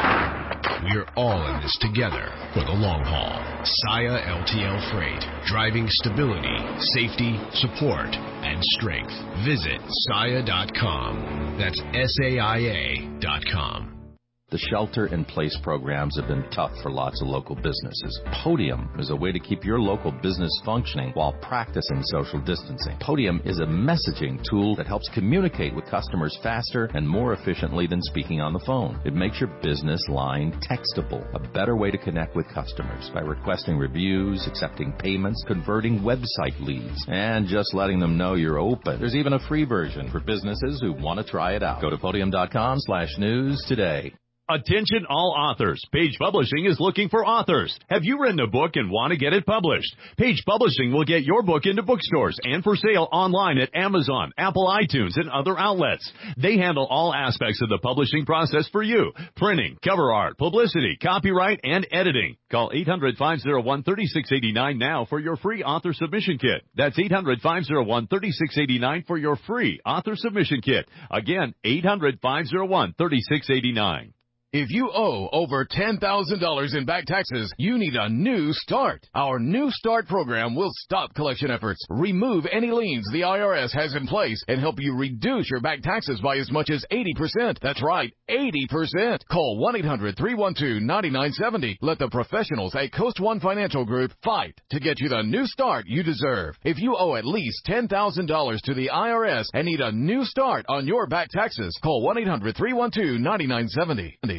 We're all in this together for the long haul. Saia L T L Freight, driving stability, safety, support, and strength. Visit saia dot com. That's S A I A dot com. The shelter-in-place programs have been tough for lots of local businesses. Podium is a way to keep your local business functioning while practicing social distancing. Podium is a messaging tool that helps communicate with customers faster and more efficiently than speaking on the phone. It makes your business line textable, a better way to connect with customers by requesting reviews, accepting payments, converting website leads, and just letting them know you're open. There's even a free version for businesses who want to try it out. Go to podium dot com slash news today. Attention all authors. Page Publishing is looking for authors. Have you written a book and want to get it published? Page Publishing will get your book into bookstores and for sale online at Amazon, Apple iTunes, and other outlets. They handle all aspects of the publishing process for you. Printing, cover art, publicity, copyright, and editing. Call eight hundred, five oh one, three six eight nine now for your free author submission kit. That's eight hundred, five oh one, three six eight nine for your free author submission kit. Again, eight hundred, five oh one, three six eight nine. If you owe over ten thousand dollars in back taxes, you need a new start. Our New Start program will stop collection efforts, remove any liens the I R S has in place, and help you reduce your back taxes by as much as eighty percent. That's right, eighty percent. Call one eight hundred, three one two, nine nine seven zero. Let the professionals at Coast One Financial Group fight to get you the new start you deserve. If you owe at least ten thousand dollars to the I R S and need a new start on your back taxes, call one eight hundred, three one two, nine nine seven zero.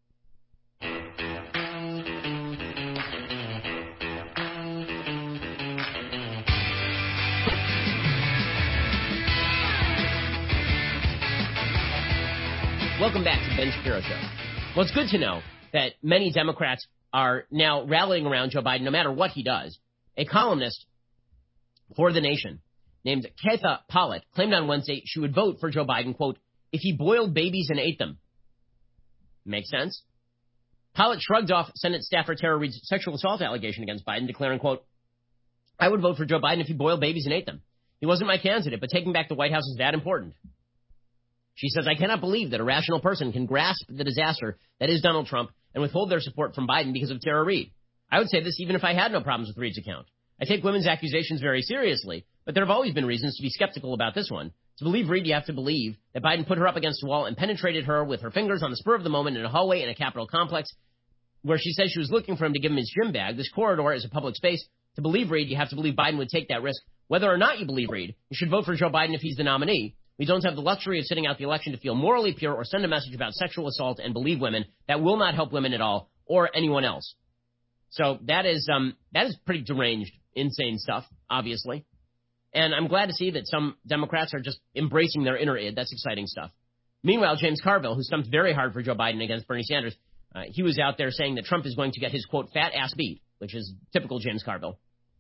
Welcome back to the Ben Shapiro Show. Well, it's good to know that many Democrats are now rallying around Joe Biden no matter what he does. A columnist for The Nation named Katha Pollitt claimed on Wednesday she would vote for Joe Biden, quote, if he boiled babies and ate them. Makes sense? Pollitt shrugged off Senate staffer Tara Reade's sexual assault allegation against Biden, declaring, quote, I would vote for Joe Biden if he boiled babies and ate them. He wasn't my candidate, but taking back the White House is that important. She says, I cannot believe that a rational person can grasp the disaster that is Donald Trump and withhold their support from Biden because of Tara Reade. I would say this even if I had no problems with Reade's account. I take women's accusations very seriously, but there have always been reasons to be skeptical about this one. To believe Reade, you have to believe that Biden put her up against a wall and penetrated her with her fingers on the spur of the moment in a hallway in a Capitol complex where she says she was looking for him to give him his gym bag. This corridor is a public space. To believe Reade, you have to believe Biden would take that risk. Whether or not you believe Reade, you should vote for Joe Biden if he's the nominee. We don't have the luxury of sitting out the election to feel morally pure or send a message about sexual assault and believe women. That will not help women at all or anyone else. So that is um, that is pretty deranged, insane stuff, obviously. And I'm glad to see that some Democrats are just embracing their inner id. That's exciting stuff. Meanwhile, James Carville, who stumped very hard for Joe Biden against Bernie Sanders, uh, he was out there saying that Trump is going to get his, quote, fat ass beat, which is typical James Carville.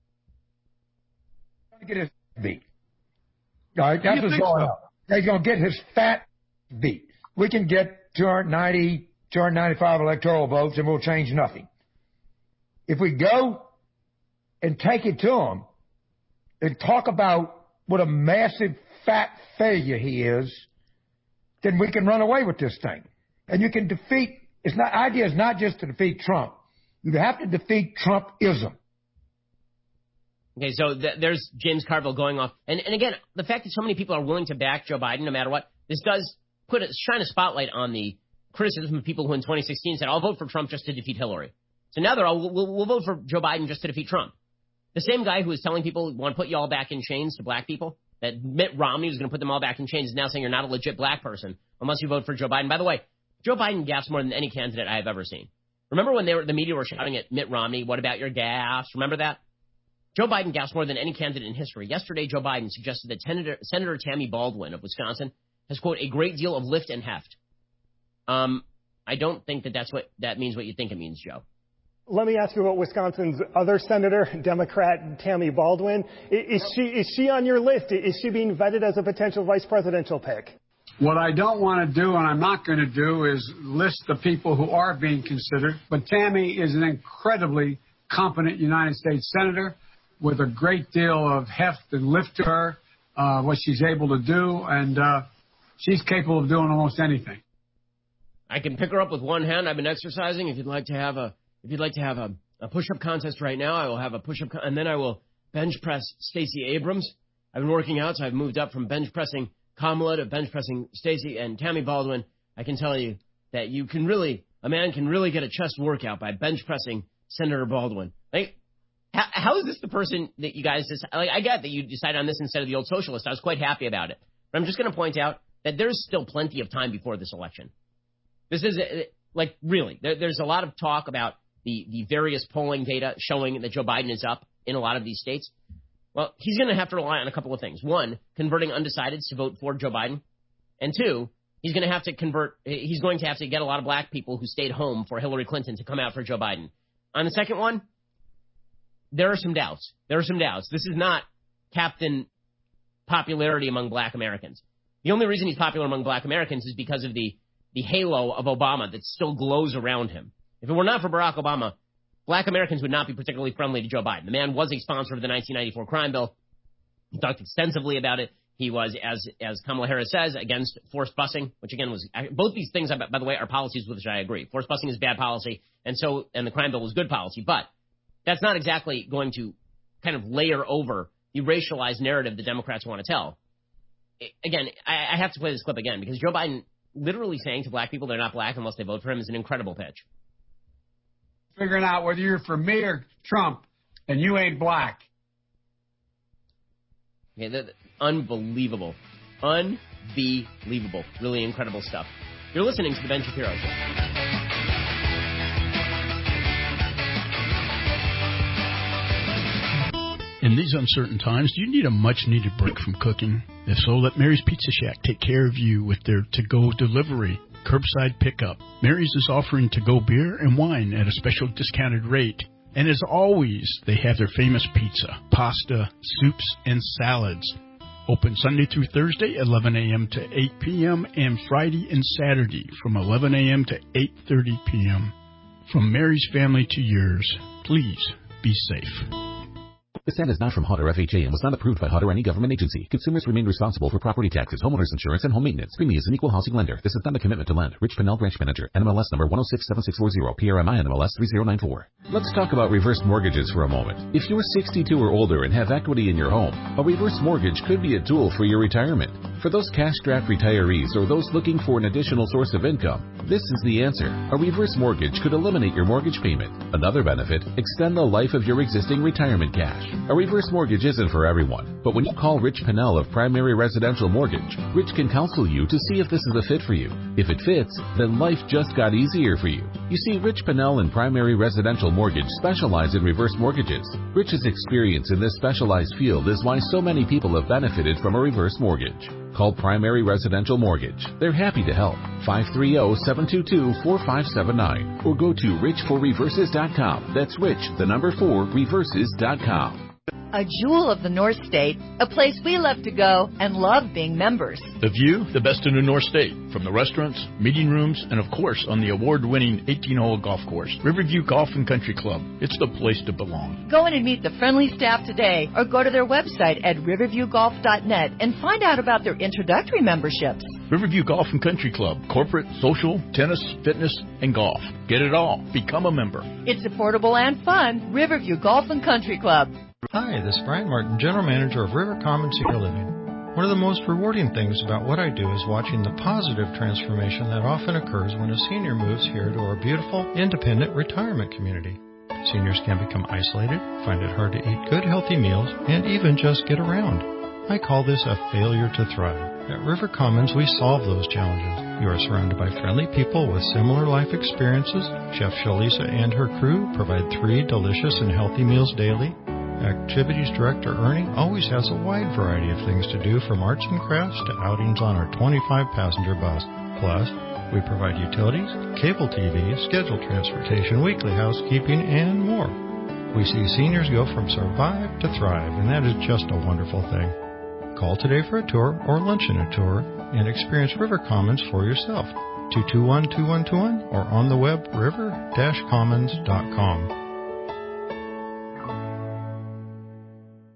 Get his beat. All right, that's what's going on. They're going to get his fat beat. We can get two hundred ninety, two hundred ninety-five electoral votes and we'll change nothing. If we go and take it to him and talk about what a massive fat failure he is, then we can run away with this thing. And you can defeat, it's not, idea is not just to defeat Trump. You have to defeat Trumpism. Okay, so th- there's James Carville going off. And, and again, the fact that so many people are willing to back Joe Biden no matter what, this does put a, shine a spotlight on the criticism of people who in twenty sixteen said, I'll vote for Trump just to defeat Hillary. So now they're all, we'll, we'll vote for Joe Biden just to defeat Trump. The same guy who was telling people, want to put you all back in chains to black people, that Mitt Romney was going to put them all back in chains, is now saying you're not a legit black person unless you vote for Joe Biden. By the way, Joe Biden gaffes more than any candidate I have ever seen. Remember when they were, the media were shouting at Mitt Romney, what about your gaffes? Remember that? Joe Biden gaffes more than any candidate in history. Yesterday, Joe Biden suggested that Senator, Senator Tammy Baldwin of Wisconsin has, quote, a great deal of lift and heft. Um, I don't think that that's what that means what you think it means, Joe. Let me ask you about Wisconsin's other senator, Democrat Tammy Baldwin. Is she is she on your list? Is she being vetted as a potential vice presidential pick? What I don't want to do, and I'm not going to do, is list the people who are being considered. But Tammy is an incredibly competent United States senator with a great deal of heft and lift to her, uh, what she's able to do, and uh, she's capable of doing almost anything. I can pick her up with one hand. I've been exercising. If you'd like to have a, if you'd like to have a, a push-up contest right now, I will have a push-up, con- and then I will bench press Stacey Abrams. I've been working out, so I've moved up from bench pressing Kamala to bench pressing Stacey and Tammy Baldwin. I can tell you that you can really, a man can really get a chest workout by bench pressing Senator Baldwin. Like, how, how is this the person that you guys just, like, I get that you decided on this instead of the old socialist. I was quite happy about it. But I'm just going to point out that there's still plenty of time before this election. This is, like, really, there, there's a lot of talk about the, the various polling data showing that Joe Biden is up in a lot of these states. Well, he's going to have to rely on a couple of things. One, converting undecideds to vote for Joe Biden. And two, he's going to have to convert, he's going to have to get a lot of black people who stayed home for Hillary Clinton to come out for Joe Biden. On the second one, there are some doubts. There are some doubts. This is not Captain Popularity among black Americans. The only reason he's popular among black Americans is because of the, the halo of Obama that still glows around him. If it were not for Barack Obama, black Americans would not be particularly friendly to Joe Biden. The man was a sponsor of the nineteen ninety-four crime bill. He talked extensively about it. He was, as as Kamala Harris says, against forced busing, which again was, both these things, by the way, are policies with which I agree. Forced busing is bad policy, and so, and the crime bill was good policy. But that's not exactly going to kind of layer over the racialized narrative the Democrats want to tell. Again, I, I have to play this clip again, because Joe Biden literally saying to black people they're not black unless they vote for him is an incredible pitch. Figuring out whether you're for me or Trump, and you ain't black. Okay, that, unbelievable. Unbelievable. Really incredible stuff. You're listening to The Ben Shapiro Show. In these uncertain times, do you need a much-needed break from cooking? If so, let Mary's Pizza Shack take care of you with their to-go delivery, curbside pickup. Mary's is offering to-go beer and wine at a special discounted rate. And as always, they have their famous pizza, pasta, soups, and salads. Open Sunday through Thursday, eleven a.m. to eight p.m., and Friday and Saturday from eleven a.m. to eight thirty p.m. From Mary's family to yours, please be safe. This ad is not from H U D or F H A and was not approved by H U D or any government agency. Consumers remain responsible for property taxes, homeowners insurance, and home maintenance. Creamy is an equal housing lender. This is not a commitment to lend. Rich Pinnell, Branch Manager. N M L S number one oh six seven six four zero. P R M I N M L S three zero nine four. Let's talk about reverse mortgages for a moment. If you're sixty-two or older and have equity in your home, a reverse mortgage could be a tool for your retirement. For those cash-strapped retirees or those looking for an additional source of income, this is the answer. A reverse mortgage could eliminate your mortgage payment. Another benefit, extend the life of your existing retirement cash. A reverse mortgage isn't for everyone, but when you call Rich Pinnell of Primary Residential Mortgage, Rich can counsel you to see if this is a fit for you. If it fits, then life just got easier for you. You see, Rich Pinnell and Primary Residential Mortgage specialize in reverse mortgages. Rich's experience in this specialized field is why so many people have benefited from a reverse mortgage. Call Primary Residential Mortgage. They're happy to help. five three zero, seven two two, four five seven nine or go to rich for reverses dot com. That's rich, the number four, reverses dot com. A jewel of the North State, a place we love to go and love being members. The view, the best in the North State, from the restaurants, meeting rooms, and of course on the award-winning eighteen-hole golf course. Riverview Golf and Country Club. It's the place to belong. Go in and meet the friendly staff today or go to their website at riverview golf dot net and find out about their introductory memberships. Riverview Golf and Country Club. Corporate, social, tennis, fitness, and golf. Get it all. Become a member. It's affordable and fun. Riverview Golf and Country Club. Hi, this is Brian Martin, General Manager of River Commons Senior Living. One of the most rewarding things about what I do is watching the positive transformation that often occurs when a senior moves here to our beautiful, independent retirement community. Seniors can become isolated, find it hard to eat good, healthy meals, and even just get around. I call this a failure to thrive. At River Commons, we solve those challenges. You are surrounded by friendly people with similar life experiences. Chef Shalisa and her crew provide three delicious and healthy meals daily. Activities Director Ernie always has a wide variety of things to do, from arts and crafts to outings on our twenty-five passenger bus. Plus, we provide utilities, cable T V, scheduled transportation, weekly housekeeping, and more. We see seniors go from survive to thrive, and that is just a wonderful thing. Call today for a tour or lunch and a tour and experience River Commons for yourself. two two one, two one two one or on the web river dash commons dot com.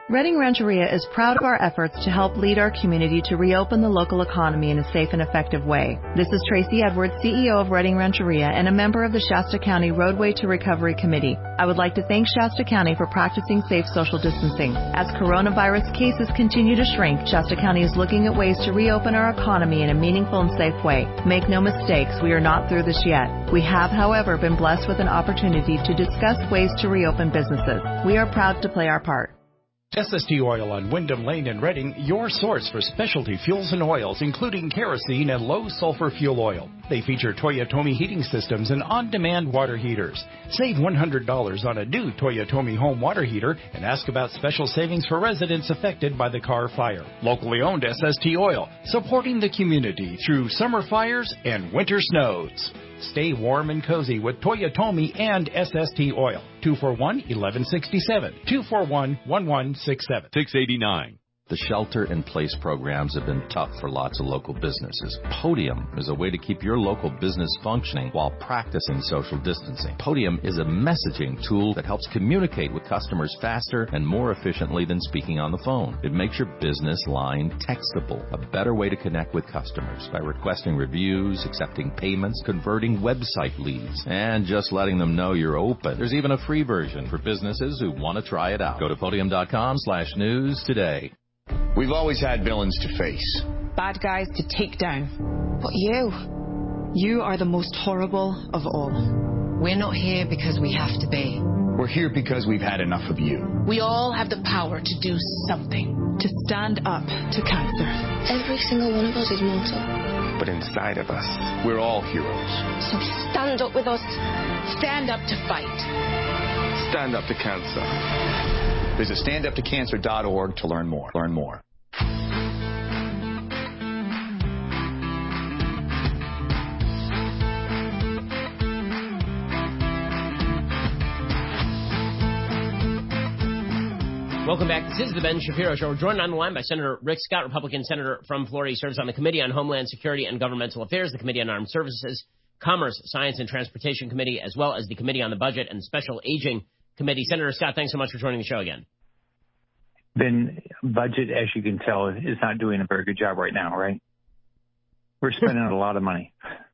Redding Rancheria is proud of our efforts to help lead our community to reopen the local economy in a safe and effective way. This is Tracy Edwards, C E O of Redding Rancheria and a member of the Shasta County Roadway to Recovery Committee. I would like to thank Shasta County for practicing safe social distancing. As coronavirus cases continue to shrink, Shasta County is looking at ways to reopen our economy in a meaningful and safe way. Make no mistakes, we are not through this yet. We have, however, been blessed with an opportunity to discuss ways to reopen businesses. We are proud to play our part. S S T Oil on Wyndham Lane in Redding, your source for specialty fuels and oils, including kerosene and low-sulfur fuel oil. They feature Toyotomi heating systems and on-demand water heaters. Save one hundred dollars on a new Toyotomi home water heater and ask about special savings for residents affected by the Carr fire. Locally owned S S T Oil, supporting the community through summer fires and winter snows. Stay warm and cozy with Toyotomi and S S T Oil. two four one, one one six seven. two four one, one one six seven. six eighty-nine. The shelter-in-place programs have been tough for lots of local businesses. Podium is a way to keep your local business functioning while practicing social distancing. Podium is a messaging tool that helps communicate with customers faster and more efficiently than speaking on the phone. It makes your business line textable, a better way to connect with customers by requesting reviews, accepting payments, converting website leads, and just letting them know you're open. There's even a free version for businesses who want to try it out. Go to podium.com slash news today. We've always had villains to face. Bad guys to take down. But you, you are the most horrible of all. We're not here because we have to be. We're here because we've had enough of you. We all have the power to do something. To stand up to cancer. Every single one of us is mortal. But inside of us, we're all heroes. So stand up with us. Stand up to fight. Stand up to cancer. Visit stand up to cancer dot org to learn more. Learn more. Welcome back. This is the Ben Shapiro Show. We're joined on the line by Senator Rick Scott, Republican senator from Florida. He serves on the Committee on Homeland Security and Governmental Affairs, the Committee on Armed Services, Commerce, Science, and Transportation Committee, as well as the Committee on the Budget and Special Aging Committee. Senator Scott, thanks so much for joining the show again. Ben, budget, as you can tell, is not doing a very good job right now, right? We're spending a lot of money.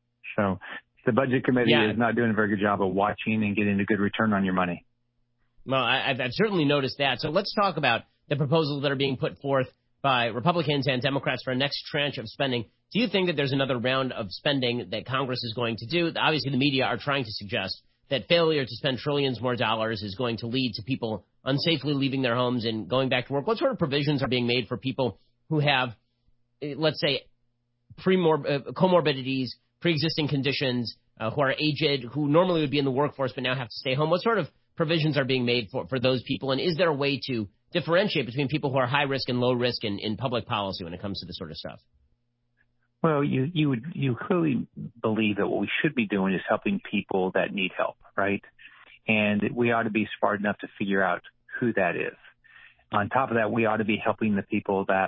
So the Budget Committee yeah. is not doing a very good job of watching and getting a good return on your money. Well, I, I've certainly noticed that. So let's talk about the proposals that are being put forth by Republicans and Democrats for a next tranche of spending. Do you think that there's another round of spending that Congress is going to do? Obviously, the media are trying to suggest that failure to spend trillions more dollars is going to lead to people unsafely leaving their homes and going back to work. What sort of provisions are being made for people who have, let's say, pre-mor- uh, comorbidities, pre-existing conditions, uh, who are aged, who normally would be in the workforce but now have to stay home? What sort of provisions are being made for, for those people? And is there a way to differentiate between people who are high risk and low risk in, in public policy when it comes to this sort of stuff? Well, you you would you clearly believe that what we should be doing is helping people that need help, right? And we ought to be smart enough to figure out who that is. On top of that, we ought to be helping the people that,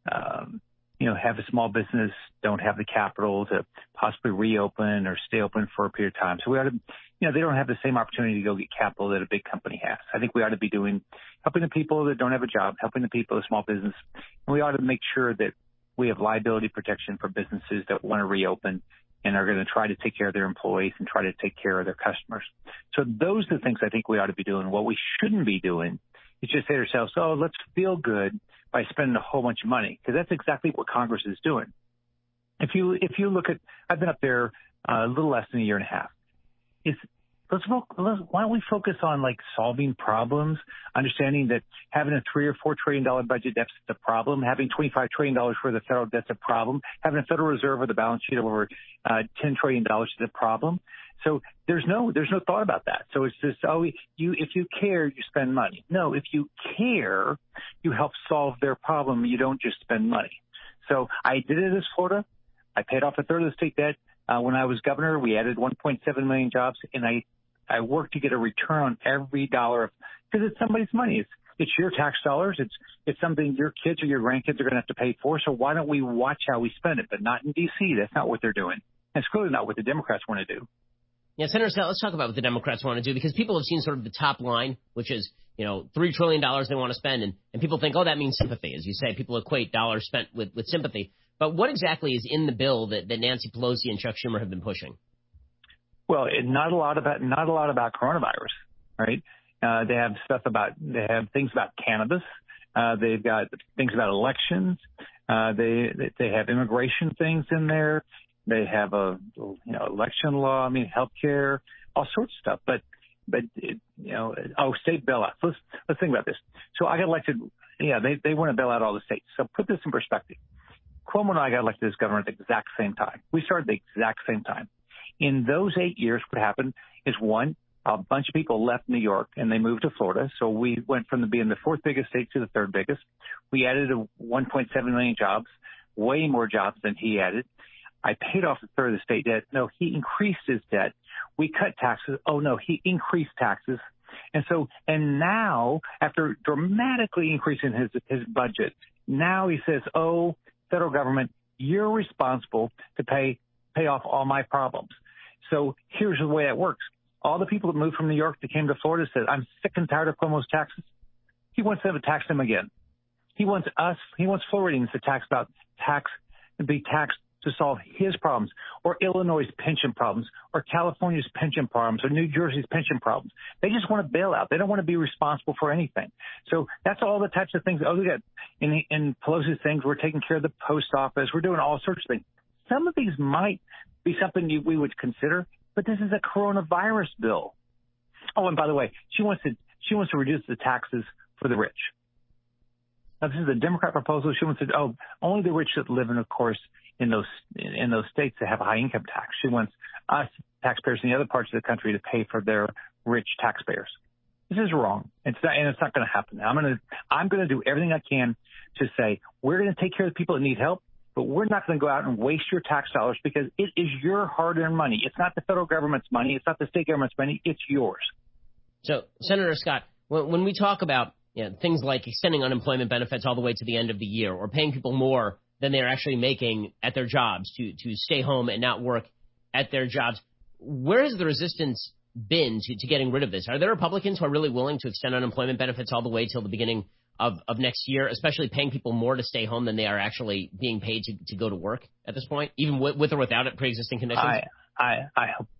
um, you know, have a small business, don't have the capital to possibly reopen or stay open for a period of time. So we ought to, you know, they don't have the same opportunity to go get capital that a big company has. I think we ought to be doing, helping the people that don't have a job, helping the people, the small business. And we ought to make sure that we have liability protection for businesses that want to reopen and are going to try to take care of their employees and try to take care of their customers. So those are the things I think we ought to be doing. What we shouldn't be doing is just say to ourselves, oh, let's feel good by spending a whole bunch of money, because that's exactly what Congress is doing. If you if you look at, I've been up there uh, a little less than a year and a half. It's Let's, let's, why don't we focus on like solving problems, understanding that having a three or four trillion dollar budget deficit is a problem, having twenty-five trillion dollars worth of federal debt's a problem, having a Federal Reserve with a balance sheet of over uh, ten trillion dollars is a problem. So there's no there's no thought about that. So it's just, oh, you if you care, you spend money. No, if you care, you help solve their problem. You don't just spend money. So I did it as Florida. I paid off a third of the state debt. Uh, when I was governor, we added one point seven million jobs, and I I work to get a return on every dollar because it's somebody's money. It's it's your tax dollars. It's it's something your kids or your grandkids are going to have to pay for. So why don't we watch how we spend it? But not in D C. That's not what they're doing. It's clearly not what the Democrats want to do. Yeah, Senator Scott, let's talk about what the Democrats want to do, because people have seen sort of the top line, which is, you know, three trillion dollars they want to spend, and, and people think, oh, that means sympathy. As you say, people equate dollars spent with, with sympathy. But what exactly is in the bill that, that Nancy Pelosi and Chuck Schumer have been pushing? Well, it, not a lot about not a lot about coronavirus, right? Uh, they have stuff about they have things about cannabis. Uh, they've got things about elections. Uh, they they have immigration things in there. They have a you know election law. I mean, healthcare, all sorts of stuff. But but it, you know, oh, state bailouts. Let's let's think about this. So I got elected. Yeah, they they want to bail out all the states. So put this in perspective. Cuomo and I got elected as governor at the exact same time. We started at the exact same time. In those eight years, what happened is, one, a bunch of people left New York and they moved to Florida. So we went from the, being the fourth biggest state to the third biggest. We added a one point seven million jobs, way more jobs than he added. I paid off a third of the state debt. No, he increased his debt. We cut taxes. Oh, no, he increased taxes. And so, and now, after dramatically increasing his, his budget, now he says, oh, federal government, you're responsible to pay pay off all my problems. So here's the way it works. All the people that moved from New York that came to Florida said, I'm sick and tired of Cuomo's taxes. He wants them to tax them again. He wants us, he wants Floridians to tax about tax and be taxed to solve his problems, or Illinois' pension problems, or California's pension problems, or New Jersey's pension problems. They just want to bail out. They don't want to be responsible for anything. So that's all the types of things. Oh, we got in, in Pelosi's things, we're taking care of the post office. We're doing all sorts of things. Some of these might be something you, we would consider, but this is a coronavirus bill. Oh, and by the way, she wants to she wants to reduce the taxes for the rich. Now, this is a Democrat proposal. She wants to, oh, only the rich that live in, of course, in those in those states that have a high income tax. She wants us taxpayers in the other parts of the country to pay for their rich taxpayers. This is wrong. It's not, and it's not going to happen. I'm going to I'm going to do everything I can to say we're going to take care of the people that need help, but we're not going to go out and waste your tax dollars, because it is your hard-earned money. It's not the federal government's money. It's not the state government's money. It's yours. So, Senator Scott, when, when we talk about you know, things like extending unemployment benefits all the way to the end of the year, or paying people more than they're actually making at their jobs to, to stay home and not work at their jobs, where has the resistance been to, to getting rid of this? Are there Republicans who are really willing to extend unemployment benefits all the way till the beginning of, of next year, especially paying people more to stay home than they are actually being paid to, to go to work at this point, even with, with or without it, pre-existing conditions? I, I, I hope,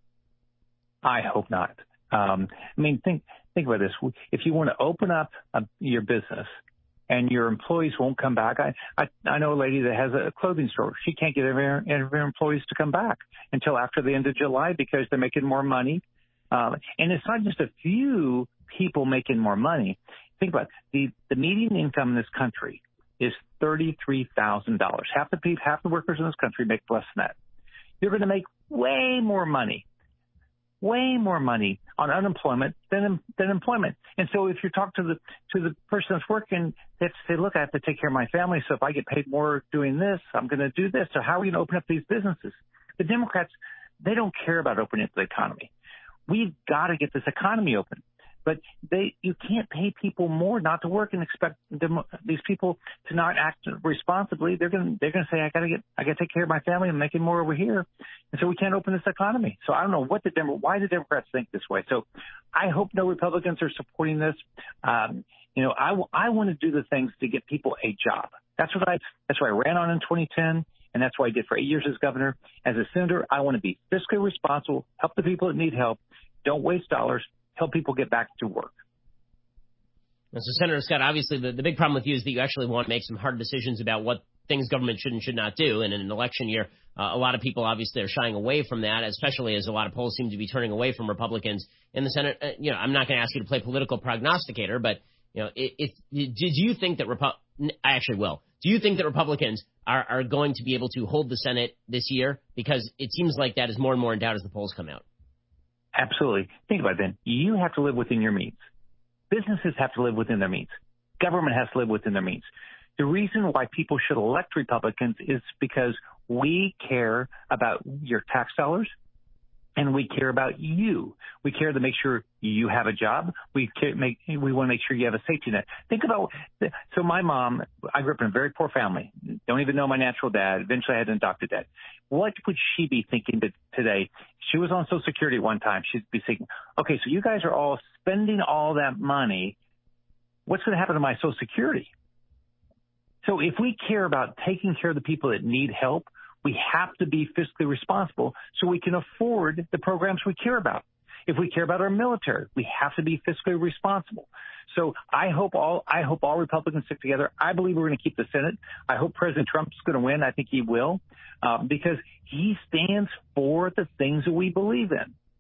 I hope not. Um, I mean, think, think about this. If you want to open up a, your business and your employees won't come back, I, I, I know a lady that has a clothing store. She can't get every, every of her employees to come back until after the end of July because they're making more money. Um, and it's not just a few people making more money. Think about it. The, the median income in this country is thirty-three thousand dollars. Half the people, half the workers in this country make less than that. You're going to make way more money, way more money on unemployment than than employment. And so if you talk to the to the person that's working, they have to say, look, I have to take care of my family. So if I get paid more doing this, I'm going to do this. So how are we going to open up these businesses? The Democrats, they don't care about opening up the economy. We've got to get this economy open. But they, you can't pay people more not to work and expect them, these people to not act responsibly. They're going to, they're going to say, I got to get, I got to take care of my family and making more over here. And so we can't open this economy. So I don't know what the Demo, why the Democrats think this way. So I hope no Republicans are supporting this. Um, you know, I, I want to do the things to get people a job. That's what I, that's why I ran on in twenty ten. And that's what I did for eight years as governor. As a senator, I want to be fiscally responsible, help the people that need help, don't waste dollars, help people get back to work. And so, Senator Scott, obviously the, the big problem with you is that you actually want to make some hard decisions about what things government should and should not do. And in an election year, uh, a lot of people obviously are shying away from that, especially as a lot of polls seem to be turning away from Republicans in the Senate. Uh, you know, I'm not going to ask you to play political prognosticator, but, you know, if, if did you think that Repu- I actually will. Do you think that Republicans are, are going to be able to hold the Senate this year? Because it seems like that is more and more in doubt as the polls come out. Absolutely. Think about it, Ben. You have to live within your means. Businesses have to live within their means. Government has to live within their means. The reason why people should elect Republicans is because we care about your tax dollars And we care about you. We care to make sure you have a job. We care, make, we want to make sure you have a safety net. Think about, so my mom, I grew up in a very poor family. Don't even know my natural dad. Eventually I had an adopted dad. What would she be thinking today? She was on Social Security at one time. She'd be thinking, okay, so you guys are all spending all that money. What's going to happen to my Social Security? So if we care about taking care of the people that need help, we have to be fiscally responsible so we can afford the programs we care about. If we care about our military, we have to be fiscally responsible. So I hope all I hope all Republicans stick together. I believe we're going to keep the Senate. I hope President Trump's going to win. I think he will, uh, because he stands for the things that we believe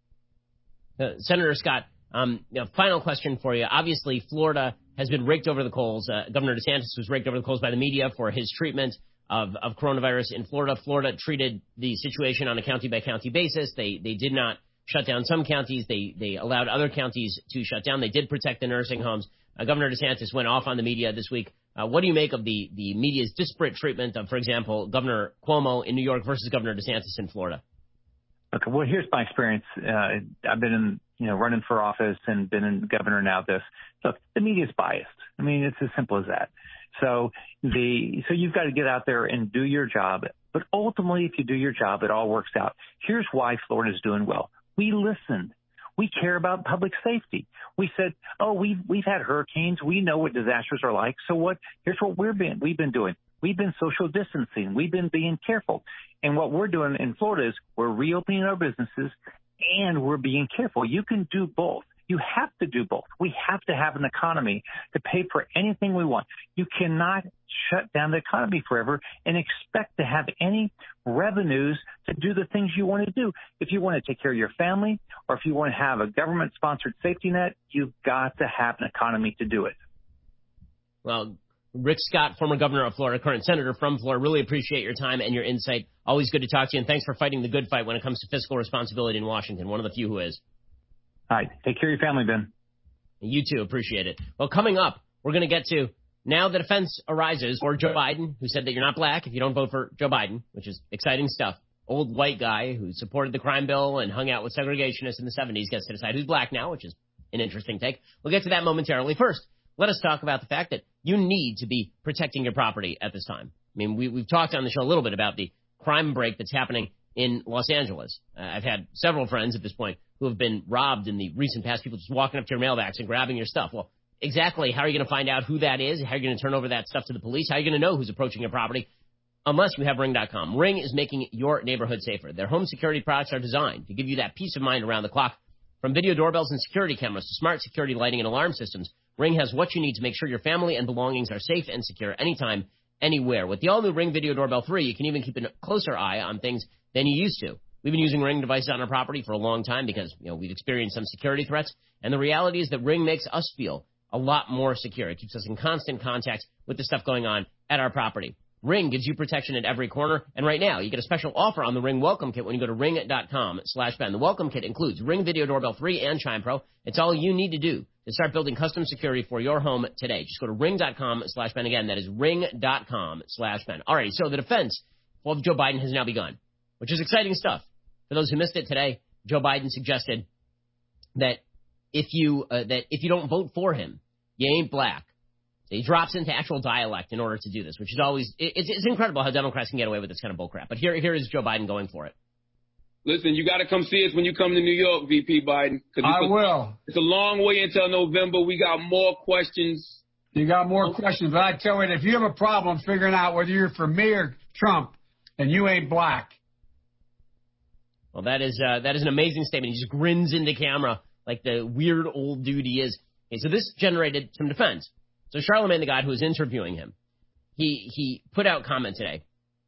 in. Uh, Senator Scott, um, you know, final question for you. Obviously, Florida has been raked over the coals. Uh, Governor DeSantis was raked over the coals by the media for his treatment of, of coronavirus in Florida. Florida treated the situation on a county-by-county basis. They they did not shut down some counties. They they allowed other counties to shut down. They did protect the nursing homes. Uh, Governor DeSantis went off on the media this week. Uh, what do you make of the, the media's disparate treatment of, for example, Governor Cuomo in New York versus Governor DeSantis in Florida? Okay, well, here's my experience. Uh, I've been in, you know, running for office and been in governor now. This look, the media's biased. I mean, it's as simple as that. So the so you've got to get out there and do your job. But ultimately, if you do your job, it all works out. Here's why Florida's doing well. We listened. We care about public safety. We said, oh, we've we've had hurricanes. We know what disasters are like. So what? Here's what we're been we've been doing. We've been social distancing. We've been being careful. And what we're doing in Florida is we're reopening our businesses and we're being careful. You can do both. You have to do both. We have to have an economy to pay for anything we want. You cannot shut down the economy forever and expect to have any revenues to do the things you want to do. If you want to take care of your family or if you want to have a government-sponsored safety net, you've got to have an economy to do it. Well, Rick Scott, former governor of Florida, current senator from Florida, really appreciate your time and your insight. Always good to talk to you, and thanks for fighting the good fight when it comes to fiscal responsibility in Washington, one of the few who is. All right. Take care of your family, Ben. You too. Appreciate it. Well, coming up, we're going to get to now the defense arises for Joe Biden, who said that you're not black if you don't vote for Joe Biden, which is exciting stuff. Old white guy who supported the crime bill and hung out with segregationists in the seventies gets to decide who's black now, which is an interesting take. We'll get to that momentarily. First, let us talk about the fact that you need to be protecting your property at this time. I mean, we, we've talked on the show a little bit about the crime break that's happening in Los Angeles. Uh, I've had several friends at this point who have been robbed in the recent past, people just walking up to your mailbox and grabbing your stuff. Well, exactly how are you going to find out who that is? How are you going to turn over that stuff to the police? How are you going to know who's approaching your property? Unless you have Ring dot com. Ring is making your neighborhood safer. Their home security products are designed to give you that peace of mind around the clock. From video doorbells and security cameras to smart security lighting and alarm systems, Ring has what you need to make sure your family and belongings are safe and secure anytime, anywhere. With the all-new Ring Video Doorbell three, you can even keep a closer eye on things than you used to. We've been using Ring devices on our property for a long time because, you know, we've experienced some security threats, and the reality is that Ring makes us feel a lot more secure. It keeps us in constant contact with the stuff going on at our property. Ring gives you protection at every corner, and right now you get a special offer on the Ring Welcome Kit when you go to ring dot com slash Ben. The Welcome Kit includes Ring Video Doorbell three and Chime Pro. It's all you need to do to start building custom security for your home today. Just go to ring dot com slash Ben. Again, that is ring dot com slash Ben. All right, so the defense of Joe Biden has now begun, which is exciting stuff. For those who missed it today, Joe Biden suggested that if you uh, that if you don't vote for him, you ain't black. So he drops into actual dialect in order to do this, which is always it, it's, it's incredible how Democrats can get away with this kind of bullcrap. But here here is Joe Biden going for it. Listen, you got to come see us when you come to New York, V P Biden. I a, will. It's a long way until November. We got more questions. You got more questions, but I tell you, if you have a problem figuring out whether you're for me or Trump, then you ain't black. Well, that is uh, that is an amazing statement. He just grins into camera like the weird old dude he is. Okay, so this generated some defense. So Charlemagne the God, who was interviewing him, he he put out comment today.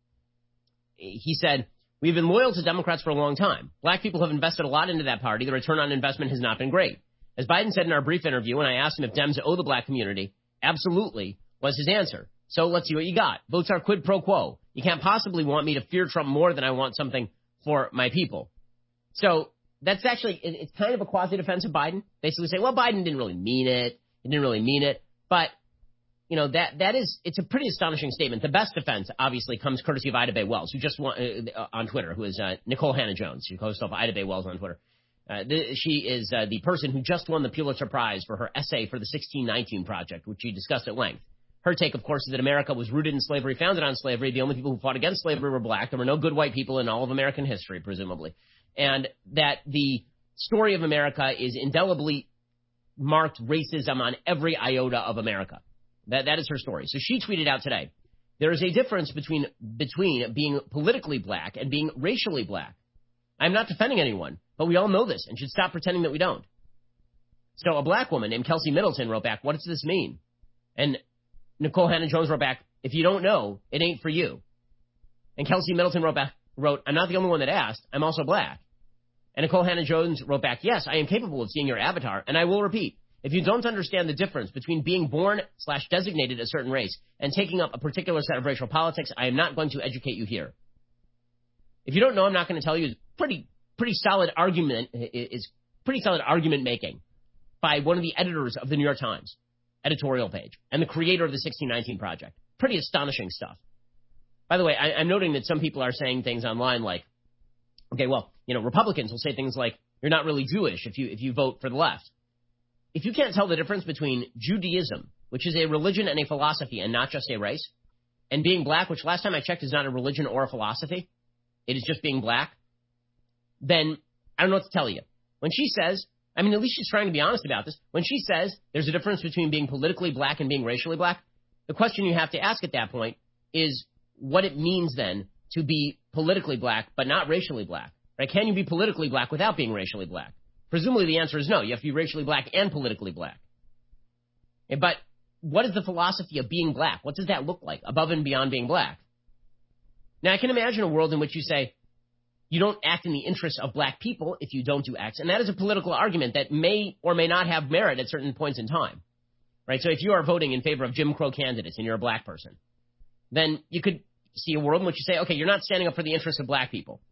He said, "We've been loyal to Democrats for a long time. Black people have invested a lot into that party. The return on investment has not been great." As Biden said in our brief interview, when I asked him if Dems owe the black community, absolutely was his answer. So let's see what you got. Votes are quid pro quo. You can't possibly want me to fear Trump more than I want something for my people. So that's actually, it's kind of a quasi-defense of Biden. Basically saying, well, Biden didn't really mean it. He didn't really mean it. But you know, that that is, it's a pretty astonishing statement. The best defense, obviously, comes courtesy of Ida Bay Wells, who just won, uh, on Twitter, who is uh, Nicole Hannah-Jones. She calls herself Ida Bay Wells on Twitter. Uh, the, she is uh, the person who just won the Pulitzer Prize for her essay for the sixteen nineteen Project, which she discussed at length. Her take, of course, is that America was rooted in slavery, founded on slavery. The only people who fought against slavery were black. There were no good white people in all of American history, presumably. And that the story of America is indelibly marked racism on every iota of America. That that is her story. So she tweeted out today, there is a difference between between being politically black and being racially black. I'm not defending anyone, but we all know this and should stop pretending that we don't. So a black woman named Kelsey Middleton wrote back, what does this mean? And Nicole Hannah-Jones wrote back, if you don't know, it ain't for you. And Kelsey Middleton wrote back, wrote, I'm not the only one that asked, I'm also black. And Nicole Hannah-Jones wrote back, yes, I am capable of seeing your avatar, and I will repeat, if you don't understand the difference between being born slash designated a certain race and taking up a particular set of racial politics, I am not going to educate you here. If you don't know, I'm not going to tell you. It's pretty, pretty solid argument, is pretty solid argument making by one of the editors of the New York Times editorial page and the creator of the sixteen nineteen Project. Pretty astonishing stuff. By the way, I, I'm noting that some people are saying things online like, okay, well, you know, Republicans will say things like, you're not really Jewish if you if you vote for the left. If you can't tell the difference between Judaism, which is a religion and a philosophy and not just a race, and being black, which last time I checked is not a religion or a philosophy, it is just being black, then I don't know what to tell you. When she says, I mean, at least she's trying to be honest about this. When she says there's a difference between being politically black and being racially black, the question you have to ask at that point is what it means then to be politically black but not racially black. Right? Can you be politically black without being racially black? Presumably the answer is no. You have to be racially black and politically black. But what is the philosophy of being black? What does that look like above and beyond being black? Now, I can imagine a world in which you say you don't act in the interests of black people if you don't do X, and that is a political argument that may or may not have merit at certain points in time. Right? So if you are voting in favor of Jim Crow candidates and you're a black person, then you could see a world in which you say, okay, you're not standing up for the interests of black people.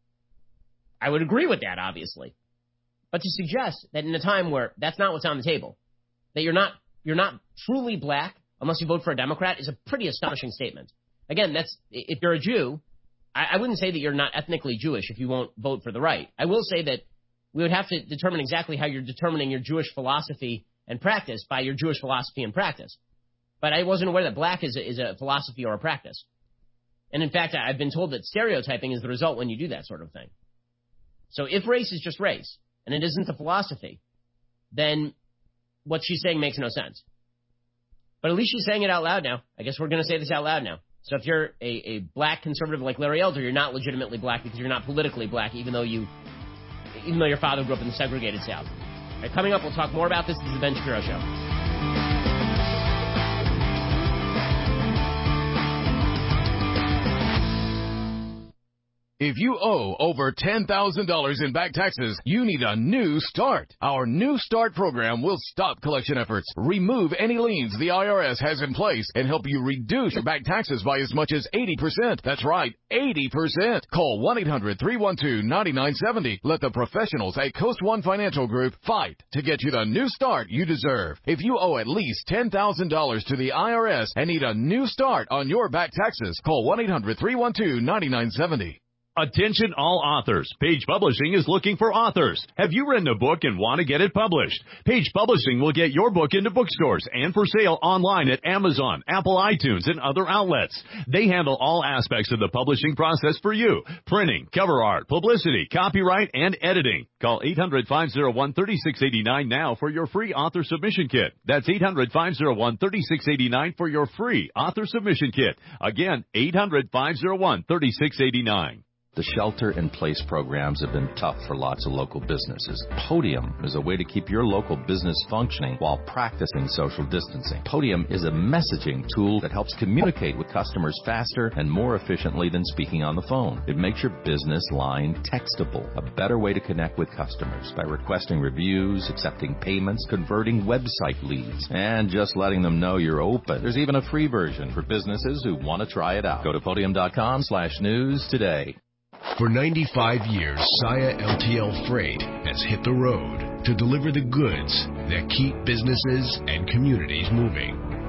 I would agree with that, obviously. But to suggest that in a time where that's not what's on the table, that you're not you're not truly black unless you vote for a Democrat is a pretty astonishing statement. Again, that's if you're a Jew, I, I wouldn't say that you're not ethnically Jewish if you won't vote for the right. I will say that we would have to determine exactly how you're determining your Jewish philosophy and practice by your Jewish philosophy and practice. But I wasn't aware that black is a, is a philosophy or a practice. And in fact, I've been told that stereotyping is the result when you do that sort of thing. So if race is just race, and it isn't a philosophy, then what she's saying makes no sense. But at least she's saying it out loud now. I guess we're going to say this out loud now. So if you're a, a black conservative like Larry Elder, you're not legitimately black because you're not politically black, even though you, even though your father grew up in the segregated South. All right, coming up, we'll talk more about this. This is the Ben Shapiro Show. If you owe over ten thousand dollars in back taxes, you need a new start. Our New Start program will stop collection efforts, remove any liens the I R S has in place, and help you reduce your back taxes by as much as eighty percent. That's right, eighty percent. Call one eight hundred three one two nine nine seven zero. Let the professionals at Coast One Financial Group fight to get you the new start you deserve. If you owe at least ten thousand dollars to the I R S and need a new start on your back taxes, call one eight hundred three one two nine nine seven zero. Attention all authors. Page Publishing is looking for authors. Have you written a book and want to get it published? Page Publishing will get your book into bookstores and for sale online at Amazon, Apple iTunes, and other outlets. They handle all aspects of the publishing process for you. Printing, cover art, publicity, copyright, and editing. Call eight hundred five oh one three six eight nine now for your free author submission kit. That's eight hundred five oh one three six eight nine for your free author submission kit. Again, eight hundred five oh one three six eight nine. The shelter-in-place programs have been tough for lots of local businesses. Podium is a way to keep your local business functioning while practicing social distancing. Podium is a messaging tool that helps communicate with customers faster and more efficiently than speaking on the phone. It makes your business line textable, a better way to connect with customers by requesting reviews, accepting payments, converting website leads, and just letting them know you're open. There's even a free version for businesses who want to try it out. Go to podium.com slash news today. For ninety-five years, Saia L T L Freight has hit the road to deliver the goods that keep businesses and communities moving.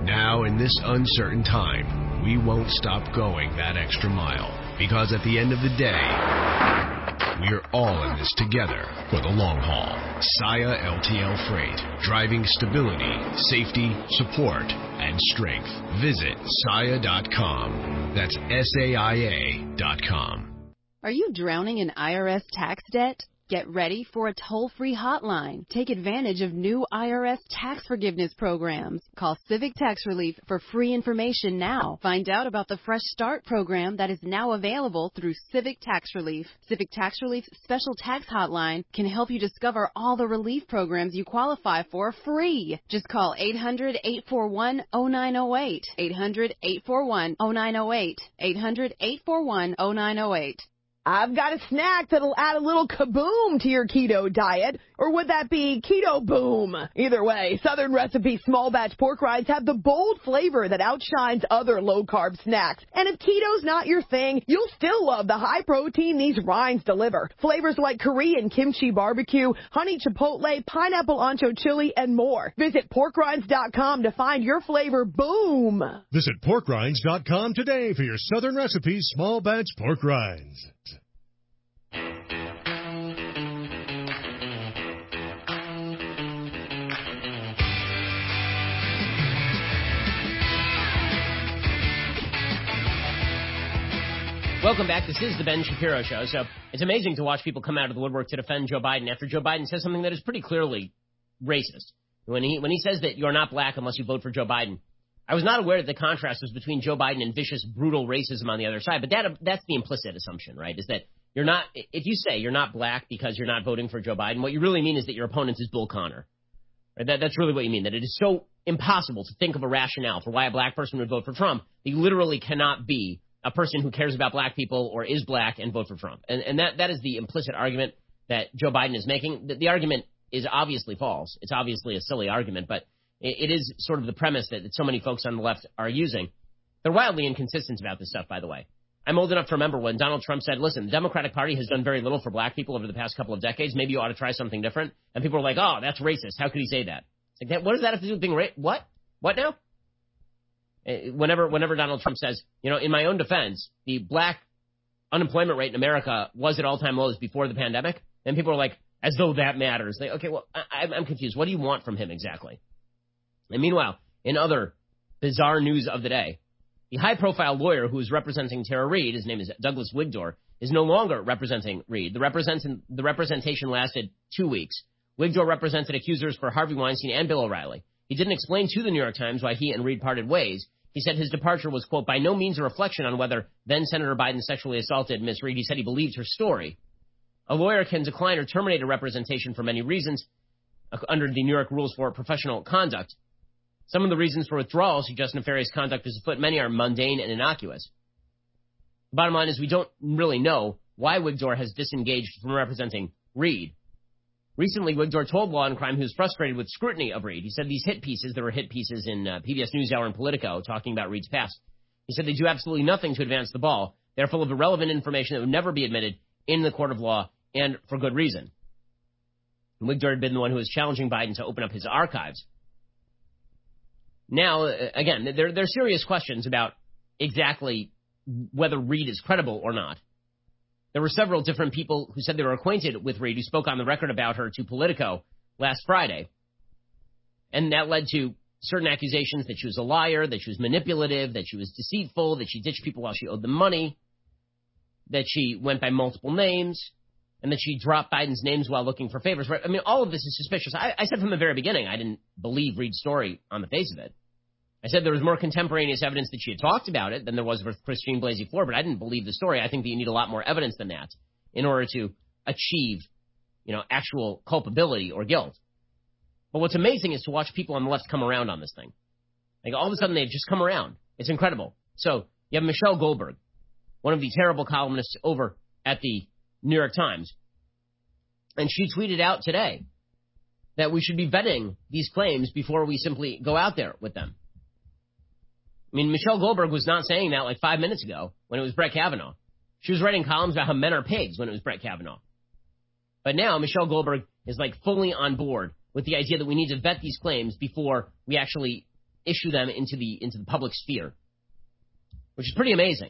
Now, in this uncertain time, we won't stop going that extra mile, because at the end of the day, we're all in this together for the long haul. Saia L T L Freight, driving stability, safety, support, and strength. Visit saia dot com. That's S A I A dot com. Are you drowning in I R S tax debt? Get ready for a toll-free hotline. Take advantage of new I R S tax forgiveness programs. Call Civic Tax Relief for free information now. Find out about the Fresh Start program that is now available through Civic Tax Relief. Civic Tax Relief's special tax hotline can help you discover all the relief programs you qualify for free. Just call eight hundred, eight four one, oh nine oh eight. eight hundred, eight four one, oh nine oh eight. eight hundred, eight four one, oh nine oh eight. I've got a snack that'll add a little kaboom to your keto diet. Or would that be keto boom? Either way, Southern Recipe small batch pork rinds have the bold flavor that outshines other low-carb snacks. And if keto's not your thing, you'll still love the high protein these rinds deliver. Flavors like Korean kimchi barbecue, honey chipotle, pineapple ancho chili, and more. Visit pork rinds dot com to find your flavor boom. Visit pork rinds dot com today for your Southern Recipe small batch pork rinds. Welcome back. This is the Ben Shapiro Show. So it's amazing to watch people come out of the woodwork to defend Joe Biden after Joe Biden says something that is pretty clearly racist. When he when he says that you're not black unless you vote for Joe Biden, I was not aware that the contrast was between Joe Biden and vicious, brutal racism on the other side. But that that's the implicit assumption, right, is that you're not – if you say you're not black because you're not voting for Joe Biden, what you really mean is that your opponent is Bull Connor. Right? That, that's really what you mean, that it is so impossible to think of a rationale for why a black person would vote for Trump that you literally cannot be a person who cares about black people or is black and vote for Trump. And, and that, that is the implicit argument that Joe Biden is making. The, the argument is obviously false. It's obviously a silly argument, but it, it is sort of the premise that, that so many folks on the left are using. They're wildly inconsistent about this stuff, by the way. I'm old enough to remember when Donald Trump said, listen, the Democratic Party has done very little for black people over the past couple of decades. Maybe you ought to try something different. And people were like, oh, that's racist. How could he say that? It's like, what does that have to do with being racist? What? What now? Whenever whenever Donald Trump says, you know, in my own defense, the black unemployment rate in America was at all-time lows before the pandemic, and people are like, as though that matters. Like, okay, well, I, I'm confused. What do you want from him exactly? And meanwhile, in other bizarre news of the day, the high-profile lawyer who is representing Tara Reade, his name is Douglas Wigdor, is no longer representing Reade. The, represent- the representation lasted two weeks. Wigdor represented accusers for Harvey Weinstein and Bill O'Reilly. He didn't explain to the New York Times why he and Reade parted ways. He said his departure was, quote, by no means a reflection on whether then-Senator Biden sexually assaulted Miss Reade. He said he believed her story. A lawyer can decline or terminate a representation for many reasons under the New York rules for professional conduct. Some of the reasons for withdrawal suggest nefarious conduct is afoot. Many are mundane and innocuous. The bottom line is we don't really know why Wigdor has disengaged from representing Reade. Recently, Wigdor told Law and Crime he was frustrated with scrutiny of Reade. He said these hit pieces, there were hit pieces in uh, P B S NewsHour and Politico talking about Reade's past. He said they do absolutely nothing to advance the ball. They're full of irrelevant information that would never be admitted in the court of law, and for good reason. And Wigdor had been the one who was challenging Biden to open up his archives. Now, uh, again, there, there are serious questions about exactly whether Reade is credible or not. There were several different people who said they were acquainted with Reade who spoke on the record about her to Politico last Friday. And that led to certain accusations that she was a liar, that she was manipulative, that she was deceitful, that she ditched people while she owed them money, that she went by multiple names, and that she dropped Biden's names while looking for favors. I mean, all of this is suspicious. I, I said from the very beginning I didn't believe Reade's story on the face of it. I said there was more contemporaneous evidence that she had talked about it than there was with Christine Blasey Ford, but I didn't believe the story. I think that you need a lot more evidence than that in order to achieve, you know, actual culpability or guilt. But what's amazing is to watch people on the left come around on this thing. Like, all of a sudden, they've just come around. It's incredible. So you have Michelle Goldberg, one of the terrible columnists over at the New York Times, and she tweeted out today that we should be vetting these claims before we simply go out there with them. I mean, Michelle Goldberg was not saying that like five minutes ago when it was Brett Kavanaugh. She was writing columns about how men are pigs when it was Brett Kavanaugh. But now Michelle Goldberg is like fully on board with the idea that we need to vet these claims before we actually issue them into the into the public sphere, which is pretty amazing.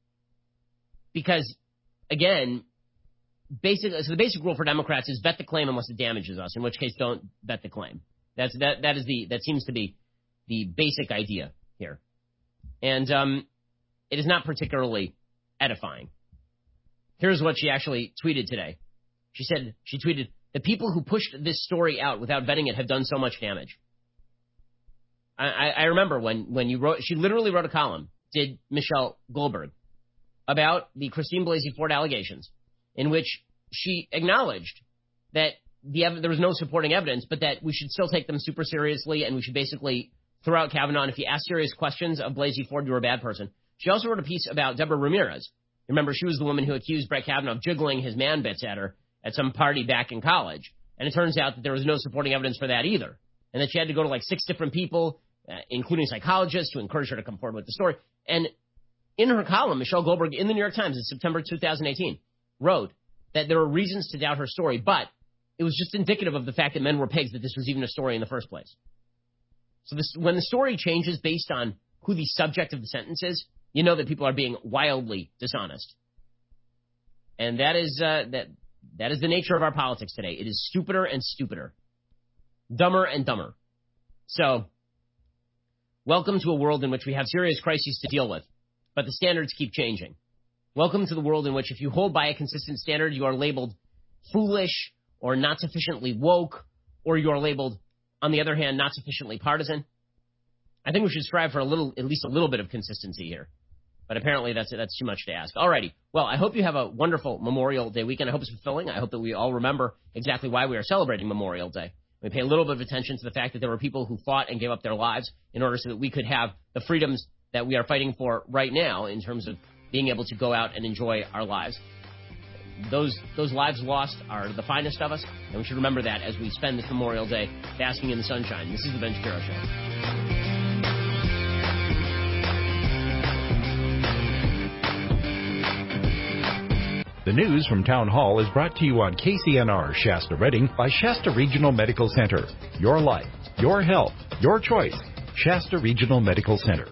Because, again, basic so the basic rule for Democrats is bet the claim unless it damages us, in which case don't bet the claim. That's that that is the that seems to be the basic idea here. And um, it is not particularly edifying. Here's what she actually tweeted today. She said, she tweeted, "The people who pushed this story out without vetting it have done so much damage." I, I, I remember when, when you wrote, she literally wrote a column, did Michelle Goldberg, about the Christine Blasey Ford allegations, in which she acknowledged that the ev- there was no supporting evidence, but that we should still take them super seriously, and we should basically throw out Kavanaugh. And if you ask serious questions of Blasey Ford, you're a bad person. She also wrote a piece about Deborah Ramirez. Remember, she was the woman who accused Brett Kavanaugh of jiggling his man bits at her at some party back in college. And it turns out that there was no supporting evidence for that either. And that she had to go to like six different people, uh, including psychologists, to encourage her to come forward with the story. And in her column, Michelle Goldberg in the New York Times in September two thousand eighteen wrote that there were reasons to doubt her story, but it was just indicative of the fact that men were pigs, that this was even a story in the first place. So this, when the story changes based on who the subject of the sentence is, you know that people are being wildly dishonest. And that is uh, that that is the nature of our politics today. It is stupider and stupider, dumber and dumber. So, welcome to a world in which we have serious crises to deal with, but the standards keep changing. Welcome to the world in which if you hold by a consistent standard, you are labeled foolish or not sufficiently woke, or you are labeled, on the other hand, not sufficiently partisan. I think we should strive for a little, at least a little bit of consistency here. But apparently that's that's too much to ask. Alrighty. Well, I hope you have a wonderful Memorial Day weekend. I hope it's fulfilling. I hope that we all remember exactly why we are celebrating Memorial Day. We pay a little bit of attention to the fact that there were people who fought and gave up their lives in order so that we could have the freedoms that we are fighting for right now in terms of being able to go out and enjoy our lives. Those those lives lost are the finest of us, and we should remember that as we spend this Memorial Day basking in the sunshine. This is the Ben Shapiro Show. The news from Town Hall is brought to you on K C N R Shasta Redding by Shasta Regional Medical Center. Your life, your health, your choice. Shasta Regional Medical Center.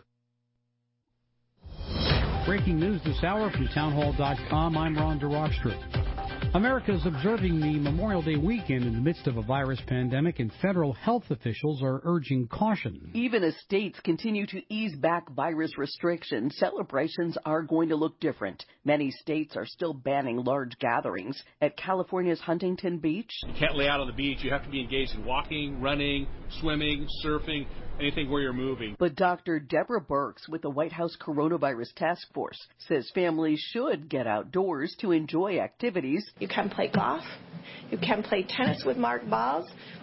Breaking news this hour from townhall dot com. I'm Ron DeRockstra. America is observing the Memorial Day weekend in the midst of a virus pandemic, and federal health officials are urging caution. Even as states continue to ease back virus restrictions, celebrations are going to look different. Many states are still banning large gatherings. At California's Huntington Beach, you can't lay out on the beach. You have to be engaged in walking, running, swimming, surfing, anything where you're moving. But Doctor Deborah Birx with the White House Coronavirus Task Force says families should get outdoors to enjoy activities. You can play golf. You can play tennis with marked balls.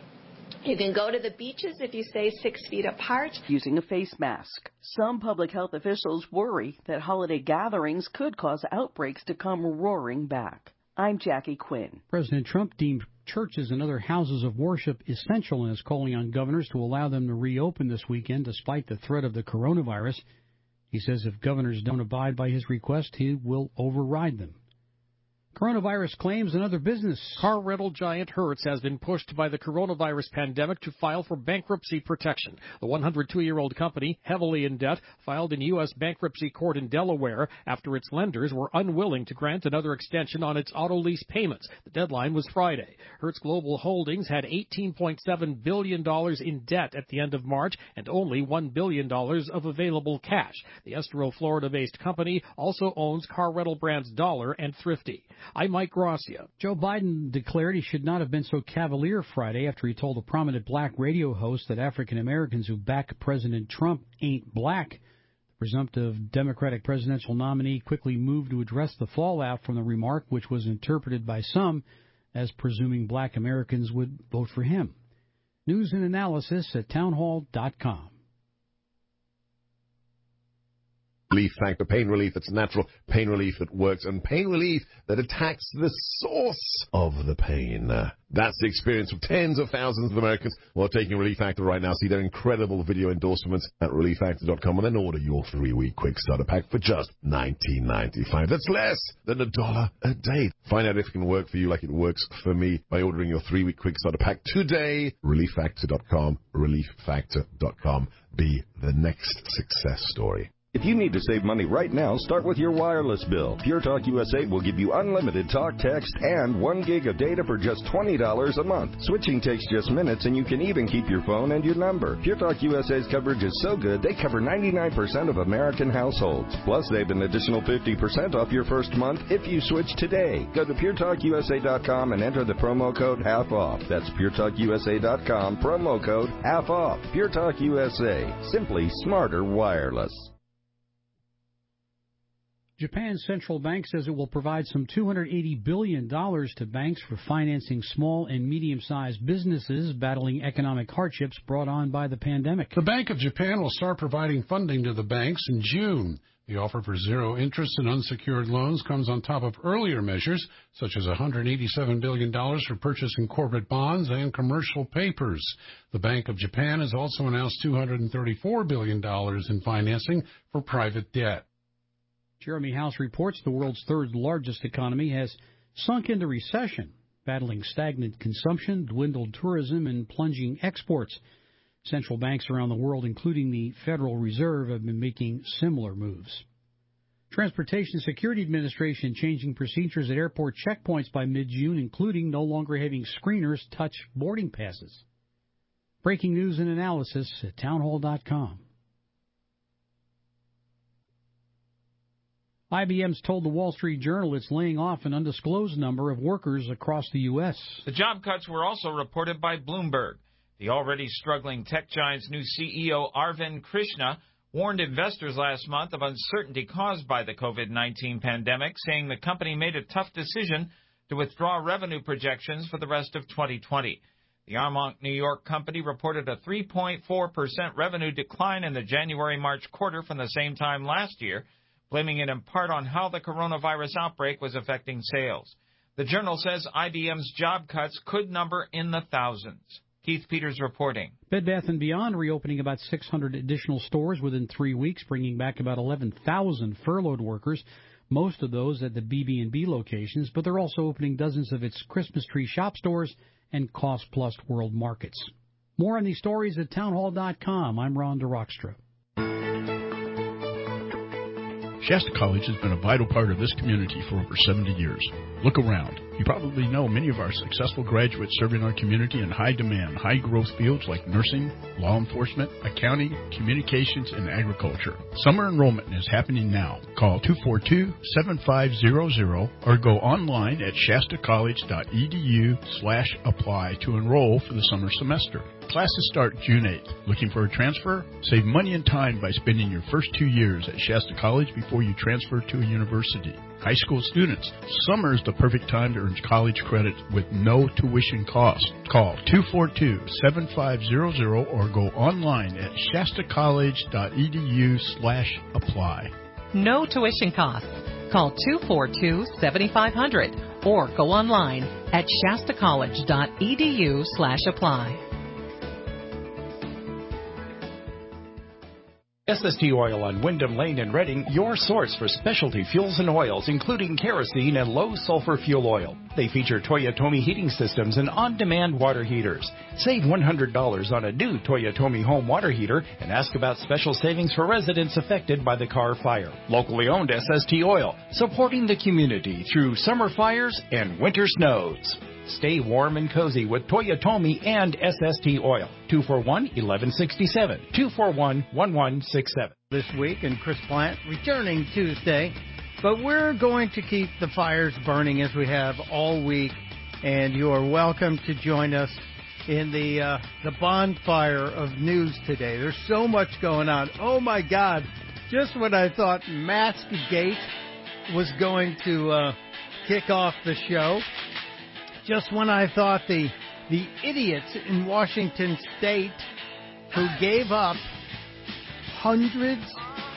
You can go to the beaches if you stay six feet apart. Using a face mask. Some public health officials worry that holiday gatherings could cause outbreaks to come roaring back. I'm Jackie Quinn. President Trump deemed churches and other houses of worship essential and is calling on governors to allow them to reopen this weekend despite the threat of the coronavirus. He says if governors don't abide by his request, he will override them. Coronavirus claims and other business. Car rental giant Hertz has been pushed by the coronavirus pandemic to file for bankruptcy protection. The one hundred two year old company, heavily in debt, filed in U S bankruptcy court in Delaware after its lenders were unwilling to grant another extension on its auto lease payments. The deadline was Friday. Hertz Global Holdings had eighteen point seven billion dollars in debt at the end of March and only one billion dollars of available cash. The Estero, Florida-based company also owns car rental brands Dollar and Thrifty. I'm Mike Gracia. Joe Biden declared he should not have been so cavalier Friday after he told a prominent black radio host that African Americans who back President Trump ain't black. The presumptive Democratic presidential nominee quickly moved to address the fallout from the remark, which was interpreted by some as presuming black Americans would vote for him. News and analysis at townhall dot com. Relief Factor, pain relief that's natural, pain relief that works, and pain relief that attacks the source of the pain. That's the experience of tens of thousands of Americans who are taking Relief Factor right now. See their incredible video endorsements at relief factor dot com and then order your three-week quick starter pack for just nineteen ninety-five. That's less than a dollar a day. Find out if it can work for you like it works for me by ordering your three-week quick starter pack today. relief factor dot com, relief factor dot com. Be the next success story. If you need to save money right now, start with your wireless bill. Pure Talk U S A will give you unlimited talk, text, and one gig of data for just twenty dollars a month. Switching takes just minutes, and you can even keep your phone and your number. Pure Talk U S A's coverage is so good, they cover ninety-nine percent of American households. Plus, save an additional fifty percent off your first month if you switch today. Go to pure talk u s a dot com and enter the promo code half off. That's pure talk u s a dot com, promo code half off. Pure Talk U S A. Simply smarter wireless. Japan's central bank says it will provide some two hundred eighty billion dollars to banks for financing small and medium-sized businesses battling economic hardships brought on by the pandemic. The Bank of Japan will start providing funding to the banks in June. The offer for zero interest and unsecured loans comes on top of earlier measures, such as one hundred eighty-seven billion dollars for purchasing corporate bonds and commercial papers. The Bank of Japan has also announced two hundred thirty-four billion dollars in financing for private debt. Jeremy House reports the world's third-largest economy has sunk into recession, battling stagnant consumption, dwindled tourism, and plunging exports. Central banks around the world, including the Federal Reserve, have been making similar moves. Transportation Security Administration changing procedures at airport checkpoints by mid-June, including no longer having screeners touch boarding passes. Breaking news and analysis at townhall dot com. I B M's told the Wall Street Journal it's laying off an undisclosed number of workers across the U S. The job cuts were also reported by Bloomberg. The already struggling tech giant's new C E O, Arvind Krishna, warned investors last month of uncertainty caused by the COVID nineteen pandemic, saying the company made a tough decision to withdraw revenue projections for the rest of twenty twenty. The Armonk, New York company reported a three point four percent revenue decline in the January-March quarter from the same time last year, blaming it in part on how the coronavirus outbreak was affecting sales. The Journal says I B M's job cuts could number in the thousands. Keith Peters reporting. Bed Bath and Beyond reopening about six hundred additional stores within three weeks, bringing back about eleven thousand furloughed workers, most of those at the B B and B locations, but they're also opening dozens of its Christmas tree shop stores and Cost Plus World Markets. More on these stories at townhall dot com. I'm Ron DeRockstra. Shasta College has been a vital part of this community for over seventy years. Look around. You probably know many of our successful graduates serving our community in high-demand, high-growth fields like nursing, law enforcement, accounting, communications, and agriculture. Summer enrollment is happening now. Call two four two, seven five zero zero or go online at shasta college dot e d u slash apply to enroll for the summer semester. Classes start June eighth. Looking for a transfer? Save money and time by spending your first two years at Shasta College before you transfer to a university. High school students, summer is the perfect time to earn college credit with no tuition cost. Call two four two, seven five zero zero or go online at shasta college dot e d u slash apply. No tuition costs. Call two four two, seven five zero zero or go online at shasta college dot e d u slash apply. S S T Oil on Wyndham Lane in Reading, your source for specialty fuels and oils, including kerosene and low-sulfur fuel oil. They feature Toyotomi heating systems and on-demand water heaters. Save one hundred dollars on a new Toyotomi home water heater and ask about special savings for residents affected by the Carr fire. Locally owned S S T Oil, supporting the community through summer fires and winter snows. Stay warm and cozy with Toyotomi and S S T Oil. two four one, one one six seven. two four one, one one six seven. This week, and Chris Plant returning Tuesday. But we're going to keep the fires burning as we have all week. And you are welcome to join us in the uh, the bonfire of news today. There's so much going on. Oh, my God. Just when I thought Maskgate was going to uh, kick off the show, just when I thought the the idiots in Washington State who gave up hundreds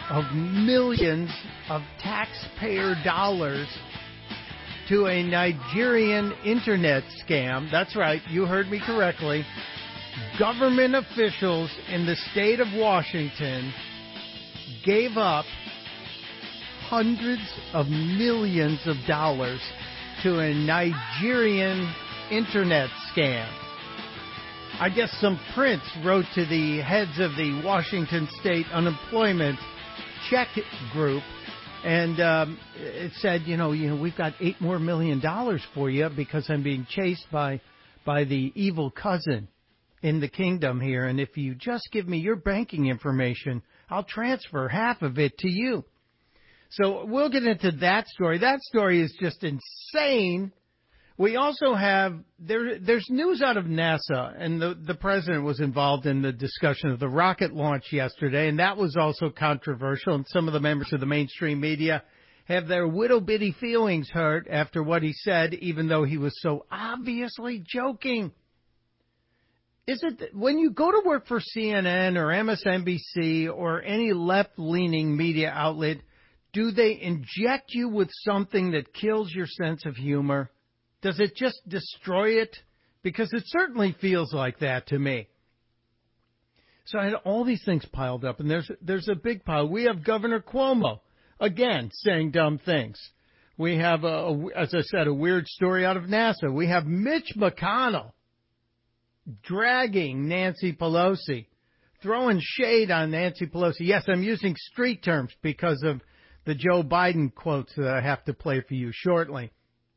of millions of taxpayer dollars to a Nigerian internet scam. That's right, you heard me correctly. Government officials in the state of Washington gave up hundreds of millions of dollars to a Nigerian internet scam. I guess some prince wrote to the heads of the Washington State Unemployment Check Group, and um, it said, you know, you know, we've got eight more million dollars for you because I'm being chased by by the evil cousin in the kingdom here, and if you just give me your banking information, I'll transfer half of it to you. So we'll get into that story. That story is just insane. We also have, there, there's news out of NASA, and the, the president was involved in the discussion of the rocket launch yesterday, and that was also controversial, and some of the members of the mainstream media have their widow-bitty feelings hurt after what he said, even though he was so obviously joking. Is it, when you go to work for C N N or M S N B C or any left-leaning media outlet, do they inject you with something that kills your sense of humor? Does it just destroy it? Because it certainly feels like that to me. So I had all these things piled up, and there's there's a big pile. We have Governor Cuomo, again, saying dumb things. We have, a, a, as I said, a weird story out of NASA. We have Mitch McConnell dragging Nancy Pelosi, throwing shade on Nancy Pelosi. Yes, I'm using street terms because of the Joe Biden quotes that I have to play for you shortly.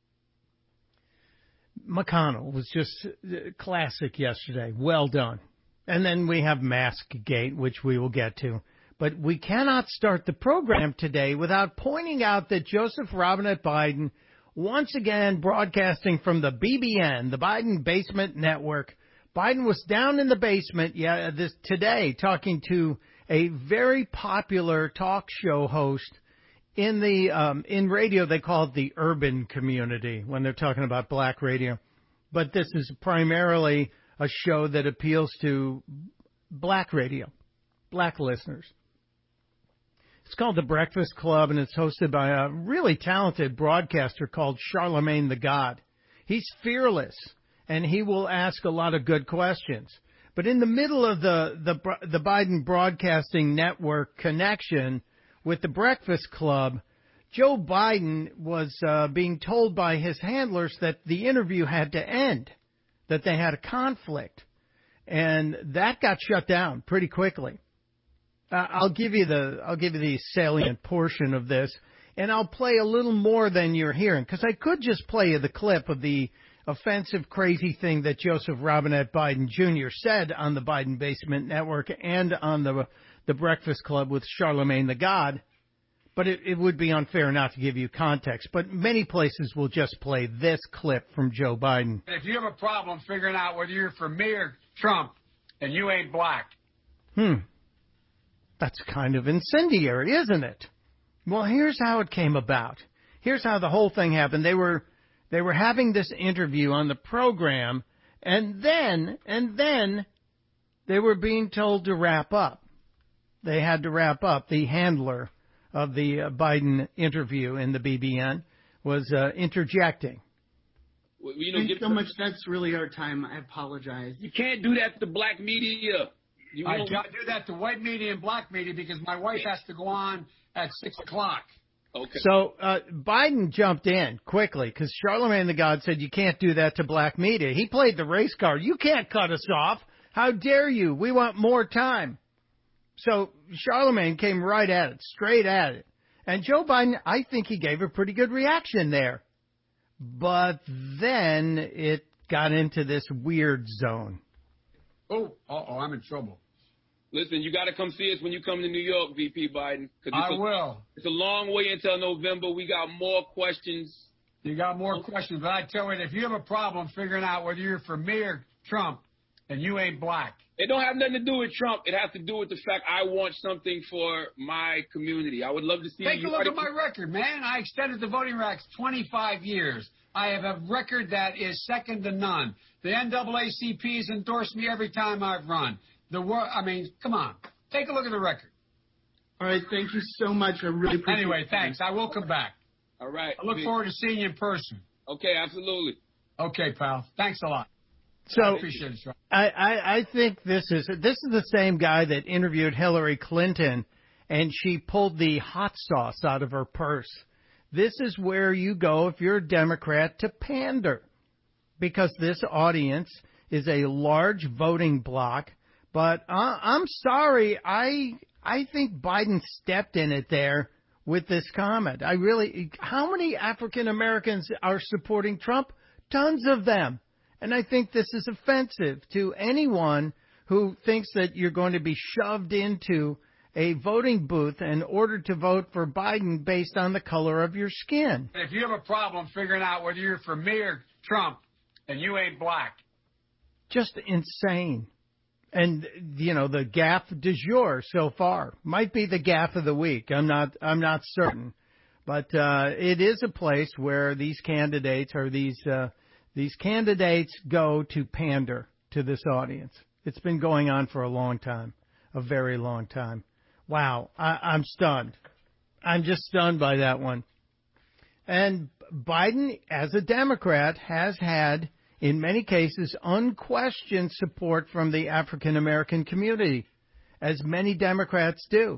McConnell was just classic yesterday. Well done. And then we have Maskgate, which we will get to. But we cannot start the program today without pointing out that Joseph Robinette Biden, once again broadcasting from the B B N, the Biden Basement Network. Biden was down in the basement yeah, this today talking to a very popular talk show host in the um, in radio. They call it the urban community when they're talking about black radio. But this is primarily a show that appeals to black radio, black listeners. It's called The Breakfast Club, and it's hosted by a really talented broadcaster called Charlemagne the God. He's fearless, and he will ask a lot of good questions. But in the middle of the, the, the Biden Broadcasting Network connection with The Breakfast Club, Joe Biden was uh, being told by his handlers that the interview had to end, that they had a conflict. And that got shut down pretty quickly. Uh, I'll give you the I'll give you the salient portion of this, and I'll play a little more than you're hearing, because I could just play you the clip of the offensive, crazy thing that Joseph Robinette Biden Junior said on the Biden Basement Network and on the the Breakfast Club with Charlemagne the God. But it, it would be unfair not to give you context. But many places will just play this clip from Joe Biden. If you have a problem figuring out whether you're for me or Trump and you ain't black. Hmm. That's kind of incendiary, isn't it? Well, here's how it came about. Here's how the whole thing happened. They were they were having this interview on the program, and then and then they were being told to wrap up. They had to wrap up. The handler of the uh, Biden interview in the B B N was uh, interjecting. Well, you know, Thanks so much. That's really our time. I apologize. You can't do that to black media. You I can't do that to white media and black media because my wife has to go on at six o'clock. Okay. So uh, Biden jumped in quickly because Charlemagne the God said you can't do that to black media. He played the race card. You can't cut us off. How dare you? We want more time. So Charlemagne came right at it, straight at it. And Joe Biden, I think he gave a pretty good reaction there. But then it got into this weird zone. Oh, uh-oh, I'm in trouble. Listen, you got to come see us when you come to New York, V P Biden. I a, will. It's a long way until November. We got more questions. You got more questions, but I tell you, if you have a problem figuring out whether you're for me or Trump, and you ain't black. It don't have nothing to do with Trump. It has to do with the fact I want something for my community. I would love to see. Take a look at my record, man. I extended the voting rights twenty-five years. I have a record that is second to none. The N double A C P has endorsed me every time I've run. The wor- I mean, come on. Take a look at the record. All right, thank you so much. I really appreciate it. Anyway, thanks. I will come back. All right. I look Peace. forward to seeing you in person. Okay, absolutely. Okay, pal. Thanks a lot. So I appreciate it, Sean. I, I, I think this is this is the same guy that interviewed Hillary Clinton, and she pulled the hot sauce out of her purse. This is where you go if you're a Democrat to pander, because this audience is a large voting bloc. But uh, I'm sorry, I I think Biden stepped in it there with this comment. I really, how many African Americans are supporting Trump? Tons of them. And I think this is offensive to anyone who thinks that you're going to be shoved into a voting booth in order to vote for Biden based on the color of your skin. If you have a problem figuring out whether you're for me or Trump, and you ain't black. Just insane. And, you know, the gaffe du jour so far might be the gaffe of the week. I'm not, I'm not certain. But uh, it is a place where these candidates or these uh, these candidates go to pander to this audience. It's been going on for a long time, a very long time. Wow, I, I'm stunned. I'm just stunned by that one. And Biden, as a Democrat, has had, in many cases, unquestioned support from the African-American community, as many Democrats do.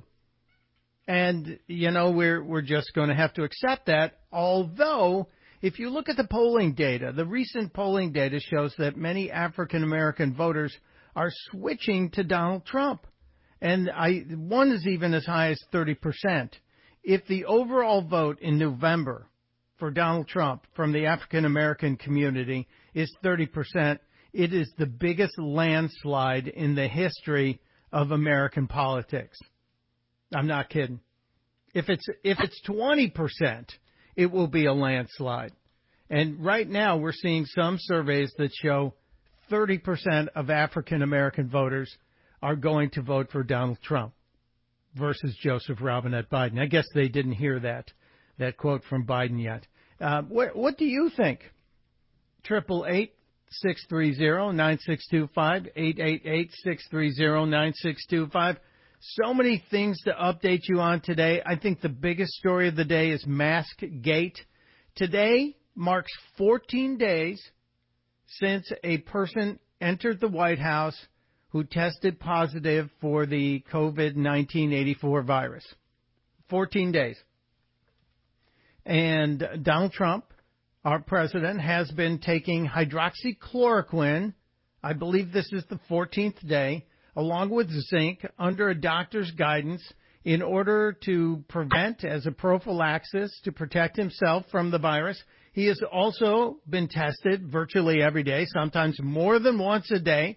And, you know, we're we're just going to have to accept that, although if you look at the polling data, the recent polling data shows that many African-American voters are switching to Donald Trump. And I one is even as high as thirty percent. If the overall vote in November for Donald Trump from the African-American community is thirty percent, it is the biggest landslide in the history of American politics. I'm not kidding. If it's if it's twenty percent, it will be a landslide. And right now we're seeing some surveys that show thirty percent of African-American voters are going to vote for Donald Trump versus Joseph Robinette Biden. I guess they didn't hear that that quote from Biden yet. Uh, what, what do you think? Triple eight six three zero nine six two five eight eight eight six three zero nine six two five. So many things to update you on today. I think the biggest story of the day is Maskgate. Today marks fourteen days since a person entered the White House who tested positive for the COVID nineteen eighty-four virus. fourteen days. And Donald Trump, our president, has been taking hydroxychloroquine, I believe this is the fourteenth day, along with zinc, under a doctor's guidance in order to prevent, as a prophylaxis, to protect himself from the virus. He has also been tested virtually every day, sometimes more than once a day,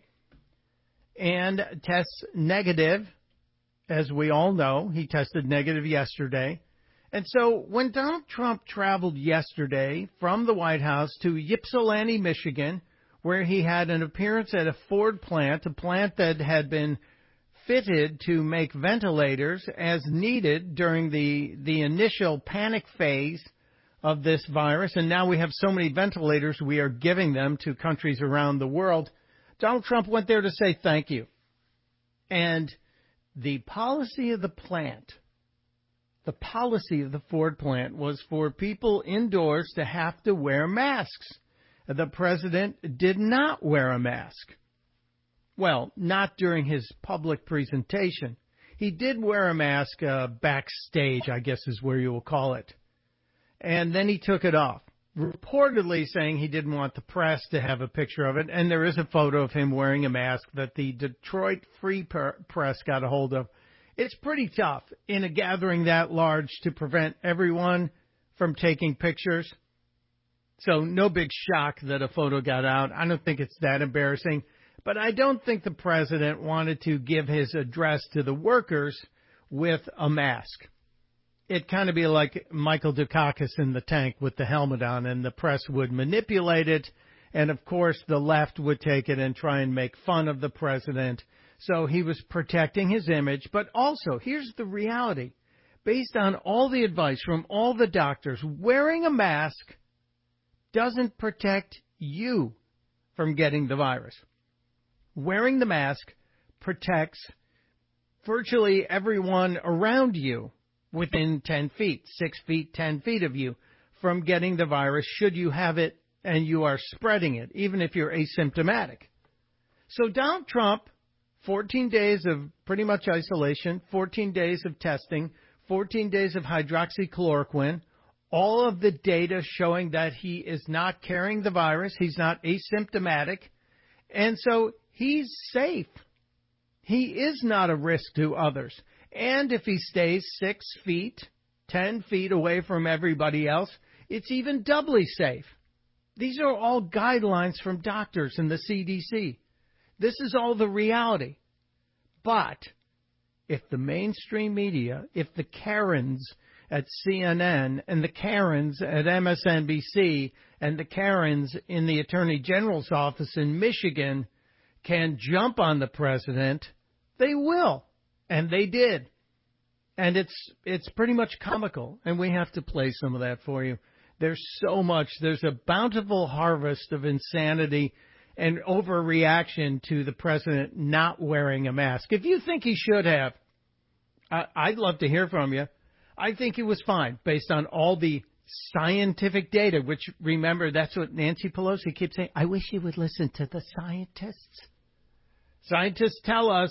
and tests negative, as we all know. He tested negative yesterday. And so when Donald Trump traveled yesterday from the White House to Ypsilanti, Michigan, where he had an appearance at a Ford plant, a plant that had been fitted to make ventilators as needed during the, the initial panic phase of this virus. And now we have so many ventilators, we are giving them to countries around the world. Donald Trump went there to say thank you. And the policy of the plant, the policy of the Ford plant was for people indoors to have to wear masks. The president did not wear a mask. Well, not during his public presentation. He did wear a mask uh, backstage, I guess is where you will call it. And then he took it off, reportedly saying he didn't want the press to have a picture of it. And there is a photo of him wearing a mask that the Detroit Free Press got a hold of. It's pretty tough in a gathering that large to prevent everyone from taking pictures. So no big shock that a photo got out. I don't think it's that embarrassing. But I don't think the president wanted to give his address to the workers with a mask. It'd kind of be like Michael Dukakis in the tank with the helmet on, and the press would manipulate it. And, of course, the left would take it and try and make fun of the president. So he was protecting his image. But also, here's the reality. Based on all the advice from all the doctors, wearing a mask doesn't protect you from getting the virus. Wearing the mask protects virtually everyone around you within ten feet, six feet, ten feet of you from getting the virus should you have it and you are spreading it, even if you're asymptomatic. So Donald Trump, fourteen days of pretty much isolation, fourteen days of testing, fourteen days of hydroxychloroquine, all of the data showing that he is not carrying the virus, he's not asymptomatic, and so he's safe. He is not a risk to others. And if he stays six feet, ten feet away from everybody else, it's even doubly safe. These are all guidelines from doctors and the C D C. This is all the reality. But if the mainstream media, if the Karens at C N N and the Karens at M S N B C and the Karens in the Attorney General's office in Michigan can jump on the president, they will. And they did. And it's it's pretty much comical. And we have to play some of that for you. There's so much. There's a bountiful harvest of insanity and overreaction to the president not wearing a mask. If you think he should have, I, I'd love to hear from you. I think he was fine based on all the scientific data, which, remember, that's what Nancy Pelosi keeps saying. I wish you would listen to the scientists. Scientists tell us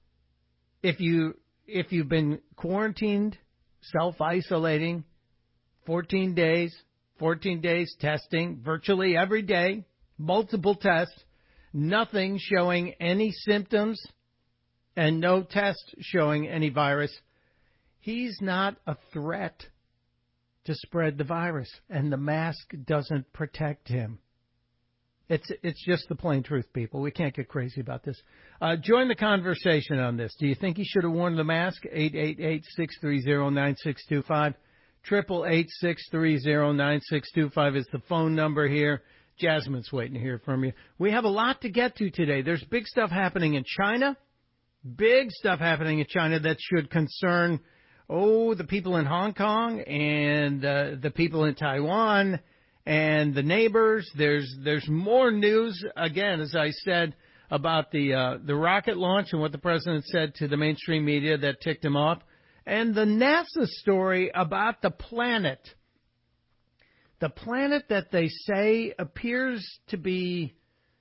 if, you, if you've been quarantined, self-isolating, fourteen days, fourteen days testing virtually every day, multiple tests, nothing showing any symptoms, and no test showing any virus, he's not a threat to spread the virus, and the mask doesn't protect him. It's it's just the plain truth, people. We can't get crazy about this. Uh, join the conversation on this. Do you think he should have worn the mask? eight eight eight, six three zero, nine six two five. Triple eight six three zero nine six two five is the phone number here. Jasmine's waiting to hear from you. We have a lot to get to today. There's big stuff happening in China. Big stuff happening in China that should concern, oh, the people in Hong Kong and uh, the people in Taiwan and the neighbors. There's there's more news, again, as I said, about the uh, the rocket launch and what the president said to the mainstream media that ticked him off. And the NASA story about the planet. The planet that they say appears to be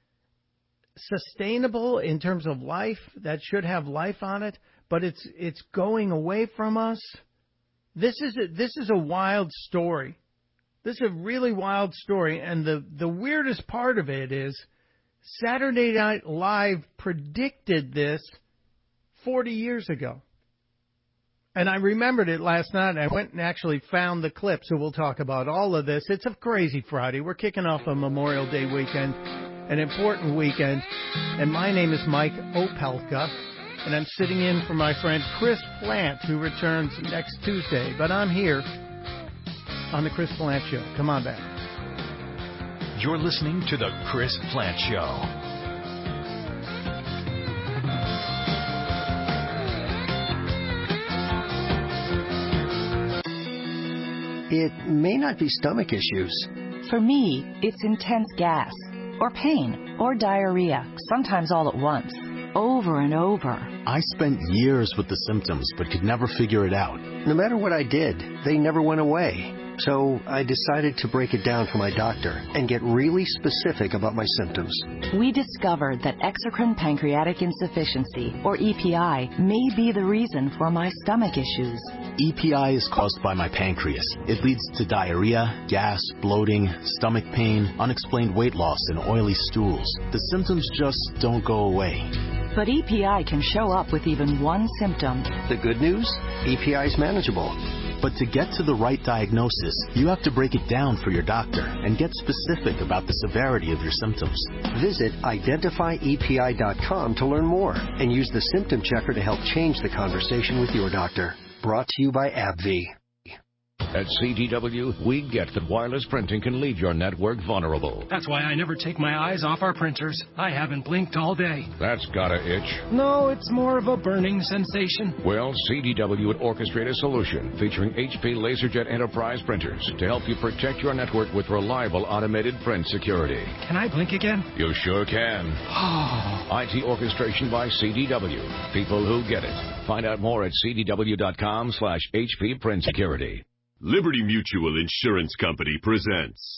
sustainable in terms of life, that should have life on it, but it's it's going away from us. This is a, this is a wild story. This is a really wild story, and the, the weirdest part of it is Saturday Night Live predicted this forty years ago. And I remembered it last night, and I went and actually found the clip, so we'll talk about all of this. It's a crazy Friday. We're kicking off a Memorial Day weekend, an important weekend, and my name is Mike Opelka, and I'm sitting in for my friend Chris Plant, who returns next Tuesday. But I'm here on the Chris Plant Show. Come on back. You're listening to the Chris Plant Show. It may not be stomach issues. For me, it's intense gas, or pain, or diarrhea, sometimes all at once, over and over. I spent years with the symptoms, but could never figure it out. No matter what I did, they never went away. So I decided to break it down for my doctor and get really specific about my symptoms. We discovered that exocrine pancreatic insufficiency, or E P I, may be the reason for my stomach issues. E P I is caused by my pancreas. It leads to diarrhea, gas, bloating, stomach pain, unexplained weight loss, and oily stools. The symptoms just don't go away. But E P I can show up with even one symptom. The good news? E P I is manageable. But to get to the right diagnosis, you have to break it down for your doctor and get specific about the severity of your symptoms. Visit identify E P I dot com to learn more and use the symptom checker to help change the conversation with your doctor. Brought to you by AbbVie. At C D W, we get that wireless printing can leave your network vulnerable. That's why I never take my eyes off our printers. I haven't blinked all day. That's gotta itch. No, it's more of a burning sensation. Well, C D W would orchestrate a solution featuring H P LaserJet Enterprise printers to help you protect your network with reliable automated print security. Can I blink again? You sure can. I T orchestration by C D W. People who get it. Find out more at C D W dot com slash H P Print Security. Liberty Mutual Insurance Company presents.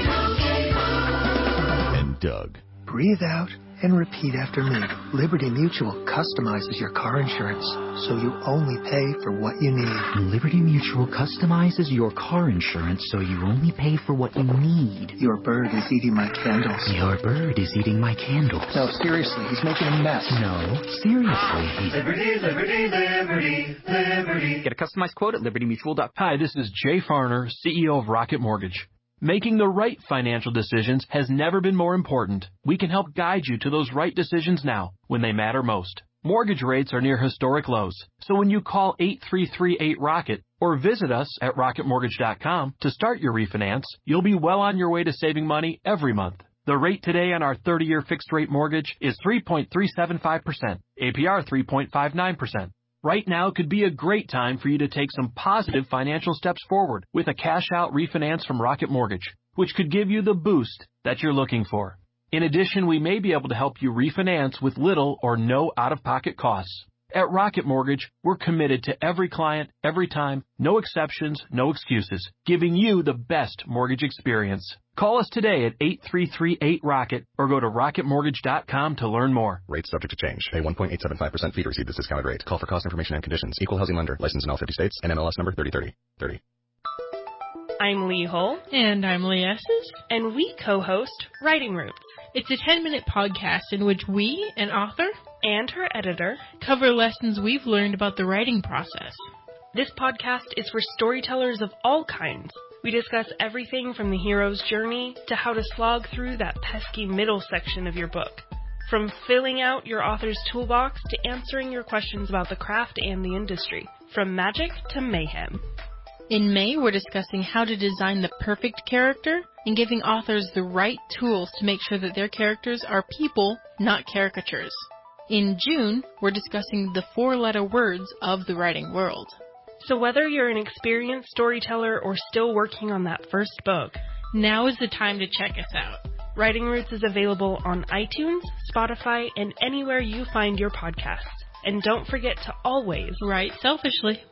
And Doug. Breathe out and repeat after me. Liberty Mutual customizes your car insurance, so you only pay for what you need. Liberty Mutual customizes your car insurance, so you only pay for what you need. Your bird is eating my candles. Your bird is eating my candles. No, seriously, he's making a mess. No, seriously, he's... Liberty, Liberty, Liberty, Liberty. Get a customized quote at liberty mutual dot com. Hi, this is Jay Farner, C E O of Rocket Mortgage. Making the right financial decisions has never been more important. We can help guide you to those right decisions now, when they matter most. Mortgage rates are near historic lows, so when you call eight three three eight ROCKET or visit us at rocket mortgage dot com to start your refinance, you'll be well on your way to saving money every month. The rate today on our thirty-year fixed-rate mortgage is three point three seven five percent, A P R three point five nine percent. Right now could be a great time for you to take some positive financial steps forward with a cash-out refinance from Rocket Mortgage, which could give you the boost that you're looking for. In addition, we may be able to help you refinance with little or no out-of-pocket costs. At Rocket Mortgage, we're committed to every client, every time, no exceptions, no excuses, giving you the best mortgage experience. Call us today at eight three three eight ROCKET or go to rocket mortgage dot com to learn more. Rates subject to change. Pay one point eight seven five percent fee to receive this discounted rate. Call for cost information and conditions. Equal housing lender. Licensed in all fifty states. And M L S number thirty thirty. thirty. I'm Lee Hull. And I'm Lee Esses. And we co-host Writing Roots. It's a ten-minute podcast in which we, an author, and her editor, cover lessons we've learned about the writing process. This podcast is for storytellers of all kinds. We discuss everything from the hero's journey to how to slog through that pesky middle section of your book. From filling out your author's toolbox to answering your questions about the craft and the industry. From magic to mayhem. In May, we're discussing how to design the perfect character and giving authors the right tools to make sure that their characters are people, not caricatures. In June, we're discussing the four-letter words of the writing world. So whether you're an experienced storyteller or still working on that first book, now is the time to check us out. Writing Roots is available on iTunes, Spotify, and anywhere you find your podcasts. And don't forget to always write selfishly.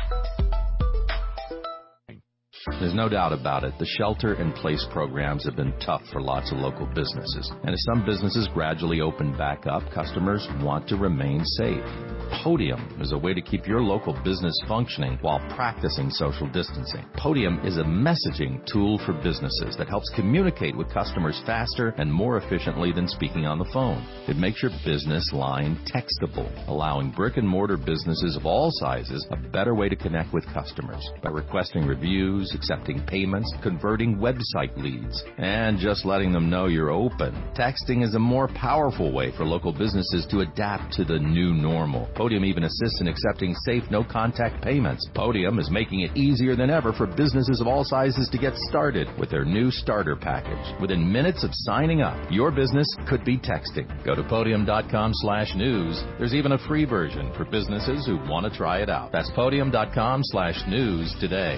There's no doubt about it. The shelter-in-place programs have been tough for lots of local businesses. And as some businesses gradually open back up, customers want to remain safe. Podium is a way to keep your local business functioning while practicing social distancing. Podium is a messaging tool for businesses that helps communicate with customers faster and more efficiently than speaking on the phone. It makes your business line textable, allowing brick-and-mortar businesses of all sizes a better way to connect with customers by requesting reviews, accepting payments, converting website leads, and just letting them know you're open. Texting is a more powerful way for local businesses to adapt to the new normal. Podium even assists in accepting safe, no-contact payments. Podium is making it easier than ever for businesses of all sizes to get started with their new starter package. Within minutes of signing up, your business could be texting. Go to podium dot com slash news. There's even a free version for businesses who want to try it out. That's podium dot com slash news today.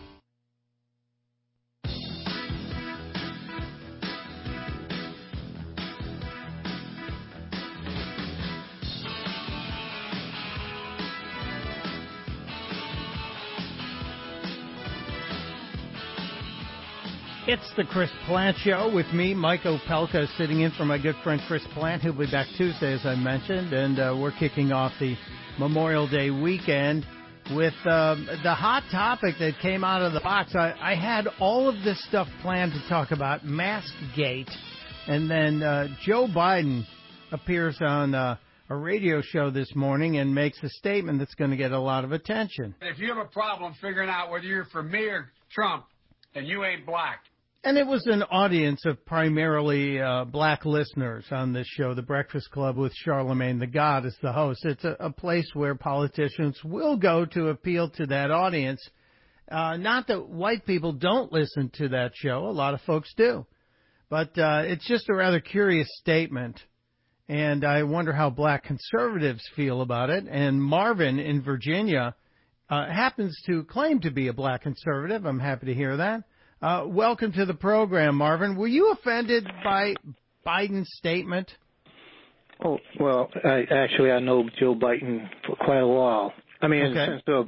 It's the Chris Plant Show with me, Mike Opelka, sitting in for my good friend Chris Plant. He'll be back Tuesday, as I mentioned, and uh, we're kicking off the Memorial Day weekend with um, the hot topic that came out of the box. I, I had all of this stuff planned to talk about, Maskgate, and then uh, Joe Biden appears on uh, a radio show this morning and makes a statement that's going to get a lot of attention. If you have a problem figuring out whether you're for me or Trump, and you ain't black. And it was an audience of primarily uh, black listeners on this show, The Breakfast Club, with Charlemagne the God as the host. It's a, a place where politicians will go to appeal to that audience. Uh, not that white people don't listen to that show. A lot of folks do. But uh, it's just a rather curious statement. And I wonder how black conservatives feel about it. And Marvin in Virginia uh, happens to claim to be a black conservative. I'm happy to hear that. Uh, welcome to the program, Marvin. Were you offended by Biden's statement? Oh, well, I, actually, I know Joe Biden for quite a while. I mean, in okay. the sense of,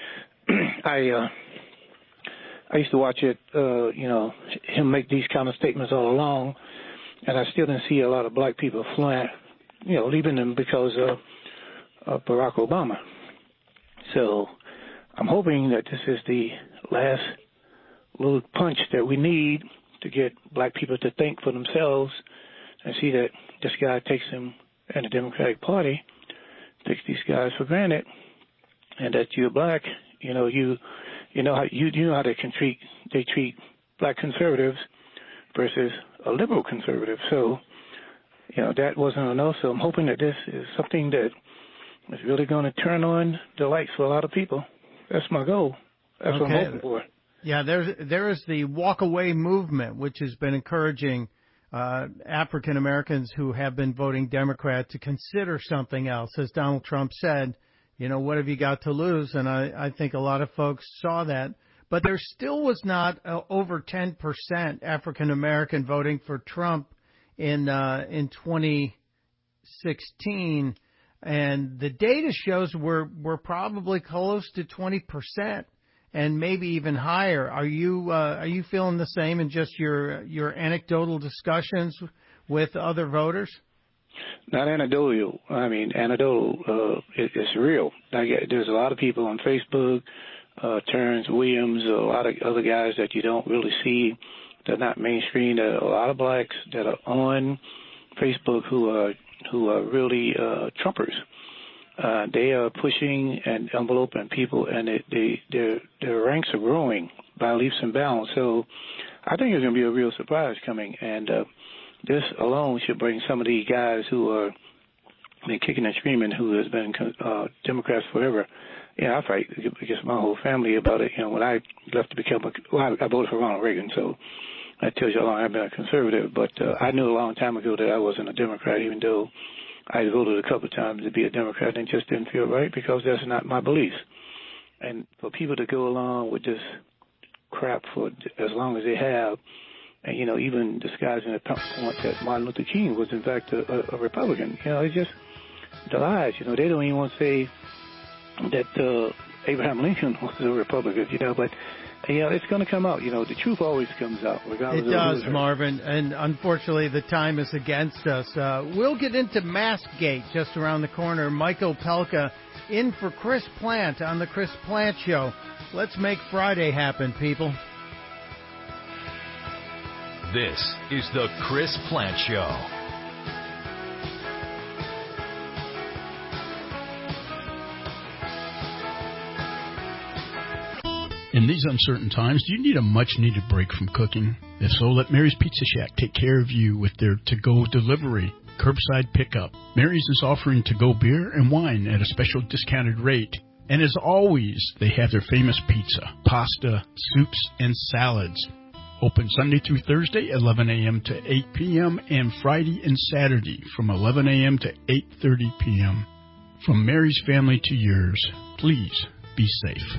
I uh, I used to watch it, uh, you know, him make these kind of statements all along, and I still didn't see a lot of black people flying, you know, leaving them because of, of Barack Obama. So I'm hoping that this is the last little punch that we need to get black people to think for themselves and see that this guy takes them and the Democratic Party takes these guys for granted, and that you're black, you know, you you know how you you know how they can treat they treat black conservatives versus a liberal conservative. So, you know, that wasn't enough. So I'm hoping that this is something that is really going to turn on the lights for a lot of people. That's my goal. That's okay. what I'm hoping for. Yeah, there's there is the walk away movement, which has been encouraging uh, African Americans who have been voting Democrat to consider something else. As Donald Trump said, you know, what have you got to lose? And I, I think a lot of folks saw that. But there still was not uh, over ten percent African American voting for Trump in uh, in twenty sixteen, and the data shows we're we're probably close to twenty percent. And maybe even higher. Are you uh, are you feeling the same in just your your anecdotal discussions with other voters? Not anecdotal. I mean, anecdotal. Uh, it, it's real. I get, there's a lot of people on Facebook, uh, Terrence Williams, a lot of other guys that you don't really see. They're not mainstream. There are a lot of blacks that are on Facebook who are who are really uh, Trumpers. Uh, they are pushing and enveloping people, and it, they, their their ranks are growing by leaps and bounds. So I think there's going to be a real surprise coming, and uh, this alone should bring some of these guys who are been kicking and screaming, who has been uh, Democrats forever. Yeah, I fight against my whole family about it. You know, when I left to become a, well, I, I voted for Ronald Reagan, so that tells you how long I've been a conservative. But uh, I knew a long time ago that I wasn't a Democrat, even though I voted a couple of times to be a Democrat and just didn't feel right because that's not my beliefs. And for people to go along with this crap for as long as they have, and, you know, even disguising the point that Martin Luther King was, in fact, a, a Republican, you know, it's just the lies. You know, they don't even want to say that uh, Abraham Lincoln was a Republican, you know, but you know, it's going to come out. You know, the truth always comes out. It does, Marvin, and unfortunately the time is against us. Uh, we'll get into Maskgate just around the corner. Michael Pelka in for Chris Plant on the Chris Plant Show. Let's make Friday happen, people. This is the Chris Plant Show. In these uncertain times, do you need a much-needed break from cooking? If so, let Mary's Pizza Shack take care of you with their to-go delivery, curbside pickup. Mary's is offering to-go beer and wine at a special discounted rate. And as always, they have their famous pizza, pasta, soups, and salads. Open Sunday through Thursday, eleven a.m. to eight p.m., and Friday and Saturday from eleven a.m. to eight thirty p.m. From Mary's family to yours, please be safe.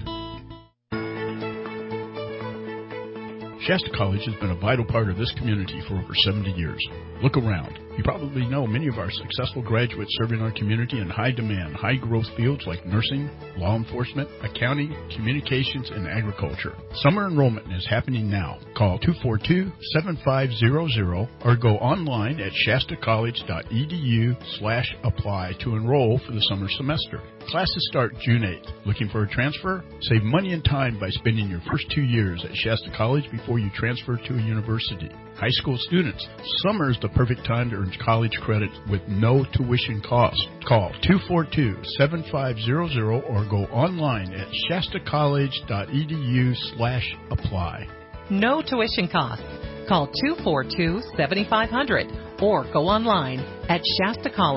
Shasta College has been a vital part of this community for over seventy years. Look around. You probably know many of our successful graduates serving our community in high-demand, high-growth fields like nursing, law enforcement, accounting, communications, and agriculture. Summer enrollment is happening now. Call two four two, seven five zero zero or go online at shastacollege.edu slash apply to enroll for the summer semester. Classes start June eighth. Looking for a transfer? Save money and time by spending your first two years at Shasta College before you transfer to a university. High school students, summer is the perfect time to earn college credit with no tuition cost. Call two four two, seven five zero zero or go online at shastacollege.edu slash apply. No tuition costs. Call two four two, seven five zero zero or go online at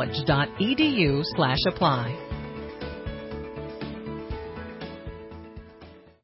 shastacollege.edu slash apply.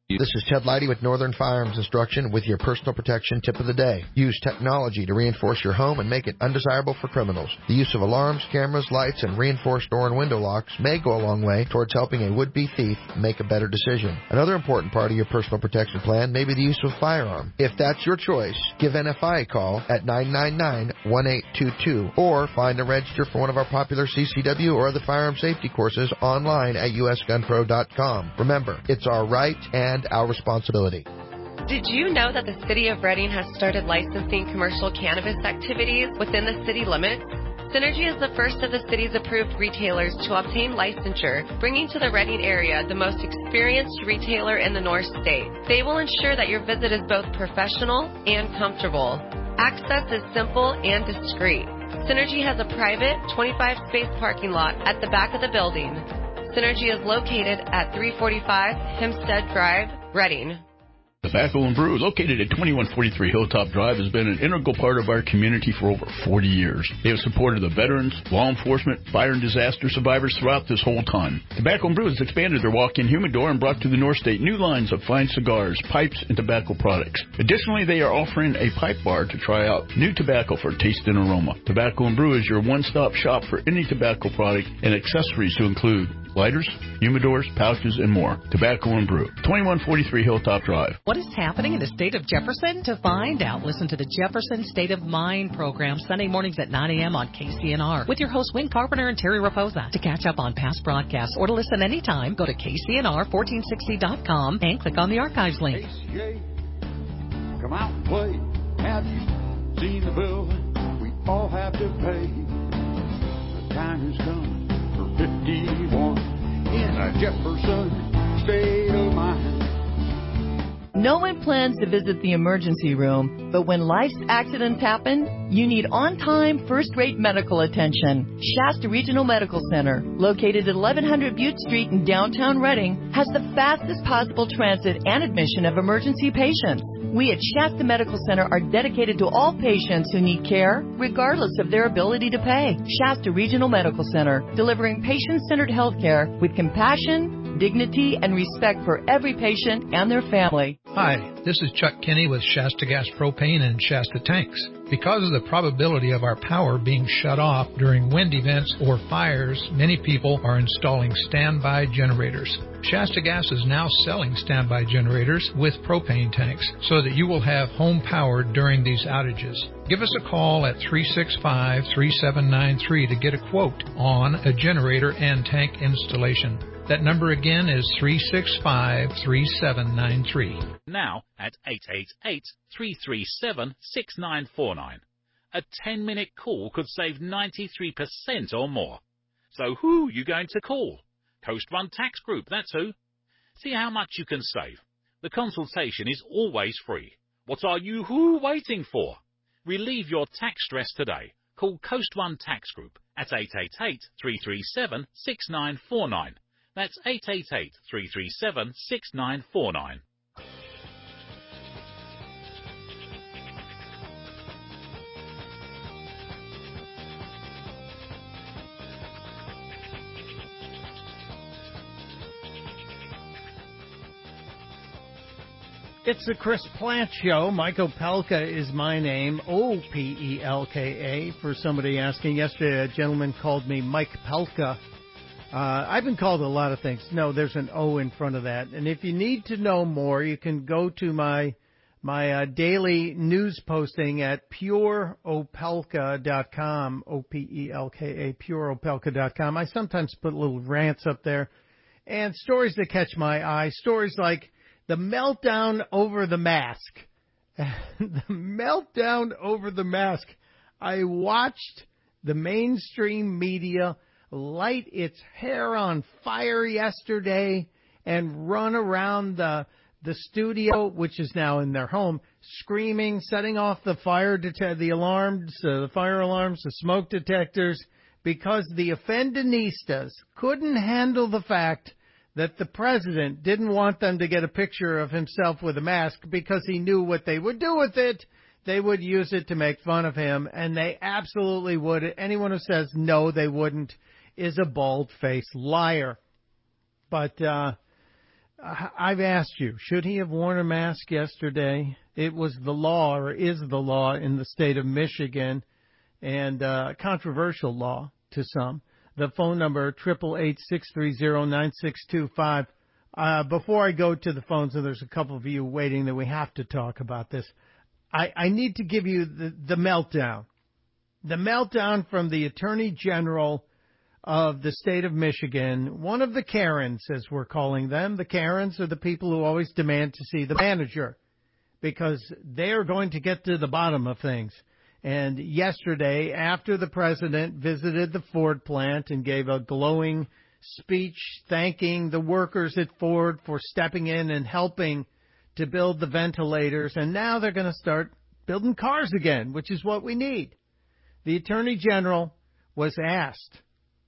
This is Ted Leidy with Northern Firearms Instruction with your personal protection tip of the day. Use technology to reinforce your home and make it undesirable for criminals. The use of alarms, cameras, lights, and reinforced door and window locks may go a long way towards helping a would-be thief make a better decision. Another important part of your personal protection plan may be the use of a firearm. If that's your choice, give N F I a call at nine nine nine, one eight two two or find and register for one of our popular C C W or other firearm safety courses online at U S gun pro dot com. Remember, it's our right and our responsibility. Did you know that the City of Reading has started licensing commercial cannabis activities within the city limits? Synergy is the first of the city's approved retailers to obtain licensure, bringing to the Reading area the most experienced retailer in the North State. They will ensure that your visit is both professional and comfortable. Access is simple and discreet. Synergy has a private twenty-five space parking lot at the back of the building. Synergy is located at three forty-five Hempstead Drive, Reading. Tobacco and Brew, located at twenty-one forty-three Hilltop Drive, has been an integral part of our community for over forty years. They have supported the veterans, law enforcement, fire and disaster survivors throughout this whole time. Tobacco and Brew has expanded their walk-in humidor and brought to the North State new lines of fine cigars, pipes, and tobacco products. Additionally, they are offering a pipe bar to try out new tobacco for taste and aroma. Tobacco and Brew is your one-stop shop for any tobacco product and accessories to include lighters, humidors, pouches, and more. Tobacco and Brew, twenty-one forty-three Hilltop Drive. What is happening in the state of Jefferson? To find out, listen to the Jefferson State of Mind program Sunday mornings at nine a.m. on K C N R with your hosts Wayne Carpenter and Terry Raposa. To catch up on past broadcasts or to listen anytime, go to K C N R fourteen sixty dot com and click on the archives link. A C A, come out and play. Have you seen the bill we all have to pay? The time has come for fifty-one in a Jefferson State of Mind. No one plans to visit the emergency room, but when life's accidents happen, you need on-time, first-rate medical attention. Shasta Regional Medical Center, located at eleven hundred Butte Street in downtown Reading, has the fastest possible transit and admission of emergency patients. We at Shasta Medical Center are dedicated to all patients who need care, regardless of their ability to pay. Shasta Regional Medical Center, delivering patient-centered health care with compassion, dignity, and respect for every patient and their family. Hi, this is Chuck Kinney with Shasta Gas Propane and Shasta Tanks. Because of the probability of our power being shut off during wind events or fires, many people are installing standby generators. Shasta Gas is now selling standby generators with propane tanks so that you will have home power during these outages. Give us a call at three six five, three seven nine three to get a quote on a generator and tank installation. That number again is three six five, three seven nine three. Now at eight eight eight, three three seven, six nine four nine. A ten-minute call could save ninety-three percent or more. So who are you going to call? Coast One Tax Group, that's who. See how much you can save. The consultation is always free. What are you who waiting for? Relieve your tax stress today. Call Coast One Tax Group at eight eight eight, three three seven, six nine four nine. That's eight eight eight, three three seven, six nine four nine. It's the Chris Plante Show. Mike Opelka is my name, O P E L K A, for somebody asking. Yesterday, a gentleman called me Mike Pelka. Uh, I've been called a lot of things. No, there's an O in front of that. And if you need to know more, you can go to my my uh, daily news posting at pure opelka dot com, O P E L K A, pure opelka dot com. I sometimes put little rants up there and stories that catch my eye, stories like the meltdown over the mask. The meltdown over the mask. I watched the mainstream media light its hair on fire yesterday and run around the the studio, which is now in their home, screaming, setting off the fire det- the alarms, uh, the fire alarms, the smoke detectors, because the offendinistas couldn't handle the fact that the president didn't want them to get a picture of himself with a mask because he knew what they would do with it. They would use it to make fun of him, and they absolutely would. Anyone who says no, they wouldn't, is a bald-faced liar. But uh, I've asked you, should he have worn a mask yesterday? It was the law, or is the law, in the state of Michigan, and uh, controversial law to some. The phone number, eight eight eight, six three zero, nine six two five. Uh, before I go to the phones, and there's a couple of you waiting that we have to talk about this, I, I need to give you the, the meltdown. The meltdown from the Attorney General of the state of Michigan, one of the Karens, as we're calling them. The Karens are the people who always demand to see the manager because they are going to get to the bottom of things. And yesterday, after the president visited the Ford plant and gave a glowing speech thanking the workers at Ford for stepping in and helping to build the ventilators, and now they're going to start building cars again, which is what we need. The Attorney General was asked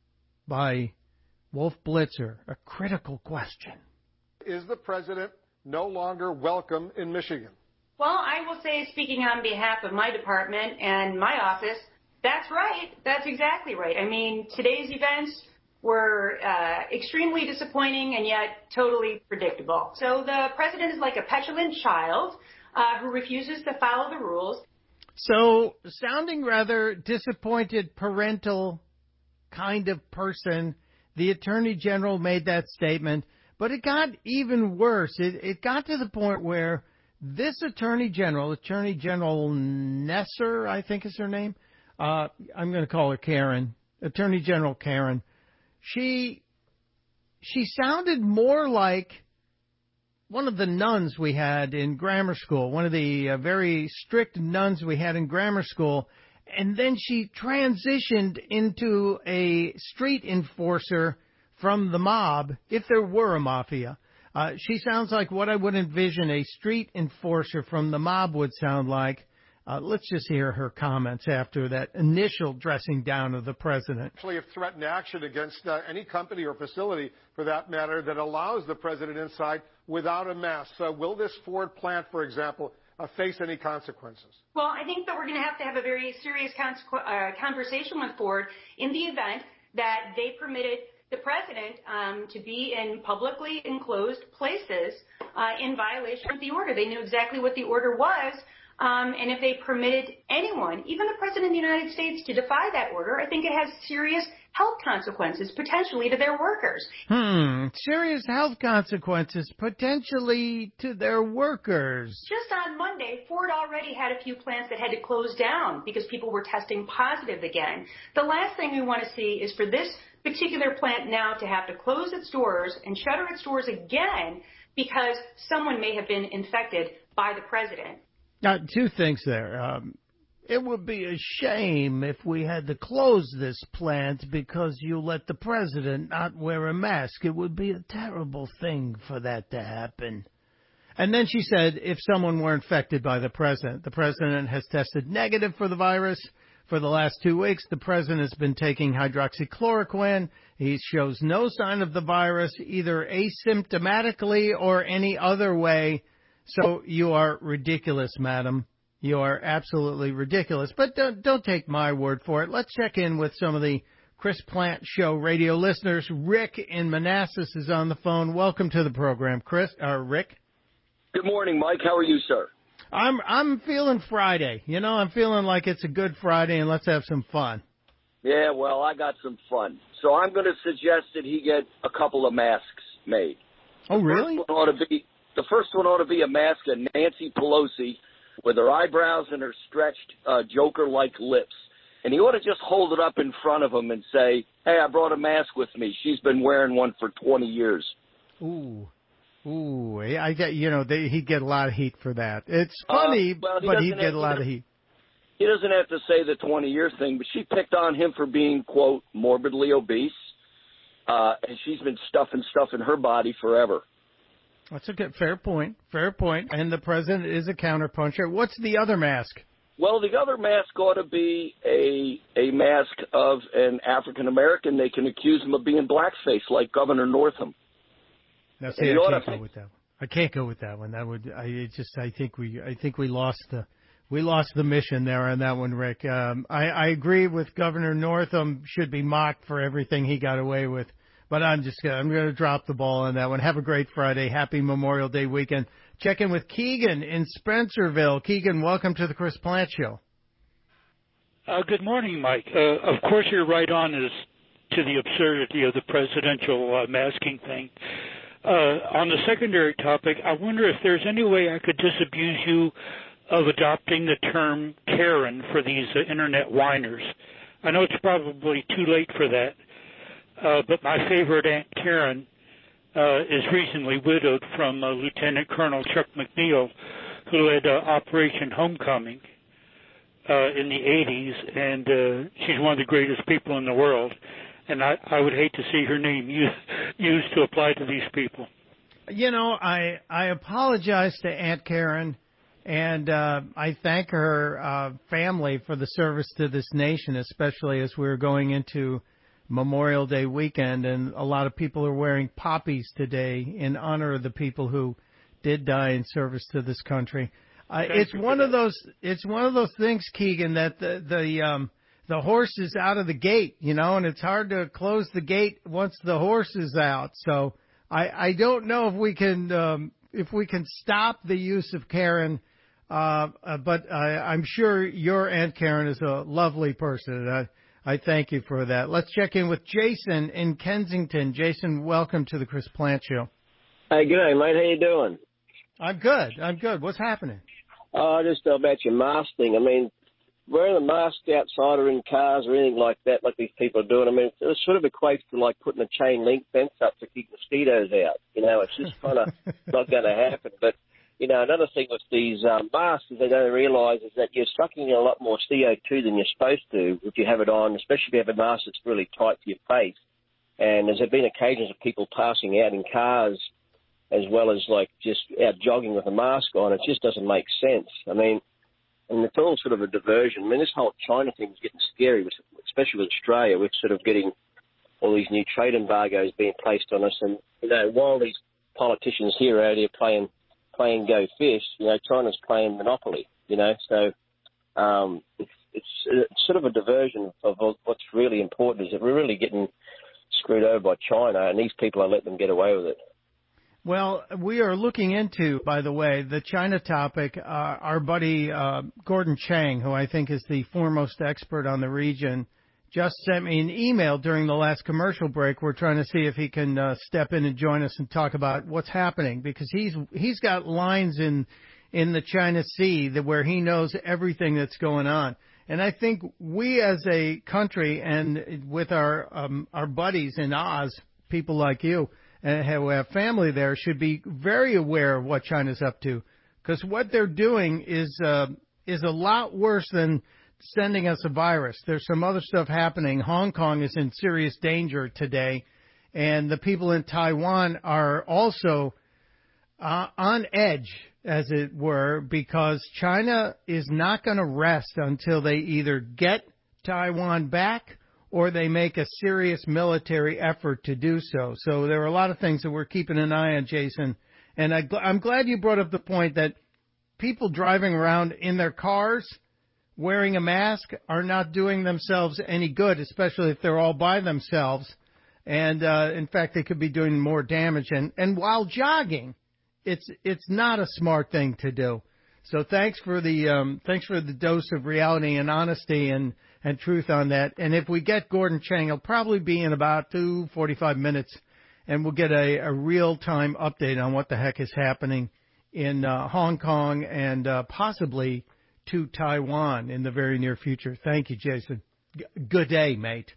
by Wolf Blitzer a critical question. Is the president no longer welcome in Michigan? Well, I will say, speaking on behalf of my department and my office, that's right. That's exactly right. I mean, today's events were uh, extremely disappointing and yet totally predictable. So the president is like a petulant child uh, who refuses to follow the rules. So, sounding rather disappointed parental kind of person, the Attorney General made that statement, but it got even worse. It, it got to the point where this Attorney General, Attorney General Nesser, I think is her name, uh, I'm going to call her Karen, Attorney General Karen, she she sounded more like one of the nuns we had in grammar school, one of the uh, very strict nuns we had in grammar school, and then she transitioned into a street enforcer from the mob, if there were a mafia. Uh, she sounds like what I would envision a street enforcer from the mob would sound like. Uh, let's just hear her comments after that initial dressing down of the president. Actually, have threatened action against uh, any company or facility, for that matter, that allows the president inside without a mask. So will this Ford plant, for example, uh, face any consequences? Well, I think that we're going to have to have a very serious consequ- uh, conversation with Ford in the event that they permitted the president um, to be in publicly enclosed places uh, in violation of the order. They knew exactly what the order was. Um, and if they permitted anyone, even the President of the United States, to defy that order, I think it has serious health consequences, potentially, to their workers. Hmm, serious health consequences, potentially to their workers. Just on Monday, Ford already had a few plants that had to close down because people were testing positive again. The last thing we want to see is for this particular plant now to have to close its doors and shutter its doors again because someone may have been infected by the president. Now, two things there. Um, it would be a shame if we had to close this plant because you let the president not wear a mask. It would be a terrible thing for that to happen. And then she said if someone were infected by the president, the president has tested negative for the virus. For the last two weeks, the president has been taking hydroxychloroquine. He shows no sign of the virus, either asymptomatically or any other way. So you are ridiculous, madam. You are absolutely ridiculous. But don't, don't take my word for it. Let's check in with some of the Chris Plant Show radio listeners. Rick in Manassas is on the phone. Welcome to the program, Chris. Uh, Rick. Good morning, Mike. How are you, sir? I'm I'm feeling Friday. You know, I'm feeling like it's a good Friday, and let's have some fun. Yeah, well, I got some fun. So I'm going to suggest that he get a couple of masks made. Oh, really? The first one ought to be, the first one ought to be a mask of Nancy Pelosi with her eyebrows and her stretched uh, Joker-like lips. And he ought to just hold it up in front of him and say, hey, I brought a mask with me. She's been wearing one for twenty years. Ooh. Ooh, I get, you know, they, he'd get a lot of heat for that. It's funny, uh, well, he but he'd get have, a lot of heat. He doesn't have to say the twenty-year thing, but she picked on him for being, quote, morbidly obese, uh, and she's been stuffing stuff in her body forever. That's a good, fair point, fair point. And the president is a counterpuncher. What's the other mask? Well, the other mask ought to be a a mask of an African-American. They can accuse him of being blackface, like Governor Northam. Now, see, I can't go with that one. I can't go with that one. That would, I it just, I think we, I think we lost the, we lost the mission there on that one, Rick. Um, I, I agree with Governor Northam should be mocked for everything he got away with, But I'm just gonna, I'm going to drop the ball on that one. Have a great Friday. Happy Memorial Day weekend. Check in with Keegan in Spencerville. Keegan, welcome to the Chris Plante Show. Uh, good morning, Mike. Uh, of course, you're right on as to the absurdity of the presidential uh, masking thing. Uh, on the secondary topic, I wonder if there's any way I could disabuse you of adopting the term Karen for these uh, Internet whiners. I know it's probably too late for that. Uh, but my favorite Aunt Karen uh, is recently widowed from uh, Lieutenant Colonel Chuck McNeil, who led uh, Operation Homecoming uh, in the eighties, and uh, she's one of the greatest people in the world. And I, I would hate to see her name used, used to apply to these people. You know, I I apologize to Aunt Karen, and uh, I thank her uh, family for the service to this nation, especially as we're going into Memorial Day weekend, and a lot of people are wearing poppies today in honor of the people who did die in service to this country. Uh, it's one of those. It's one of those things, Keegan, that the the um, the horse is out of the gate, you know, and it's hard to close the gate once the horse is out. So I I don't know if we can um, if we can stop the use of Karen. Uh, uh, but I, I'm sure your Aunt Karen is a lovely person. And I, I thank you for that. Let's check in with Jason in Kensington. Jason, welcome to the Chris Plante Show. Hey, good day, mate. How you doing? I'm good. I'm good. What's happening? Oh, just about your mask thing. I mean, wearing a mask outside or in cars or anything like that, like these people are doing, I mean, it sort of equates to like putting a chain link fence up to keep mosquitoes out. You know, it's just kind of not going to happen. But, you know, another thing with these um, masks is they don't realise is that you're sucking in a lot more C O two than you're supposed to if you have it on, especially if you have a mask that's really tight to your face. And there's been occasions of people passing out in cars as well as, like, just out jogging with a mask on. It just doesn't make sense. I mean, and it's all sort of a diversion. I mean, this whole China thing is getting scary, especially with Australia. We're sort of getting all these new trade embargoes being placed on us. And, you know, while these politicians here are out here playing playing Go Fish, you know, China's playing Monopoly, you know. So um, it's, it's, it's sort of a diversion of what's really important is that we're really getting screwed over by China, and these people are letting them get away with it. Well, we are looking into, by the way, the China topic. Uh, our buddy uh, Gordon Chang, who I think is the foremost expert on the region, just sent me an email during the last commercial break. We're trying to see if he can uh, step in and join us and talk about what's happening, because he's he's got lines in in the China Sea that where he knows everything that's going on. And I think we as a country and with our um, our buddies in Oz, people like you, and who have family there, should be very aware of what China's up to, because what they're doing is uh, is a lot worse than sending us a virus. There's some other stuff happening. Hong Kong is in serious danger today, and the people in Taiwan are also uh, on edge, as it were, because China is not going to rest until they either get Taiwan back or they make a serious military effort to do so. So there are a lot of things that we're keeping an eye on, Jason. And I, I'm glad you brought up the point that people driving around in their cars wearing a mask are not doing themselves any good, especially if they're all by themselves. And, uh, in fact, they could be doing more damage. And, and while jogging, it's it's not a smart thing to do. So thanks for the um, thanks for the dose of reality and honesty and, and truth on that. And if we get Gordon Chang, he'll probably be in about two, forty-five minutes, and we'll get a, a real-time update on what the heck is happening in uh, Hong Kong and uh, possibly to Taiwan in the very near future. Thank you, Jason. G- good day, mate.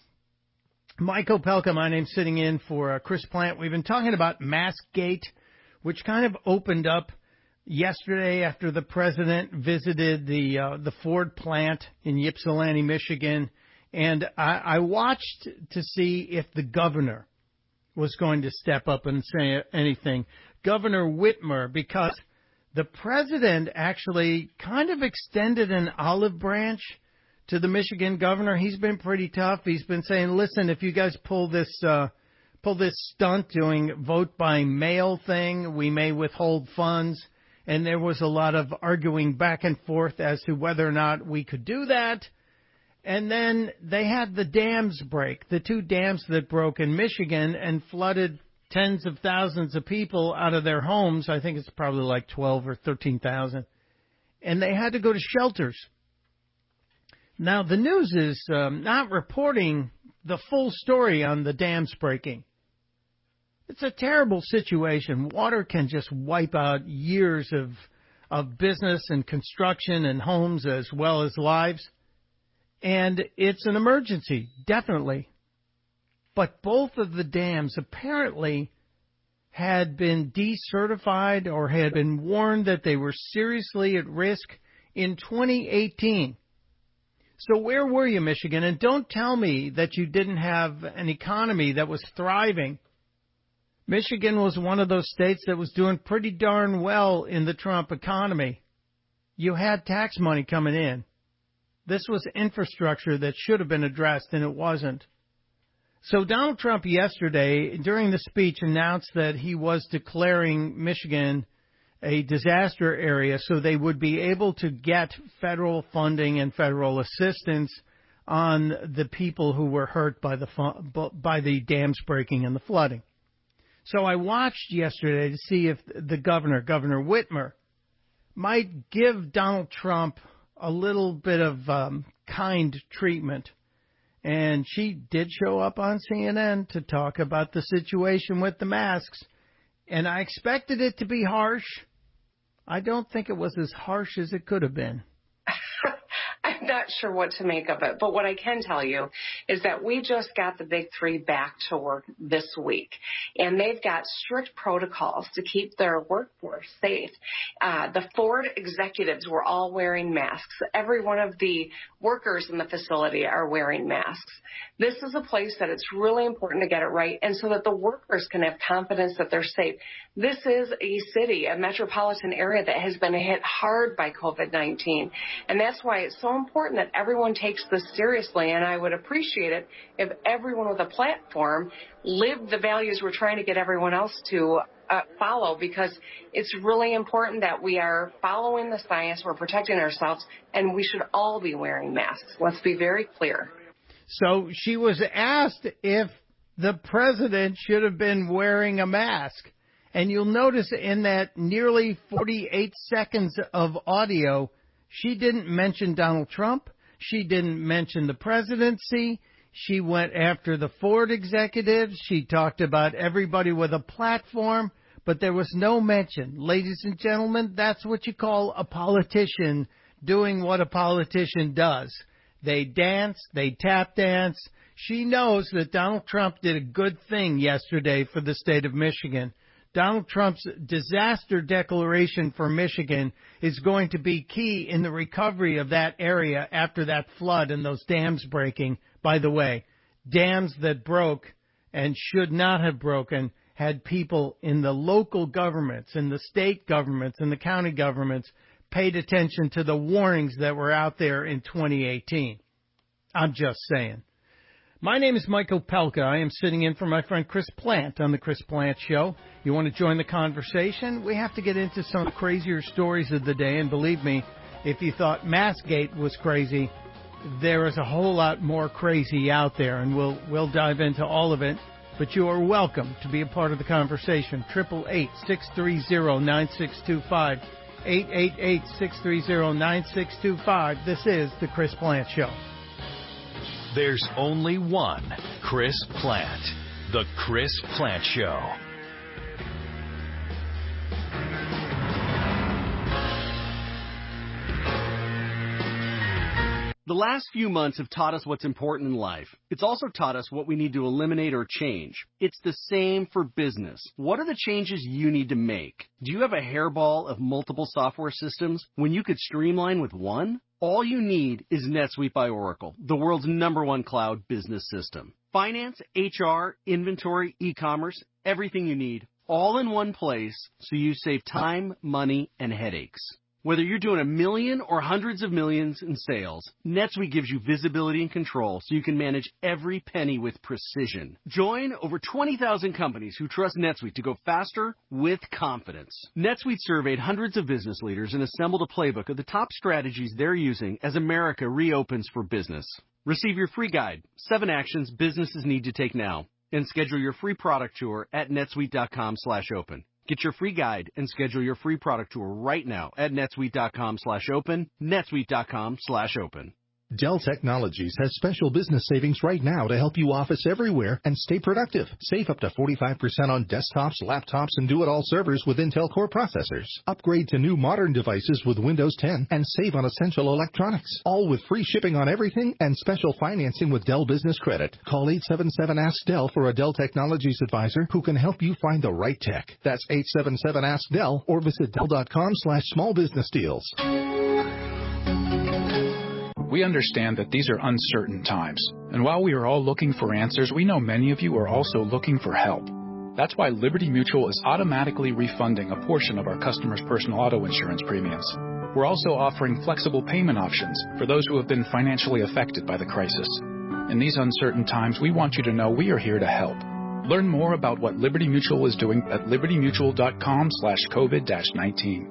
Mike Opelka, my name's sitting in for uh, Chris Plante. We've been talking about Maskgate, which kind of opened up yesterday after the president visited the uh, the Ford plant in Ypsilanti, Michigan. And I, I watched to see if the governor was going to step up and say anything. Governor Whitmer, because the president actually kind of extended an olive branch to the Michigan governor. He's been pretty tough. He's been saying, listen, if you guys pull this uh, pull this stunt doing vote by mail thing, we may withhold funds. And there was a lot of arguing back and forth as to whether or not we could do that. And then they had the dams break, the two dams that broke in Michigan and flooded tens of thousands of people out of their homes. I think it's probably like twelve or thirteen thousand. And they had to go to shelters. Now, the news is um, not reporting the full story on the dams breaking. It's a terrible situation. Water can just wipe out years of of business and construction and homes as well as lives. And it's an emergency, definitely. But both of the dams apparently had been decertified or had been warned that they were seriously at risk in twenty eighteen. So where were you, Michigan? And don't tell me that you didn't have an economy that was thriving. Michigan was one of those states that was doing pretty darn well in the Trump economy. You had tax money coming in. This was infrastructure that should have been addressed, and it wasn't. So Donald Trump yesterday, during the speech, announced that he was declaring Michigan a disaster area so they would be able to get federal funding and federal assistance on the people who were hurt by the by the dams breaking and the flooding. So I watched yesterday to see if the governor, Governor Whitmer, might give Donald Trump a little bit of um, kind treatment. And she did show up on C N N to talk about the situation with the masks. And I expected it to be harsh. I don't think it was as harsh as it could have been. I'm not sure what to make of it, but what I can tell you is that we just got the big three back to work this week, and they've got strict protocols to keep their workforce safe. Uh, the Ford executives were all wearing masks. Every one of the workers in the facility are wearing masks. This is a place that it's really important to get it right, and so that the workers can have confidence that they're safe. This is a city, a metropolitan area that has been hit hard by COVID nineteen, and that's why it's so important that everyone takes this seriously, and I would appreciate it if everyone with a platform lived the values we're trying to get everyone else to uh, follow, because it's really important that we are following the science, we're protecting ourselves, and we should all be wearing masks. Let's be very clear. So she was asked if the president should have been wearing a mask. And you'll notice in that nearly forty-eight seconds of audio, she didn't mention Donald Trump. She didn't mention the presidency. She went after the Ford executives. She talked about everybody with a platform, but there was no mention. Ladies and gentlemen, that's what you call a politician doing what a politician does. They dance, they tap dance. She knows that Donald Trump did a good thing yesterday for the state of Michigan. Donald Trump's disaster declaration for Michigan is going to be key in the recovery of that area after that flood and those dams breaking. By the way, dams that broke and should not have broken had people in the local governments, in the state governments, and the county governments paid attention to the warnings that were out there in twenty eighteen. I'm just saying. My name is Michael Pelka. I am sitting in for my friend Chris Plant on The Chris Plant Show. You want to join the conversation? We have to get into some crazier stories of the day, and believe me, if you thought Maskgate was crazy, there is a whole lot more crazy out there, and we'll we'll dive into all of it. But you are welcome to be a part of the conversation. eight eight eight, six three zero, nine six two five. eight eight eight, six three zero, nine six two five. This is The Chris Plant Show. There's only one Chris Plant. The Chris Plant Show. The last few months have taught us what's important in life. It's also taught us what we need to eliminate or change. It's the same for business. What are the changes you need to make? Do you have a hairball of multiple software systems when you could streamline with one? All you need is NetSuite by Oracle, the world's number one cloud business system. Finance, H R, inventory, e-commerce, everything you need, all in one place so you save time, money, and headaches. Whether you're doing a million or hundreds of millions in sales, NetSuite gives you visibility and control so you can manage every penny with precision. Join over twenty thousand companies who trust NetSuite to go faster with confidence. NetSuite surveyed hundreds of business leaders and assembled a playbook of the top strategies they're using as America reopens for business. Receive your free guide, Seven Actions Businesses Need to Take Now, and schedule your free product tour at netsuite.com slash open. Get your free guide and schedule your free product tour right now at netsuite.com slash open, netsuite.com slash open. Dell Technologies has special business savings right now to help you office everywhere and stay productive. Save up to forty-five percent on desktops, laptops, and do-it-all servers with Intel Core processors. Upgrade to new modern devices with Windows ten and save on essential electronics. All with free shipping on everything and special financing with Dell Business Credit. Call eight seven seven, A S K, D E L L for a Dell Technologies advisor who can help you find the right tech. That's eight seven seven, A S K, D E L L or visit Dell.com slash small business deals. We understand that these are uncertain times, and while we are all looking for answers, we know many of you are also looking for help. That's why Liberty Mutual is automatically refunding a portion of our customers' personal auto insurance premiums. We're also offering flexible payment options for those who have been financially affected by the crisis. In these uncertain times, we want you to know we are here to help. Learn more about what Liberty Mutual is doing at libertymutual.com slash COVID-19.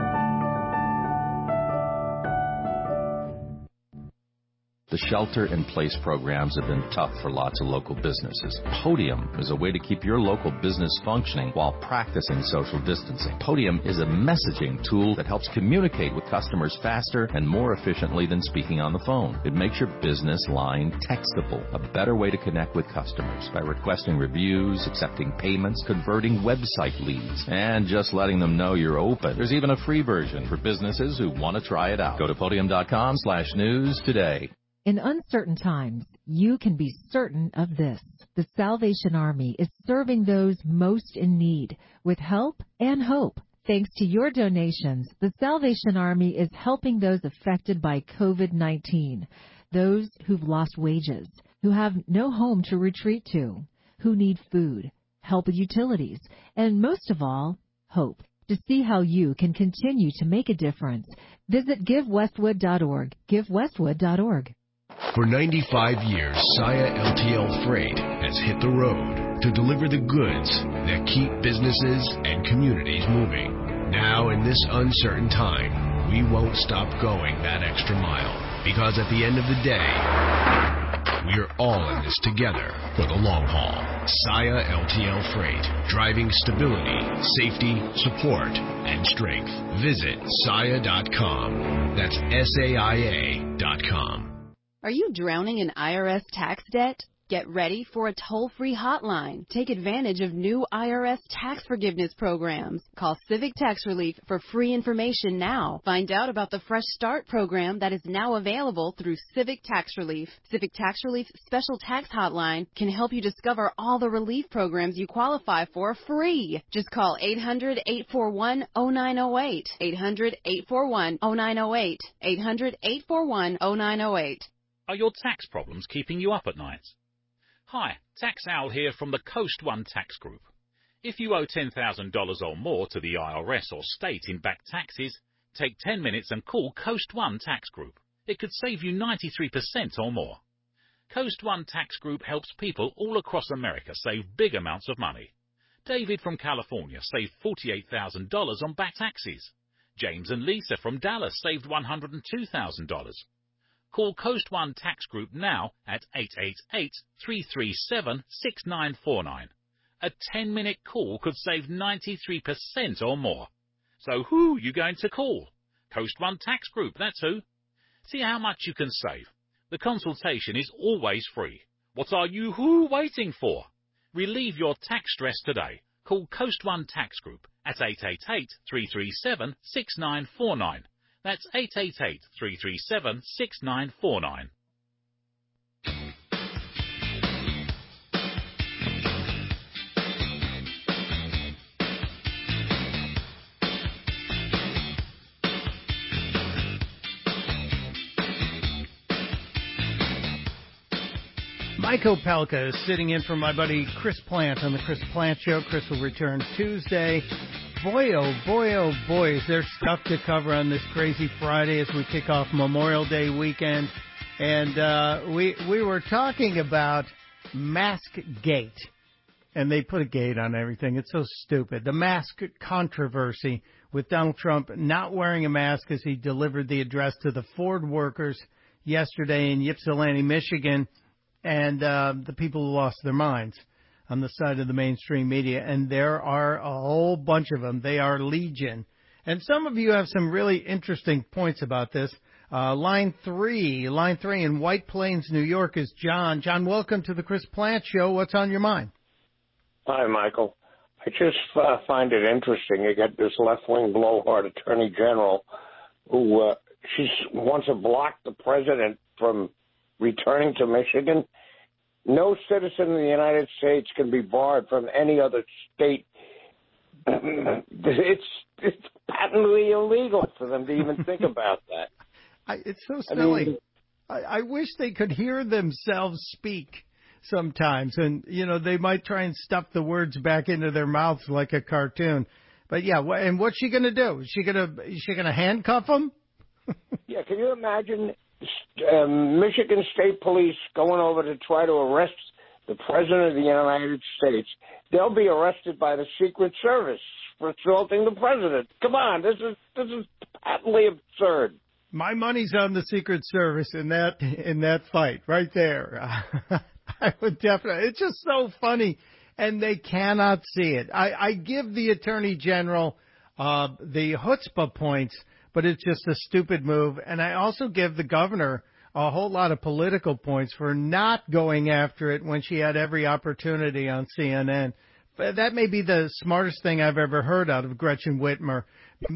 The shelter-in-place programs have been tough for lots of local businesses. Podium is a way to keep your local business functioning while practicing social distancing. Podium is a messaging tool that helps communicate with customers faster and more efficiently than speaking on the phone. It makes your business line textable, a better way to connect with customers by requesting reviews, accepting payments, converting website leads, and just letting them know you're open. There's even a free version for businesses who want to try it out. Go to podium.com slash news today. In uncertain times, you can be certain of this. The Salvation Army is serving those most in need with help and hope. Thanks to your donations, the Salvation Army is helping those affected by COVID nineteen, those who've lost wages, who have no home to retreat to, who need food, help with utilities, and most of all, hope. To see how you can continue to make a difference, visit give westwood dot org. give westwood dot org. For ninety-five years, Saia L T L Freight has hit the road to deliver the goods that keep businesses and communities moving. Now, in this uncertain time, we won't stop going that extra mile, because at the end of the day, we're all in this together for the long haul. Saia L T L Freight, driving stability, safety, support, and strength. Visit saia dot com. That's S A I A dot com. Are you drowning in I R S tax debt? Get ready for a toll-free hotline. Take advantage of new I R S tax forgiveness programs. Call Civic Tax Relief for free information now. Find out about the Fresh Start program that is now available through Civic Tax Relief. Civic Tax Relief's special tax hotline can help you discover all the relief programs you qualify for free. Just call eight hundred, eight four one, oh nine oh eight. eight hundred, eight four one, oh nine oh eight. eight hundred, eight four one, oh nine oh eight. Are your tax problems keeping you up at night? Hi, Tax Owl here from the Coast One Tax Group. If you owe ten thousand dollars or more to the I R S or state in back taxes, take ten minutes and call Coast One Tax Group. It could save you ninety-three percent or more. Coast One Tax Group helps people all across America save big amounts of money. David from California saved forty-eight thousand dollars on back taxes. James and Lisa from Dallas saved one hundred two thousand dollars. Call Coast One Tax Group now at eight eight eight, three three seven, six nine four nine. A ten-minute call could save ninety-three percent or more. So who are you going to call? Coast One Tax Group, that's who. See how much you can save. The consultation is always free. What are you who waiting for? Relieve your tax stress today. Call Coast One Tax Group at eight eight eight, three three seven, six nine four nine. That's eight eight eight, three three seven, six nine four nine. Mike Opelka is sitting in for my buddy Chris Plant on the Chris Plant Show. Chris will return Tuesday. Boy, oh boy, oh boy, is there stuff to cover on this crazy Friday as we kick off Memorial Day weekend. And uh, we we were talking about Mask Gate. And they put a gate on everything. It's so stupid. The mask controversy with Donald Trump not wearing a mask as he delivered the address to the Ford workers yesterday in Ypsilanti, Michigan, and uh, the people who lost their minds on the side of the mainstream media. And there are a whole bunch of them. They are legion. And some of you have some really interesting points about this. Uh, line three, line three in White Plains, New York is John. John, welcome to the Chris Plante Show. What's on your mind? Hi, Michael. I just uh, find it interesting. You got this left-wing blowhard attorney general who uh, she wants to block the president from returning to Michigan. No citizen in the United States can be barred from any other state. It's it's patently illegal for them to even think about that. I, it's so silly. I, mean, I, I wish they could hear themselves speak sometimes, and you know they might try and stuff the words back into their mouths like a cartoon. But yeah, and what's she going to do? Is she going to is she going to handcuff them? Yeah, can you imagine um, Michigan State Police going over to try to arrest the President of the United States? They'll be arrested by the Secret Service for assaulting the President. Come on, this is this is patently absurd. My money's on the Secret Service in that in that fight right there. I would definitely. It's just so funny, and they cannot see it. I, I give the Attorney General uh, the chutzpah points, but it's just a stupid move. And I also give the governor a whole lot of political points for not going after it when she had every opportunity on C N N. But that may be the smartest thing I've ever heard out of Gretchen Whitmer.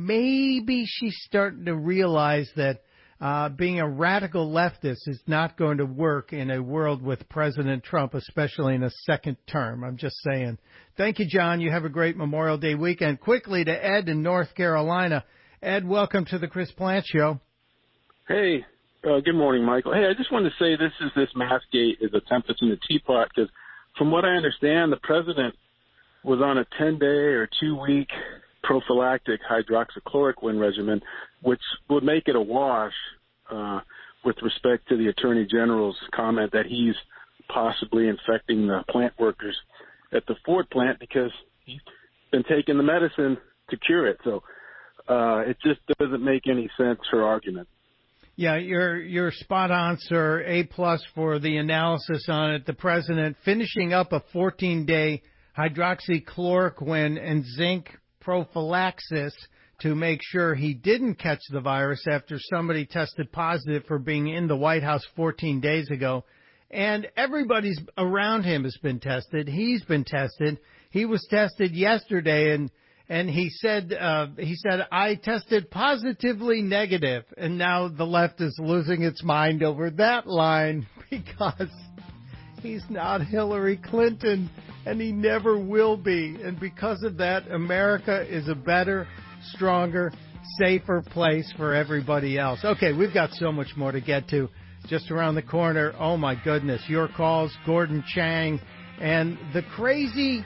Maybe she's starting to realize that uh, being a radical leftist is not going to work in a world with President Trump, especially in a second term. I'm just saying. Thank you, John. You have a great Memorial Day weekend. Quickly to Ed in North Carolina. Ed, welcome to the Chris Plante Show. Hey, uh, good morning, Michael. Hey, I just wanted to say this is this Maskgate is a tempest in the teapot because from what I understand, the president was on a ten-day or two-week prophylactic hydroxychloroquine regimen, which would make it a wash uh, with respect to the Attorney General's comment that he's possibly infecting the plant workers at the Ford plant because he's been taking the medicine to cure it. So uh, it just doesn't make any sense, her argument. Yeah, you're you're spot on, sir. A plus for the analysis on it. The president finishing up a fourteen-day hydroxychloroquine and zinc prophylaxis to make sure he didn't catch the virus after somebody tested positive for being in the White House fourteen days ago. And everybody's around him has been tested. He's been tested. He was tested yesterday, and and he said uh, he said I tested positively negative, and now the left is losing its mind over that line because he's not Hillary Clinton, and he never will be. And because of that, America is a better, stronger, safer place for everybody else. Okay, we've got so much more to get to. Just around the corner, oh my goodness, your calls, Gordon Chang, and the crazy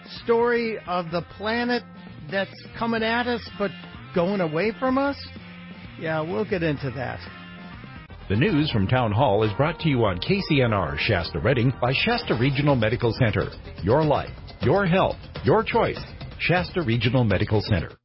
story of the planet that's coming at us but going away from us? Yeah, we'll get into that. The news from Town Hall is brought to you on K C N R Shasta Redding by Shasta Regional Medical Center. Your life, your health, your choice. Shasta Regional Medical Center.